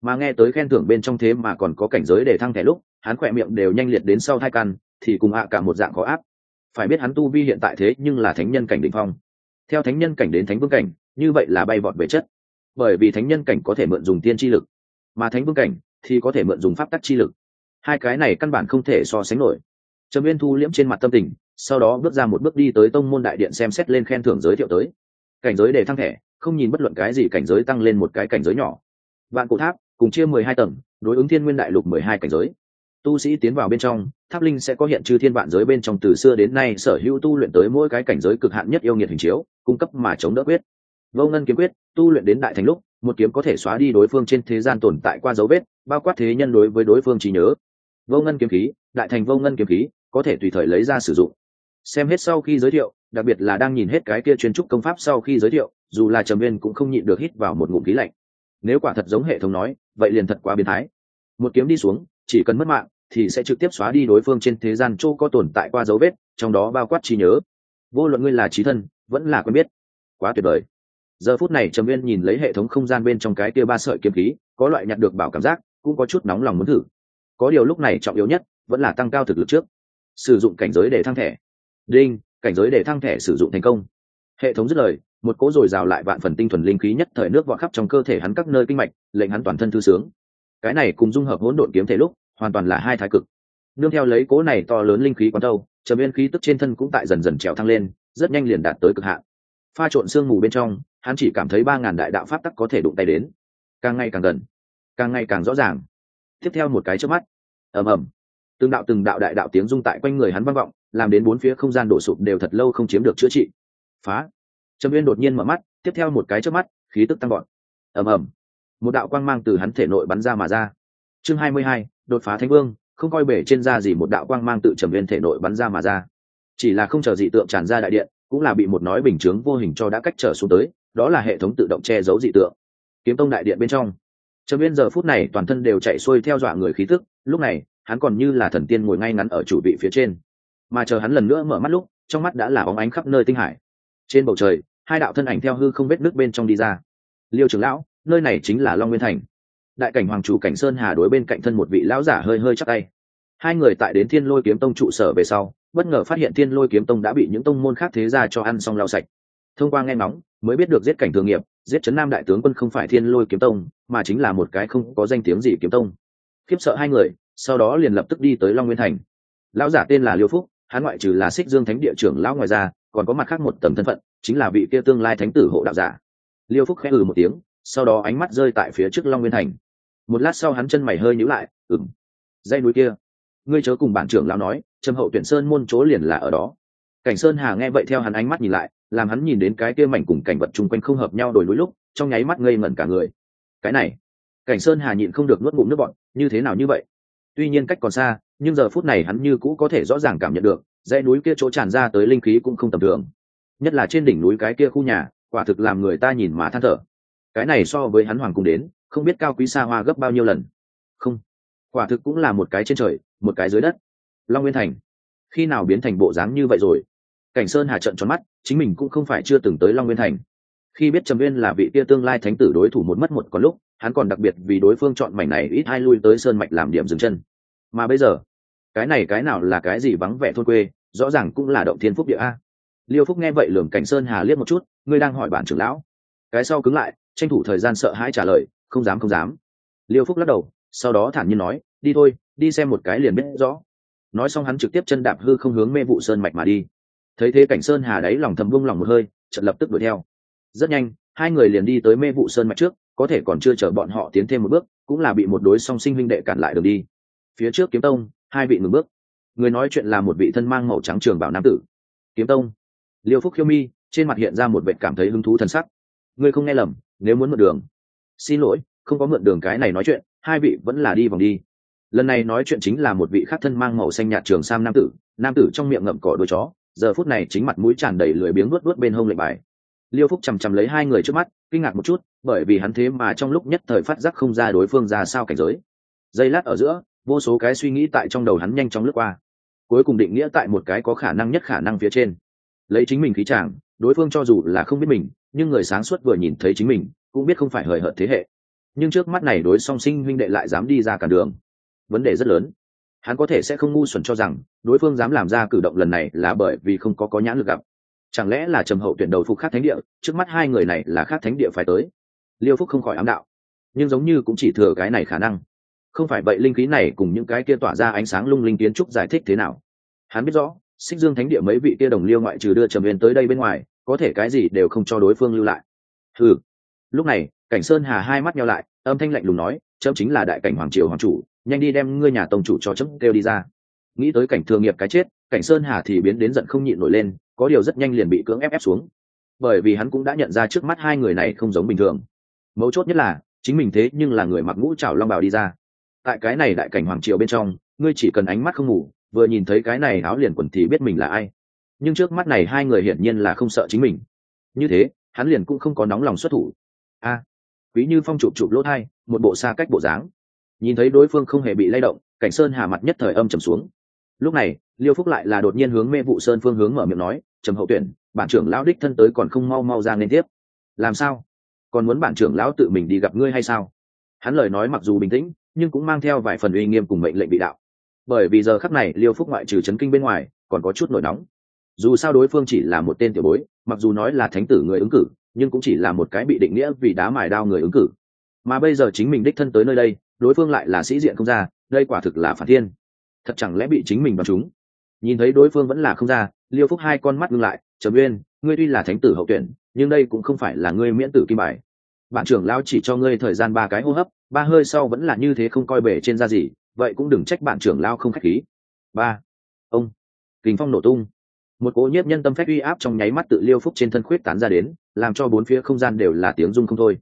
Mà nghe tới khen thưởng bên trong thế mà còn có cảnh giới để thăng thẻ lúc, hắn khỏe miệng đều nhanh liệt đến sau thai căn, thì cùng cả một dạng khó áp. Phải biết hắn tu vi hiện tại thế nhưng là thánh nhân cảnh đỉnh phong. Theo thánh nhân cảnh đến thánh vương cảnh, như vậy là bay vọt về chất. Bởi vì thánh nhân cảnh có thể mượn dùng tiên chi lực, mà thánh vương cảnh thì có thể mượn dùng pháp tắc chi lực. Hai cái này căn bản không thể so sánh nổi. Trầm Uyên thu liễm trên mặt tâm tình, sau đó bước ra một bước đi tới tông môn đại điện xem xét lên khen thưởng giới thiệu tới. Cảnh giới để thăng thẻ, không nhìn bất luận cái gì cảnh giới tăng lên một cái cảnh giới nhỏ. Vạn cổ tháp cùng chia 12 tầng, đối ứng thiên nguyên đại lục 12 cảnh giới. Tu sĩ tiến vào bên trong, tháp linh sẽ có hiện chư thiên vạn giới bên trong từ xưa đến nay sở hữu tu luyện tới mỗi cái cảnh giới cực hạn nhất yêu nghiệt hình chiếu, cung cấp mà chống đỡ quyết. Vô ngân kiếm quyết, tu luyện đến đại thành lúc, một kiếm có thể xóa đi đối phương trên thế gian tồn tại qua dấu vết, bao quát thế nhân đối với đối phương trí nhớ. Vô ngân kiếm khí, đại thành vô ngân kiếm khí, có thể tùy thời lấy ra sử dụng. Xem hết sau khi giới thiệu, đặc biệt là đang nhìn hết cái kia chuyên trúc công pháp sau khi giới thiệu, dù là Trầm Uyên cũng không nhịn được hít vào một ngụm khí lạnh. Nếu quả thật giống hệ thống nói, vậy liền thật quá biến thái. Một kiếm đi xuống, chỉ cần mất mạng thì sẽ trực tiếp xóa đi đối phương trên thế gian chỗ có tồn tại qua dấu vết, trong đó bao quát trí nhớ. Vô luận ngươi là chí thân, vẫn là quen biết, quá tuyệt vời. Giờ phút này Trầm Uyên nhìn lấy hệ thống không gian bên trong cái kia ba sợi kiếm khí, có loại nhặt được bảo cảm giác, cũng có chút nóng lòng muốn thử. Có điều lúc này trọng yếu nhất vẫn là tăng cao thực lực trước. Sử dụng cảnh giới để thăng thẻ. Đinh, cảnh giới để thăng thẻ sử dụng thành công. Hệ thống dứt lời, một cỗ dồi dào lại vạn phần tinh thuần linh khí nhất thời nước vọt khắp trong cơ thể hắn các nơi kinh mạch, lệnh hắn toàn thân thư sướng. Cái này cùng dung hợp hỗn độn kiếm thể lúc, hoàn toàn là hai thái cực. Nương theo lấy cỗ này to lớn linh khí quán đâu, Trầm Uyên khí tức trên thân cũng tại dần dần trèo thăng lên, rất nhanh liền đạt tới cực hạn. Pha trộn sương mù bên trong, hắn chỉ cảm thấy 3000 đại đạo pháp tắc có thể đụng tay đến, càng ngày càng gần, càng ngày càng rõ ràng. Tiếp theo một cái chớp mắt, ầm ầm, từng đạo đại đạo tiếng rung tại quanh người hắn vang vọng, làm đến bốn phía không gian đổ sụp đều thật lâu không chiếm được chữa trị. Phá! Trầm Uyên đột nhiên mở mắt, tiếp theo một cái chớp mắt, khí tức tăng vọt. Ầm ầm, một đạo quang mang từ hắn thể nội bắn ra mà ra. Chương 22, đột phá thánh vương, không coi bể trên da gì một đạo quang mang tự Trầm Uyên thể nội bắn ra mà ra. Chỉ là không chờ dị tượng tràn ra đại điện, cũng là bị một nói bình chướng vô hình cho đã cách trở xuống tới, đó là hệ thống tự động che giấu dị tượng. Kiếm tông đại điện bên trong, Trầm Uyên giờ phút này toàn thân đều chạy xuôi theo dọa người khí tức, lúc này, hắn còn như là thần tiên ngồi ngay ngắn ở chủ vị phía trên. Mà chờ hắn lần nữa mở mắt lúc, trong mắt đã là óng ánh khắp nơi tinh hải. Trên bầu trời, hai đạo thân ảnh theo hư không vết nước bên trong đi ra. Liêu trưởng lão, nơi này chính là Long Nguyên thành. Đại cảnh hoàng chủ Cảnh Sơn Hà đối bên cạnh thân một vị lão giả hơi hơi chắp tay. Hai người tại đến Thiên Lôi kiếm tông trụ sở về sau, bất ngờ phát hiện Thiên Lôi kiếm tông đã bị những tông môn khác thế gia cho ăn xong lau sạch. Thông qua nghe ngóng, mới biết được giết Cảnh Thường Nghiệp, giết Trấn Nam đại tướng quân không phải Thiên Lôi kiếm tông, mà chính là một cái không có danh tiếng gì kiếm tông. Khiếp sợ hai người, sau đó liền lập tức đi tới Long Nguyên thành. Lão giả tên là Liêu Phúc, hắn ngoại trừ là Xích Dương Thánh địa trưởng lão ngoài ra, còn có mặt khác một tầng thân phận, chính là vị kia tương lai thánh tử hộ đạo giả. Liêu Phúc khẽ một tiếng, sau đó ánh mắt rơi tại phía trước Long Nguyên thành. Một lát sau hắn chân mày hơi nhíu lại, dãy núi kia, ngươi chớ cùng bản trưởng lão nói, Trầm Hậu Tuyển Sơn môn chỗ liền là ở đó. Cảnh Sơn Hà nghe vậy theo hắn ánh mắt nhìn lại, làm hắn nhìn đến cái kia mảnh cùng cảnh vật chung quanh không hợp nhau đồi núi lúc, trong nháy mắt ngây ngẩn cả người. Cái này, Cảnh Sơn Hà nhịn không được nuốt ngụm nước bọt, như thế nào như vậy? Tuy nhiên cách còn xa, nhưng giờ phút này hắn như cũ có thể rõ ràng cảm nhận được, dãy núi kia chỗ tràn ra tới linh khí cũng không tầm thường. Nhất là trên đỉnh núi cái kia khu nhà, quả thực làm người ta nhìn mà than thở. Cái này so với hắn hoàng cung đến, không biết cao quý xa hoa gấp bao nhiêu lần. Không, quả thực cũng là một cái trên trời, một cái dưới đất. Long Nguyên thành, khi nào biến thành bộ dáng như vậy rồi? Cảnh Sơn Hà trợn tròn mắt, chính mình cũng không phải chưa từng tới Long Nguyên thành. Khi biết Trầm Uyên là vị kia tương lai thánh tử đối thủ một mất một còn lúc, hắn còn đặc biệt vì đối phương chọn mảnh này ít ai lui tới sơn mạch làm điểm dừng chân. Mà bây giờ, cái nào là cái gì vắng vẻ thôn quê, rõ ràng cũng là động thiên phúc địa a. Liêu Phúc nghe vậy lườm Cảnh Sơn Hà liếc một chút, ngươi đang hỏi bản trưởng lão? Cái sau cứng lại, tranh thủ thời gian sợ hãi trả lời, không dám. Liêu Phúc lắc đầu, sau đó thản nhiên nói, đi thôi, đi xem một cái liền biết rõ. Nói xong hắn trực tiếp chân đạp hư không hướng Mê Vụ Sơn mạch mà đi. Thấy thế Cảnh Sơn Hà đáy lòng thầm buông lòng một hơi, chợt lập tức đuổi theo. Rất nhanh, hai người liền đi tới Mê Vụ Sơn mạch trước, có thể còn chưa chờ bọn họ tiến thêm một bước, cũng là bị một đối song sinh huynh đệ cản lại đường đi. Phía trước Kiếm Tông, hai vị ngừng bước. Người nói chuyện là một vị thân mang màu trắng trường bào nam tử. Kiếm Tông. Liêu Phúc khiêu mi, trên mặt hiện ra một vẻ cảm thấy hứng thú thần sắc. Ngươi không nghe lầm, nếu muốn mượn đường. Xin lỗi, không có mượn đường cái này nói chuyện, hai vị vẫn là đi vòng đi. Lần này nói chuyện chính là một vị khác thân mang màu xanh nhạt trường sam nam tử trong miệng ngậm cỏ đuôi chó, giờ phút này chính mặt mũi tràn đầy lười biếng nuốt bên hông lệnh bài. Liêu Phúc chằm lấy hai người trước mắt, kinh ngạc một chút, bởi vì hắn thế mà trong lúc nhất thời phát giác không ra đối phương ra sao cảnh giới. Giây lát ở giữa, vô số cái suy nghĩ tại trong đầu hắn nhanh chóng lướt qua, cuối cùng định nghĩa tại một cái có khả năng nhất khả năng phía trên. Lấy chính mình khí chàng, đối phương cho dù là không biết mình, nhưng người sáng suốt vừa nhìn thấy chính mình, cũng biết không phải hời hợt thế hệ. nhưng trước mắt này đối song sinh huynh đệ lại dám đi ra cản đường, vấn đề rất lớn. Hắn có thể sẽ không ngu xuẩn cho rằng đối phương dám làm ra cử động lần này là bởi vì không có nhãn lực gặp. Chẳng lẽ là Trầm Hậu tuyển đầu phục khác thánh địa, trước mắt hai người này là khác thánh địa phải tới. Liêu Phúc không khỏi ám đạo, nhưng giống như cũng chỉ thừa cái này khả năng. Không phải vậy linh khí này cùng những cái kia tỏa ra ánh sáng lung linh kiến trúc giải thích thế nào? Hắn biết rõ Xích Dương thánh địa mấy vị kia đồng liêu ngoại trừ đưa Trầm Uyên tới đây bên ngoài, có thể cái gì đều không cho đối phương lưu lại. Hừ. Lúc này Cảnh Sơn Hà hai mắt nheo lại, âm thanh lạnh lùng nói, chấm chính là đại cảnh hoàng triều hoàng chủ, nhanh đi đem ngươi nhà tông chủ cho chấm kêu đi ra. Nghĩ tới Cảnh Thừa Nghiệp cái chết, Cảnh Sơn Hà thì biến đến giận không nhịn nổi lên, có điều rất nhanh liền bị cưỡng ép xuống, bởi vì hắn cũng đã nhận ra trước mắt hai người này không giống bình thường. Mấu chốt nhất là chính mình thế nhưng là người mặc ngũ trảo long bào đi ra. Tại cái này đại cảnh hoàng triều bên trong, ngươi chỉ cần ánh mắt không ngủ, vừa nhìn thấy cái này áo liền quần thì biết mình là ai. Nhưng trước mắt này hai người hiển nhiên là không sợ chính mình, như thế hắn liền cũng không có nóng lòng xuất thủ. Quý Như Phong chụp lỗ tai, một bộ xa cách bộ dáng. Nhìn thấy đối phương không hề bị lay động, Cảnh Sơn Hà mặt nhất thời âm trầm xuống. Lúc này Liêu Phúc lại là đột nhiên hướng Mê Vụ Sơn phương hướng mở miệng nói, Trầm Hậu tuyển, bản trưởng lão đích thân tới còn không mau mau ra nên tiếp. Làm sao? Còn muốn bản trưởng lão tự mình đi gặp ngươi hay sao? Hắn lời nói mặc dù bình tĩnh, nhưng cũng mang theo vài phần uy nghiêm cùng mệnh lệnh vị đạo. Bởi vì giờ khắc này Liêu Phúc ngoại trừ chấn kinh bên ngoài, còn có chút nổi nóng. Dù sao đối phương chỉ là một tên tiểu bối, mặc dù nói là thánh tử người ứng cử, nhưng cũng chỉ là một cái bị định nghĩa vì đá mài đao người ứng cử. Mà bây giờ chính mình đích thân tới nơi đây, đối phương lại là sĩ diện không ra, đây quả thực là phản thiên. Thật chẳng lẽ bị chính mình đoán trúng? Nhìn thấy đối phương vẫn là không ra, Liêu Phúc hai con mắt ngưng lại, Trầm Uyên, ngươi tuy là thánh tử hậu tuyển, nhưng đây cũng không phải là ngươi miễn tử kim bài. Bản trưởng lão chỉ cho ngươi thời gian 3 cái hô hấp, 3 hơi sau vẫn là như thế không coi bể trên da gì, vậy cũng đừng trách bản trưởng lão không khách khí. 3. Ông. Kình phong nổ tung. Một cỗ nhiếp nhân tâm phách uy áp trong nháy mắt tự Liêu Phúc trên thân khuyết tán ra đến, làm cho bốn phía không gian đều là tiếng rung không thôi.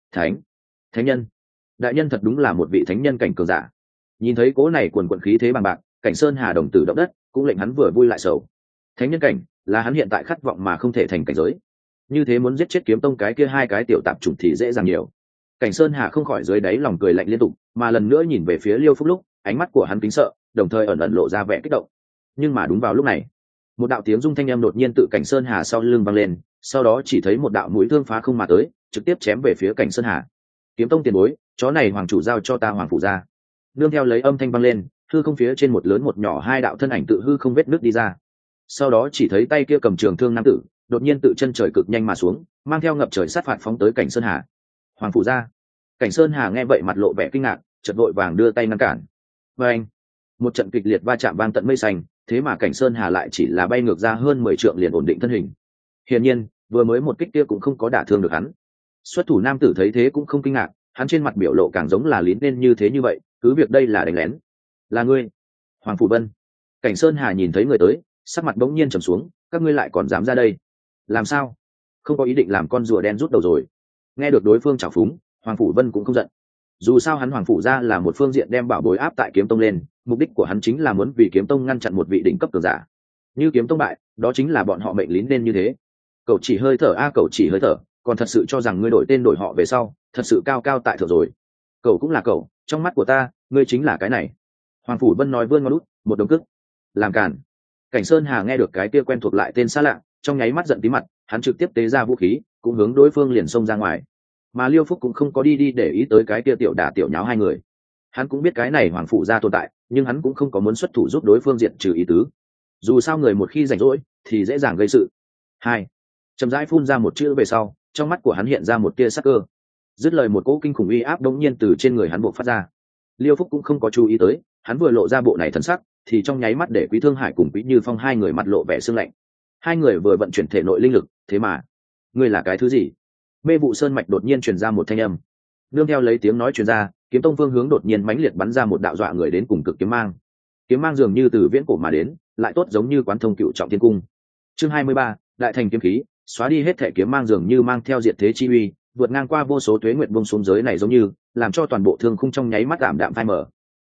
Thánh nhân, đại nhân thật đúng là một vị thánh nhân cảnh cường giả. Nhìn thấy cỗ này quần quần khí thế bằng bạc, Cảnh Sơn Hà đồng tử động đất, cũng lệnh hắn vừa vui lại sầu. Thánh nhân cảnh là hắn hiện tại khát vọng mà không thể thành cảnh giới. Như thế muốn giết chết Kiếm Tông cái kia hai cái tiểu tạp chủng thì dễ dàng nhiều. Cảnh Sơn Hà không khỏi dưới đáy lòng cười lạnh liên tục, mà lần nữa nhìn về phía Liêu Phúc lúc, ánh mắt của hắn kính sợ, đồng thời ẩn ẩn lộ ra vẻ kích động. Nhưng mà đúng vào lúc này, một đạo tiếng rung thanh âm đột nhiên tự Cảnh Sơn Hà sau lưng vang lên, sau đó chỉ thấy một đạo mũi thương phá không mà tới, trực tiếp chém về phía Cảnh Sơn Hà. Kiếm Tông tiền bối, chó này hoàng chủ giao cho ta hoàng phủ ra. Nương theo lấy âm thanh vang lên, hư không phía trên một lớn một nhỏ hai đạo thân ảnh tự hư không vết nước đi ra. Sau đó chỉ thấy tay kia cầm trường thương nam tử đột nhiên tự chân trời cực nhanh mà xuống, mang theo ngập trời sát phạt phóng tới Cảnh Sơn Hà. Hoàng phủ ra. Cảnh Sơn Hà nghe vậy mặt lộ vẻ kinh ngạc, chợt vội vàng đưa tay ngăn cản. Và anh, một trận kịch liệt va chạm vang tận mây xanh, thế mà Cảnh Sơn Hà lại chỉ là bay ngược ra hơn 10 trượng liền ổn định thân hình. Hiển nhiên, vừa mới một kích kia cũng không có đả thương được hắn. Xuất thủ nam tử thấy thế cũng không kinh ngạc, hắn trên mặt biểu lộ càng giống là lín nên như thế như vậy, cứ việc đây là đánh lén. Là ngươi, Hoàng Phủ Vân. Cảnh Sơn Hà nhìn thấy người tới, sắc mặt bỗng nhiên trầm xuống, các ngươi lại còn dám ra đây? Làm sao? Không có ý định làm con rùa đen rút đầu rồi? Nghe được đối phương trào phúng, Hoàng Phủ Vân cũng không giận. Dù sao hắn Hoàng Phủ ra là một phương diện đem bảo bối áp tại Kiếm Tông lên, mục đích của hắn chính là muốn vì Kiếm Tông ngăn chặn một vị đỉnh cấp cường giả. Như Kiếm Tông bại, đó chính là bọn họ mệnh lín nên như thế. Cậu chỉ hơi thở cậu chỉ hơi thở, còn thật sự cho rằng ngươi đổi tên đổi họ về sau, thật sự cao cao tại thượng rồi. Cậu cũng là cậu, trong mắt của ta, ngươi chính là cái này. Hoàng Phủ Vân nói vươn ngón út, một đống cức. Làm cản. Cảnh Sơn Hà nghe được cái kia quen thuộc lại tên xa lạ, trong nháy mắt giận tí mặt, hắn trực tiếp tế ra vũ khí, cũng hướng đối phương liền xông ra ngoài. Mà Liêu Phúc cũng không có đi để ý tới cái kia tiểu đả tiểu nháo hai người. Hắn cũng biết cái này Hoàng Phủ gia tồn tại, nhưng hắn cũng không có muốn xuất thủ giúp đối phương diện trừ ý tứ. Dù sao người một khi rảnh rỗi thì dễ dàng gây sự. Hai, chậm rãi phun ra một chữ về sau, trong mắt của hắn hiện ra một tia sắc cơ. Dứt lời một cỗ kinh khủng uy áp đống nhiên từ trên người hắn bộc phát ra. Liêu Phúc cũng không có chú ý tới, hắn vừa lộ ra bộ này thần sắc, thì trong nháy mắt để Quý Thương Hải cùng Quý Như Phong hai người mặt lộ vẻ sương lạnh. Hai người vừa vận chuyển thể nội linh lực, thế mà, ngươi là cái thứ gì? Mê Vụ Sơn mạch đột nhiên truyền ra một thanh âm. Nương theo lấy tiếng nói truyền ra, Kiếm Tông phương hướng đột nhiên mãnh liệt bắn ra một đạo dọa người đến cùng cực kiếm mang. Kiếm mang dường như từ viễn cổ mà đến, lại tốt giống như quán thông cựu trọng thiên cung. Chương 23, đại thành kiếm khí, xóa đi hết thể kiếm mang dường như mang theo diệt thế chi uy, vượt ngang qua vô số tuế nguyệt buông xuống giới này giống như, làm cho toàn bộ thương khung trong nháy mắt ảm đạm phai mờ.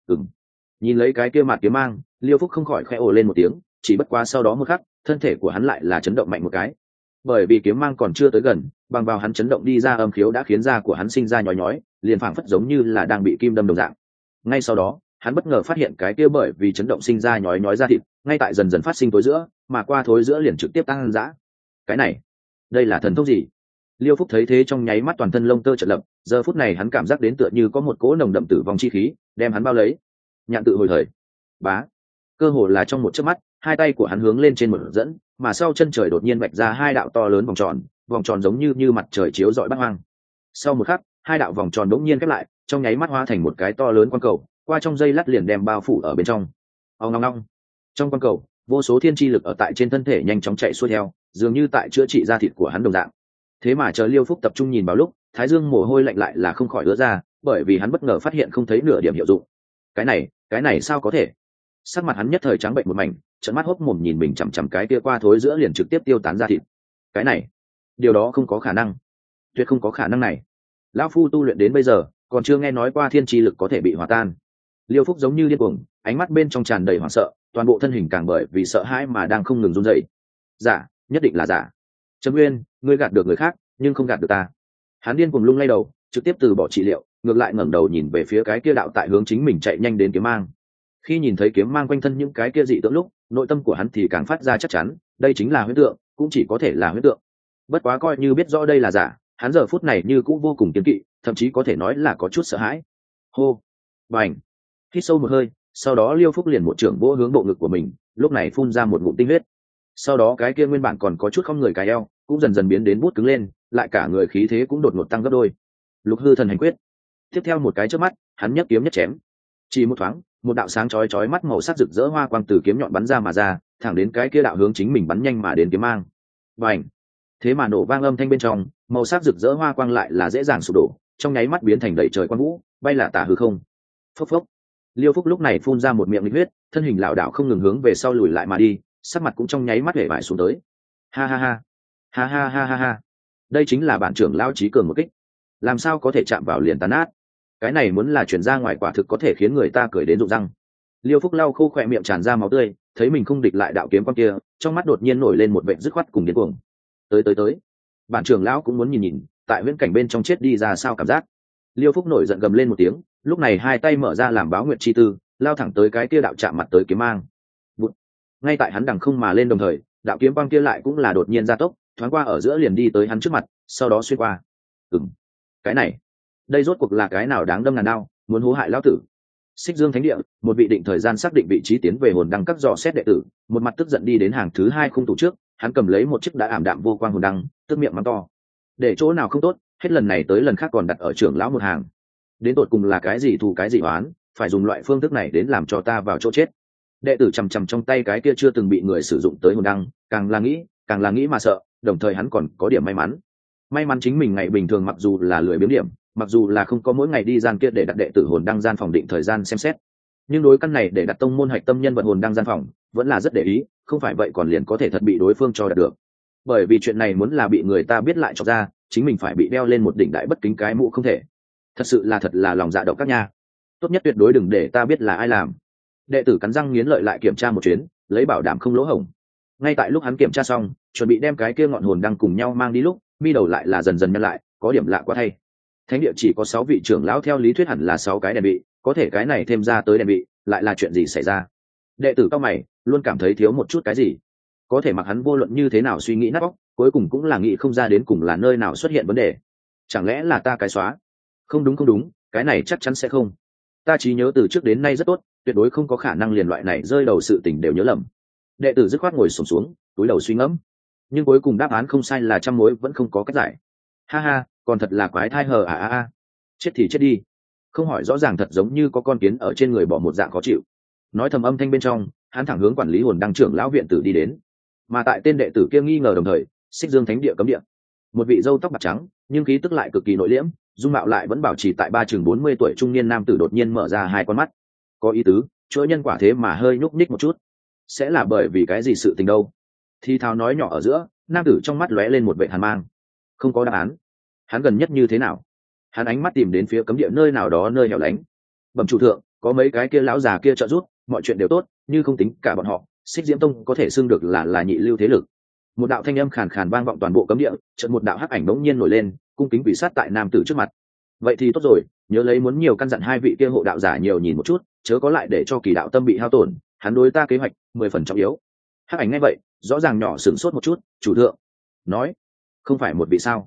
Nhìn lấy cái kia mặt kiếm mang, Liêu Phúc không khỏi khẽ ồ lên một tiếng, chỉ bất quá sau đó một khắc, thân thể của hắn lại là chấn động mạnh một cái. Bởi vì kiếm mang còn chưa tới gần, bằng vào hắn chấn động đi ra âm khiếu đã khiến da của hắn sinh ra nhói nhói, liền phảng phất giống như là đang bị kim đâm đồng dạng. Ngay sau đó, hắn bất ngờ phát hiện cái kia bởi vì chấn động sinh ra nhói nhói da thịt, ngay tại dần dần phát sinh thối giữa, mà qua thối giữa liền trực tiếp tăng rã. Cái này, đây là thần thông gì? Liêu Phúc thấy thế trong nháy mắt toàn thân lông tơ chợt lập, giờ phút này hắn cảm giác đến tựa như có một cỗ nồng đậm tử vong chi khí đem hắn bao lấy. Nhạn tự hồi thời, bá, cơ hồ là trong một chớp mắt, hai tay của hắn hướng lên trên một dẫn, mà sau chân trời đột nhiên vạch ra hai đạo to lớn vòng tròn giống như mặt trời chiếu rọi bát hoang. Sau một khắc, hai đạo vòng tròn đống nhiên khép lại, trong nháy mắt hóa thành một cái to lớn quang cầu, qua trong dây lát liền đem bao phủ ở bên trong. Ong ong ong. Trong quang cầu, vô số thiên chi lực ở tại trên thân thể nhanh chóng chạy xuôi theo, dường như tại chữa trị da thịt của hắn đồng dạng. Thế mà chờ Liêu Phúc tập trung nhìn vào lúc, thái dương mồ hôi lạnh lại là không khỏi ứa ra, bởi vì hắn bất ngờ phát hiện không thấy nửa điểm hiệu dụng. Cái này sao có thể? Sắc mặt hắn nhất thời trắng bệnh một mảnh, trợn mắt hốc mồm nhìn mình chằm chằm cái kia qua thối giữa liền trực tiếp tiêu tán ra thịt. Cái này, điều đó không có khả năng, tuyệt không có khả năng này. Lão phu tu luyện đến bây giờ, còn chưa nghe nói qua thiên chi lực có thể bị hòa tan. Liêu Phúc giống như điên cuồng, ánh mắt bên trong tràn đầy hoảng sợ, toàn bộ thân hình càng bởi vì sợ hãi mà đang không ngừng run rẩy. Giả, nhất định là giả. Trầm Nguyên, ngươi gạt được người khác, nhưng không gạt được ta. Hắn điên cuồng lung lay đầu, trực tiếp từ bỏ trị liệu, ngược lại ngẩng đầu nhìn về phía cái kia đạo tại hướng chính mình chạy nhanh đến kiếm mang. Khi nhìn thấy kiếm mang quanh thân những cái kia dị tượng lúc, nội tâm của hắn thì càng phát ra chắc chắn, đây chính là huyễn tượng, cũng chỉ có thể là huyễn tượng. Bất quá coi như biết rõ đây là giả, hắn giờ phút này như cũng vô cùng kiêng kỵ, thậm chí có thể nói là có chút sợ hãi. Hô, bành, hít sâu một hơi, sau đó Liêu Phúc liền một trưởng vỗ hướng bộ ngực của mình, lúc này phun ra một ngụm tinh huyết. Sau đó cái kia nguyên bản còn có chút không người cái eo, cũng dần dần biến đến bút cứng lên, lại cả người khí thế cũng đột ngột tăng gấp đôi. Lục hư thần hành quyết. Tiếp theo một cái chớp mắt, hắn nhấc kiếm nhất chém. Chỉ một thoáng, một đạo sáng chói mắt màu sắc rực rỡ hoa quang từ kiếm nhọn bắn ra mà ra, thẳng đến cái kia đạo hướng chính mình bắn nhanh mà đến kiếm mang. Bành! Thế mà nổ vang âm thanh bên trong, màu sắc rực rỡ hoa quang lại là dễ dàng sụp đổ, trong nháy mắt biến thành đầy trời quang vũ, bay lả tả hư không. Phốc phốc. Liêu Phúc lúc này phun ra một miệng huyết, thân hình lảo đảo không ngừng hướng về sau lùi lại mà đi, sắc mặt cũng trong nháy mắt hể vải xuống tới. Ha ha ha, ha ha ha ha ha. Đây chính là bản trưởng lão trí cường một kích, làm sao có thể chạm vào liền tàn nát. Cái này muốn là chuyển ra ngoài quả thực có thể khiến người ta cười đến rụng răng. Liêu Phúc lau khô khỏe miệng tràn ra máu tươi, thấy mình không địch lại đạo kiếm quang kia, trong mắt đột nhiên nổi lên một vẻ dứt khoát cùng điên cuồng. Tới, bản trưởng lão cũng muốn nhìn, tại viễn cảnh bên trong chết đi ra sao cảm giác. Liêu Phúc nổi giận gầm lên một tiếng, lúc này hai tay mở ra làm báo nguyệt chi tư, lao thẳng tới cái kia đạo chạm mặt tới kiếm mang. Bụt. Ngay tại hắn đằng không mà lên đồng thời, đạo kiếm quang kia lại cũng là đột nhiên gia tốc, thoáng qua ở giữa liền đi tới hắn trước mặt, sau đó xuyên qua. Cái này, đây rốt cuộc là cái nào đáng đâm ngàn đao, muốn hố hại lão tử. Xích Dương Thánh Địa, một vị định thời gian xác định vị trí tiến về hồn đăng các dò xét đệ tử, một mặt tức giận đi đến hàng thứ hai khung tủ trước, hắn cầm lấy một chiếc đã ảm đạm vô quang hồn đăng, tức miệng mắng to. Để chỗ nào không tốt, hết lần này tới lần khác còn đặt ở trưởng lão một hàng. Đến tột cùng là cái gì thù cái gì oán, phải dùng loại phương thức này đến làm cho ta vào chỗ chết. Đệ tử chằm chằm trong tay cái kia chưa từng bị người sử dụng tới hồn đăng, càng là nghĩ mà sợ, đồng thời hắn còn có điểm may mắn chính mình ngày bình thường mặc dù là lười biếng điểm, mặc dù là không có mỗi ngày đi gian kia để đặt đệ tử hồn đăng gian phòng định thời gian xem xét, nhưng đối căn này để đặt tông môn hạch tâm nhân vật hồn đăng gian phòng vẫn là rất để ý, không phải vậy còn liền có thể thật bị đối phương cho đạt được. Bởi vì chuyện này muốn là bị người ta biết lại cho ra, chính mình phải bị đeo lên một đỉnh đại bất kính cái mũ không thể. Thật là lòng dạ độc các nha. Tốt nhất tuyệt đối đừng để ta biết là ai làm. Đệ tử cắn răng nghiến lợi lại kiểm tra một chuyến, lấy bảo đảm không lỗ hổng. Ngay tại lúc hắn kiểm tra xong, chuẩn bị đem cái kia ngọn hồn đăng cùng nhau mang đi lúc, mi đầu lại là dần dần nhăn lại, có điểm lạ quá thay. Thánh địa chỉ có 6 vị trưởng lão, theo lý thuyết hẳn là 6 cái đèn bị, có thể cái này thêm ra tới đèn bị, lại là chuyện gì xảy ra? Đệ tử cao mày, luôn cảm thấy thiếu một chút cái gì. Có thể mặc hắn vô luận như thế nào suy nghĩ nát óc, cuối cùng cũng là nghĩ không ra đến cùng là nơi nào xuất hiện vấn đề. Chẳng lẽ là ta cái xóa? Không đúng, cái này chắc chắn sẽ không. Ta trí nhớ từ trước đến nay rất tốt, tuyệt đối không có khả năng liền loại này rơi đầu sự tình đều nhớ lầm. Đệ tử dứt khoát ngồi xổm xuống, túi đầu suy ngẫm. Nhưng cuối cùng đáp án không sai là trăm mối vẫn không có cách giải. Ha ha, còn thật là quái thai hờ à. Chết thì chết đi. Không hỏi rõ ràng thật giống như có con kiến ở trên người bỏ một dạng khó chịu. Nói thầm âm thanh bên trong, hắn thẳng hướng quản lý hồn đăng trưởng lão viện tử đi đến. Mà tại tên đệ tử kia nghi ngờ đồng thời, Xích Dương Thánh Địa cấm địa, một vị râu tóc bạc trắng nhưng khí tức lại cực kỳ nội liễm, dung mạo lại vẫn bảo trì tại ba chừng 40 tuổi trung niên nam tử đột nhiên mở ra hai con mắt. Có ý tứ, chuỗi nhân quả thế mà hơi nhúc nhích một chút. Sẽ là bởi vì cái gì sự tình đâu? Thi thao nói nhỏ ở giữa, nam tử trong mắt lóe lên một vẻ hàn mang. Không có đáp án. Hắn gần nhất như thế nào? Hắn ánh mắt tìm đến phía cấm địa nơi nào đó nơi hẻo lánh. Bẩm chủ thượng, có mấy cái kia lão già kia trợ giúp, mọi chuyện đều tốt, như không tính cả bọn họ, Xích Diễm Tông có thể xưng được là nhị lưu thế lực. Một đạo thanh âm khàn khàn vang vọng toàn bộ cấm địa, chợt một đạo hắc ảnh bỗng nhiên nổi lên, cung kính quỳ sát tại nam tử trước mặt. Vậy thì tốt rồi, nhớ lấy muốn nhiều căn dặn hai vị kia hộ đạo giả nhiều nhìn một chút, chớ có lại để cho kỳ đạo tâm bị hao tổn, hắn đối ta kế hoạch 10 phần trọng yếu. Hắc ảnh nghe vậy, rõ ràng nhỏ sửng sốt một chút, chủ thượng nói, không phải một vị sao?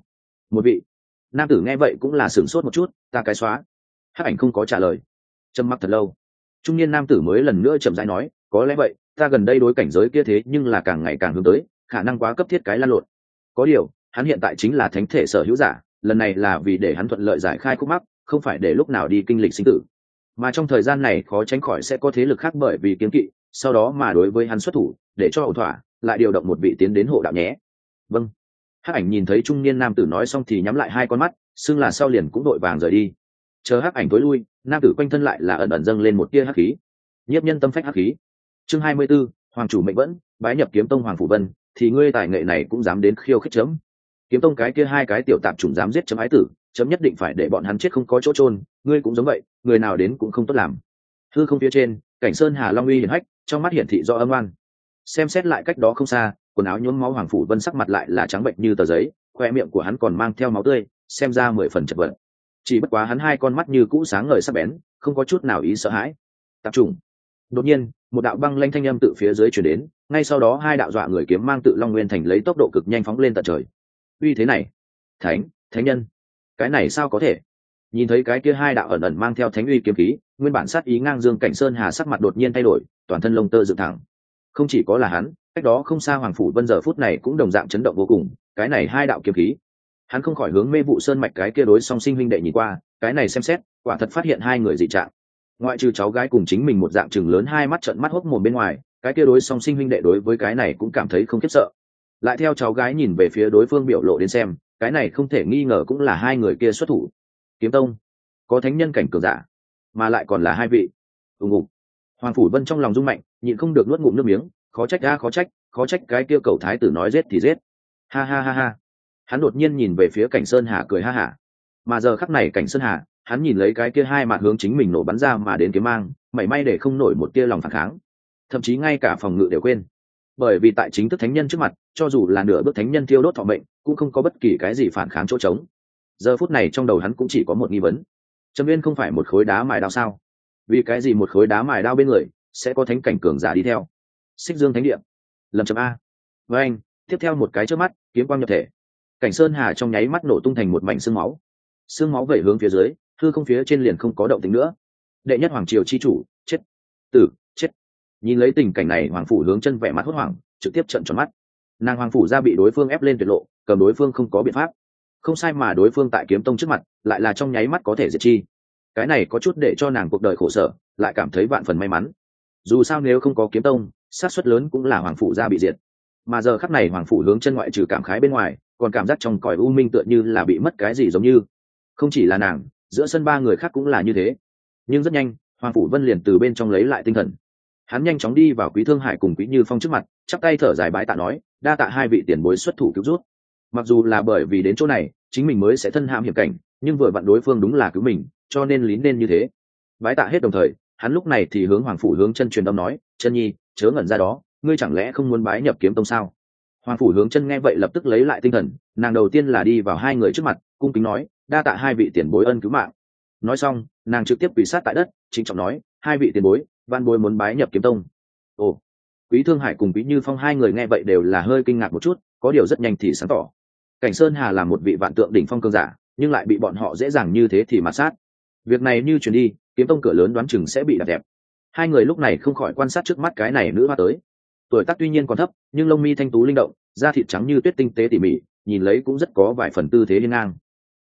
một vị. Nam tử nghe vậy cũng là sửng sốt một chút, ta cái xóa. Hắc ảnh không có trả lời. Trầm mặc thật lâu, trung niên nam tử mới lần nữa chậm rãi nói, có lẽ vậy, ta gần đây đối cảnh giới kia thế nhưng là càng ngày càng hướng tới, khả năng quá cấp thiết cái lan lộn. Có điều, hắn hiện tại chính là thánh thể sở hữu giả, lần này là vì để hắn thuận lợi giải khai khúc mắc, không phải để lúc nào đi kinh lịch sinh tử. Mà trong thời gian này khó tránh khỏi sẽ có thế lực khác bởi vì kiêng kỵ, sau đó mà đối với hắn xuất thủ, để cho ổn thỏa, lại điều động một vị tiến đến hộ đạo nhé. Vâng. Hắc ảnh nhìn thấy trung niên nam tử nói xong thì nhắm lại hai con mắt, xưng là sau liền cũng đội vàng rời đi. Chờ Hắc ảnh tối lui, nam tử quanh thân lại là ẩn ẩn dâng lên một tia hắc khí. Nhiếp nhân tâm phách hắc khí. Chương 24, hoàng chủ mệnh vẫn, bái nhập kiếm tông Hoàng Phủ Vân, thì ngươi tài nghệ này cũng dám đến khiêu khích chấm. Kiếm tông cái kia hai cái tiểu tạp chủng dám giết chấm ái tử, chấm nhất định phải để bọn hắn chết không có chỗ chôn, ngươi cũng giống vậy, người nào đến cũng không tốt làm. Hư không phía trên, cảnh sơn hà long uy hiển hách, trong mắt hiển thị do âm oan. Xem xét lại cách đó không xa, quần áo nhuốm máu Hoàng Phủ Vân sắc mặt lại là trắng bệnh như tờ giấy, khoe miệng của hắn còn mang theo máu tươi, xem ra 10 phần chật vật. Chỉ bất quá hắn hai con mắt như cũ sáng ngời sắc bén, không có chút nào ý sợ hãi. Tạp chủng. Đột nhiên, một đạo băng lanh thanh âm tự phía dưới truyền đến, ngay sau đó hai đạo dọa người kiếm mang tự Long Nguyên Thành lấy tốc độ cực nhanh phóng lên tận trời. Uy thế này, thánh nhân, cái này sao có thể? Nhìn thấy cái kia hai đạo ẩn ẩn mang theo thánh uy kiếm khí, nguyên bản sát ý ngang dương cảnh sơn hà sắc mặt đột nhiên thay đổi, toàn thân lông tơ dựng thẳng. Không chỉ có là hắn, cách đó không xa Hoàng Phủ Vân giờ phút này cũng đồng dạng chấn động vô cùng, cái này hai đạo kiếm khí, hắn không khỏi hướng Mê Vụ Sơn mạch cái kia đối song sinh huynh đệ nhìn qua, cái này xem xét, quả thật phát hiện hai người dị trạng. Ngoại trừ cháu gái cùng chính mình một dạng chừng lớn hai mắt trợn mắt hốc mồm bên ngoài, cái kia đối song sinh huynh đệ đối với cái này cũng cảm thấy không khiếp sợ. Lại theo cháu gái nhìn về phía đối phương biểu lộ đến xem, cái này không thể nghi ngờ cũng là hai người kia xuất thủ. Kiếm tông có thánh nhân cảnh cường giả, mà lại còn là hai vị. Ùng. Hoàng Phủ Vân trong lòng rung mạnh, nhịn không được nuốt ngụm nước miếng, khó trách cái kia cầu thái tử nói giết thì giết. Ha ha ha ha. Hắn đột nhiên nhìn về phía cảnh sơn hà cười ha hả. Mà giờ khắc này cảnh sơn hà, hắn nhìn lấy cái kia hai mặt hướng chính mình nổ bắn ra mà đến kiếm mang, mảy may để không nổi một tia lòng phản kháng, thậm chí ngay cả phòng ngự đều quên. Bởi vì tại chính thức thánh nhân trước mặt, cho dù là nửa bước thánh nhân thiêu đốt thọ mệnh, cũng không có bất kỳ cái gì phản kháng chỗ trống. Giờ phút này trong đầu hắn cũng chỉ có một nghi vấn: Trầm Uyên không phải một khối đá mài đao sao? Vì cái gì một khối đá mài đao bên người sẽ có thánh cảnh cường giả đi theo? Xích Dương Thánh Địa. Lầm chấm a. Với anh, tiếp theo một cái trước mắt, kiếm quang nhập thể. Cảnh sơn hà trong nháy mắt nổ tung thành một mảnh xương máu vẩy hướng phía dưới, hư không phía trên liền không có động tĩnh nữa. Đệ nhất hoàng triều chi chủ chết, chết. Nhìn lấy tình cảnh này, Hoàng Phủ Hướng Chân vẻ mặt hốt hoảng, trực tiếp trợn tròn mắt. Nàng Hoàng Phủ ra bị đối phương ép lên tuyệt lộ, cầm đối phương không có biện pháp. Không sai mà đối phương tại kiếm tông trước mặt, lại là trong nháy mắt có thể diệt chi. Cái này có chút để cho nàng cuộc đời khổ sở, lại cảm thấy vạn phần may mắn. Dù sao nếu không có kiếm tông, xác suất lớn cũng là Hoàng Phủ ra bị diệt. Mà giờ khắc này Hoàng Phủ Hướng Chân ngoại trừ cảm khái bên ngoài, còn cảm giác trong cõi u minh tựa như là bị mất cái gì giống như. Không chỉ là nàng, giữa sân ba người khác cũng là như thế. Nhưng rất nhanh, Hoàng Phủ Vân liền từ bên trong lấy lại tinh thần. Hắn nhanh chóng đi vào Quý Thương Hải cùng Quý Như Phong trước mặt, chắp tay thở dài bái tạ nói, đa tạ hai vị tiền bối xuất thủ cứu rút. Mặc dù là bởi vì đến chỗ này, chính mình mới sẽ thân hãm hiểm cảnh, nhưng vừa vặn đối phương đúng là cứu mình, cho nên lín nên như thế. Bái tạ hết đồng thời, hắn lúc này thì hướng Hoàng Phủ Hướng Chân truyền âm nói, Chân Nhi, chớ ngẩn ra đó, ngươi chẳng lẽ không muốn bái nhập kiếm tông sao? Hoàng Phủ Hướng Chân nghe vậy lập tức lấy lại tinh thần, nàng đầu tiên là đi vào hai người trước mặt, cung kính nói, đa tạ hai vị tiền bối ân cứu mạng. Nói xong, nàng trực tiếp quỳ sát tại đất, trịnh trọng nói, hai vị tiền bối, van bối muốn bái nhập kiếm tông. Ồ. Quý Thương Hải cùng Quý Như Phong hai người nghe vậy đều là hơi kinh ngạc một chút, có điều rất nhanh thì sáng tỏ. Cảnh Sơn Hà là một vị vạn tượng đỉnh phong cường giả, nhưng lại bị bọn họ dễ dàng như thế thì mà sát. Việc này như truyền đi, kiếm tông cửa lớn đoán chừng sẽ bị đạp đẹp. Hai người lúc này không khỏi quan sát trước mắt cái này nữ hoa tới. Tuổi tác tuy nhiên còn thấp, nhưng lông mi thanh tú linh động, da thịt trắng như tuyết tinh tế tỉ mỉ, nhìn lấy cũng rất có vài phần tư thế hiên ngang.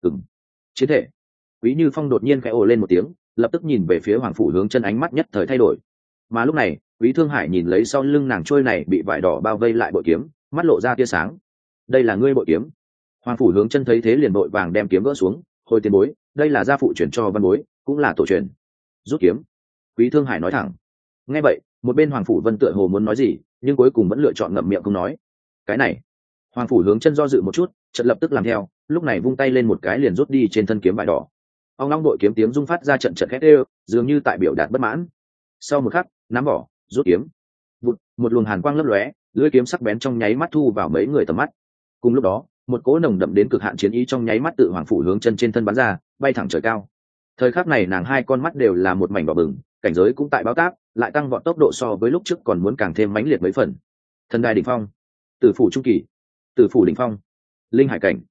Chiến thể. Quý Như Phong đột nhiên khẽ ồ lên một tiếng, lập tức nhìn về phía Hoàng Phủ Hướng Chân, ánh mắt nhất thời thay đổi. Mà lúc này, Quý Thương Hải nhìn lấy sau lưng nàng trôi này bị vải đỏ bao vây lại bội kiếm, mắt lộ ra tia sáng. Đây là ngươi bội kiếm? Hoàng Phủ Hướng Chân thấy thế liền vội vàng đem kiếm gỡ xuống, hồi tiền bối, đây là gia phụ chuyển cho văn bối, cũng là tổ truyền. Rút kiếm. Quý Thương Hải nói thẳng. Nghe vậy, một bên Hoàng Phủ Vân tựa hồ muốn nói gì, nhưng cuối cùng vẫn lựa chọn ngậm miệng không nói. Cái này. Hoàng Phủ Hướng Chân do dự một chút, chợt lập tức làm theo, lúc này vung tay lên một cái liền rút đi trên thân kiếm vải đỏ. Ông long đội kiếm tiếng rung phát ra trận trận khét đều, dường như tại biểu đạt bất mãn. Sau một khắc, nắm vỏ, rút kiếm. Một luồng hàn quang lấp lóe, lưỡi kiếm sắc bén trong nháy mắt thu vào mấy người tầm mắt. Cùng lúc đó, một cỗ nồng đậm đến cực hạn chiến ý trong nháy mắt tự Hoàng Phủ Hướng Chân trên thân bắn ra, bay thẳng trời cao. Thời khắc này nàng hai con mắt đều là một mảnh đỏ bừng, cảnh giới cũng tại báo táp, lại tăng vọt tốc độ so với lúc trước còn muốn càng thêm mãnh liệt mấy phần. Thần đài đỉnh phong, tử phủ trung kỳ, tử phủ đỉnh phong, linh hải cảnh,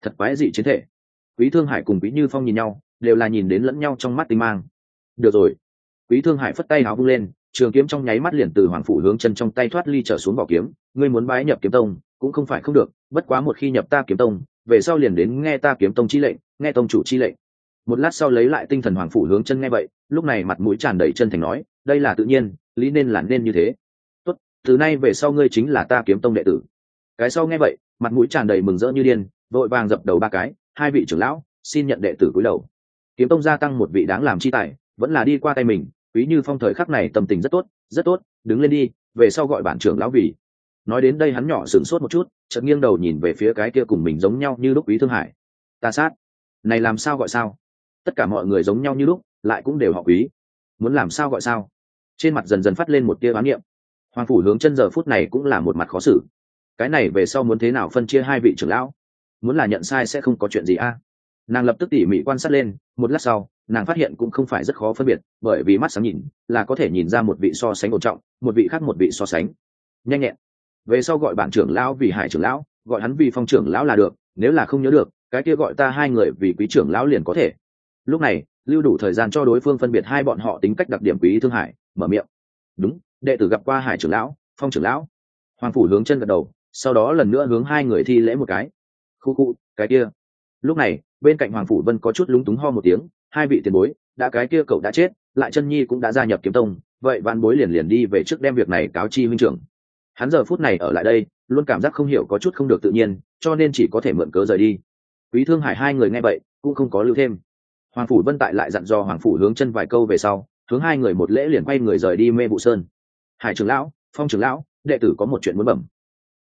thật quái dị chiến thể. Quý Thương Hải cùng Quý Như Phong nhìn nhau, đều là nhìn đến lẫn nhau trong mắt tinh mang. Được rồi. Quý Thương Hải phất tay áo vung lên, trường kiếm trong nháy mắt liền từ Hoàng phủ hướng chân trong tay thoát ly trở xuống vỏ kiếm. Ngươi muốn bái nhập kiếm tông cũng không phải không được, bất quá một khi nhập ta kiếm tông, về sau liền đến nghe ta kiếm tông chi lệnh, nghe tông chủ chi lệnh. Một lát sau lấy lại tinh thần Hoàng phủ hướng chân nghe vậy, lúc này mặt mũi tràn đầy chân thành nói, đây là tự nhiên, lý nên là nên như thế. Tốt, từ nay về sau ngươi chính là ta kiếm tông đệ tử. Cái sau nghe vậy, mặt mũi tràn đầy mừng rỡ như điên, vội vàng dập đầu ba cái, hai vị trưởng lão, xin nhận đệ tử cúi đầu. Kiếm tông gia tăng một vị đáng làm chi tài, vẫn là đi qua tay mình. Quý Như Phong thời khắc này tâm tình rất tốt, rất tốt, đứng lên đi, về sau gọi bản trưởng lão vì. Nói đến đây hắn nhỏ sửng sốt một chút, chợt nghiêng đầu nhìn về phía cái kia cùng mình giống nhau như lúc Quý Thương Hải. Ta sát, này làm sao gọi sao? Tất cả mọi người giống nhau như lúc, lại cũng đều họ Quý, muốn làm sao gọi sao? Trên mặt dần dần phát lên một tia oán niệm. Hoàng phủ hướng chân giờ phút này cũng là một mặt khó xử. Cái này về sau muốn thế nào phân chia hai vị trưởng lão? Muốn là nhận sai sẽ không có chuyện gì a? Nàng lập tức tỉ mỉ quan sát lên, một lát sau nàng phát hiện cũng không phải rất khó phân biệt, bởi vì mắt sáng nhìn là có thể nhìn ra một vị so sánh ổn trọng, một vị khác một vị so sánh nhanh nhẹn. Về sau gọi bản trưởng lão vì Hải trưởng lão, gọi hắn vì Phong trưởng lão là được, nếu là không nhớ được cái kia gọi ta hai người vì Quý trưởng lão liền có thể. Lúc này lưu đủ thời gian cho đối phương phân biệt hai bọn họ tính cách đặc điểm. Quý Thương Hải mở miệng, đúng, đệ tử gặp qua Hải trưởng lão, Phong trưởng lão. Hoàng phủ hướng chân gật đầu, sau đó lần nữa hướng hai người thi lễ một cái. Khu khu, cái kia. Lúc này bên cạnh Hoàng phủ Vân có chút lúng túng ho một tiếng, hai vị tiền bối, đã cái kia cậu đã chết, lại chân nhi cũng đã gia nhập kiếm tông, vậy vạn bối liền đi về trước đem việc này cáo chi huynh trưởng. Hắn giờ phút này ở lại đây luôn cảm giác không hiểu có chút không được tự nhiên, cho nên chỉ có thể mượn cớ rời đi. Quý Thương Hải hai người nghe vậy cũng không có lưu thêm. Hoàng phủ Vân tại lại dặn dò Hoàng phủ hướng chân vài câu về sau, hướng hai người một lễ liền quay người rời đi Mê Vụ Sơn. Hải trưởng lão, Phong trưởng lão, đệ tử có một chuyện muốn bẩm.